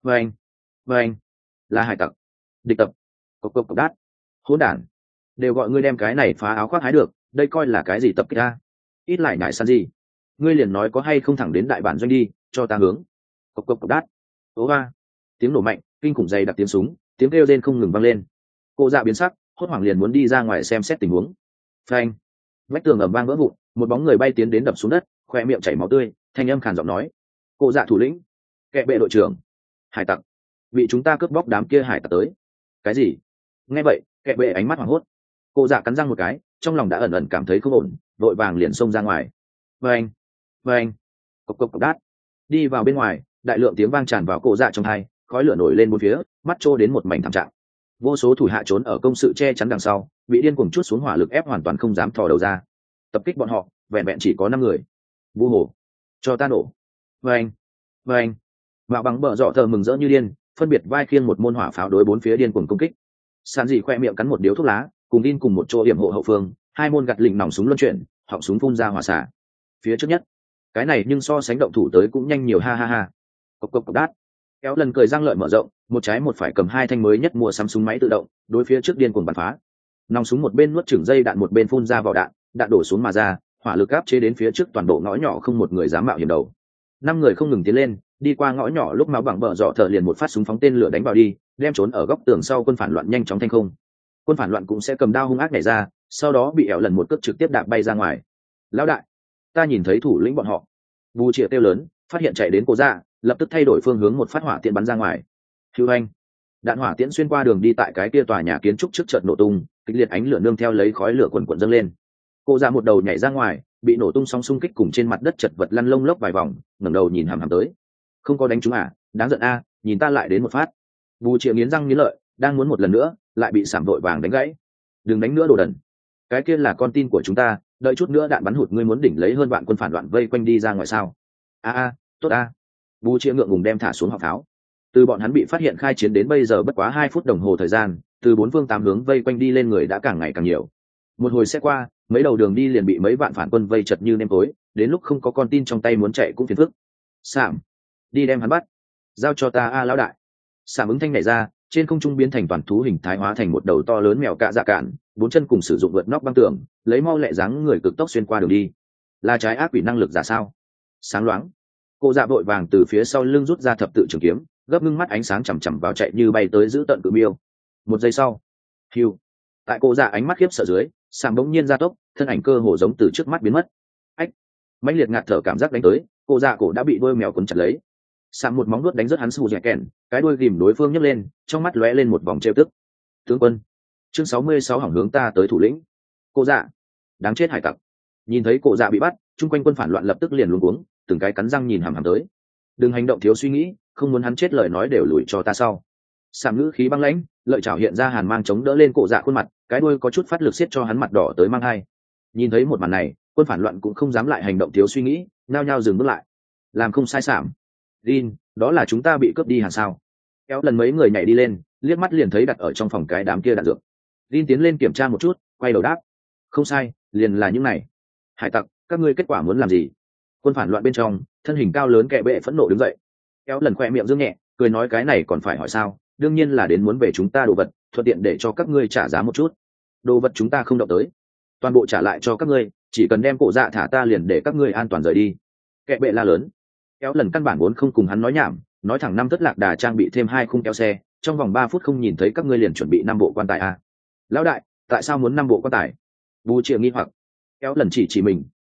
S1: Vâng, là hải tặc. Địch tập. Cộc đát. Hỗn đản. Đều gọi ngươi đem cái này phá áo khoác hái được, đây coi là cái gì tập kích ta? Ít lại nhải săn gì? Ngươi liền nói có hay không thẳng đến đại bản doanh đi, cho ta hướng. Cộc đát. Ố va. Tiếng nổ mạnh, kinh khủng dày đặc tiếng súng, tiếng kêu rên không ngừng vang lên. Cô dạ biến sắc, hốt hoảng liền muốn đi ra ngoài xem xét tình huống. Phanh. Vách tường ầm vang vỡ vụn, một bóng người bay tiến đến đập xuống đất, khoe miệng chảy máu tươi, thanh âm khàn giọng nói: cô dạ thủ lĩnh, kệ bệ đội trưởng, hải tặc, bị chúng ta cướp bóc đám kia hải tặc tới. Cái gì? Nghe vậy, kệ bệ ánh mắt hoảng hốt. Cô dạ cắn răng một cái, trong lòng đã ẩn ẩn cảm thấy không ổn, vội vàng liền xông ra ngoài. Vâng, cộc đát. Đi vào bên ngoài, đại lượng tiếng vang tràn vào cô dạ trong tai, khói lửa nổi lên bốn phía, mắt trô đến một mảnh thảm trạng. Vô số thủ hạ trốn ở công sự che chắn đằng sau, bị điên cuồng chút xuống hỏa lực ép hoàn toàn không dám thò đầu ra. Tập kích bọn họ, vẹn vẹn chỉ có 5 người. Vu hồ, cho ta nổ. Vâng. Mạo bằng bờ dọ thờ mừng rỡ như điên, phân biệt vai khiêng một môn hỏa pháo đối bốn phía điên cuồng công kích. Sàn dị khoe miệng cắn một điếu thuốc lá, cùng điên cùng một chỗ điểm hộ hậu phương, hai môn gạt lỉnh nòng súng luân chuyển, họng súng phun ra hỏa xạ. Phía trước nhất, cái này nhưng so sánh động thủ tới cũng nhanh nhiều ha. Cộc đát. Kéo lần cười răng lợi mở rộng, một trái một phải cầm 2 thanh mới nhất mua sắm súng máy tự động, đối phía trước điên cuồng bắn phá. Nòng súng một bên nuốt chửng dây đạn một bên phun ra vỏ đạn, đạn đổ xuống mà ra, hỏa lực áp chế đến phía trước toàn bộ ngõ nhỏ không một người dám mạo hiểm đầu. 5 người không ngừng tiến lên, đi qua ngõ nhỏ lúc máu bằng bờ dọ thở liền một phát súng phóng tên lửa đánh vào đi, đem trốn ở góc tường sau quân phản loạn nhanh chóng thanh không. Quân phản loạn cũng sẽ cầm đao hung ác nhảy ra, sau đó bị ẻo lần một cước trực tiếp đạp bay ra ngoài. Lão đại, ta nhìn thấy thủ lĩnh bọn họ. Bù Triệu kêu lớn, phát hiện chạy đến Cố Dạ, lập tức thay đổi phương hướng một phát hỏa tiễn bắn ra ngoài. Hưu anh, đạn hỏa tiễn xuyên qua đường đi tại cái kia tòa nhà kiến trúc trước chợt nổ tung, kịch liệt ánh lửa nương theo lấy khói lửa quần quần dâng lên. Cố Dạ một đầu nhảy ra ngoài, bị nổ tung sóng xung kích cùng trên mặt đất chật vật lăn lông lốc vài vòng, ngẩng đầu nhìn hằm hằm tới. Không có đánh trúng à? Đáng giận a, nhìn ta lại đến một phát. Bù Triệu nghiến răng nghiến lợi, đang muốn một lần nữa, lại bị Sảm vội vàng đánh gãy. Đừng đánh nữa đồ đần. Cái kia là con tin của chúng ta, đợi chút nữa đạn bắn hụt ngươi muốn đỉnh lấy hơn vạn quân phản loạn vây quanh đi ra ngoài sao? Tốt a. Bù Triệu ngượng ngùng đem thả xuống họng pháo. Từ bọn hắn bị phát hiện khai chiến đến bây giờ bất quá 2 phút đồng hồ thời gian, từ 4 phương 8 hướng vây quanh đi lên người đã càng ngày càng nhiều. Một hồi xe qua, mấy đầu đường đi liền bị mấy vạn phản quân vây chật như nêm tối, đến lúc không có con tin trong tay muốn chạy cũng phiền phức. Sảm, đi đem hắn bắt. Giao cho ta lão đại. Sảm ứng thanh nhảy ra, trên không trung biến thành toàn thú hình thái hóa thành một đầu to lớn mèo cạ dạ cạn, 4 chân cùng sử dụng vượt nóc băng tường, lấy mau lẹ dáng người cực tốc xuyên qua đường đi. Là trái ác quỷ năng lực giả sao? Sáng loáng. Cô dạ vội vàng từ phía sau lưng rút ra thập tự trường kiếm, gấp ngưng mắt ánh sáng chằm chằm vào chạy như bay tới giữ tận cự miêu. 1 giây sau, hiu. Tại cô dạ ánh mắt khiếp sợ dưới, Sảm bỗng nhiên gia tốc, thân ảnh cơ hồ giống từ trước mắt biến mất. Ách! Mãnh liệt ngạt thở cảm giác đánh tới, cô dạ cổ đã bị đuôi mèo cuốn chặt lấy. Sảm một móng vuốt đánh rớt hắn sù dẻ kèn, cái đuôi ghìm đối phương nhấc lên, trong mắt lóe lên một vòng trêu tức. Tướng quân, chương 66 hỏng hướng ta tới thủ lĩnh. Cô dạ, đáng chết hải tặc. Nhìn thấy cô dạ bị bắt, chung quanh quân phản loạn lập tức liền luống cuống, từng cái cắn răng nhìn hằm hằm tới. Đừng hành động thiếu suy nghĩ, không muốn hắn chết lời nói đều lùi cho ta sau. Sảm ngữ khí băng lãnh, lợi chảo hiện ra hàn mang chống đỡ lên cổ dạ khuôn mặt, cái đuôi có chút phát lực siết cho hắn mặt đỏ tới mang hai. Nhìn thấy một màn này, quân phản loạn cũng không dám lại hành động thiếu suy nghĩ, nao nhao dừng bước lại. Làm không sai Sảm. Din, đó là chúng ta bị cướp đi hàng sao? Kéo lần mấy người nhảy đi lên, liếc mắt liền thấy đặt ở trong phòng cái đám kia đạn dược. Din tiến lên kiểm tra một chút, quay đầu đáp. Không sai, liền là những này. Hải tặc, các ngươi kết quả muốn làm gì? Quân phản loạn bên trong, thân hình cao lớn kệ bệ phẫn nộ đứng dậy. Kéo lần khoe miệng dương nhẹ, cười nói cái này còn phải hỏi sao? Đương nhiên là đến muốn về chúng ta đồ vật, thuận tiện để cho các ngươi trả giá một chút. Đồ vật chúng ta không động tới, toàn bộ trả lại cho các ngươi, chỉ cần đem cổ dạ thả ta liền để các ngươi an toàn rời đi. Kệ bệ la lớn. Kéo lần căn bản vốn không cùng hắn nói nhảm, nói thẳng 5 thất lạc đà trang bị thêm 2 khung kéo xe, trong vòng 3 phút không nhìn thấy các ngươi liền chuẩn bị 5 bộ quan tài a. Lão đại, tại sao muốn 5 bộ quan tài? Bù Triệu nghi hoặc. Kéo lần chỉ mình,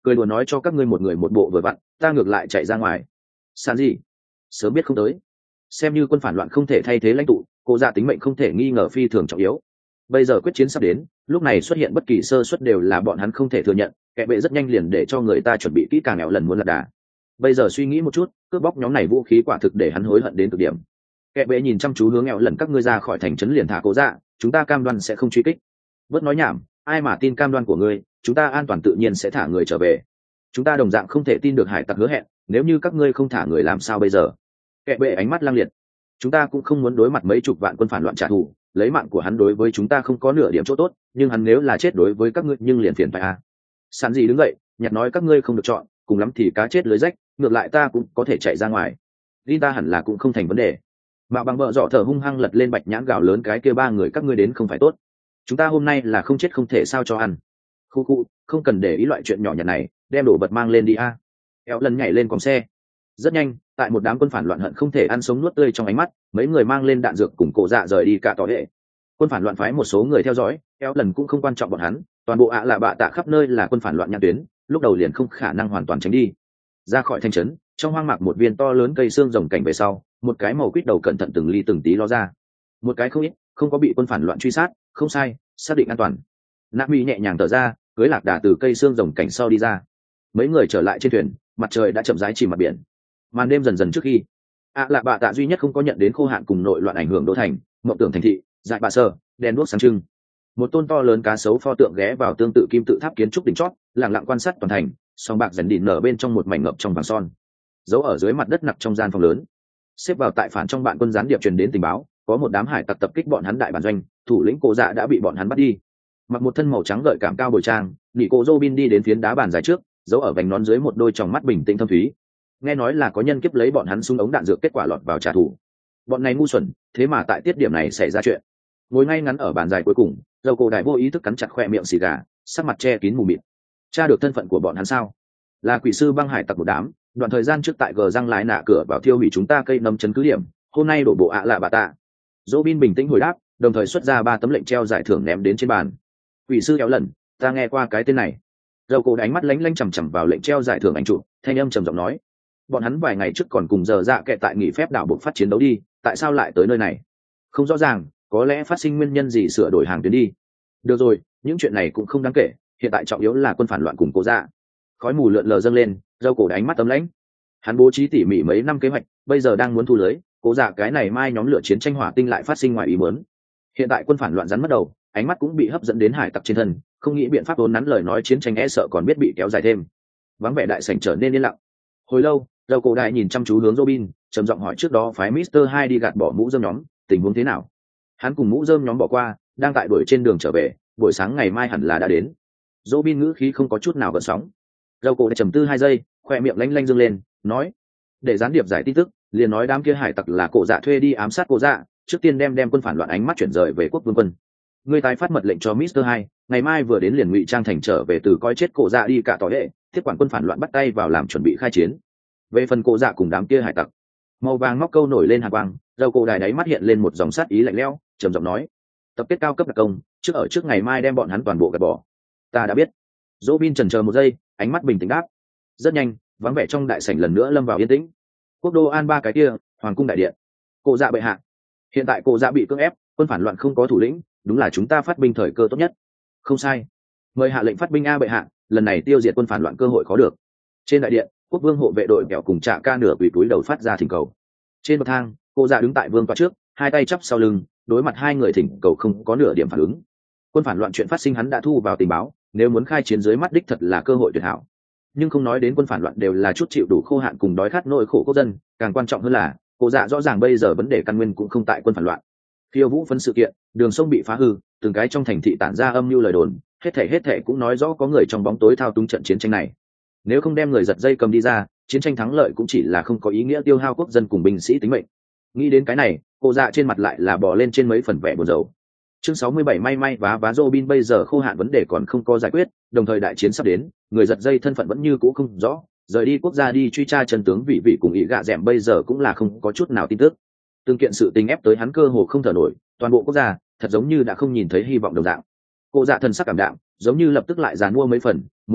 S1: cười đùa nói cho các ngươi một người một bộ vừa vặn, ta ngược lại chạy ra ngoài. San gì sớm biết không tới, xem như quân phản loạn không thể thay thế lãnh tụ, cô dạ tính mệnh không thể nghi ngờ phi thường trọng yếu. Bây giờ quyết chiến sắp đến, lúc này xuất hiện bất kỳ sơ suất đều là bọn hắn không thể thừa nhận. Kẻ bệ rất nhanh liền để cho người ta chuẩn bị kỹ càng nghèo lần muốn lật đà. Bây giờ suy nghĩ một chút, cướp bóc nhóm này vũ khí quả thực để hắn hối hận đến cực điểm. Kẻ bệ nhìn chăm chú hướng nghèo lần các ngươi ra khỏi thành trấn liền thả cố dạ, chúng ta cam đoan sẽ không truy kích. Bớt nói nhảm, ai mà tin cam đoan của ngươi, chúng ta an toàn tự nhiên sẽ thả người trở về. Chúng ta đồng dạng không thể tin được hải tặc hứa hẹn, nếu như các ngươi không thả người làm sao bây giờ? Kẻ bệ ánh mắt lang liệt. Chúng ta cũng không muốn đối mặt mấy chục vạn quân phản loạn trả thù, lấy mạng của hắn đối với chúng ta không có nửa điểm chỗ tốt, nhưng hắn nếu là chết đối với các ngươi nhưng liền phiền phải à. Sàn gì đứng dậy, nhặt nói các ngươi không được chọn, cùng lắm thì cá chết lưới rách, ngược lại ta cũng có thể chạy ra ngoài. Đi ta hẳn là cũng không thành vấn đề. Mà bằng vợ dọ thở hung hăng lật lên bạch nhãn gào lớn cái kia ba người các ngươi đến không phải tốt. Chúng ta hôm nay là không chết không thể sao cho ăn. Khu khu, không cần để ý loại chuyện nhỏ nhặt này, đem đồ vật mang lên đi a. Kéo lần nhảy lên còng xe. Rất nhanh, tại một đám quân phản loạn hận không thể ăn sống nuốt tươi trong ánh mắt, mấy người mang lên đạn dược cùng cổ dạ rời đi cả tỏ hệ. Quân phản loạn phái một số người theo dõi, kéo lần cũng không quan trọng bọn hắn, toàn bộ ạ là bạ tạ khắp nơi là quân phản loạn nhãn tuyến, lúc đầu liền không khả năng hoàn toàn tránh đi. Ra khỏi thành trấn, trong hoang mạc một viên to lớn cây xương rồng cảnh về sau, một cái màu quýt đầu cẩn thận từng ly từng tí ló ra. Một cái không ít, không có bị quân phản loạn truy sát, không sai, xác định an toàn. Nạp Mỹ nhẹ nhàng thở ra, cưới lạc đà từ cây xương rồng cảnh sau đi ra. Mấy người trở lại trên thuyền, mặt trời đã chậm rãi chìm mặt biển. Màn đêm dần dần trước khi, là bạ tạ duy nhất không có nhận đến khô hạn cùng nội loạn ảnh hưởng đô thành, mộng tưởng thành thị, dại bạ sơ, đèn đuốc sáng trưng. Một tôn to lớn cá sấu pho tượng ghé vào tương tự kim tự tháp kiến trúc đỉnh chót, lặng lặng quan sát toàn thành, song bạc dần đỉnh nở bên trong một mảnh ngập trong vàng son. Giấu ở dưới mặt đất nặc trong gian phòng lớn. Xếp vào tại phản trong bạn quân gián điệp truyền đến tình báo, có một đám hải tặc tập kích bọn hắn đại bản doanh, thủ lĩnh Cổ Dạ đã bị bọn hắn bắt đi. Mặc một thân màu trắng gợi cảm cao bồi trang, Nị Cổ Robin đi đến phiến đá bàn dài trước, giấu ở vành nón dưới một đôi tròng mắt bình tĩnh thâm thúy. Nghe nói là có nhân kiếp lấy bọn hắn súng ống đạn dược kết quả lọt vào trả thù. Bọn này ngu xuẩn, thế mà tại tiết điểm này xảy ra chuyện. Ngồi ngay ngắn ở bàn dài cuối cùng, Dầu Cổ Đại vô ý thức cắn chặt khoe miệng xì gà, sắc mặt che kín mù mịt. Tra được thân phận của bọn hắn sao? Là quỷ sư băng hải tặc một đám, đoạn thời gian trước tại gờ răng lái nạ cửa vào thiêu hủy chúng ta cây nấm chấn cứ điểm, hôm nay đổ bộ là bà tạ. Robin bình tĩnh hồi đáp, đồng thời xuất ra 3 tấm lệnh treo giải thưởng ném đến trên bàn. Quỷ sư kéo lần, ta nghe qua cái tên này. Dầu Cổ đánh mắt lánh lánh chằm chằm vào lệnh treo giải thưởng ảnh chụp, thanh âm trầm giọng nói, bọn hắn vài ngày trước còn cùng giờ dạ kệ tại nghỉ phép đảo buộc phát chiến đấu đi, tại sao lại tới nơi này? Không rõ ràng, có lẽ phát sinh nguyên nhân gì sửa đổi hàng tuyến đi. Được rồi, những chuyện này cũng không đáng kể, hiện tại trọng yếu là quân phản loạn cùng Cổ Dạ. Khói mù lượn lờ dâng lên, Dầu Cổ đánh mắt tấm lãnh. Hắn bố trí tỉ mỉ mấy năm kế hoạch, bây giờ đang muốn thu lưới, Cổ Dạ cái này mai nhóm lửa chiến tranh hỏa tinh lại phát sinh ngoài ý muốn. Hiện tại quân phản loạn rắn mất đầu, ánh mắt cũng bị hấp dẫn đến hải tặc trên thân, không nghĩ biện pháp vốn nắn lời nói chiến tranh e sợ còn biết bị kéo dài thêm. Vắng vẻ đại sảnh trở nên yên lặng. Hồi lâu, Dầu Cổ đại nhìn chăm chú hướng Robin, trầm giọng hỏi trước đó phái Mister 2 đi gạt bỏ mũ rơm nhóm, tình huống thế nào? Hắn cùng mũ rơm nhóm bỏ qua, đang tại đuổi trên đường trở về, buổi sáng ngày mai hẳn là đã đến. Robin ngữ khí không có chút nào gợn sóng. Dầu Cổ đại trầm tư 2 giây, khoe miệng lanh lanh dương lên, nói: để gián điệp giải tin tức, liền nói đám kia hải tặc là Cổ Dạ thuê đi ám sát Cổ Dạ, trước tiên đem quân phản loạn ánh mắt chuyển rời về quốc vương quân. Người tái phát mật lệnh cho Mister 2, ngày mai vừa đến liền ngụy trang thành trở về từ coi chết Cổ Dạ đi cả tỏi hệ, tiếp quản quân phản loạn bắt tay vào làm chuẩn bị khai chiến. Về phần Cổ Dạ cùng đám kia hải tặc, màu vàng móc câu nổi lên hàn quang, Dầu Cổ đài đáy mắt hiện lên một dòng sát ý lạnh lẽo, trầm giọng nói: tập kết cao cấp đặc công, trước ngày mai đem bọn hắn toàn bộ gạt bỏ. Ta đã biết. Robin chần chờ một giây, ánh mắt bình tĩnh đáp. Rất nhanh, vắng vẻ trong đại sảnh lần nữa lâm vào yên tĩnh. Quốc đô an ba cái kia, hoàng cung đại điện. Cổ Dạ bệ hạ, hiện tại Cổ Dạ bị cưỡng ép, quân phản loạn không có thủ lĩnh, đúng là chúng ta phát binh thời cơ tốt nhất. Không sai, mời hạ lệnh phát binh a bệ hạ, lần này tiêu diệt quân phản loạn cơ hội khó được. Trên đại điện, quốc vương hộ vệ đội kẹo cùng Trạ Ca nửa quỳ túi đầu phát ra thỉnh cầu. Trên bậc thang, Cổ Dạ đứng tại vương tọa trước, hai tay chắp sau lưng, đối mặt hai người thỉnh cầu không có nửa điểm phản ứng. Quân phản loạn chuyện phát sinh hắn đã thu vào tình báo, nếu muốn khai chiến dưới mắt đích thật là cơ hội tuyệt hảo. Nhưng không nói đến quân phản loạn đều là chút chịu đủ khô hạn cùng đói khát nỗi khổ quốc dân, càng quan trọng hơn là Cổ Dạ rõ ràng bây giờ vấn đề căn nguyên cũng không tại quân phản loạn. Khiêu vũ phân sự kiện, đường sông bị phá hư, từng cái trong thành thị tản ra âm mưu lời đồn, hết thảy cũng nói rõ có người trong bóng tối thao túng trận chiến tranh này. Nếu không đem người giật dây cầm đi ra, chiến tranh thắng lợi cũng chỉ là không có ý nghĩa tiêu hao quốc dân cùng binh sĩ tính mệnh. Nghĩ đến cái này, Cổ Dạ trên mặt lại là bò lên trên mấy phần vẻ buồn rầu. Chương 67 may vá Robin bây giờ khô hạn vấn đề còn không có giải quyết, đồng thời đại chiến sắp đến, người giật dây thân phận vẫn như cũ không rõ, rời đi quốc gia đi truy tra chân tướng vị cùng ý gạ dẻm bây giờ cũng là không có chút nào tin tức. Từng kiện sự tình ép tới hắn cơ hồ không thở nổi, toàn bộ quốc gia thật giống như đã không nhìn thấy hy vọng đồng dạng. Cổ Dạ thần sắc cảm đạm, giống như lập tức lại giàn mua mấy phần, một lát,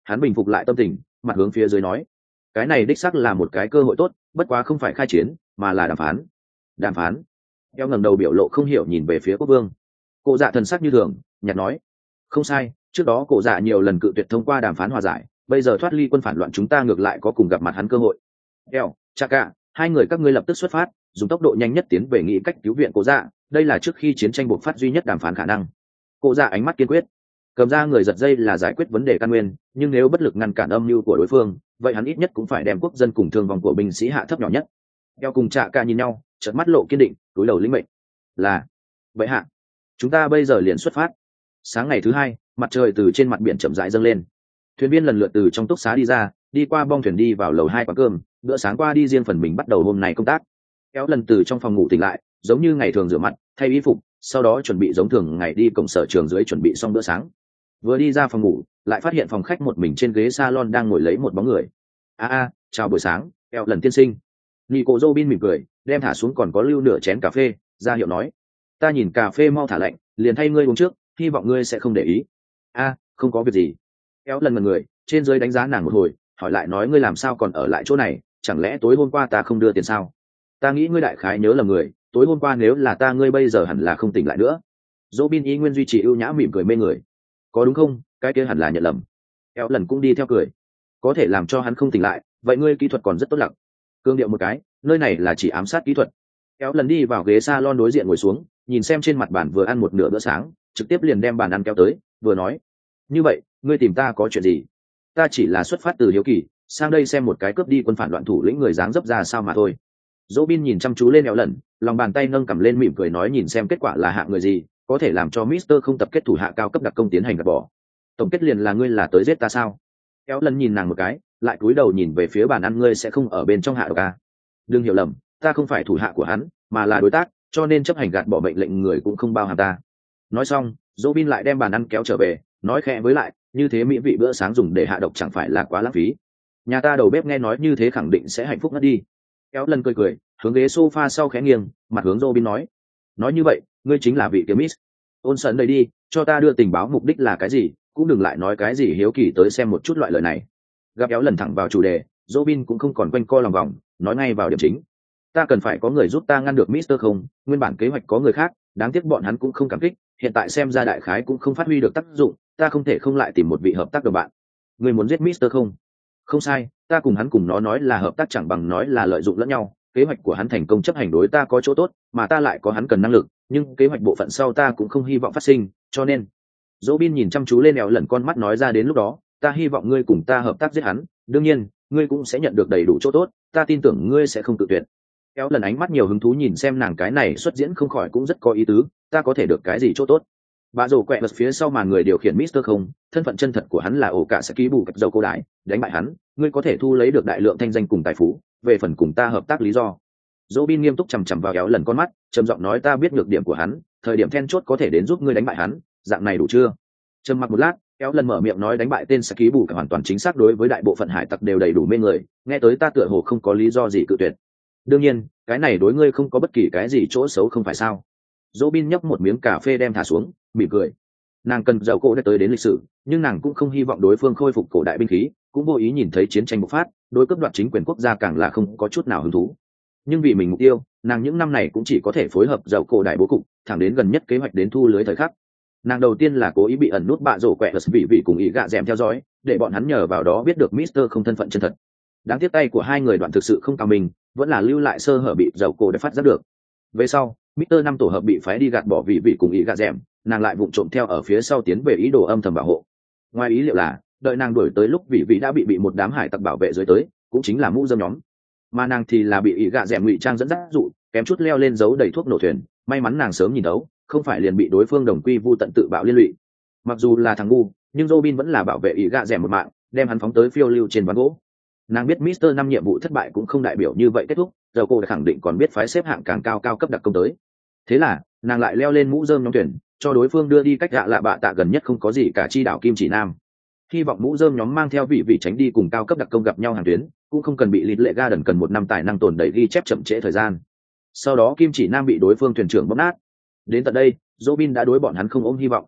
S1: hắn bình phục lại tâm tình, mặt hướng phía dưới nói, cái này đích xác là một cái cơ hội tốt, bất quá không phải khai chiến mà là đàm phán. Đàm phán? Eo ngẩng đầu biểu lộ không hiểu nhìn về phía quốc vương. Cổ dạ thần sắc như thường, nhạt nói, không sai, trước đó cổ dạ nhiều lần cự tuyệt thông qua đàm phán hòa giải, bây giờ thoát ly quân phản loạn chúng ta ngược lại có cùng gặp mặt hắn cơ hội. Eo, Chaka, hai người các ngươi lập tức xuất phát, dùng tốc độ nhanh nhất tiến về nghĩ cách cứu viện cổ dạ, đây là trước khi chiến tranh bộc phát duy nhất đàm phán khả năng. Cổ dạ ánh mắt kiên quyết, cầm ra người giật dây là giải quyết vấn đề căn nguyên, nhưng nếu bất lực ngăn cản âm mưu của đối phương, vậy hắn ít nhất cũng phải đem quốc dân cùng thương vong của binh sĩ hạ thấp nhỏ nhất. Eo cùng Chaka nhìn nhau, chợt mắt lộ kiên định, túi đầu lĩnh mệnh. Là, vậy hạ, chúng ta bây giờ liền xuất phát. Sáng ngày thứ hai, mặt trời từ trên mặt biển chậm rãi dâng lên, thuyền viên lần lượt từ trong túc xá đi ra, đi qua bong thuyền đi vào lầu 2 quán cơm, bữa sáng qua đi riêng phần mình bắt đầu hôm nay công tác. Kéo lần từ trong phòng ngủ tỉnh lại, giống như ngày thường rửa mặt thay y phục, sau đó chuẩn bị giống thường ngày đi cổng sở trường dưới chuẩn bị xong bữa sáng. Vừa đi ra phòng ngủ, lại phát hiện phòng khách một mình trên ghế salon đang ngồi lấy một bóng người. Chào buổi sáng, Kéo lần tiên sinh. Nico Robin mỉm cười, đem thả xuống còn có lưu nửa chén cà phê, ra hiệu nói, ta nhìn cà phê mau thả lạnh, liền thay ngươi uống trước, hy vọng ngươi sẽ không để ý. Không có việc gì. Kéo lần mật người, trên dưới đánh giá nàng một hồi, hỏi lại nói, ngươi làm sao còn ở lại chỗ này, chẳng lẽ tối hôm qua ta không đưa tiền sao? Ta nghĩ ngươi đại khái nhớ lầm người, tối hôm qua nếu là ta ngươi bây giờ hẳn là không tỉnh lại nữa. Robin y nguyên duy trì ưu nhã mỉm cười mê người. Có đúng không, cái kia hẳn là nhận lầm. Kéo lần cũng đi theo cười. Có thể làm cho hắn không tỉnh lại, vậy ngươi kỹ thuật còn rất tốt lặng. Cương điệu một cái, nơi này là chỉ ám sát kỹ thuật. Kéo lần đi vào ghế salon đối diện ngồi xuống, nhìn xem trên mặt bàn vừa ăn một nửa bữa sáng, trực tiếp liền đem bàn ăn kéo tới, vừa nói, như vậy ngươi tìm ta có chuyện gì? Ta chỉ là xuất phát từ hiếu kỳ, sang đây xem một cái cướp đi quân phản loạn thủ lĩnh người dáng dấp ra sao mà thôi. Robin nhìn chăm chú lên Kéo lần, lòng bàn tay nâng cầm lên mỉm cười nói, nhìn xem kết quả là hạng người gì, có thể làm cho Mister không tập kết thủ hạ cao cấp đặc công tiến hành gạt bỏ. Tổng kết liền là ngươi là tới giết ta sao? Kéo lần nhìn nàng một cái, lại cúi đầu nhìn về phía bàn ăn, ngươi sẽ không ở bên trong hạ độc à? Đừng hiểu lầm, ta không phải thủ hạ của hắn, mà là đối tác, cho nên chấp hành gạt bỏ mệnh lệnh người cũng không bao hàm ta. Nói xong, Robin lại đem bàn ăn kéo trở về, nói khẽ với lại, như thế mỹ vị bữa sáng dùng để hạ độc chẳng phải là quá lãng phí. Nhà ta đầu bếp nghe nói như thế khẳng định sẽ hạnh phúc ngất đi. Kéo lần cười cười, hướng ghế sofa sau khẽ nghiêng, mặt hướng Robin nói như vậy, ngươi chính là vị kia Miss ôn sần đây đi, cho ta đưa tình báo mục đích là cái gì, cũng đừng lại nói cái gì hiếu kỳ tới xem một chút loại lời này. Gặp Kéo lần thẳng vào chủ đề, Robin cũng không còn quanh co lòng vòng, nói ngay vào điểm chính. Ta cần phải có người giúp ta ngăn được Mister không, nguyên bản kế hoạch có người khác, đáng tiếc bọn hắn cũng không cảm kích, hiện tại xem ra đại khái cũng không phát huy được tác dụng, ta không thể không lại tìm một vị hợp tác đồng bạn. Người muốn giết Mister không? Không sai, ta cùng hắn cùng nó nói là hợp tác chẳng bằng nói là lợi dụng lẫn nhau, kế hoạch của hắn thành công chấp hành đối ta có chỗ tốt, mà ta lại có hắn cần năng lực, nhưng kế hoạch bộ phận sau ta cũng không hy vọng phát sinh, cho nên. Robin nhìn chăm chú lên Kéo lần, con mắt nói ra, đến lúc đó, ta hy vọng ngươi cùng ta hợp tác giết hắn, đương nhiên, ngươi cũng sẽ nhận được đầy đủ chỗ tốt, ta tin tưởng ngươi sẽ không tự tuyệt. Kéo lần ánh mắt nhiều hứng thú nhìn xem nàng, cái này xuất diễn không khỏi cũng rất có ý tứ, ta có thể được cái gì chỗ tốt? Bà rồ quẹ vật phía sau màn người điều khiển Mister không, thân phận chân thật của hắn là ổ cả sẽ ký bù cặp dầu cô đại, đánh bại hắn, ngươi có thể thu lấy được đại lượng thanh danh cùng tài phú, về phần cùng ta hợp tác lý do. Robin nghiêm túc chằm chằm vào Kéo lần con mắt, trầm giọng nói, ta biết nhược điểm của hắn, thời điểm then chốt có thể đến giúp ngươi đánh bại hắn, dạng này đủ chưa? Trầm mặc một lát, Kéo lần mở miệng nói, đánh bại tên sẽ ký bù hoàn toàn chính xác, đối với đại bộ phận hải tặc đều đầy đủ mê người, nghe tới ta tựa hồ không có lý do gì cự tuyệt. Đương nhiên, cái này đối ngươi không có bất kỳ cái gì chỗ xấu không phải sao? Robin nhấp một miếng cà phê đem thả xuống, mỉm cười. Nàng cần dầu cổ đã tới đến lịch sử, nhưng nàng cũng không hy vọng đối phương khôi phục cổ đại binh khí, cũng vô ý nhìn thấy chiến tranh bộc phát, đối cấp đoạt chính quyền quốc gia càng là không có chút nào hứng thú. Nhưng vì mình mục tiêu, nàng những năm này cũng chỉ có thể phối hợp dầu cổ đại bố cục, thẳng đến gần nhất kế hoạch đến thu lưới thời khắc. Nàng đầu tiên là cố ý bị ẩn nút bạ rổ quẹ vì cùng ý gạ dẻm theo dõi, để bọn hắn nhờ vào đó biết được Mister không thân phận chân thật. Đáng tiếc tay của hai người đoạn thực sự không cao mình, vẫn là lưu lại sơ hở bị dầu cổ đã phát giác được. Về sau, Mister năm tổ hợp bị phái đi gạt bỏ vị cùng ý gạ dẻm, nàng lại vụng trộm theo ở phía sau tiến về ý đồ âm thầm bảo hộ. Ngoài ý liệu là, đợi nàng đuổi tới lúc vị đã bị một đám hải tặc bảo vệ dưới tới, cũng chính là mũ dơm nhóm. Mà nàng thì là bị ý gạ dẻm ngụy trang dẫn dắt dụ, kém chút leo lên giấu đầy thuốc nổ thuyền, may mắn nàng sớm nhìn thấu, không phải liền bị đối phương đồng quy vu tận tự bạo liên lụy. Mặc dù là thằng ngu, nhưng Robin vẫn là bảo vệ ý gạ dẻm một mạng, đem hắn phóng tới phiêu lưu trên ván gỗ. Nàng biết Mister năm nhiệm vụ thất bại cũng không đại biểu như vậy kết thúc, giờ cô đã khẳng định còn biết phái xếp hạng càng cao cấp đặc công tới. Thế là nàng lại leo lên mũ rơm nhóm tuyển, cho đối phương đưa đi cách gạ lạ bạ tạ gần nhất không có gì cả chi đảo Kim Chỉ Nam. Hy vọng mũ rơm nhóm mang theo vị tránh đi cùng cao cấp đặc công gặp nhau hàng tuyến, cũng không cần bị lịt lệ ga đần cần một năm tài năng tồn đẩy ghi chép chậm trễ thời gian. Sau đó Kim Chỉ Nam bị đối phương thuyền trưởng bóp nát. Đến tận đây, Robin đã đối bọn hắn không ôm hy vọng.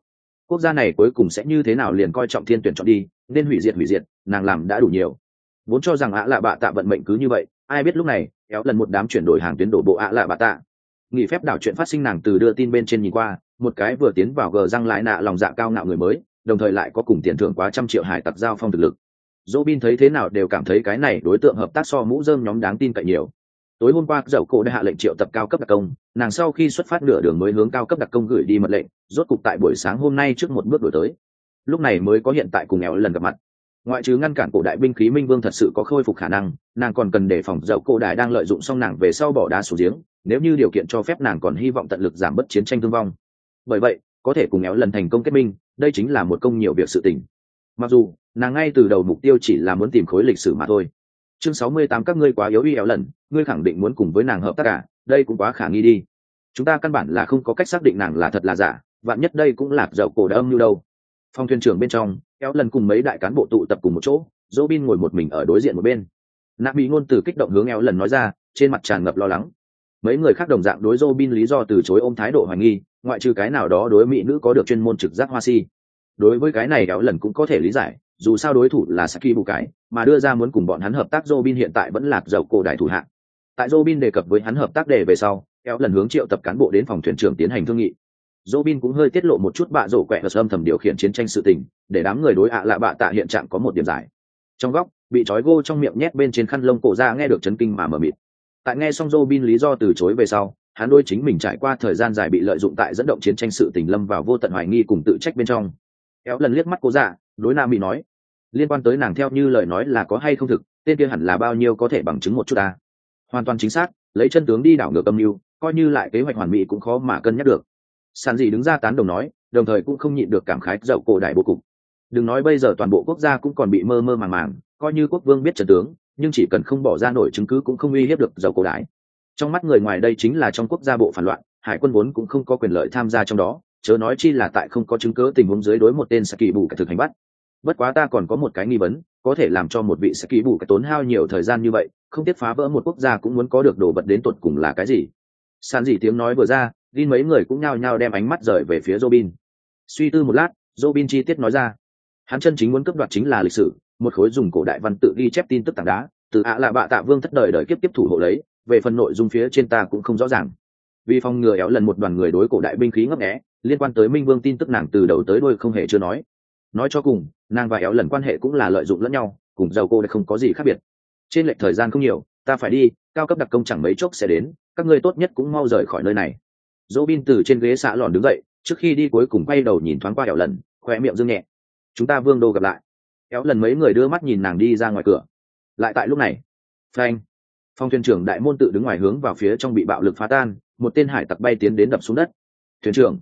S1: quốc gia này cuối cùng sẽ như thế nào liền coi trọng thiên tuyển chọn đi, nên hủy diệt nàng làm đã đủ nhiều. Vốn cho rằng ạ lạ bạ tạ vận mệnh cứ như vậy, ai biết lúc này kéo lần một đám chuyển đổi hàng tuyến đổ bộ ạ lạ bạ tạ. Nghỉ phép đảo chuyện phát sinh nàng từ đưa tin bên trên nhìn qua, một cái vừa tiến vào gờ răng lại nạ lòng dạ cao ngạo người mới, đồng thời lại có cùng tiền thưởng quá 100 triệu hải tặc giao phong thực lực. Robin thấy thế nào đều cảm thấy cái này đối tượng hợp tác so mũ rơm nhóm đáng tin cậy nhiều. Tối hôm qua dậu cổ đã hạ lệnh triệu tập cao cấp đặc công, nàng sau khi xuất phát nửa đường mới hướng cao cấp đặc công gửi đi mật lệnh, rốt cục tại buổi sáng hôm nay trước một bước đổi tới. Lúc này mới có hiện tại cùng éo lần gặp mặt. Ngoại trừ ngăn cản cổ đại binh khí minh vương thật sự có khôi phục khả năng, nàng còn cần đề phòng dậu cổ đại đang lợi dụng xong nàng về sau bỏ đá xuống giếng, nếu như điều kiện cho phép nàng còn hy vọng tận lực giảm bớt chiến tranh thương vong. Bởi vậy có thể cùng éo lần thành công kết minh, đây chính là một công nhiều việc sự tình. Mặc dù nàng ngay từ đầu mục tiêu chỉ là muốn tìm khối lịch sử mà thôi. Chương 68 các ngươi quá yếu uy éo lần, ngươi khẳng định muốn cùng với nàng hợp tác cả, đây cũng quá khả nghi đi. Chúng ta căn bản là không có cách xác định nàng là thật là giả, vạn nhất đây cũng là dậu cổ đã âm mưu đâu. Phòng thuyền trưởng bên trong, éo lần cùng mấy đại cán bộ tụ tập cùng một chỗ, Robin ngồi một mình ở đối diện một bên. Nạp bị ngôn từ kích động hướng éo lần nói ra, trên mặt tràn ngập lo lắng. Mấy người khác đồng dạng đối Robin lý do từ chối ôm thái độ hoài nghi, ngoại trừ cái nào đó đối mỹ nữ có được chuyên môn trực giác hoa si. Đối với cái này éo lần cũng có thể lý giải, dù sao đối thủ là Saki bù cái, mà đưa ra muốn cùng bọn hắn hợp tác Robin hiện tại vẫn lạc dậu cổ đại thủ hạng. Tại Robin đề cập với hắn hợp tác đề về sau, éo lần hướng triệu tập cán bộ đến phòng thuyền trưởng tiến hành thương nghị. Robin cũng hơi tiết lộ một chút bạ rổ quẹ và âm thầm điều khiển chiến tranh sự tình, để đám người đối ạ lạ bạ tạ hiện trạng có một điểm giải. Trong góc, bị trói gô trong miệng nhét bên trên khăn lông cổ ra nghe được chấn kinh mà mờ mịt. Tại nghe xong Robin lý do từ chối về sau, hắn đôi chính mình trải qua thời gian dài bị lợi dụng tại dẫn động chiến tranh sự tình lâm vào vô tận hoài nghi cùng tự trách bên trong. Éo lần liếc mắt cô dạ, đối Nam bị nói, liên quan tới nàng theo như lời nói là có hay không thực, tên kia hẳn là bao nhiêu có thể bằng chứng một chút ta. Hoàn toàn chính xác, lấy chân tướng đi đảo ngược âm mưu, coi như lại kế hoạch hoàn mỹ cũng khó mà cân nhắc được. Sàn gì đứng ra tán đồng nói, đồng thời cũng không nhịn được cảm khái dậu cổ đại bố cục. Đừng nói bây giờ toàn bộ quốc gia cũng còn bị mơ mơ màng màng, coi như quốc vương biết trận tướng, nhưng chỉ cần không bỏ ra nổi chứng cứ cũng không uy hiếp được dậu cổ đại. Trong mắt người ngoài đây chính là trong quốc gia bộ phản loạn, hải quân vốn cũng không có quyền lợi tham gia trong đó, chớ nói chi là tại không có chứng cứ tình huống dưới đối một tên Saki bù cái thực hành bắt. Bất quá ta còn có một cái nghi vấn, có thể làm cho một vị Saki bù cái tốn hao nhiều thời gian như vậy, không tiếc phá vỡ một quốc gia cũng muốn có được đồ vật đến tột cùng là cái gì? Sàn gì tiếng nói vừa ra, Vin mấy người cũng nhao nhao đem ánh mắt rời về phía Robin. Suy tư một lát, Robin chi tiết nói ra, hắn chân chính muốn cướp đoạt chính là lịch sử, một khối dùng cổ đại văn tự ghi chép tin tức tảng đá, từ ạ lạ bạ tạ vương thất đời đời kiếp tiếp thủ hộ lấy, về phần nội dung phía trên ta cũng không rõ ràng. Vì phòng ngừa éo lần một đoàn người đối cổ đại binh khí ngấp nghé, liên quan tới Minh Vương tin tức nàng từ đầu tới đuôi không hề chưa nói. Nói cho cùng, nàng và éo lần quan hệ cũng là lợi dụng lẫn nhau, cùng dầu cô đã không có gì khác biệt. Trên lệch thời gian không nhiều, ta phải đi, cao cấp đặc công chẳng mấy chốc sẽ đến, các ngươi tốt nhất cũng mau rời khỏi nơi này. Robin từ trên ghế xạ lòn đứng dậy, trước khi đi cuối cùng quay đầu nhìn thoáng qua éo lần, khóe miệng dương nhẹ. Chúng ta vương đô gặp lại. Éo lần mấy người đưa mắt nhìn nàng đi ra ngoài cửa. Lại tại lúc này, phanh, phòng thuyền trưởng đại môn tự đứng ngoài hướng vào phía trong bị bạo lực phá tan, một tên hải tặc bay tiến đến đập xuống đất. Thuyền trưởng,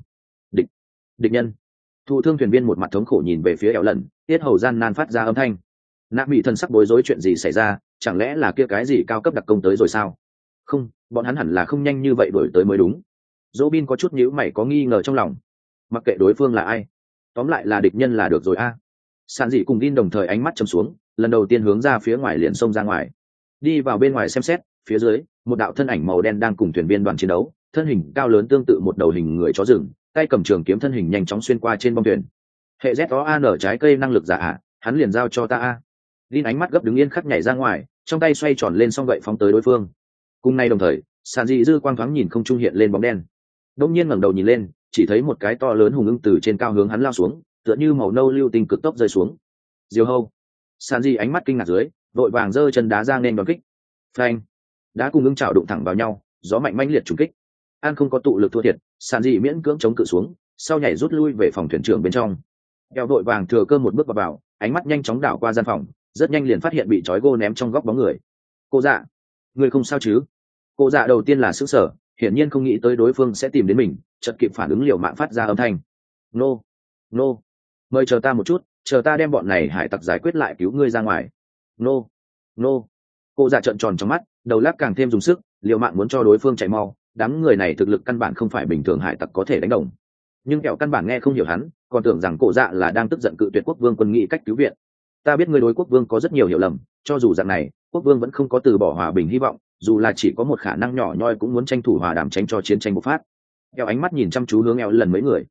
S1: địch nhân. Thụ thương thuyền viên một mặt thống khổ nhìn về phía éo lần, tiết hầu gian nan phát ra âm thanh. Nạp bị thần sắc bối rối, chuyện gì xảy ra, chẳng lẽ là kia cái gì cao cấp đặc công tới rồi sao? Không, bọn hắn hẳn là không nhanh như vậy đuổi tới mới đúng. Robin có chút nhíu mày có nghi ngờ trong lòng. Mặc kệ đối phương là ai, tóm lại là địch nhân là được rồi a. Sàn dị cùng Vin đồng thời ánh mắt trầm xuống, lần đầu tiên hướng ra phía ngoài liền xông ra ngoài. Đi vào bên ngoài xem xét, phía dưới, một đạo thân ảnh màu đen đang cùng thuyền viên đoàn chiến đấu, thân hình cao lớn tương tự một đầu hình người chó rừng, tay cầm trường kiếm thân hình nhanh chóng xuyên qua trên bong thuyền. Hệ ZOAN trái cây năng lực giả ạ, hắn liền giao cho ta a. Vin ánh mắt gấp đứng yên khắc nhảy ra ngoài, trong tay xoay tròn lên song gậy phóng tới đối phương. Cùng nay đồng thời, sàn dị dư quang thoáng nhìn không trung hiện lên bóng đen. Đông nhiên ngẩng đầu nhìn lên, chỉ thấy một cái to lớn hùng ưng từ trên cao hướng hắn lao xuống, tựa như màu nâu lưu tinh cực tốc rơi xuống. Diều hâu. Sàn dị ánh mắt kinh ngạc dưới, vội vàng giơ chân đá ra nên đòn kích. Phanh. Đá cùng ưng chảo đụng thẳng vào nhau, gió mạnh mãnh liệt trùng kích. An không có tụ lực thua thiệt, sàn dị miễn cưỡng chống cự xuống, sau nhảy rút lui về phòng thuyền trưởng bên trong. Eo vội vàng thừa cơ một bước vào, ánh mắt nhanh chóng đảo qua gian phòng, rất nhanh liền phát hiện bị trói gô ném trong góc bóng người. Cô dạ, người không sao chứ? Cô dạ đầu tiên là sững sờ, hiển nhiên không nghĩ tới đối phương sẽ tìm đến mình, chợt kịp phản ứng liều mạng phát ra âm thanh. Nô, nô, mời chờ ta một chút, chờ ta đem bọn này hải tặc giải quyết lại cứu ngươi ra ngoài. Nô, nô. Cô dạ trợn tròn trong mắt, đầu lắc càng thêm dùng sức, liều mạng muốn cho đối phương chạy mau. Đám người này thực lực căn bản không phải bình thường hải tặc có thể đánh đồng. Nhưng kẹo căn bản nghe không hiểu hắn, còn tưởng rằng cô dạ là đang tức giận cự tuyệt quốc vương quân nghị cách cứu viện. Ta biết ngươi đối quốc vương có rất nhiều hiểu lầm, cho dù dạng này quốc vương vẫn không có từ bỏ hòa bình hy vọng, dù là chỉ có một khả năng nhỏ nhoi cũng muốn tranh thủ hòa đàm tránh cho chiến tranh bộc phát. Eo ánh mắt nhìn chăm chú hướng eo lần mấy người.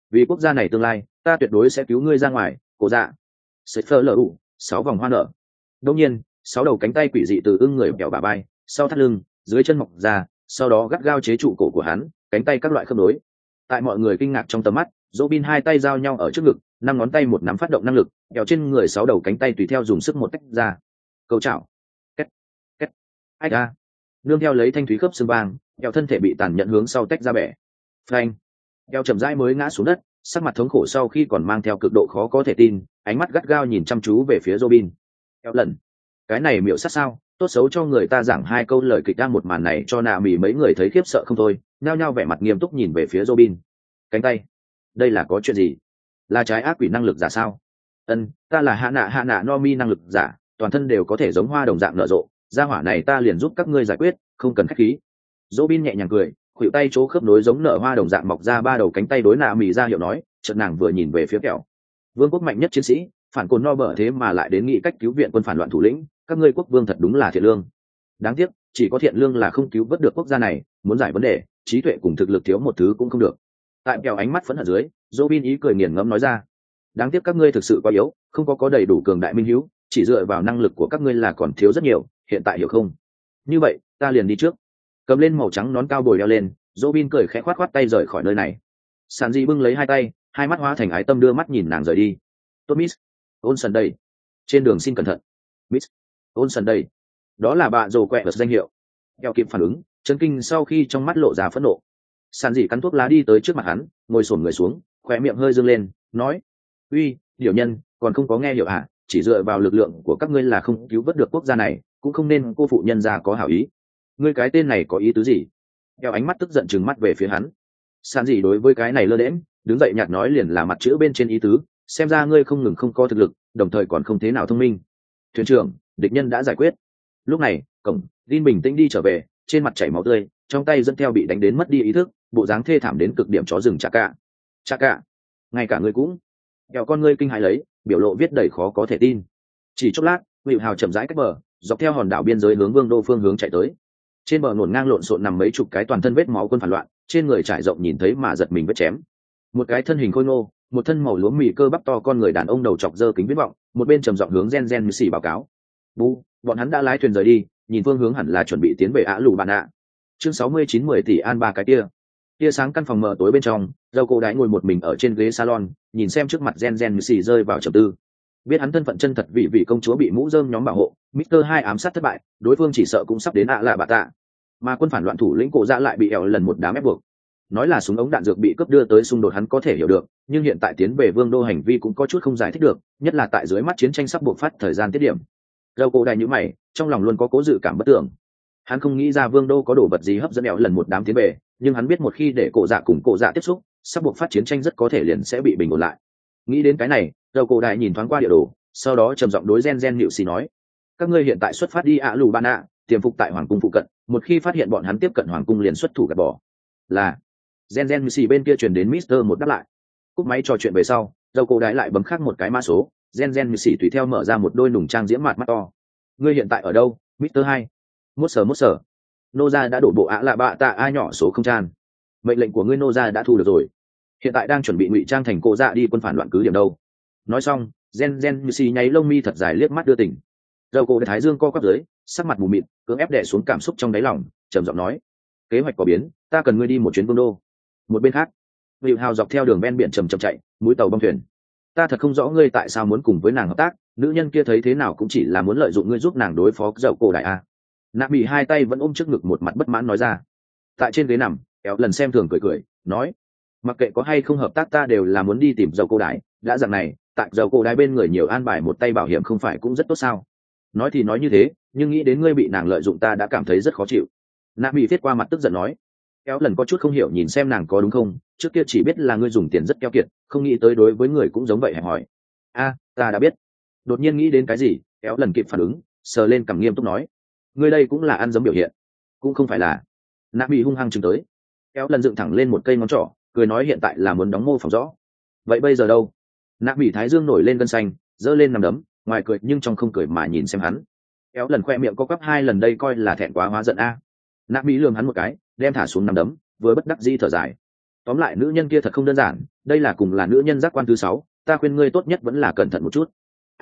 S1: vì quốc gia này tương lai ta tuyệt đối sẽ cứu ngươi ra ngoài. Cổ dạ sệt phơ lờ ủ 6 vòng hoa nở. Đông nhiên 6 đầu cánh tay quỷ dị từ ưng người bẹo bả vai sau thắt lưng dưới chân mọc ra, sau đó gắt gao chế trụ cổ của hắn, cánh tay các loại khớp nối. Tại mọi người kinh ngạc trong tầm mắt, Robin hai tay giao nhau ở trước ngực, 5 ngón tay một nắm phát động năng lực, kẹo trên người 6 đầu cánh tay tùy theo dùng sức một tách ra. Câu chảo. Két. Két. Ách a. Nương theo lấy thanh thúy khớp xương vang, kẹo thân thể bị tàn nhẫn hướng sau tách ra bẻ. Phanh. Kẹo chậm rãi mới ngã xuống đất, sắc mặt thống khổ sau khi còn mang theo cực độ khó có thể tin, ánh mắt gắt gao nhìn chăm chú về phía Robin. Kẹo lần. Cái này miệu sát sao? Tốt xấu cho người ta giảng 2 câu lời kịch đang một màn này cho nạ mỉ mấy người thấy khiếp sợ không thôi, nhao nhao vẻ mặt nghiêm túc nhìn về phía Robin. Cánh tay. Đây là có chuyện gì? Là trái ác quỷ năng lực giả sao? Ta là hạ nạ no mi năng lực giả, toàn thân đều có thể giống hoa đồng dạng nở rộ, gia hỏa này ta liền giúp các ngươi giải quyết, không cần khách khí. Robin nhẹ nhàng cười, khuỷu tay chỗ khớp nối giống nở hoa đồng dạng mọc ra 3 đầu cánh tay đối nạ mỉ ra hiệu nói, chợt nàng vừa nhìn về phía kẹo. Vương quốc mạnh nhất chiến sĩ, phản cồn no bở thế mà lại đến nghĩ cách cứu viện quân phản loạn thủ lĩnh, các ngươi quốc vương thật đúng là thiện lương. Đáng tiếc, chỉ có thiện lương là không cứu vớt được quốc gia này, muốn giải vấn đề, trí tuệ cùng thực lực thiếu một thứ cũng không được. Tại kẹo ánh mắt phẫn hận dưới, Robin ý cười nghiền ngẫm nói ra, đáng tiếc các ngươi thực sự quá yếu, không có đầy đủ cường đại minh hữu, chỉ dựa vào năng lực của các ngươi là còn thiếu rất nhiều, hiện tại hiểu không? Như vậy, ta liền đi trước. Cầm lên màu trắng nón cao bồi đeo lên, Robin cười khẽ khoát khoát tay rời khỏi nơi này. Sanji bưng lấy 2 tay, hai mắt hóa thành ái tâm đưa mắt nhìn nàng rời đi. Tốt Miss Olsen đây. Trên đường xin cẩn thận. Miss Olsen đây. Đó là bà rồ quẹ vật danh hiệu. Kẹo kịp phản ứng, chấn kinh sau khi trong mắt lộ ra phẫn nộ. Sanji cắn thuốc lá đi tới trước mặt hắn, ngồi xổm người xuống, khóe miệng hơi dương lên, nói: "Uy, điều nhân, còn không có nghe hiểu hả? Chỉ dựa vào lực lượng của các ngươi là không cứu vớt được quốc gia này, cũng không nên cô phụ nhân gia có hảo ý. Ngươi cái tên này có ý tứ gì?" Kẹo ánh mắt tức giận trừng mắt về phía hắn. Sanji đối với cái này lơ đễnh, đứng dậy nhạt nói liền là mặt chữ bên trên ý tứ, xem ra ngươi không ngừng không có thực lực, đồng thời còn không thế nào thông minh. Thuyền trưởng, địch nhân đã giải quyết. Lúc này, cổng, Jin bình tĩnh đi trở về, trên mặt chảy máu tươi, trong tay dẫn theo bị đánh đến mất đi ý thức, bộ dáng thê thảm đến cực điểm chó rừng chả cả. Ngay cả ngươi cũng. Kẹo con ngươi kinh hãi lấy, biểu lộ viết đầy khó có thể tin. Chỉ chốc lát, Hựu Hào chậm rãi cách bờ, dọc theo hòn đảo biên giới hướng Vương đô phương hướng chạy tới. Trên bờ ngổn ngang lộn xộn nằm mấy chục cái toàn thân vết máu quân phản loạn, trên người trải rộng nhìn thấy mà giật mình vết chém. Một cái thân hình khôi ngô, một thân màu lúa mì cơ bắp to con người đàn ông đầu chọc dơ kính viễn vọng, một bên trầm giọng hướng Gen như xì báo cáo. Bu, bọn hắn đã lái thuyền rời đi, nhìn phương hướng hẳn là chuẩn bị tiến về Ả Lù Bạn ạ. Chương 69 10 tỷ an ba cái kia. Tia sáng căn phòng mờ tối bên trong, Dâu Cổ Đái ngồi một mình ở trên ghế salon, nhìn xem trước mặt Gen như xì rơi vào trầm tư. Biết hắn thân phận chân thật vị công chúa bị mũ rơm nhóm bảo hộ, Mr. 2 ám sát thất bại, đối phương chỉ sợ cũng sắp đến Ả Lạ Bạ Tạ. Mà quân phản loạn thủ lĩnh Cổ Dạ lại bị ẻo lần một đám ép buộc. Nói là súng ống đạn dược bị cướp đưa tới xung đột hắn có thể hiểu được, nhưng hiện tại tiến về Vương đô hành vi cũng có chút không giải thích được, nhất là tại dưới mắt chiến tranh sắp buộc phát thời gian tiết điểm. Dâu Cổ Đái nhíu mày, trong lòng luôn có cố dự cảm bất tưởng. Hắn không nghĩ ra Vương đô có đồ vật gì hấp dẫn ẻo lần một đám tiến về, nhưng hắn biết một khi để Cổ Dạ cùng Cổ Dạ tiếp xúc, sắp buộc phát chiến tranh rất có thể liền sẽ bị bình ổn lại. Nghĩ đến cái này, Dâu Cổ Đái nhìn thoáng qua địa đồ, sau đó trầm giọng đối Gen Nịu Xì nói: các ngươi hiện tại xuất phát đi Ả Lù Bạn ạ, tiềm phục tại hoàng cung phụ cận, một khi phát hiện bọn hắn tiếp cận hoàng cung liền xuất thủ gạt bỏ. Là. Gen Nịu Xì bên kia truyền đến Mister một đáp lại. Cúp máy trò chuyện về sau, Dâu Cổ Đái lại bấm khác một cái mã số, Gen Nịu Xì tùy theo mở ra một đôi nùng trang diễm mặt mắt to. Ngươi hiện tại ở đâu, Mister 2? Mốt sở. Noza đã đổ bộ Ả Lạ Bạ Tạ A nhỏ số không tràn. Mệnh lệnh của ngươi Noza đã thu được rồi. Hiện tại đang chuẩn bị ngụy trang thành Cổ Dạ đi quân phản loạn cứ điểm đâu. Nói xong, Gen Nịu Xì nháy lông mi thật dài liếc mắt đưa tỉnh. Dâu Cổ Thái dương co quắp dưới, sắc mặt mù mịt, cưỡng ép đè xuống cảm xúc trong đáy lòng, trầm giọng nói: kế hoạch có biến, ta cần ngươi đi một chuyến Vương đô. Một bên khác, Hựu Hào dọc theo đường ven biển chầm chạy, mũi tàu bong thuyền. Ta thật không rõ ngươi tại sao muốn cùng với nàng hợp tác, nữ nhân kia thấy thế nào cũng chỉ là muốn lợi dụng ngươi giúp nàng đối phó Dâu Cổ Đại a. Nạp bị hai tay vẫn ôm trước ngực một mặt bất mãn nói ra. Tại trên ghế nằm, kéo lần xem thường cười, nói: mặc kệ có hay không hợp tác ta đều là muốn đi tìm Dâu Cổ Đại, đã dạng này, tại Dâu Cổ Đại bên người nhiều an bài một tay bảo hiểm không phải cũng rất tốt sao? Nói thì nói như thế, nhưng nghĩ đến ngươi bị nàng lợi dụng ta đã cảm thấy rất khó chịu. Nạp bị viết qua mặt tức giận nói. Kéo lần có chút không hiểu nhìn xem nàng có đúng không, trước kia chỉ biết là ngươi dùng tiền rất keo kiệt, không nghĩ tới đối với người cũng giống vậy hẹp hỏi. A, ta đã biết. Đột nhiên nghĩ đến cái gì, kéo lần kịp phản ứng, sờ lên cằm nghiêm túc nói: ngươi đây cũng là ăn dấm biểu hiện. Cũng không phải là. Nạp bị hung hăng chừng tới. Kéo lần dựng thẳng lên một cây ngón trỏ, cười nói hiện tại là muốn đóng mô phỏng rõ. Vậy bây giờ đâu? Nạp bị thái dương nổi lên gân xanh, giơ lên nằm đấm, ngoài cười nhưng trong không cười mà nhìn xem hắn. Kéo lần khoe miệng co quắp 2 lần đây coi là thẹn quá hóa giận a. Nạp bị lườm hắn một cái, đem thả xuống nằm đấm, vừa bất đắc dĩ thở dài. tóm lại nữ nhân kia thật không đơn giản, đây là cùng là nữ nhân giác quan thứ 6, ta khuyên ngươi tốt nhất vẫn là cẩn thận một chút.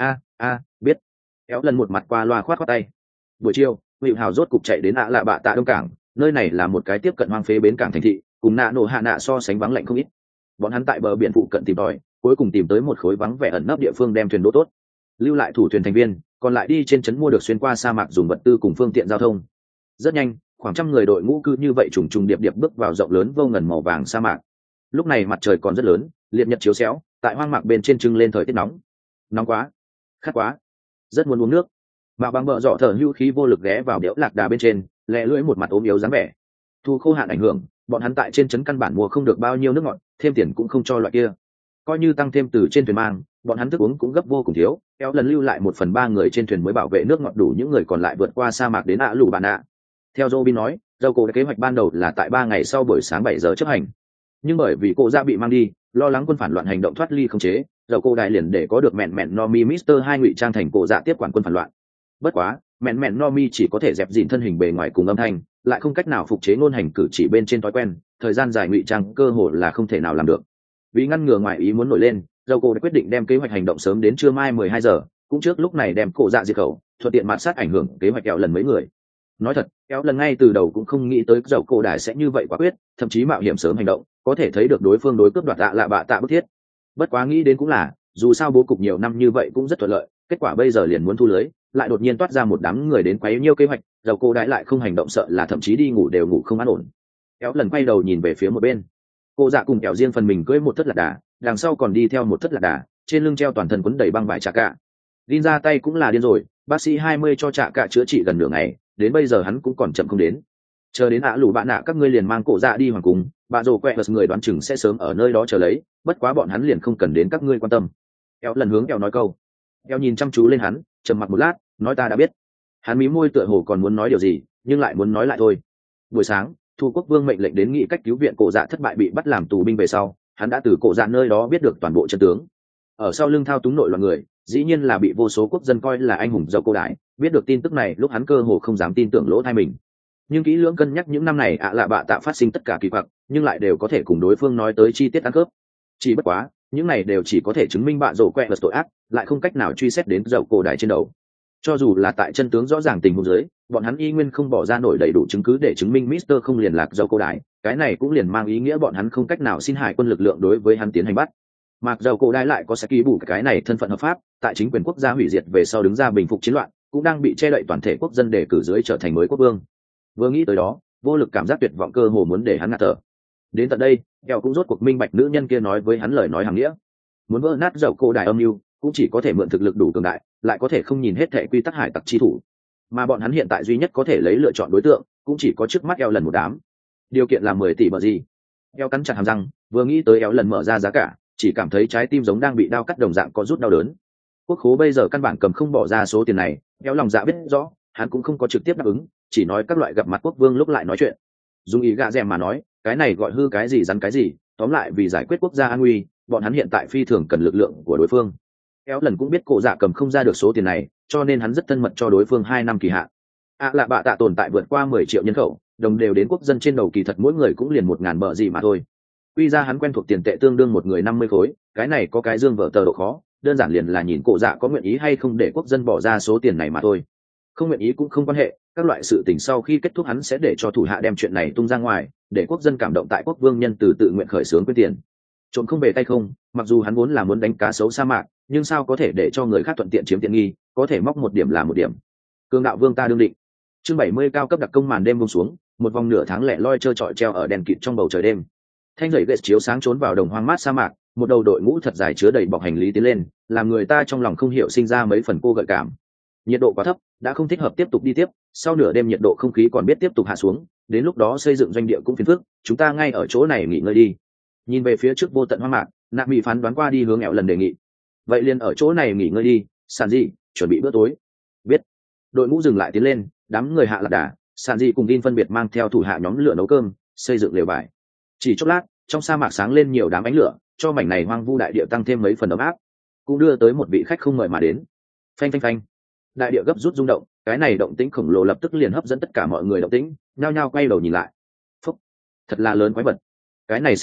S1: Biết. Éo lần một mặt qua loa khoát khoát tay. Buổi chiều Hữu Hào rốt cục chạy đến lạ bạ tạ đông cảng, nơi này là một cái tiếp cận hoang phế bến cảng thành thị, cùng nạ nổ hạ nạ so sánh vắng lạnh không ít. Bọn hắn tại bờ biển phụ cận tìm tòi, cuối cùng tìm tới một khối vắng vẻ ẩn nấp địa phương đem thuyền đỗ tốt, lưu lại thủ thuyền thành viên, còn lại đi trên trấn mua được xuyên qua sa mạc dùng vật tư cùng phương tiện giao thông. Rất nhanh, khoảng trăm người đội ngũ cứ như vậy trùng trùng điệp điệp bước vào rộng lớn vô ngần màu vàng sa mạc. Lúc này mặt trời còn rất lớn, liệt nhật chiếu xéo, tại hoang mạc bên trên trưng lên thời tiết nóng. Nóng quá, khát quá, rất muốn uống nước. Mạo Bằng bợ dọ thở hưu khí vô lực ghé vào đẽo lạc đà bên trên, lẹ lưỡi một mặt ốm yếu dáng vẻ. Thu khô hạn ảnh hưởng, bọn hắn tại trên trấn căn bản mua không được bao nhiêu nước ngọt, thêm tiền cũng không cho loại kia. Coi như tăng thêm từ trên thuyền mang, bọn hắn thức uống cũng gấp vô cùng thiếu. Kéo lần lưu lại 1/3 người trên thuyền mới bảo vệ nước ngọt đủ những người còn lại vượt qua sa mạc đến lù bạn ạ. Theo Robin nói, dầu cổ kế hoạch ban đầu là tại 3 ngày sau buổi sáng 7 giờ chấp hành, nhưng bởi vì cô ra bị mang đi, lo lắng quân phản loạn hành động thoát ly không chế, dầu cô đại liền để có được mẹn mẹn Nomi Mister 2 ngụy trang thành cổ dạ tiếp quản quân phản loạn. Bất quá, mẹn mẹn Nomi chỉ có thể dẹp dịn thân hình bề ngoài cùng âm thanh, lại không cách nào phục chế ngôn hành cử chỉ bên trên thói quen, thời gian dài ngụy trang cơ hội là không thể nào làm được. Vì ngăn ngừa ngoại ý muốn nổi lên, dầu cô đã quyết định đem kế hoạch hành động sớm đến trưa mai 12 giờ, cũng trước lúc này đem cổ dạ diệt khẩu, thuận tiện mạt sát ảnh hưởng kế hoạch kéo lần mấy người. Nói thật, kéo lần ngay từ đầu cũng không nghĩ tới dầu cổ đại sẽ như vậy quả quyết, thậm chí mạo hiểm sớm hành động, có thể thấy được đối phương đối cướp đoạt lạ bạ tạ bức thiết. Bất quá nghĩ đến cũng là, dù sao bố cục nhiều năm như vậy cũng rất thuận lợi, kết quả bây giờ liền muốn thu lưới, lại đột nhiên toát ra một đám người đến quấy nhiêu kế hoạch, dầu cổ đại lại không hành động sợ là thậm chí đi ngủ đều ngủ không an ổn. Kéo lần quay đầu nhìn về phía một bên, cô dạ cùng kẹo riêng phần mình cưỡi một thất lạc đà, đằng sau còn đi theo một thất lạc đà, trên lưng treo toàn thân quấn đầy băng vải trà cạ. Din ra tay cũng là điên rồi, bác sĩ 20 cho trà cạ chữa trị gần nửa ngày, đến bây giờ hắn cũng còn chậm không đến. Chờ đến lù bạn nạ các ngươi liền mang cổ dạ đi hoàng cung, bà rồ quẹ người đoán chừng sẽ sớm ở nơi đó chờ lấy, bất quá bọn hắn liền không cần đến các ngươi quan tâm. Kéo lần hướng kéo nói câu. Kéo nhìn chăm chú lên hắn, trầm mặc một lát, nói ta đã biết. Hắn mí môi tựa hồ còn muốn nói điều gì, nhưng lại muốn nói lại thôi. Buổi sáng, Thu Quốc Vương mệnh lệnh đến nghị cách cứu viện cổ dạ thất bại bị bắt làm tù binh về sau, hắn đã từ cổ dạ nơi đó biết được toàn bộ chân tướng. Ở sau lưng thao túng nội loạn người, dĩ nhiên là bị vô số quốc dân coi là anh hùng dầu cô đại. Biết được tin tức này lúc hắn cơ hồ không dám tin tưởng lỗ tai mình. Nhưng kỹ lưỡng cân nhắc những năm này lạ bạ tạ phát sinh tất cả kỳ quặc, nhưng lại đều có thể cùng đối phương nói tới chi tiết ăn khớp. Chỉ bất quá, những này đều chỉ có thể chứng minh bạ rổ quẹ vật tội ác, lại không cách nào truy xét đến dầu cổ đại trên đầu. Cho dù là tại chân tướng rõ ràng tình huống dưới, bọn hắn y nguyên không bỏ ra nổi đầy đủ chứng cứ để chứng minh Mister không liên lạc dầu cổ đại, cái này cũng liền mang ý nghĩa bọn hắn không cách nào xin hải quân lực lượng đối với hắn tiến hành bắt. Mặc dầu cổ đại lại có sẽ ký bù cái này thân phận hợp pháp, tại chính quyền quốc gia hủy diệt về sau đứng ra bình phục chiến loạn, cũng đang bị che đậy toàn thể quốc dân để cử dưới trở thành mới quốc vương. Vừa nghĩ tới đó, vô lực cảm giác tuyệt vọng cơ hồ muốn để hắn ngạt thở. Đến tận đây, Kẹo cũng rốt cuộc minh bạch nữ nhân kia nói với hắn lời nói hàng nghĩa. Muốn vỡ nát dầu cổ đại âm mưu, cũng chỉ có thể mượn thực lực đủ cường đại, lại có thể không nhìn hết thệ quy tắc hải tặc chi thủ. Mà bọn hắn hiện tại duy nhất có thể lấy lựa chọn đối tượng, cũng chỉ có trước mắt Eo lần một đám. Điều kiện là 10 tỷ bờ gì. Eo cắn chặt hàm răng, vừa nghĩ tới Eo lần mở ra giá cả, chỉ cảm thấy trái tim giống đang bị đao cắt đồng dạng có rút đau đớn. Quốc khố bây giờ căn bản cầm không bỏ ra số tiền này, Eo lòng dạ biết rõ, hắn cũng không có trực tiếp đáp ứng, chỉ nói các loại gặp mặt quốc vương lúc lại nói chuyện. Dùng ý gạ dèm mà nói, cái này gọi hư cái gì rắn cái gì, tóm lại vì giải quyết quốc gia an nguy, bọn hắn hiện tại phi thường cần lực lượng của đối phương. Eo lần cũng biết cổ dạ cầm không ra được số tiền này, cho nên hắn rất thân mật cho đối phương 2 năm kỳ hạn. Lạ bạ tạ tồn tại vượt qua 10 triệu nhân khẩu, đồng đều đến quốc dân trên đầu kỳ thật mỗi người cũng liền 1000 bờ gì mà thôi. Quy ra hắn quen thuộc tiền tệ tương đương một người 50 khối, cái này có cái dương vở tờ độ khó, đơn giản liền là nhìn cổ dạ có nguyện ý hay không để quốc dân bỏ ra số tiền này mà thôi. Không nguyện ý cũng không quan hệ, các loại sự tình sau khi kết thúc hắn sẽ để cho thủ hạ đem chuyện này tung ra ngoài, để quốc dân cảm động tại quốc vương nhân từ tự nguyện khởi xướng quyên tiền. Trộm không về tay không, mặc dù hắn vốn là muốn đánh cá sấu sa mạc, nhưng sao có thể để cho người khác thuận tiện chiếm tiện nghi, có thể móc một điểm là một điểm. Cương đạo vương ta đương định. Chương 70 cao cấp đặc công màn đêm buông xuống, một vòng nửa tháng lẻ loi trơ trọi treo ở đèn kịt trong bầu trời đêm. Thanh rẫy gậy chiếu sáng trốn vào đồng hoang mát sa mạc, một đầu đội ngũ thật dài chứa đầy bọc hành lý tiến lên, làm người ta trong lòng không hiểu sinh ra mấy phần cô gợi cảm. Nhiệt độ quá thấp, đã không thích hợp tiếp tục đi tiếp, sau nửa đêm nhiệt độ không khí còn biết tiếp tục hạ xuống, đến lúc đó xây dựng doanh địa cũng phiền phức, chúng ta ngay ở chỗ này nghỉ ngơi đi. Nhìn về phía trước vô tận hoang mạc, Nạp Mỹ phán đoán qua đi hướng Eo lần đề nghị. Vậy liền ở chỗ này nghỉ ngơi đi, Sàn Dị, chuẩn bị bữa tối. Biết. Đội ngũ dừng lại tiến lên, đám người hạ lạc đà, Sàn Dị cùng Đin phân biệt mang theo thủ hạ nhóm lửa nấu cơm, xây dựng lều vải. Chỉ chốc lát, trong sa mạc sáng lên nhiều đám ánh lửa, cho mảnh này hoang vu đại địa tăng thêm mấy phần ấm áp. Cũng đưa tới một vị khách không mời mà đến. Phanh phanh phanh. Đại địa gấp rút rung động, cái này động tĩnh khổng lồ lập tức liền hấp dẫn tất cả mọi người động tĩnh, nhao nhao quay đầu nhìn lại. Phúc, thật là lớn quái vật. Cái này xem xét,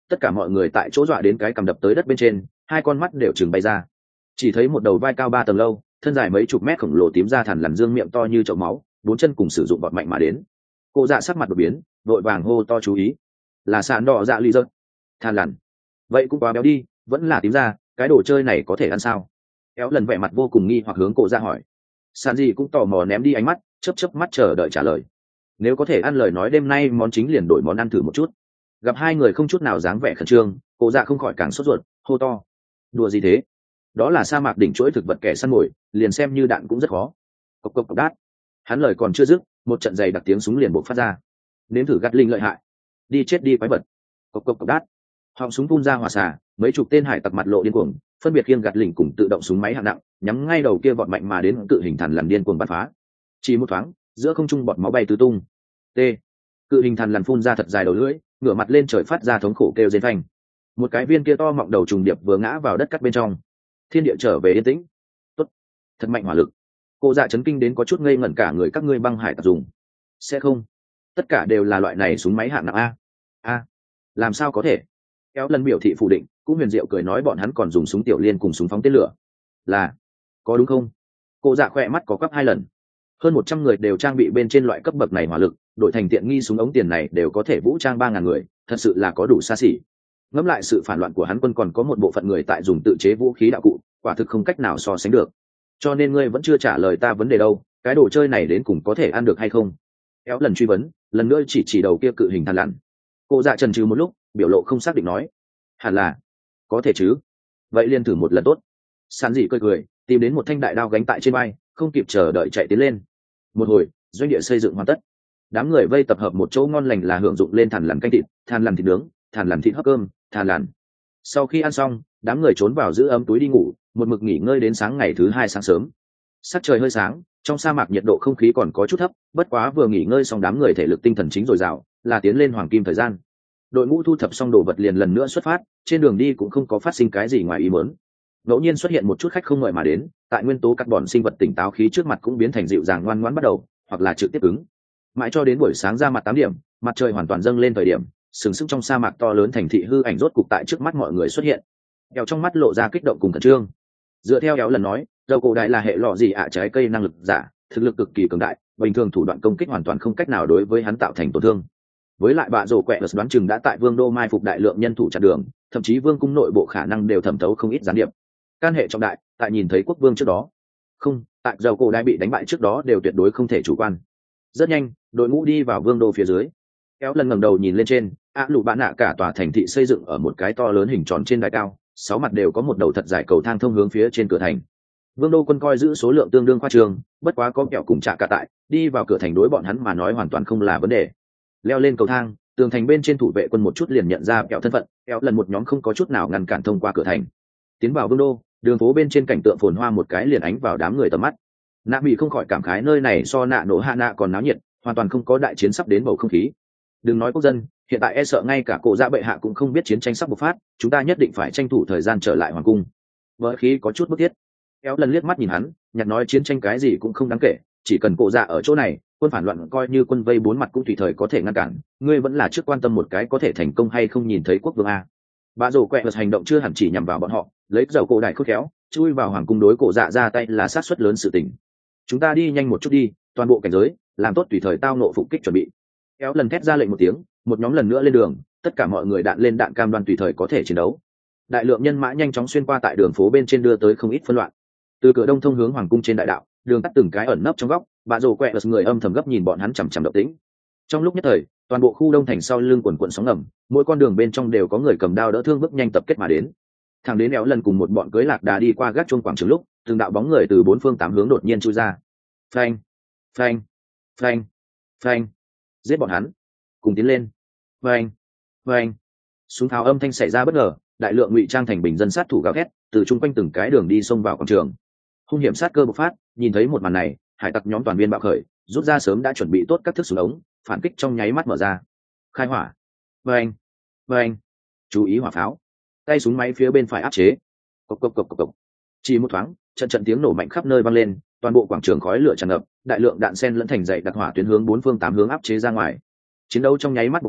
S1: tất cả mọi người tại chỗ dọa đến cái cầm đập tới đất bên trên, hai con mắt đều chừng bay ra. Chỉ thấy một đầu vai cao 3 tầng lâu, thân dài mấy chục mét khổng lồ tím ra thằn lằn dương miệng to như chậu máu, bốn chân cùng sử dụng bọt mạnh mà đến. Cô dạ sắc mặt đột biến, vội vàng hô to chú ý. Là sàn đỏ dạ ly rớt. Thằn lằn. Vậy cũng quá béo đi, vẫn là tím ra, cái đồ chơi này có thể ăn sao? Kéo lần vẻ mặt vô cùng nghi hoặc hướng cô dạ hỏi. Sàn gì cũng tò mò ném đi ánh mắt, chớp mắt chờ đợi trả lời. Nếu có thể ăn lời nói đêm nay món chính liền đổi món ăn thử một chút. Gặp hai người không chút nào dáng vẻ khẩn trương, cô dạ không khỏi càng sốt ruột, hô to. Đùa gì thế? Đó là sa mạc đỉnh chuỗi thực vật kẻ săn mồi, liền xem như đạn cũng rất khó. Cộc cộc cộc đát. Hắn lời còn chưa dứt, một trận giày đặc tiếng súng liền bộc phát ra. Nếm thử gắt linh lợi hại. Đi chết đi quái vật. Cộc cộc cộc đát. Họng súng phun ra hỏa xả, mấy chục tên hải tặc mặt lộ điên cuồng, phân biệt khiêng gạt lỉnh cùng tự động súng máy hạng nặng, nhắm ngay đầu kia vọt mạnh mà đến cự hình thần lằn điên cuồng bắn phá. Chỉ một thoáng, giữa không trung bọt máu bay tứ tung. T. Cự hình thần lằn phun ra thật dài đầu lưỡi, ngửa mặt lên trời phát ra thống khổ kêu rên phanh. Một cái viên kia to mọng đầu trùng điệp vừa ngã vào đất cắt bên trong. Thiên địa trở về yên tĩnh. Tốt, thật mạnh hỏa lực. Cô dạ chấn kinh đến có chút ngây ngẩn cả người, các ngươi băng hải tặc dùng. Sẽ không, tất cả đều là loại này súng máy hạng nặng a. Làm sao có thể? Kéo lần biểu thị phủ định, cũng huyền diệu cười nói bọn hắn còn dùng súng tiểu liên cùng súng phóng tên lửa. Là, có đúng không? Cô dạ khỏe mắt có quắp 2 lần. Hơn 100 người đều trang bị bên trên loại cấp bậc này hỏa lực, đổi thành tiện nghi súng ống tiền này đều có thể vũ trang 3.000 người, thật sự là có đủ xa xỉ. Ngẫm lại sự phản loạn của hắn quân còn có một bộ phận người tại dùng tự chế vũ khí đạo cụ, quả thực không cách nào so sánh được. Cho nên ngươi vẫn chưa trả lời ta vấn đề đâu, cái đồ chơi này đến cùng có thể ăn được hay không? Kéo lần truy vấn, lần nữa chỉ đầu kia cự hình than lặn. Cô dạ chần chừ một lúc, biểu lộ không xác định nói, hẳn là có thể chứ, vậy liền thử một lần tốt. Sán dị cười, tìm đến một thanh đại đao gánh tại trên vai, không kịp chờ đợi chạy tiến lên. Một hồi, doanh địa xây dựng hoàn tất, đám người vây tập hợp một chỗ ngon lành là hưởng dụng lên thằn lằn canh thịt, thằn lằn thịt nướng, thằn lằn thịt hấp cơm, thằn lằn. Sau khi ăn xong, đám người trốn vào giữ ấm túi đi ngủ, một mực nghỉ ngơi đến sáng ngày thứ 2 sáng sớm. Sắc trời hơi sáng, trong sa mạc nhiệt độ không khí còn có chút thấp, bất quá vừa nghỉ ngơi xong đám người thể lực tinh thần chính dồi dào, là tiến lên hoàng kim thời gian. Đội ngũ thu thập xong đồ vật liền lần nữa xuất phát, trên đường đi cũng không có phát sinh cái gì ngoài ý muốn. Ngẫu nhiên xuất hiện một chút khách không mời mà đến, tại nguyên tố carbon sinh vật tỉnh táo khí trước mặt cũng biến thành dịu dàng ngoan ngoãn bắt đầu, hoặc là trực tiếp cứng. Mãi cho đến buổi sáng ra mặt 8 điểm, mặt trời hoàn toàn dâng lên thời điểm, sừng sững trong sa mạc to lớn thành thị hư ảnh rốt cục tại trước mắt mọi người xuất hiện. Kéo trong mắt lộ ra kích động cùng khẩn trương. Dựa theo Kéo lần nói, dầu cổ đại là hệ lọ gì trái cây năng lực giả, thực lực cực kỳ cường đại, bình thường thủ đoạn công kích hoàn toàn không cách nào đối với hắn tạo thành tổn thương. Với lại bạ rổ quẹ đoán chừng đã tại vương đô mai phục đại lượng nhân thủ chặn đường, thậm chí vương cung nội bộ khả năng đều thẩm thấu không ít gián điệp. Can hệ trọng đại, tại nhìn thấy quốc vương trước đó, không, tại dầu cổ đại bị đánh bại trước đó đều tuyệt đối không thể chủ quan. Rất nhanh, đội ngũ đi vào vương đô phía dưới. Kéo lần ngẩng đầu nhìn lên trên, lũ bạn nạ cả tòa thành thị xây dựng ở một cái to lớn hình tròn trên đài cao, 6 mặt đều có một đầu thật dài cầu thang thông hướng phía trên cửa thành. Vương đô quân coi giữ số lượng tương đương khoa trương, bất quá có kẹo cùng trả cả tại, đi vào cửa thành đối bọn hắn mà nói hoàn toàn không là vấn đề. Leo lên cầu thang, tường thành bên trên thủ vệ quân một chút liền nhận ra kẹo thân phận, kẹo lần một nhóm không có chút nào ngăn cản thông qua cửa thành. Tiến vào vương đô, đường phố bên trên cảnh tượng phồn hoa một cái liền ánh vào đám người tầm mắt. Nạ Mỹ không khỏi cảm khái nơi này so nạ nổ hạ nạ còn náo nhiệt, hoàn toàn không có đại chiến sắp đến bầu không khí. Đừng nói quốc dân, hiện tại e sợ ngay cả cổ dạ bệ hạ cũng không biết chiến tranh sắp bộc phát, chúng ta nhất định phải tranh thủ thời gian trở lại hoàng cung. Vợ khí có chút bức thiết. Kéo lần liếc mắt nhìn hắn, nhặt nói chiến tranh cái gì cũng không đáng kể, chỉ cần cổ dạ ở chỗ này, quân phản loạn coi như quân vây 4 mặt cũng tùy thời có thể ngăn cản, ngươi vẫn là trước quan tâm một cái có thể thành công hay không nhìn thấy quốc vương a. Bà rồ quẹ hành động chưa hẳn chỉ nhằm vào bọn họ, lấy dầu cổ đại khôn khéo, chui vào hoàng cung đối cổ dạ ra tay là sát suất lớn sự tình. Chúng ta đi nhanh một chút đi, toàn bộ cảnh giới, làm tốt tùy thời tao nộ phục kích chuẩn bị. Kéo lần thét ra lệnh một tiếng, một nhóm lần nữa lên đường, tất cả mọi người đạn lên đạn cam đoan tùy thời có thể chiến đấu. Đại lượng nhân mã nhanh chóng xuyên qua tại đường phố bên trên đưa tới không ít phân loạn. Từ cửa đông thông hướng hoàng cung trên đại đạo, đường tắt từng cái ẩn nấp trong góc, bà rồ quẹ người âm thầm gấp nhìn bọn hắn chằm chằm động tĩnh. Trong lúc nhất thời, toàn bộ khu đông thành sau lưng quần quần sóng ngầm, mỗi con đường bên trong đều có người cầm đao đỡ thương bước nhanh tập kết mà đến. Thằng đến Kéo lần cùng một bọn cưới lạc đà đi qua gác chuông quảng trường lúc, từng đạo bóng người từ 4 phương 8 hướng đột nhiên chui ra. Phanh, phanh, phanh, phanh, giết bọn hắn, cùng tiến lên. Phanh, phanh, súng tháo âm thanh xảy ra bất ngờ, đại lượng ngụy trang thành bình dân sát thủ gào thét, từ chung quanh từng cái đường đi xông vào quảng trường. Hung hiểm sát cơ bộc phát, nhìn thấy một màn này, hải tặc nhóm toàn viên bạo khởi, rút ra sớm đã chuẩn bị tốt các thức súng ống, phản kích trong nháy mắt mở ra. Khai hỏa. Phanh, phanh, chú ý hỏa pháo. Tay súng máy phía bên phải áp chế. Cộc cộc cộc cộc cộc. Chỉ một thoáng, trận tiếng nổ mạnh khắp nơi vang lên, toàn bộ quảng trường khói lửa tràn ngập, đại lượng đạn sen lẫn thành dày đặc hỏa tuyến hướng 4 phương 8 hướng áp chế ra ngoài. Chiến đấu trong nháy mắt bộc phát,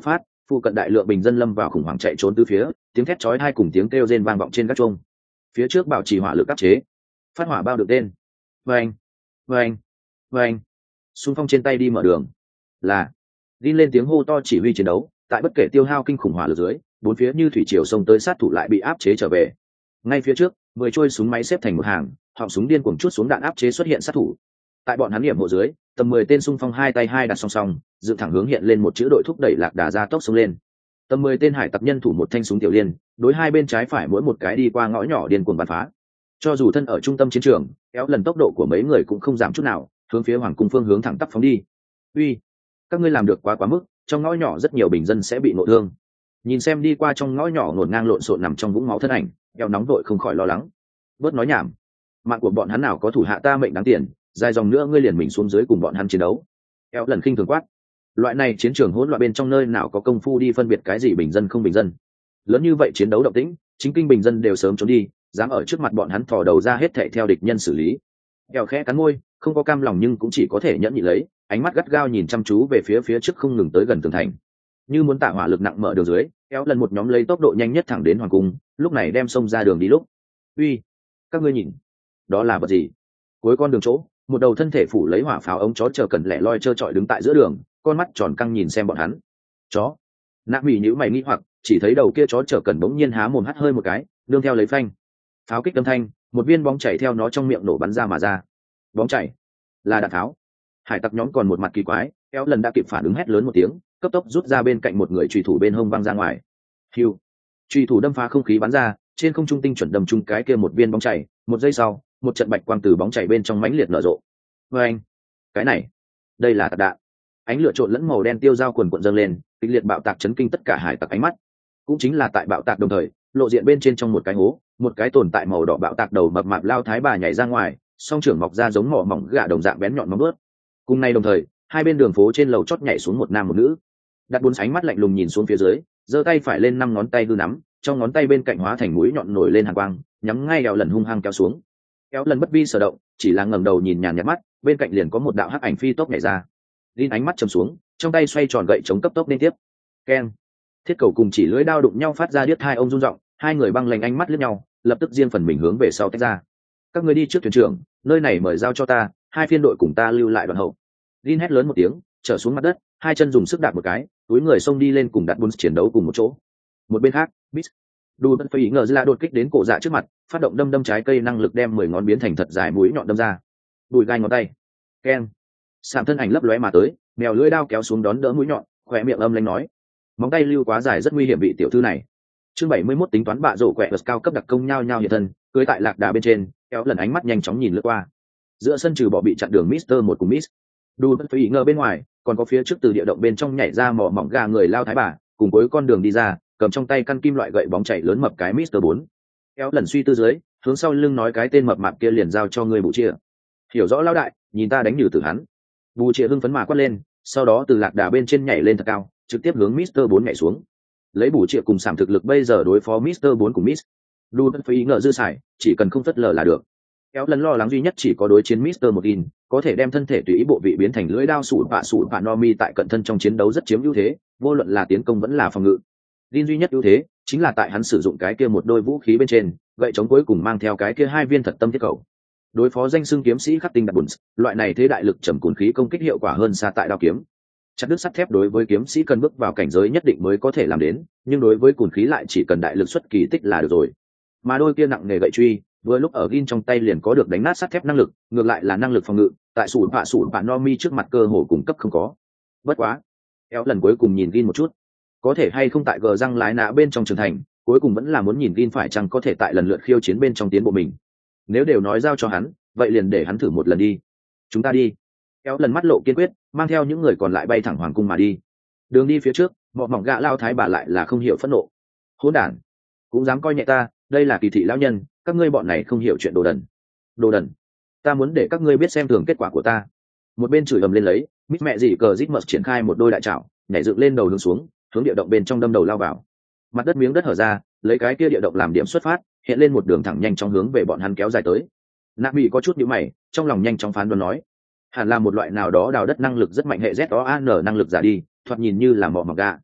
S1: Phụ cận đại lượng bình dân lâm vào khủng hoảng chạy trốn từ phía, tiếng thét chói tai cùng tiếng kêu rên vang vọng trên các chuông. Phía trước bảo trì hỏa lực áp chế, phát hỏa bao được tên. Vâng, vâng, vâng. Xung phong trên tay đi mở đường. Là. Din lên tiếng hô to chỉ huy chiến đấu, tại bất kể tiêu hao kinh khủng hỏa lực dưới, bốn phía như thủy triều sông tới sát thủ lại bị áp chế trở về. Ngay phía trước, 10 trôi súng máy xếp thành một hàng, họng súng điên cuồng chuốt xuống đạn áp chế xuất hiện sát thủ. Tại bọn hắn điểm hộ dưới, tầm 10 tên xung phong hai tay hai đặt song song, dựng thẳng hướng hiện lên một chữ đội thúc đẩy lạc đà ra tốc xông lên. Tầm 10 tên hải tặc nhân thủ một thanh súng tiểu liên, đối hai bên trái phải mỗi một cái đi qua ngõ nhỏ điên cuồng bắn phá. Cho dù thân ở trung tâm chiến trường, kéo lần tốc độ của mấy người cũng không giảm chút nào, hướng phía hoàng cung phương hướng thẳng tắp phóng đi. Uy, các ngươi làm được quá mức, trong ngõ nhỏ rất nhiều bình dân sẽ bị nội thương. Nhìn xem đi qua trong ngõ nhỏ ngổn ngang lộn xộn nằm trong vũng máu thân ảnh, kéo nóng vội không khỏi lo lắng. Bớt nói nhảm, mạng của bọn hắn nào có thủ hạ ta mệnh đáng tiền, dài dòng nữa ngươi liền mình xuống dưới cùng bọn hắn chiến đấu. Kéo lần khinh thường quát. Loại này chiến trường hỗn loạn bên trong nơi nào có công phu đi phân biệt cái gì bình dân không bình dân. Lớn như vậy chiến đấu động tĩnh, chính kinh bình dân đều sớm trốn đi, dám ở trước mặt bọn hắn thò đầu ra hết thảy theo địch nhân xử lý. Kéo khẽ cắn môi, không có cam lòng nhưng cũng chỉ có thể nhẫn nhịn lấy, ánh mắt gắt gao nhìn chăm chú về phía trước không ngừng tới gần tường thành. Như muốn tạ hỏa lực nặng mở đường dưới, kéo lần một nhóm lấy tốc độ nhanh nhất thẳng đến hoàng cung, lúc này đem xông ra đường đi lúc. Uy, các ngươi nhìn, đó là vật gì? Cuối con đường chỗ, một đầu thân thể phủ lấy hỏa pháo ống chó chờ cẩn lẻ loi trơ trọi đứng tại giữa đường, con mắt tròn căng nhìn xem bọn hắn. Chó. Nạp Mỹ nhíu mày nghi hoặc, chỉ thấy đầu kia chó chờ cẩn bỗng nhiên há mồm hắt hơi một cái, đương theo lấy phanh. Pháo kích âm thanh, một viên bóng chảy theo nó trong miệng nổ bắn ra mà ra. Bóng chảy là đạn tháo. Hải tặc nhóm còn một mặt kỳ quái, kéo lần đã kịp phản ứng hét lớn một tiếng, cấp tốc rút ra bên cạnh một người chủy thủ bên hông văng ra ngoài. Hiu, chủy thủ đâm phá không khí bắn ra, trên không trung tinh chuẩn đâm trúng cái kia một viên bóng chảy. Một giây sau, một trận bạch quang từ bóng chảy bên trong mãnh liệt nở rộ. Anh, cái này, đây là tạc đạn. Ánh lửa trộn lẫn màu đen tiêu dao quần quần dâng lên, kịch liệt bạo tạc chấn kinh tất cả hải tặc ánh mắt. Cũng chính là tại bạo tạc đồng thời, lộ diện bên trên trong một cái hố, một cái tồn tại màu đỏ bạo tạc đầu mập mạp lao thái bà nhảy ra ngoài, song trưởng mọc ra giống mỏ mỏng gạ đồng dạng bén nhọn móng vuốt. Cùng nay đồng thời, hai bên đường phố trên lầu chót nhảy xuống một nam một nữ. Đặt bốn ánh mắt lạnh lùng nhìn xuống phía dưới, giơ tay phải lên 5 ngón tay hư nắm, trong ngón tay bên cạnh hóa thành mũi nhọn nổi lên hàn quang, nhắm ngay Kéo lần hung hăng kéo xuống. Kéo lần bất vi sở động, chỉ là ngẩng đầu nhìn nhàn nhạt mắt, bên cạnh liền có một đạo hắc ảnh phi tốc nhảy ra. Linh ánh mắt trầm xuống, trong tay xoay tròn gậy chống cấp tốc liên tiếp. Keng. Thiết cầu cùng chỉ lưỡi đao đụng nhau phát ra điếc hai ông rung rộng, hai người băng lạnh ánh mắt liếc nhau, lập tức riêng phần mình hướng về sau tách ra. Các người đi trước thuyền trưởng, nơi này mời giao cho ta, hai phiên đội cùng ta lưu lại đoàn hậu. Linh hét lớn một tiếng, trở xuống mặt đất, hai chân dùng sức đạp một cái, túi người xông đi lên cùng đặt bốn chiến đấu cùng một chỗ. Một bên khác, Miss Đu Bất Phi ngờ ra đột kích đến cổ dạ trước mặt, phát động đâm trái cây năng lực đem 10 ngón biến thành thật dài mũi nhọn đâm ra. Đùi gai ngón tay. Keng. Sạm thân ảnh lấp lóe mà tới, mèo lưỡi đao kéo xuống đón đỡ mũi nhọn, khỏe miệng âm lãnh nói: "Móng tay lưu quá dài rất nguy hiểm vị tiểu thư này." Chương 71 tính toán bạ rổ quẹ vật cao cấp đặc công nhao nhao hiện thân, cưỡi tại lạc đà bên trên, kéo lần ánh mắt nhanh chóng nhìn lướt qua. Giữa sân trừ bỏ bị chặn đường Mister một cùng Miss Đu Bất Phi ngờ bên ngoài, còn có phía trước từ địa động bên trong nhảy ra mỏ mỏng gà người lao thái bà, cùng cuối con đường đi ra, cầm trong tay căn kim loại gậy bóng chảy lớn mập cái Mister 4. Kéo lần suy tư dưới, hướng sau lưng nói cái tên mập mạp kia liền giao cho người bù chia. Hiểu rõ lão đại, nhìn ta đánh nhử tử hắn. Bù chia hưng phấn mà quát lên, sau đó từ lạc đà bên trên nhảy lên thật cao, trực tiếp hướng Mister 4 nhảy xuống. Lấy bù chia cùng sảm thực lực bây giờ đối phó Mister 4 cùng Miss Đu Bất Phi ngờ dư xài, chỉ cần không phất lờ là được. Kéo lần lo lắng duy nhất chỉ có đối chiến Mister 1 có thể đem thân thể tùy ý bộ vị biến thành lưỡi đao sụn bạ Nomi tại cận thân trong chiến đấu rất chiếm ưu thế, vô luận là tiến công vẫn là phòng ngự. Lin duy nhất ưu thế chính là tại hắn sử dụng cái kia một đôi vũ khí bên trên, gậy chống cuối cùng mang theo cái kia hai viên thật tâm thiết cầu. Đối phó danh xưng kiếm sĩ khắc tinh đặc bùn, loại này thế đại lực trầm cùn khí công kích hiệu quả hơn xa tại đao kiếm. Chặt đứt sắt thép đối với kiếm sĩ cần bước vào cảnh giới nhất định mới có thể làm đến, nhưng đối với cùn khí lại chỉ cần đại lực xuất kỳ tích là được rồi. Mà đôi kia nặng nghề gậy truy, vừa lúc ở Gin trong tay liền có được đánh nát sắt thép năng lực, ngược lại là năng lực phòng ngự, tại sụn bạ Nomi trước mặt cơ hồ cung cấp không có. Bất quá, kéo lần cuối cùng nhìn Gin một chút, có thể hay không tại gờ răng lái nạ bên trong trường thành, cuối cùng vẫn là muốn nhìn Gin phải chăng có thể tại lần lượt khiêu chiến bên trong tiến bộ mình. Nếu đều nói giao cho hắn, vậy liền để hắn thử một lần đi. Chúng ta đi. Kéo lần mắt lộ kiên quyết, mang theo những người còn lại bay thẳng hoàng cung mà đi. Đường đi phía trước, mọ mỏng gạ lao thái bà lại là không hiểu phẫn nộ. Hỗn đản, cũng dám coi nhẹ ta, đây là kỳ thị lão nhân, các ngươi bọn này không hiểu chuyện đồ đần. Đồ đần, ta muốn để các ngươi biết xem thường kết quả của ta. Một bên chửi ầm lên lấy, mít mẹ gì cờ rít mật triển khai một đôi đại trảo, nhảy dựng lên đầu hướng xuống, hướng địa động bên trong đâm đầu lao vào. Mặt đất miếng đất hở ra, lấy cái kia địa động làm điểm xuất phát, hiện lên một đường thẳng nhanh chóng hướng về bọn hắn kéo dài tới. Nạp Mỹ có chút nhíu mày, trong lòng nhanh chóng phán đoán nói, hẳn là một loại nào đó đào đất năng lực rất mạnh hệ ZOAN năng lực giả đi, thoạt nhìn như là mỏ mỏng gà.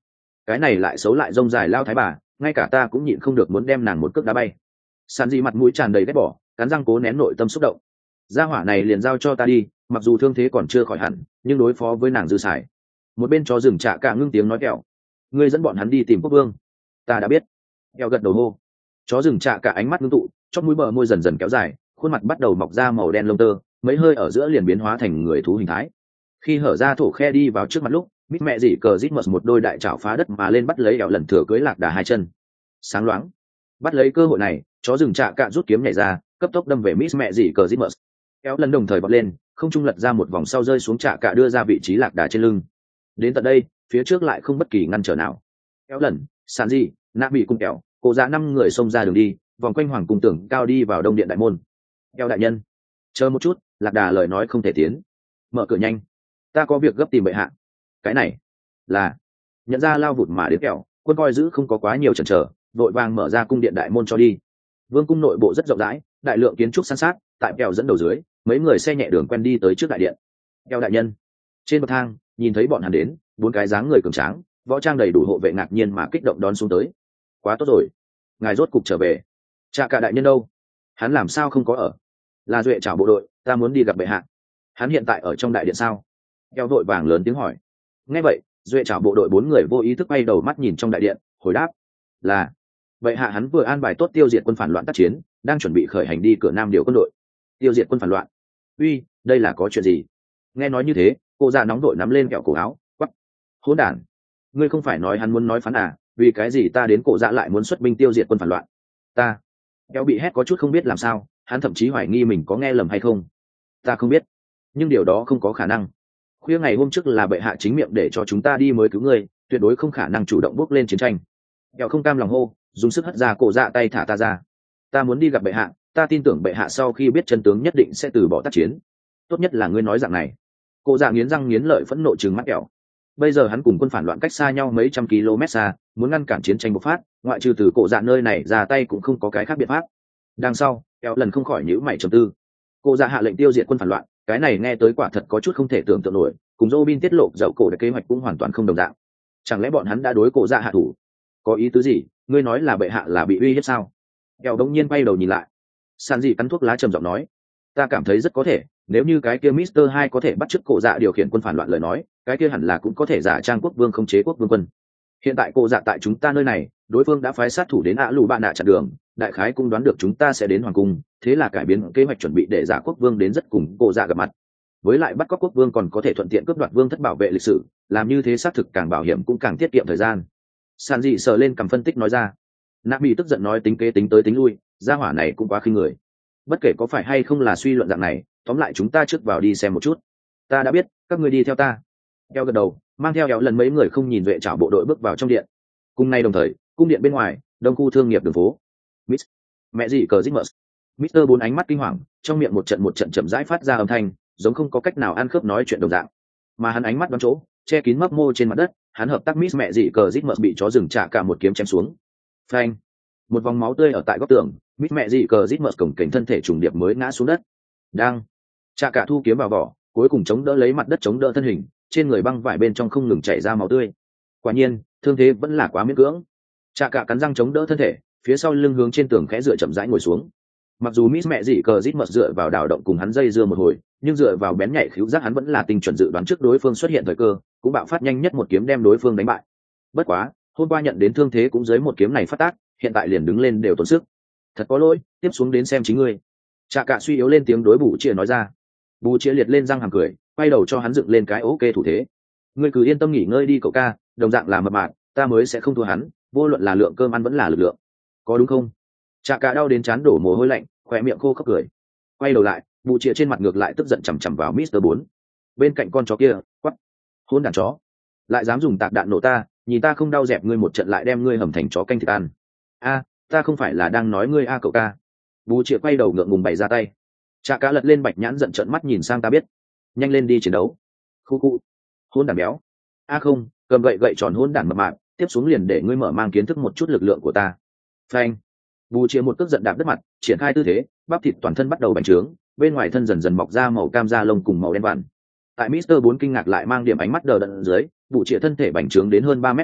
S1: cái này lại xấu lại rông dài lao thái bà, ngay cả ta cũng nhịn không được muốn đem nàng một cước đá bay. Sàn Dị mặt mũi tràn đầy ghét bỏ, cắn răng cố nén nội tâm xúc động. Gia hỏa này liền giao cho ta đi, mặc dù thương thế còn chưa khỏi hẳn, nhưng đối phó với nàng dư xài. Một bên chó rừng Trạ Cả ngưng tiếng nói kẹo, ngươi dẫn bọn hắn đi tìm quốc vương. Ta đã biết. Kẹo gật đầu hô. Chó rừng Trạ Cả ánh mắt ngưng tụ, chóp mũi bờ môi dần dần kéo dài, khuôn mặt bắt đầu mọc ra màu đen lông tơ, mấy hơi ở giữa liền biến hóa thành người thú hình thái. Khi hở ra thổ khe đi vào trước mặt lúc, mít mẹ dị cờ rít mật một đôi đại chảo phá đất mà lên bắt lấy Kẹo lần thừa cưới lạc đà hai chân. Sáng loáng. Bắt lấy cơ hội này, chó rừng Trạ Cả rút kiếm nhảy ra, cấp tốc đâm về mít mẹ dị cờ rít mật. Kéo lần đồng thời bật lên, không trung lật ra một vòng sau rơi xuống Trạ Cả đưa ra vị trí lạc đà trên lưng. Đến tận đây, phía trước lại không bất kỳ ngăn trở nào. Kéo lần, Sàn Dị, Nạ bị cung kẹo, cổ dạ 5 người xông ra đường đi, vòng quanh hoàng cung tưởng cao đi vào đông điện đại môn. Kéo đại nhân, chờ một chút, lạc đà lời nói không thể tiến. Mở cửa nhanh, ta có việc gấp tìm bệ hạ. Cái này là nhận ra lao vụt mà đến kẹo, quân coi giữ không có quá nhiều chần chờ, vội vàng mở ra cung điện đại môn cho đi. Vương cung nội bộ rất rộng rãi, đại lượng kiến trúc san sát, tại kẹo dẫn đầu dưới, mấy người xe nhẹ đường quen đi tới trước đại điện. Kẹo đại nhân, trên bậc thang nhìn thấy bọn hắn đến, 4 cái dáng người cường tráng, võ trang đầy đủ hộ vệ ngạc nhiên mà kích động đón xuống tới. Quá tốt rồi, ngài rốt cục trở về. Trạ Cả đại nhân đâu? Hắn làm sao không có ở? Là duệ chảo bộ đội, ta muốn đi gặp bệ hạ. Hắn hiện tại ở trong đại điện sao? Kẹo vội vàng lớn tiếng hỏi. Nghe vậy, duệ chảo bộ đội 4 người vô ý thức bay đầu mắt nhìn trong đại điện, hồi đáp là bệ hạ hắn vừa an bài tốt tiêu diệt quân phản loạn tác chiến, đang chuẩn bị khởi hành đi cửa nam điều quân đội. Tiêu diệt quân phản loạn? Uy, đây là có chuyện gì? Nghe nói như thế, cô già nóng đội nắm lên kẹo cổ áo, quắc, hỗn đản, ngươi không phải nói hắn muốn nói phán à? Vì cái gì ta đến cổ dạ lại muốn xuất binh tiêu diệt quân phản loạn? Ta kẹo bị hét có chút không biết làm sao, hắn thậm chí hoài nghi mình có nghe lầm hay không. Ta không biết, nhưng điều đó không có khả năng. Khuya ngày hôm trước là bệ hạ chính miệng để cho chúng ta đi mới cứu ngươi, tuyệt đối không khả năng chủ động bước lên chiến tranh. Kẹo không cam lòng hô, dùng sức hất ra cổ dạ tay thả ta ra. Ta muốn đi gặp bệ hạ, ta tin tưởng bệ hạ sau khi biết chân tướng nhất định sẽ từ bỏ tác chiến. Tốt nhất là ngươi nói dạng này. Cổ dạ nghiến răng nghiến lợi phẫn nộ trừng mắt kẹo. Bây giờ hắn cùng quân phản loạn cách xa nhau mấy trăm km xa, muốn ngăn cản chiến tranh bộc phát, ngoại trừ từ cổ dạ nơi này ra tay cũng không có cái khác biện pháp. Đằng sau, kẹo lần không khỏi nhíu mày trầm tư. Cổ dạ hạ lệnh tiêu diệt quân phản loạn, cái này nghe tới quả thật có chút không thể tưởng tượng nổi, cùng Robin tiết lộ dậu cổ để kế hoạch cũng hoàn toàn không đồng dạng. Chẳng lẽ bọn hắn đã đối cổ dạ hạ thủ? Có ý tứ gì? Ngươi nói là bệ hạ là bị uy hiếp sao? Kẹo đống nhiên quay đầu nhìn lại. Sàn Dị cắn thuốc lá trầm giọng nói, ta cảm thấy rất có thể, nếu như cái kia Mister 2 có thể bắt chước cổ dạ điều khiển quân phản loạn lời nói, cái kia hẳn là cũng có thể giả trang quốc vương khống chế quốc vương quân. Hiện tại cổ dạ tại chúng ta nơi này, đối phương đã phái sát thủ đến lù bạn nạ chặn đường, đại khái cũng đoán được chúng ta sẽ đến hoàng cung, thế là cải biến kế hoạch chuẩn bị để giả quốc vương đến rất cùng cổ dạ gặp mặt. Với lại bắt cóc quốc vương còn có thể thuận tiện cướp đoạt vương thất bảo vệ lịch sử, làm như thế xác thực càng bảo hiểm cũng càng tiết kiệm thời gian. Sàn Dị sờ lên cầm phân tích nói ra. Nạ bị tức giận nói tính kế tính tới tính lui, gia hỏa này cũng quá khinh người. Bất kể có phải hay không là suy luận dạng này, tóm lại chúng ta trước vào đi xem một chút. Ta đã biết, các ngươi đi theo ta. Keo gật đầu, mang theo Kẹo lần mấy người không nhìn duệ chảo bộ đội bước vào trong điện. Cùng nay đồng thời, cung điện bên ngoài, đông khu thương nghiệp đường phố. Miss, mẹ gì cờ Zimmer. Mister 4 ánh mắt kinh hoàng, trong miệng một trận chậm rãi phát ra âm thanh, giống không có cách nào ăn khớp nói chuyện đồng dạng. Mà hắn ánh mắt đoán chỗ, che kín mấp mô trên mặt đất, hắn hợp tác Miss mẹ gì cờ Zimmer bị chó rừng Trạ Cả một kiếm chém xuống. Phanh, một vòng máu tươi ở tại góc tường, Miss mẹ gì cờ Zimmer cổng cảnh thân thể trùng điệp mới ngã xuống đất. Đang, Trạ Cả thu kiếm vào vỏ, cuối cùng chống đỡ lấy mặt đất chống đỡ thân hình, trên người băng vải bên trong không ngừng chảy ra máu tươi. Quả nhiên, thương thế vẫn là quá miễn cưỡng. Trạ Cả cắn răng chống đỡ thân thể, phía sau lưng hướng trên tường khẽ dựa chậm rãi ngồi xuống. Mặc dù Miss mẹ dị cờ rít mật dựa vào đảo động cùng hắn dây dưa một hồi, nhưng dựa vào bén nhạy khứu giác hắn vẫn là tinh chuẩn dự đoán trước đối phương xuất hiện thời cơ, cũng bạo phát nhanh nhất một kiếm đem đối phương đánh bại. Bất quá, hôm qua nhận đến thương thế cũng dưới một kiếm này phát tác, hiện tại liền đứng lên đều tốn sức. Thật có lỗi, tiếp xuống đến xem chính ngươi. Trạ Cả suy yếu lên tiếng đối Bù Chia nói ra. Bù Chia liệt lên răng hàm cười, quay đầu cho hắn dựng lên cái ok thủ thế. Ngươi cứ yên tâm nghỉ ngơi đi cậu ca, đồng dạng là mập mạp, ta mới sẽ không thua hắn, vô luận là lượng cơm ăn vẫn là lực lượng. Có đúng không? Trạ Cả đau đến trán đổ mồ hôi lạnh, khóe miệng khô khốc cười. Quay đầu lại, Bù Chia trên mặt ngược lại tức giận chằm chằm vào Mister 4. Bên cạnh con chó kia, quắc, hôn đàn chó, lại dám dùng tạc đạn nổ ta, nhìn ta không đau dẹp ngươi một trận lại đem ngươi hầm thành chó canh thịt ăn. A, ta không phải là đang nói ngươi a cậu ca. Bù Chia quay đầu ngượng ngùng bày ra tay. Trạ Cả lật lên bạch nhãn giận trợn mắt nhìn sang ta biết. Nhanh lên đi chiến đấu. Khu khu. Hôn đàn béo. A không, cầm gậy tròn hôn đàn mập mạp, tiếp xuống liền để ngươi mở mang kiến thức một chút lực lượng của ta. Phanh. Bù Chia một cước giận đạp đất mặt, triển khai tư thế, bắp thịt toàn thân bắt đầu bành trướng, bên ngoài thân dần dần mọc ra màu cam da lông cùng màu đen vằn. Tại Mister 4 kinh ngạc lại mang điểm ánh mắt đờ đẫn dưới, Bù Chia thân thể bành trướng đến hơn 3 mét cao,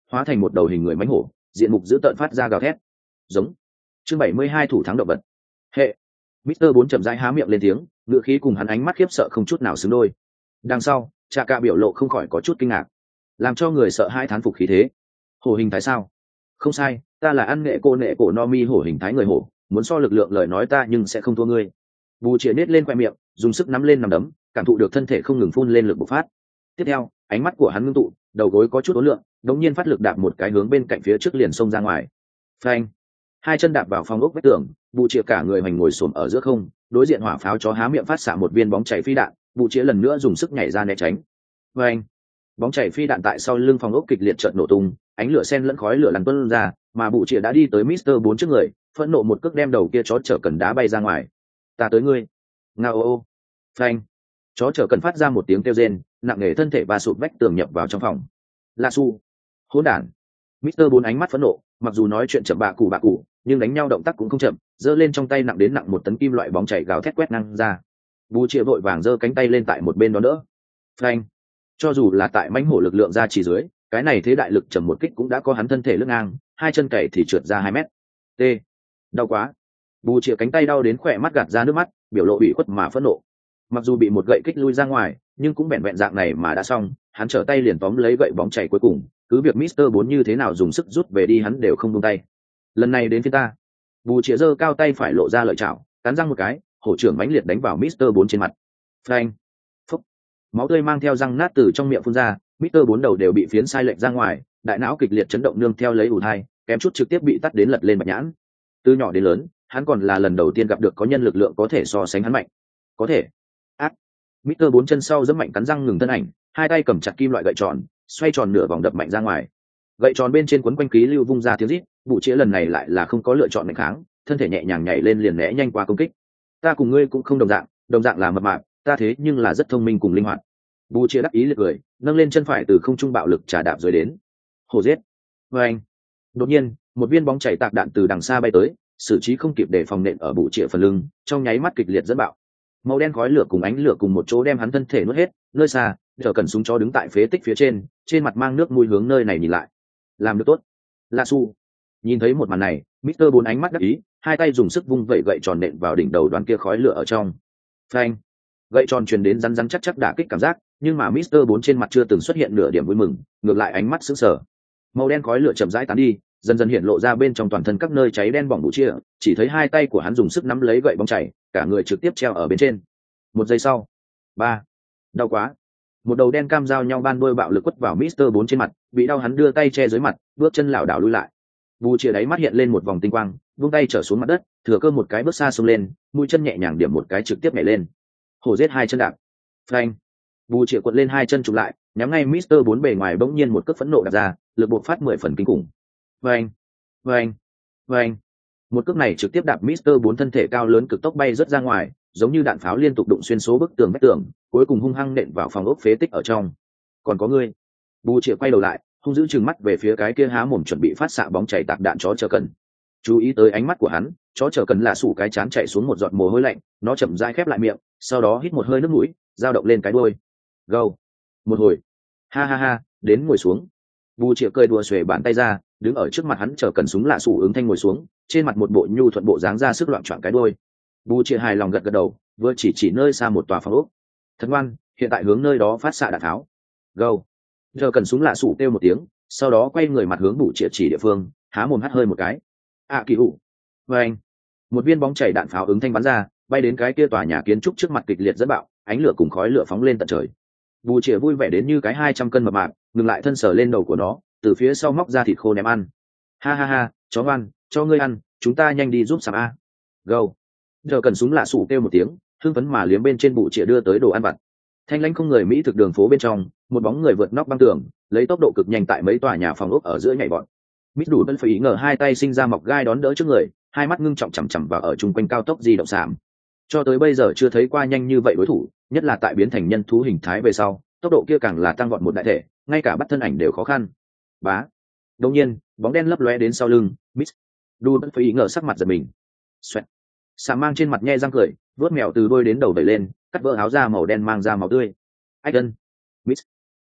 S1: hóa thành một đầu hình người mánh hổ, diện mục dữ tợn phát ra gào thét. Giống. Chương 72 thủ thắng động vật. Hệ. Mr. 4 chậm rãi há miệng lên tiếng, ngựa khí cùng hắn ánh mắt khiếp sợ không chút nào xứng đôi. Đằng sau, Trà Cả biểu lộ không khỏi có chút kinh ngạc, làm cho người sợ hai thán phục khí thế. Hổ hình thái sao? Không sai, ta là ăn nghệ cổ no mi hổ hình thái người hổ, muốn so lực lượng lời nói ta nhưng sẽ không thua ngươi. Bù Triệt nết lên khoe miệng, dùng sức nắm lên nắm đấm, cảm thụ được thân thể không ngừng phun lên lực bộc phát. Tiếp theo, ánh mắt của hắn ngưng tụ, đầu gối có chút ối lượng, đống nhiên phát lực đạp một cái hướng bên cạnh phía trước liền xông ra ngoài. Phanh! Hai chân đạp vào phòng ốc vách tường, Bù Triệt cả người hoành ngồi xổm ở giữa không, đối diện hỏa pháo chó há miệng phát xạ một viên bóng chảy phi đạn, Bù Triệt lần nữa dùng sức nhảy ra né tránh. Phanh! Bóng chảy phi đạn tại sau lưng phòng ốc kịch liệt chợt nổ tung, ánh lửa sen lẫn khói lửa lăn tuôn ra, mà Bù Triệt đã đi tới Mr. 4 trước người, phẫn nộ một cước đem đầu kia chó chở cần đá bay ra ngoài. Ta tới ngươi! Ngao ô! Phanh! Chó chở cần phát ra một tiếng kêu rên, nặng nề thân thể va sụt vách tường nhập vào trong phòng. La Su! Hỗn đản! Mr. 4 ánh mắt phẫn nộ, mặc dù nói chuyện chậm bạ cụ, nhưng đánh nhau động tác cũng không chậm, giơ lên trong tay nặng đến nặng 1 tấn kim loại bóng chảy gào thét quét ngang ra. Bù Triệt vội vàng giơ cánh tay lên tại một bên đó đỡ. Phanh! Cho dù là tại mãnh hổ lực lượng ra chỉ dưới, cái này thế đại lực trầm một kích cũng đã có hắn thân thể lưng ngang, hai chân cày thì trượt ra 2 mét. T. Đau quá! Bù Triệt cánh tay đau đến khỏe mắt gạt ra nước mắt, biểu lộ ủy khuất mà phẫn nộ. Mặc dù bị một gậy kích lui ra ngoài, nhưng cũng vẹn vẹn dạng này mà đã xong, hắn trở tay liền tóm lấy gậy bóng chảy cuối cùng, cứ việc Mr. 4 như thế nào dùng sức rút về đi hắn đều không buông tay. Lần này đến phía ta. Bù Triệt giơ cao tay phải lộ ra lợi chảo, cắn răng một cái, hổ trưởng mãnh liệt đánh vào Mr. 4 trên mặt. Phanh! Phúc! Máu tươi mang theo răng nát từ trong miệng phun ra, Mr. 4 đầu đều bị phiến sai lệch ra ngoài, đại não kịch liệt chấn động nương theo lấy ù thai, kém chút trực tiếp bị tắt đến lật lên bạch nhãn. Từ nhỏ đến lớn, hắn còn là lần đầu tiên gặp được có nhân lực lượng có thể so sánh hắn mạnh. Có thể. Ác. Mr. 4 chân sau giẫm mạnh cắn răng ngừng thân ảnh, hai tay cầm chặt kim loại gậy tròn, xoay tròn nửa vòng đập mạnh ra ngoài. Gậy tròn bên trên quấn quanh khí lưu vung ra tiếng rít, Bù Triệt lần này lại là không có lựa chọn đánh kháng, thân thể nhẹ nhàng nhảy lên liền né nhanh qua công kích. Ta cùng ngươi cũng không đồng dạng là mập mạp, ta thế nhưng là rất thông minh cùng linh hoạt. Bù Triệt đắc ý liệt cười, nâng lên chân phải từ không trung bạo lực trả đạp rồi đến. Hổ giết. Vâng. Đột nhiên, một viên bóng chảy tạc đạn từ đằng xa bay tới, xử trí không kịp để phòng nện ở Bù Triệt phần lưng, trong nháy mắt kịch liệt dẫn bạo. Màu đen khói lửa cùng ánh lửa cùng một chỗ đem hắn thân thể nuốt hết, nơi xa, giờ cần súng chó đứng tại phế tích phía trên mặt mang nước mũi hướng nơi này nhìn lại. Làm được tốt. La Su. Nhìn thấy một màn này, Mr. 4 ánh mắt đắc ý, hai tay dùng sức vung vẩy gậy tròn nện vào đỉnh đầu đoàn kia khói lửa ở trong. Phanh! Gậy tròn truyền đến rắn rắn chắc đả kích cảm giác, nhưng mà Mr. 4 trên mặt chưa từng xuất hiện nửa điểm vui mừng, ngược lại ánh mắt sững sờ. Màu đen khói lửa chậm rãi tán đi, dần dần hiện lộ ra bên trong toàn thân các nơi cháy đen bỏng Bù Triệt, chỉ thấy hai tay của hắn dùng sức nắm lấy gậy bóng chảy, cả người trực tiếp treo ở bên trên. 1 giây sau. 3. Đau quá! Một đầu đen cam giao nhau ban đuôi bạo lực quất vào Mr. 4 trên mặt, bị đau hắn đưa tay che dưới mặt, bước chân lảo đảo lui lại. Bù Triệt đáy mắt hiện lên một vòng tinh quang, vung tay trở xuống mặt đất, thừa cơ một cái bước xa xông lên, mũi chân nhẹ nhàng điểm một cái trực tiếp nhảy lên. Hổ giết hai chân đạp. Phanh! Bù Triệt quật lên hai chân chụp lại, nhắm ngay Mr. 4 bề ngoài bỗng nhiên một cước phẫn nộ đạp ra, lực bộc phát 10 phần kinh khủng. Phanh! Phanh! Phanh! Một cước này trực tiếp đạp Mr. 4 thân thể cao lớn cực tốc bay rất ra ngoài, giống như đạn pháo liên tục đụng xuyên số bức tường vách tường, cuối cùng hung hăng nện vào phòng ốc phế tích ở trong. Còn có ngươi. Bù Triệt quay đầu lại, hung dữ trừng mắt về phía cái kia há mồm chuẩn bị phát xạ bóng chảy tạc đạn chó chờ cần. Chú ý tới ánh mắt của hắn, chó chờ cần là sủ cái chán chạy xuống một giọt mồ hôi lạnh, nó chậm rãi khép lại miệng, sau đó hít một hơi nước mũi, dao động lên cái đuôi. Gâu. Một hồi. Ha ha ha, đến ngồi xuống. Bù Triệt cười đùa xuề bàn tay ra, đứng ở trước mặt hắn chờ cần súng lạ sủ ứng thanh ngồi xuống, trên mặt một bộ nhu thuận bộ dáng ra sức loạn choạng cái đuôi. Bù Triệt hài lòng gật gật đầu, vừa chỉ nơi xa một tòa phòng ốc. Thật ngoan, hiện tại hướng nơi đó phát xạ đạn tháo. Gâu. Giờ cần súng lạ sủ kêu một tiếng, sau đó quay người mặt hướng Bù Triệt chỉ địa phương, há mồm hắt hơi một cái. Kỳ hụ. Vâng. Một viên bóng chảy đạn pháo ứng thanh bắn ra, bay đến cái kia tòa nhà kiến trúc trước mặt kịch liệt dẫn bạo, ánh lửa cùng khói lửa phóng lên tận trời. Bù Triệt vui vẻ đến như cái 200 cân mập mạp, ngừng lại thân sờ lên đầu của nó, từ phía sau móc ra thịt khô ném ăn. Ha ha ha, chó ngoan, cho ngươi ăn, chúng ta nhanh đi giúp sảm a. Gâu. Giờ cần súng lạ sủ kêu một tiếng, hưng phấn mà liếm bên trên Bù Triệt đưa tới đồ ăn vặt. Thanh lãnh không người mỹ thực đường phố bên trong, một bóng người vượt nóc băng tường, lấy tốc độ cực nhanh tại mấy tòa nhà phòng ốc ở giữa nhảy vọt. Mít đủ đơn phải ý ngờ hai tay sinh ra mọc gai đón đỡ trước người, hai mắt ngưng trọng chằm chằm vào ở chung quanh cao tốc di động sảm. Cho tới bây giờ chưa thấy qua nhanh như vậy đối thủ, nhất là tại biến thành nhân thú hình thái về sau, tốc độ kia càng là tăng vọt một đại thể, ngay cả bắt thân ảnh đều khó khăn. Bá. Đột nhiên, bóng đen lấp lóe đến sau lưng, Mít đủ đơn phải ý ngờ sắc mặt giật mình. Xoẹt. Sảm mang trên mặt nhe răng cười, vuốt mèo từ đuôi đến đầu đẩy lên, cắt vỡ áo da màu đen mang ra máu tươi. Ách ân. Mít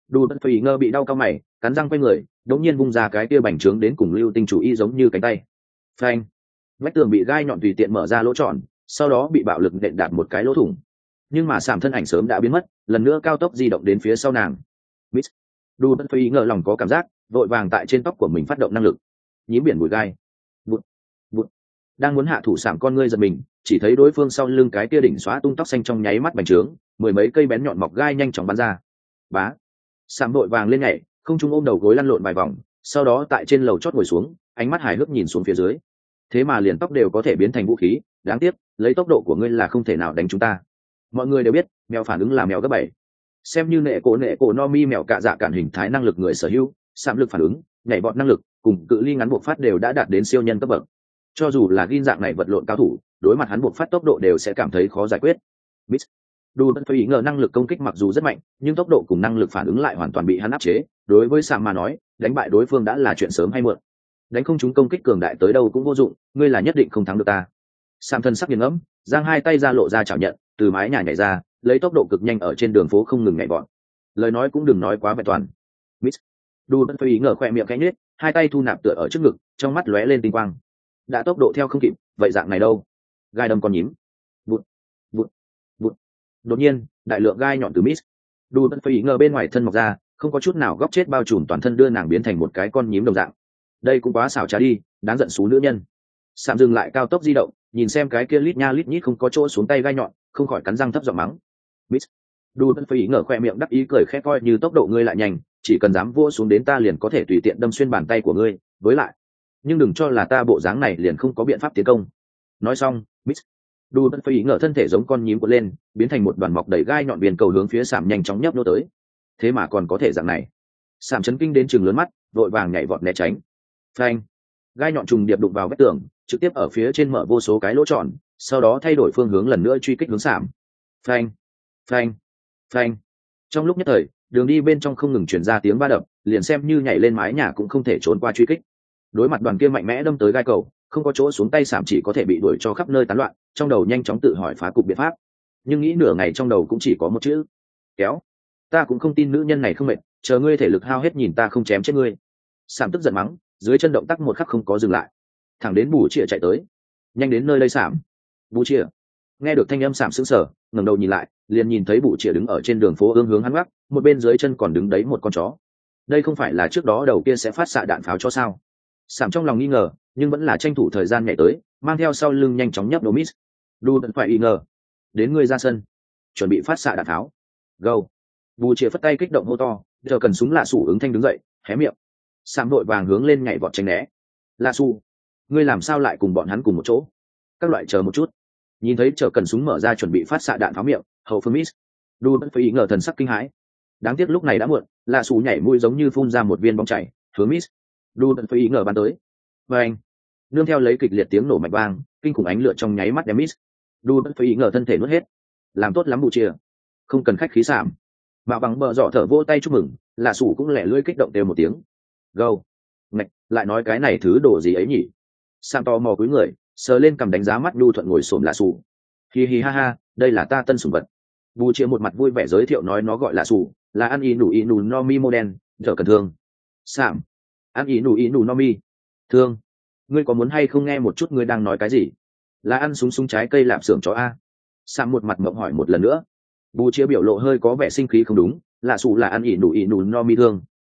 S1: Đu Bật Phỉ ngơ bị đau cao mày, cắn răng quay người, đống nhiên vung ra cái kia bành trướng đến cùng lưu tinh chủ y giống như cánh tay. Phanh! Vách tường bị gai nhọn tùy tiện mở ra lỗ tròn, sau đó bị bạo lực nện đạt một cái lỗ thủng. Nhưng mà Sạm thân ảnh sớm đã biến mất, lần nữa cao tốc di động đến phía sau nàng. Miss! Đu Bật Phỉ ngờ lòng có cảm giác, vội vàng tại trên tóc của mình phát động năng lực. Nhím biển bụi gai. Bụt! Bụt! Đang muốn hạ thủ Sạm con ngươi giật mình, chỉ thấy đối phương sau lưng cái kia đỉnh xóa tung tóc xanh trong nháy mắt bành trướng, mười mấy cây bén nhọn mọc gai nhanh chóng bắn ra. Bá! Sạm vội vàng lên nhảy, không trung ôm đầu gối lăn lộn vài vòng, sau đó tại trên lầu chót ngồi xuống, ánh mắt hài hước nhìn xuống phía dưới. Thế mà liền tóc đều có thể biến thành vũ khí, đáng tiếc, lấy tốc độ của ngươi là không thể nào đánh chúng ta. Mọi người đều biết, mèo phản ứng là mèo gấp 7. Xem như nệ cổ no mi mèo cạ dạ cản hình thái năng lực người sở hữu, Sạm lực phản ứng, nhảy vọt năng lực, cùng cự ly ngắn buộc phát đều đã đạt đến siêu nhân cấp bậc. Cho dù là Gin dạng này vật lộn cao thủ, đối mặt hắn buộc phát tốc độ đều sẽ cảm thấy khó giải quyết. Miss Đu Bật Phỉ ngờ năng lực công kích mặc dù rất mạnh, nhưng tốc độ cùng năng lực phản ứng lại hoàn toàn bị hắn áp chế. Đối với Sạm mà nói, đánh bại đối phương đã là chuyện sớm hay muộn. Đánh không chúng công kích cường đại tới đâu cũng vô dụng, ngươi là nhất định không thắng được ta. Sạm thân sắc nghiêng ngẫm, giang hai tay ra lộ ra chảo nhận, từ mái nhà nhảy ra, lấy tốc độ cực nhanh ở trên đường phố không ngừng nhảy vọt. Lời nói cũng đừng nói quá vẹn toàn. Miss Đu Bật Phỉ ngờ khỏe miệng khẽ nhếch, hai tay thu nạp tựa ở trước ngực, trong mắt lóe lên tinh quang. Đã tốc độ theo không kịp, vậy dạng này đâu? Gai đâm con nhím. Vụt, vụt, vụt. Đột nhiên, đại lượng gai nhọn từ Miss Đu Bật Phỉ ngờ bên ngoài thân mọc ra, không có chút nào góc chết bao trùm toàn thân, đưa nàng biến thành một cái con nhím đồng dạng. Đây cũng quá xảo trá đi, đáng giận xú nữ nhân. Sạm dừng lại cao tốc di động, nhìn xem cái kia lít nha lít nhít không có chỗ xuống tay gai nhọn, không khỏi cắn răng thấp giọng mắng. Miss Đu Bật Phỉ ngờ khoe miệng đắc ý cười khẽ, coi như tốc độ ngươi lại nhanh, chỉ cần dám vua xuống đến ta liền có thể tùy tiện đâm xuyên bàn tay của ngươi, với lại, nhưng đừng cho là ta bộ dáng này liền không có biện pháp tiến công. Nói xong, Miss Đu Bật Phỉ ngờ thân thể giống con nhím cuộn lên, biến thành một đoàn mọc đầy gai nhọn viên cầu hướng phía Sạm nhanh chóng nhấp nô tới. Thế mà còn có thể dạng này. Sạm chấn kinh đến trừng lớn mắt, vội vàng nhảy vọt né tránh. Phanh! Gai nhọn trùng điệp đụng vào vách tường, trực tiếp ở phía trên mở vô số cái lỗ tròn, sau đó thay đổi phương hướng lần nữa truy kích hướng Sạm. Phanh! Phanh! Phanh! Trong lúc nhất thời, đường đi bên trong không ngừng truyền ra tiếng va đập, liền xem như nhảy lên mái nhà cũng không thể trốn qua truy kích. Đối mặt đoàn kia mạnh mẽ đâm tới gai cầu, không có chỗ xuống tay Sạm chỉ có thể bị đuổi cho khắp nơi tán loạn, trong đầu nhanh chóng tự hỏi phá cục biện pháp. Nhưng nghĩ nửa ngày trong đầu cũng chỉ có một chữ: kéo. Ta cũng không tin nữ nhân này không mệt, chờ ngươi thể lực hao hết nhìn ta không chém chết ngươi. Sạm tức giận mắng, dưới chân động tác một khắc không có dừng lại, thẳng đến Bù Chĩa chạy tới. Nhanh đến nơi đây Sạm. Bù Chĩa. Nghe được thanh âm Sạm sững sờ, ngẩng đầu nhìn lại, liền nhìn thấy Bù Chĩa đứng ở trên đường phố hướng hắn gác, một bên dưới chân còn đứng đấy một con chó. Đây không phải là trước đó đầu kia sẽ phát xạ đạn pháo cho sao? Sạm trong lòng nghi ngờ, nhưng vẫn là tranh thủ thời gian nhảy tới, mang theo sau lưng nhanh chóng nhấp đồ Miss Đu vẫn phải nghi ngờ. Đến ngươi ra sân, chuẩn bị phát xạ đạn tháo. Go. Bù Chĩa phất tay kích động hô to, giờ cần súng lạ sủ ứng thanh đứng dậy, hé miệng. Sạm đội vàng hướng lên nhảy vọt tránh né. Lạ Su, ngươi làm sao lại cùng bọn hắn cùng một chỗ? Các loại chờ một chút. Nhìn thấy chờ cần súng mở ra chuẩn bị phát xạ đạn pháo miệng, hậu phương Miss Đu vẫn phải ngờ thần sắc kinh hãi. Đáng tiếc lúc này đã muộn, Lạ Su nhảy mũi giống như phun ra một viên bóng chảy, hướng Miss Đu vẫn phải ngờ bắn tới. Và anh, nương theo lấy kịch liệt tiếng nổ mạnh vang, kinh khủng ánh lửa trong nháy mắt đem Miss Đu vẫn phải ngờ thân thể nuốt hết. Làm tốt lắm Bù Chĩa, không cần khách khí Sạm. Mà bằng bờ dọ thở vỗ tay chúc mừng, Lạ Su cũng lẻ lưỡi kích động đều một tiếng. Go. Ngạch, lại nói cái này thứ đồ gì ấy nhỉ? Sạm to mò cúi người, sờ lên cầm đánh giá mắt Nhu thuận ngồi xổm Lạ Su. Hi hi ha ha, đây là ta tân sủng vật. Bù Chĩa một mặt vui vẻ giới thiệu nói nó gọi Lạ Su, là ăn y nù no mi mô đen, thở cần thương. Sạm, ăn y nù no mi. Thương, ngươi có muốn hay không nghe một chút ngươi đang nói cái gì? Là ăn súng súng trái cây lạp xưởng chó a? Sạm một mặt mộng hỏi một lần nữa. Bù Chĩa biểu lộ hơi có vẻ sinh khí không đúng, Lạ Su là ăn y nù no mi thương.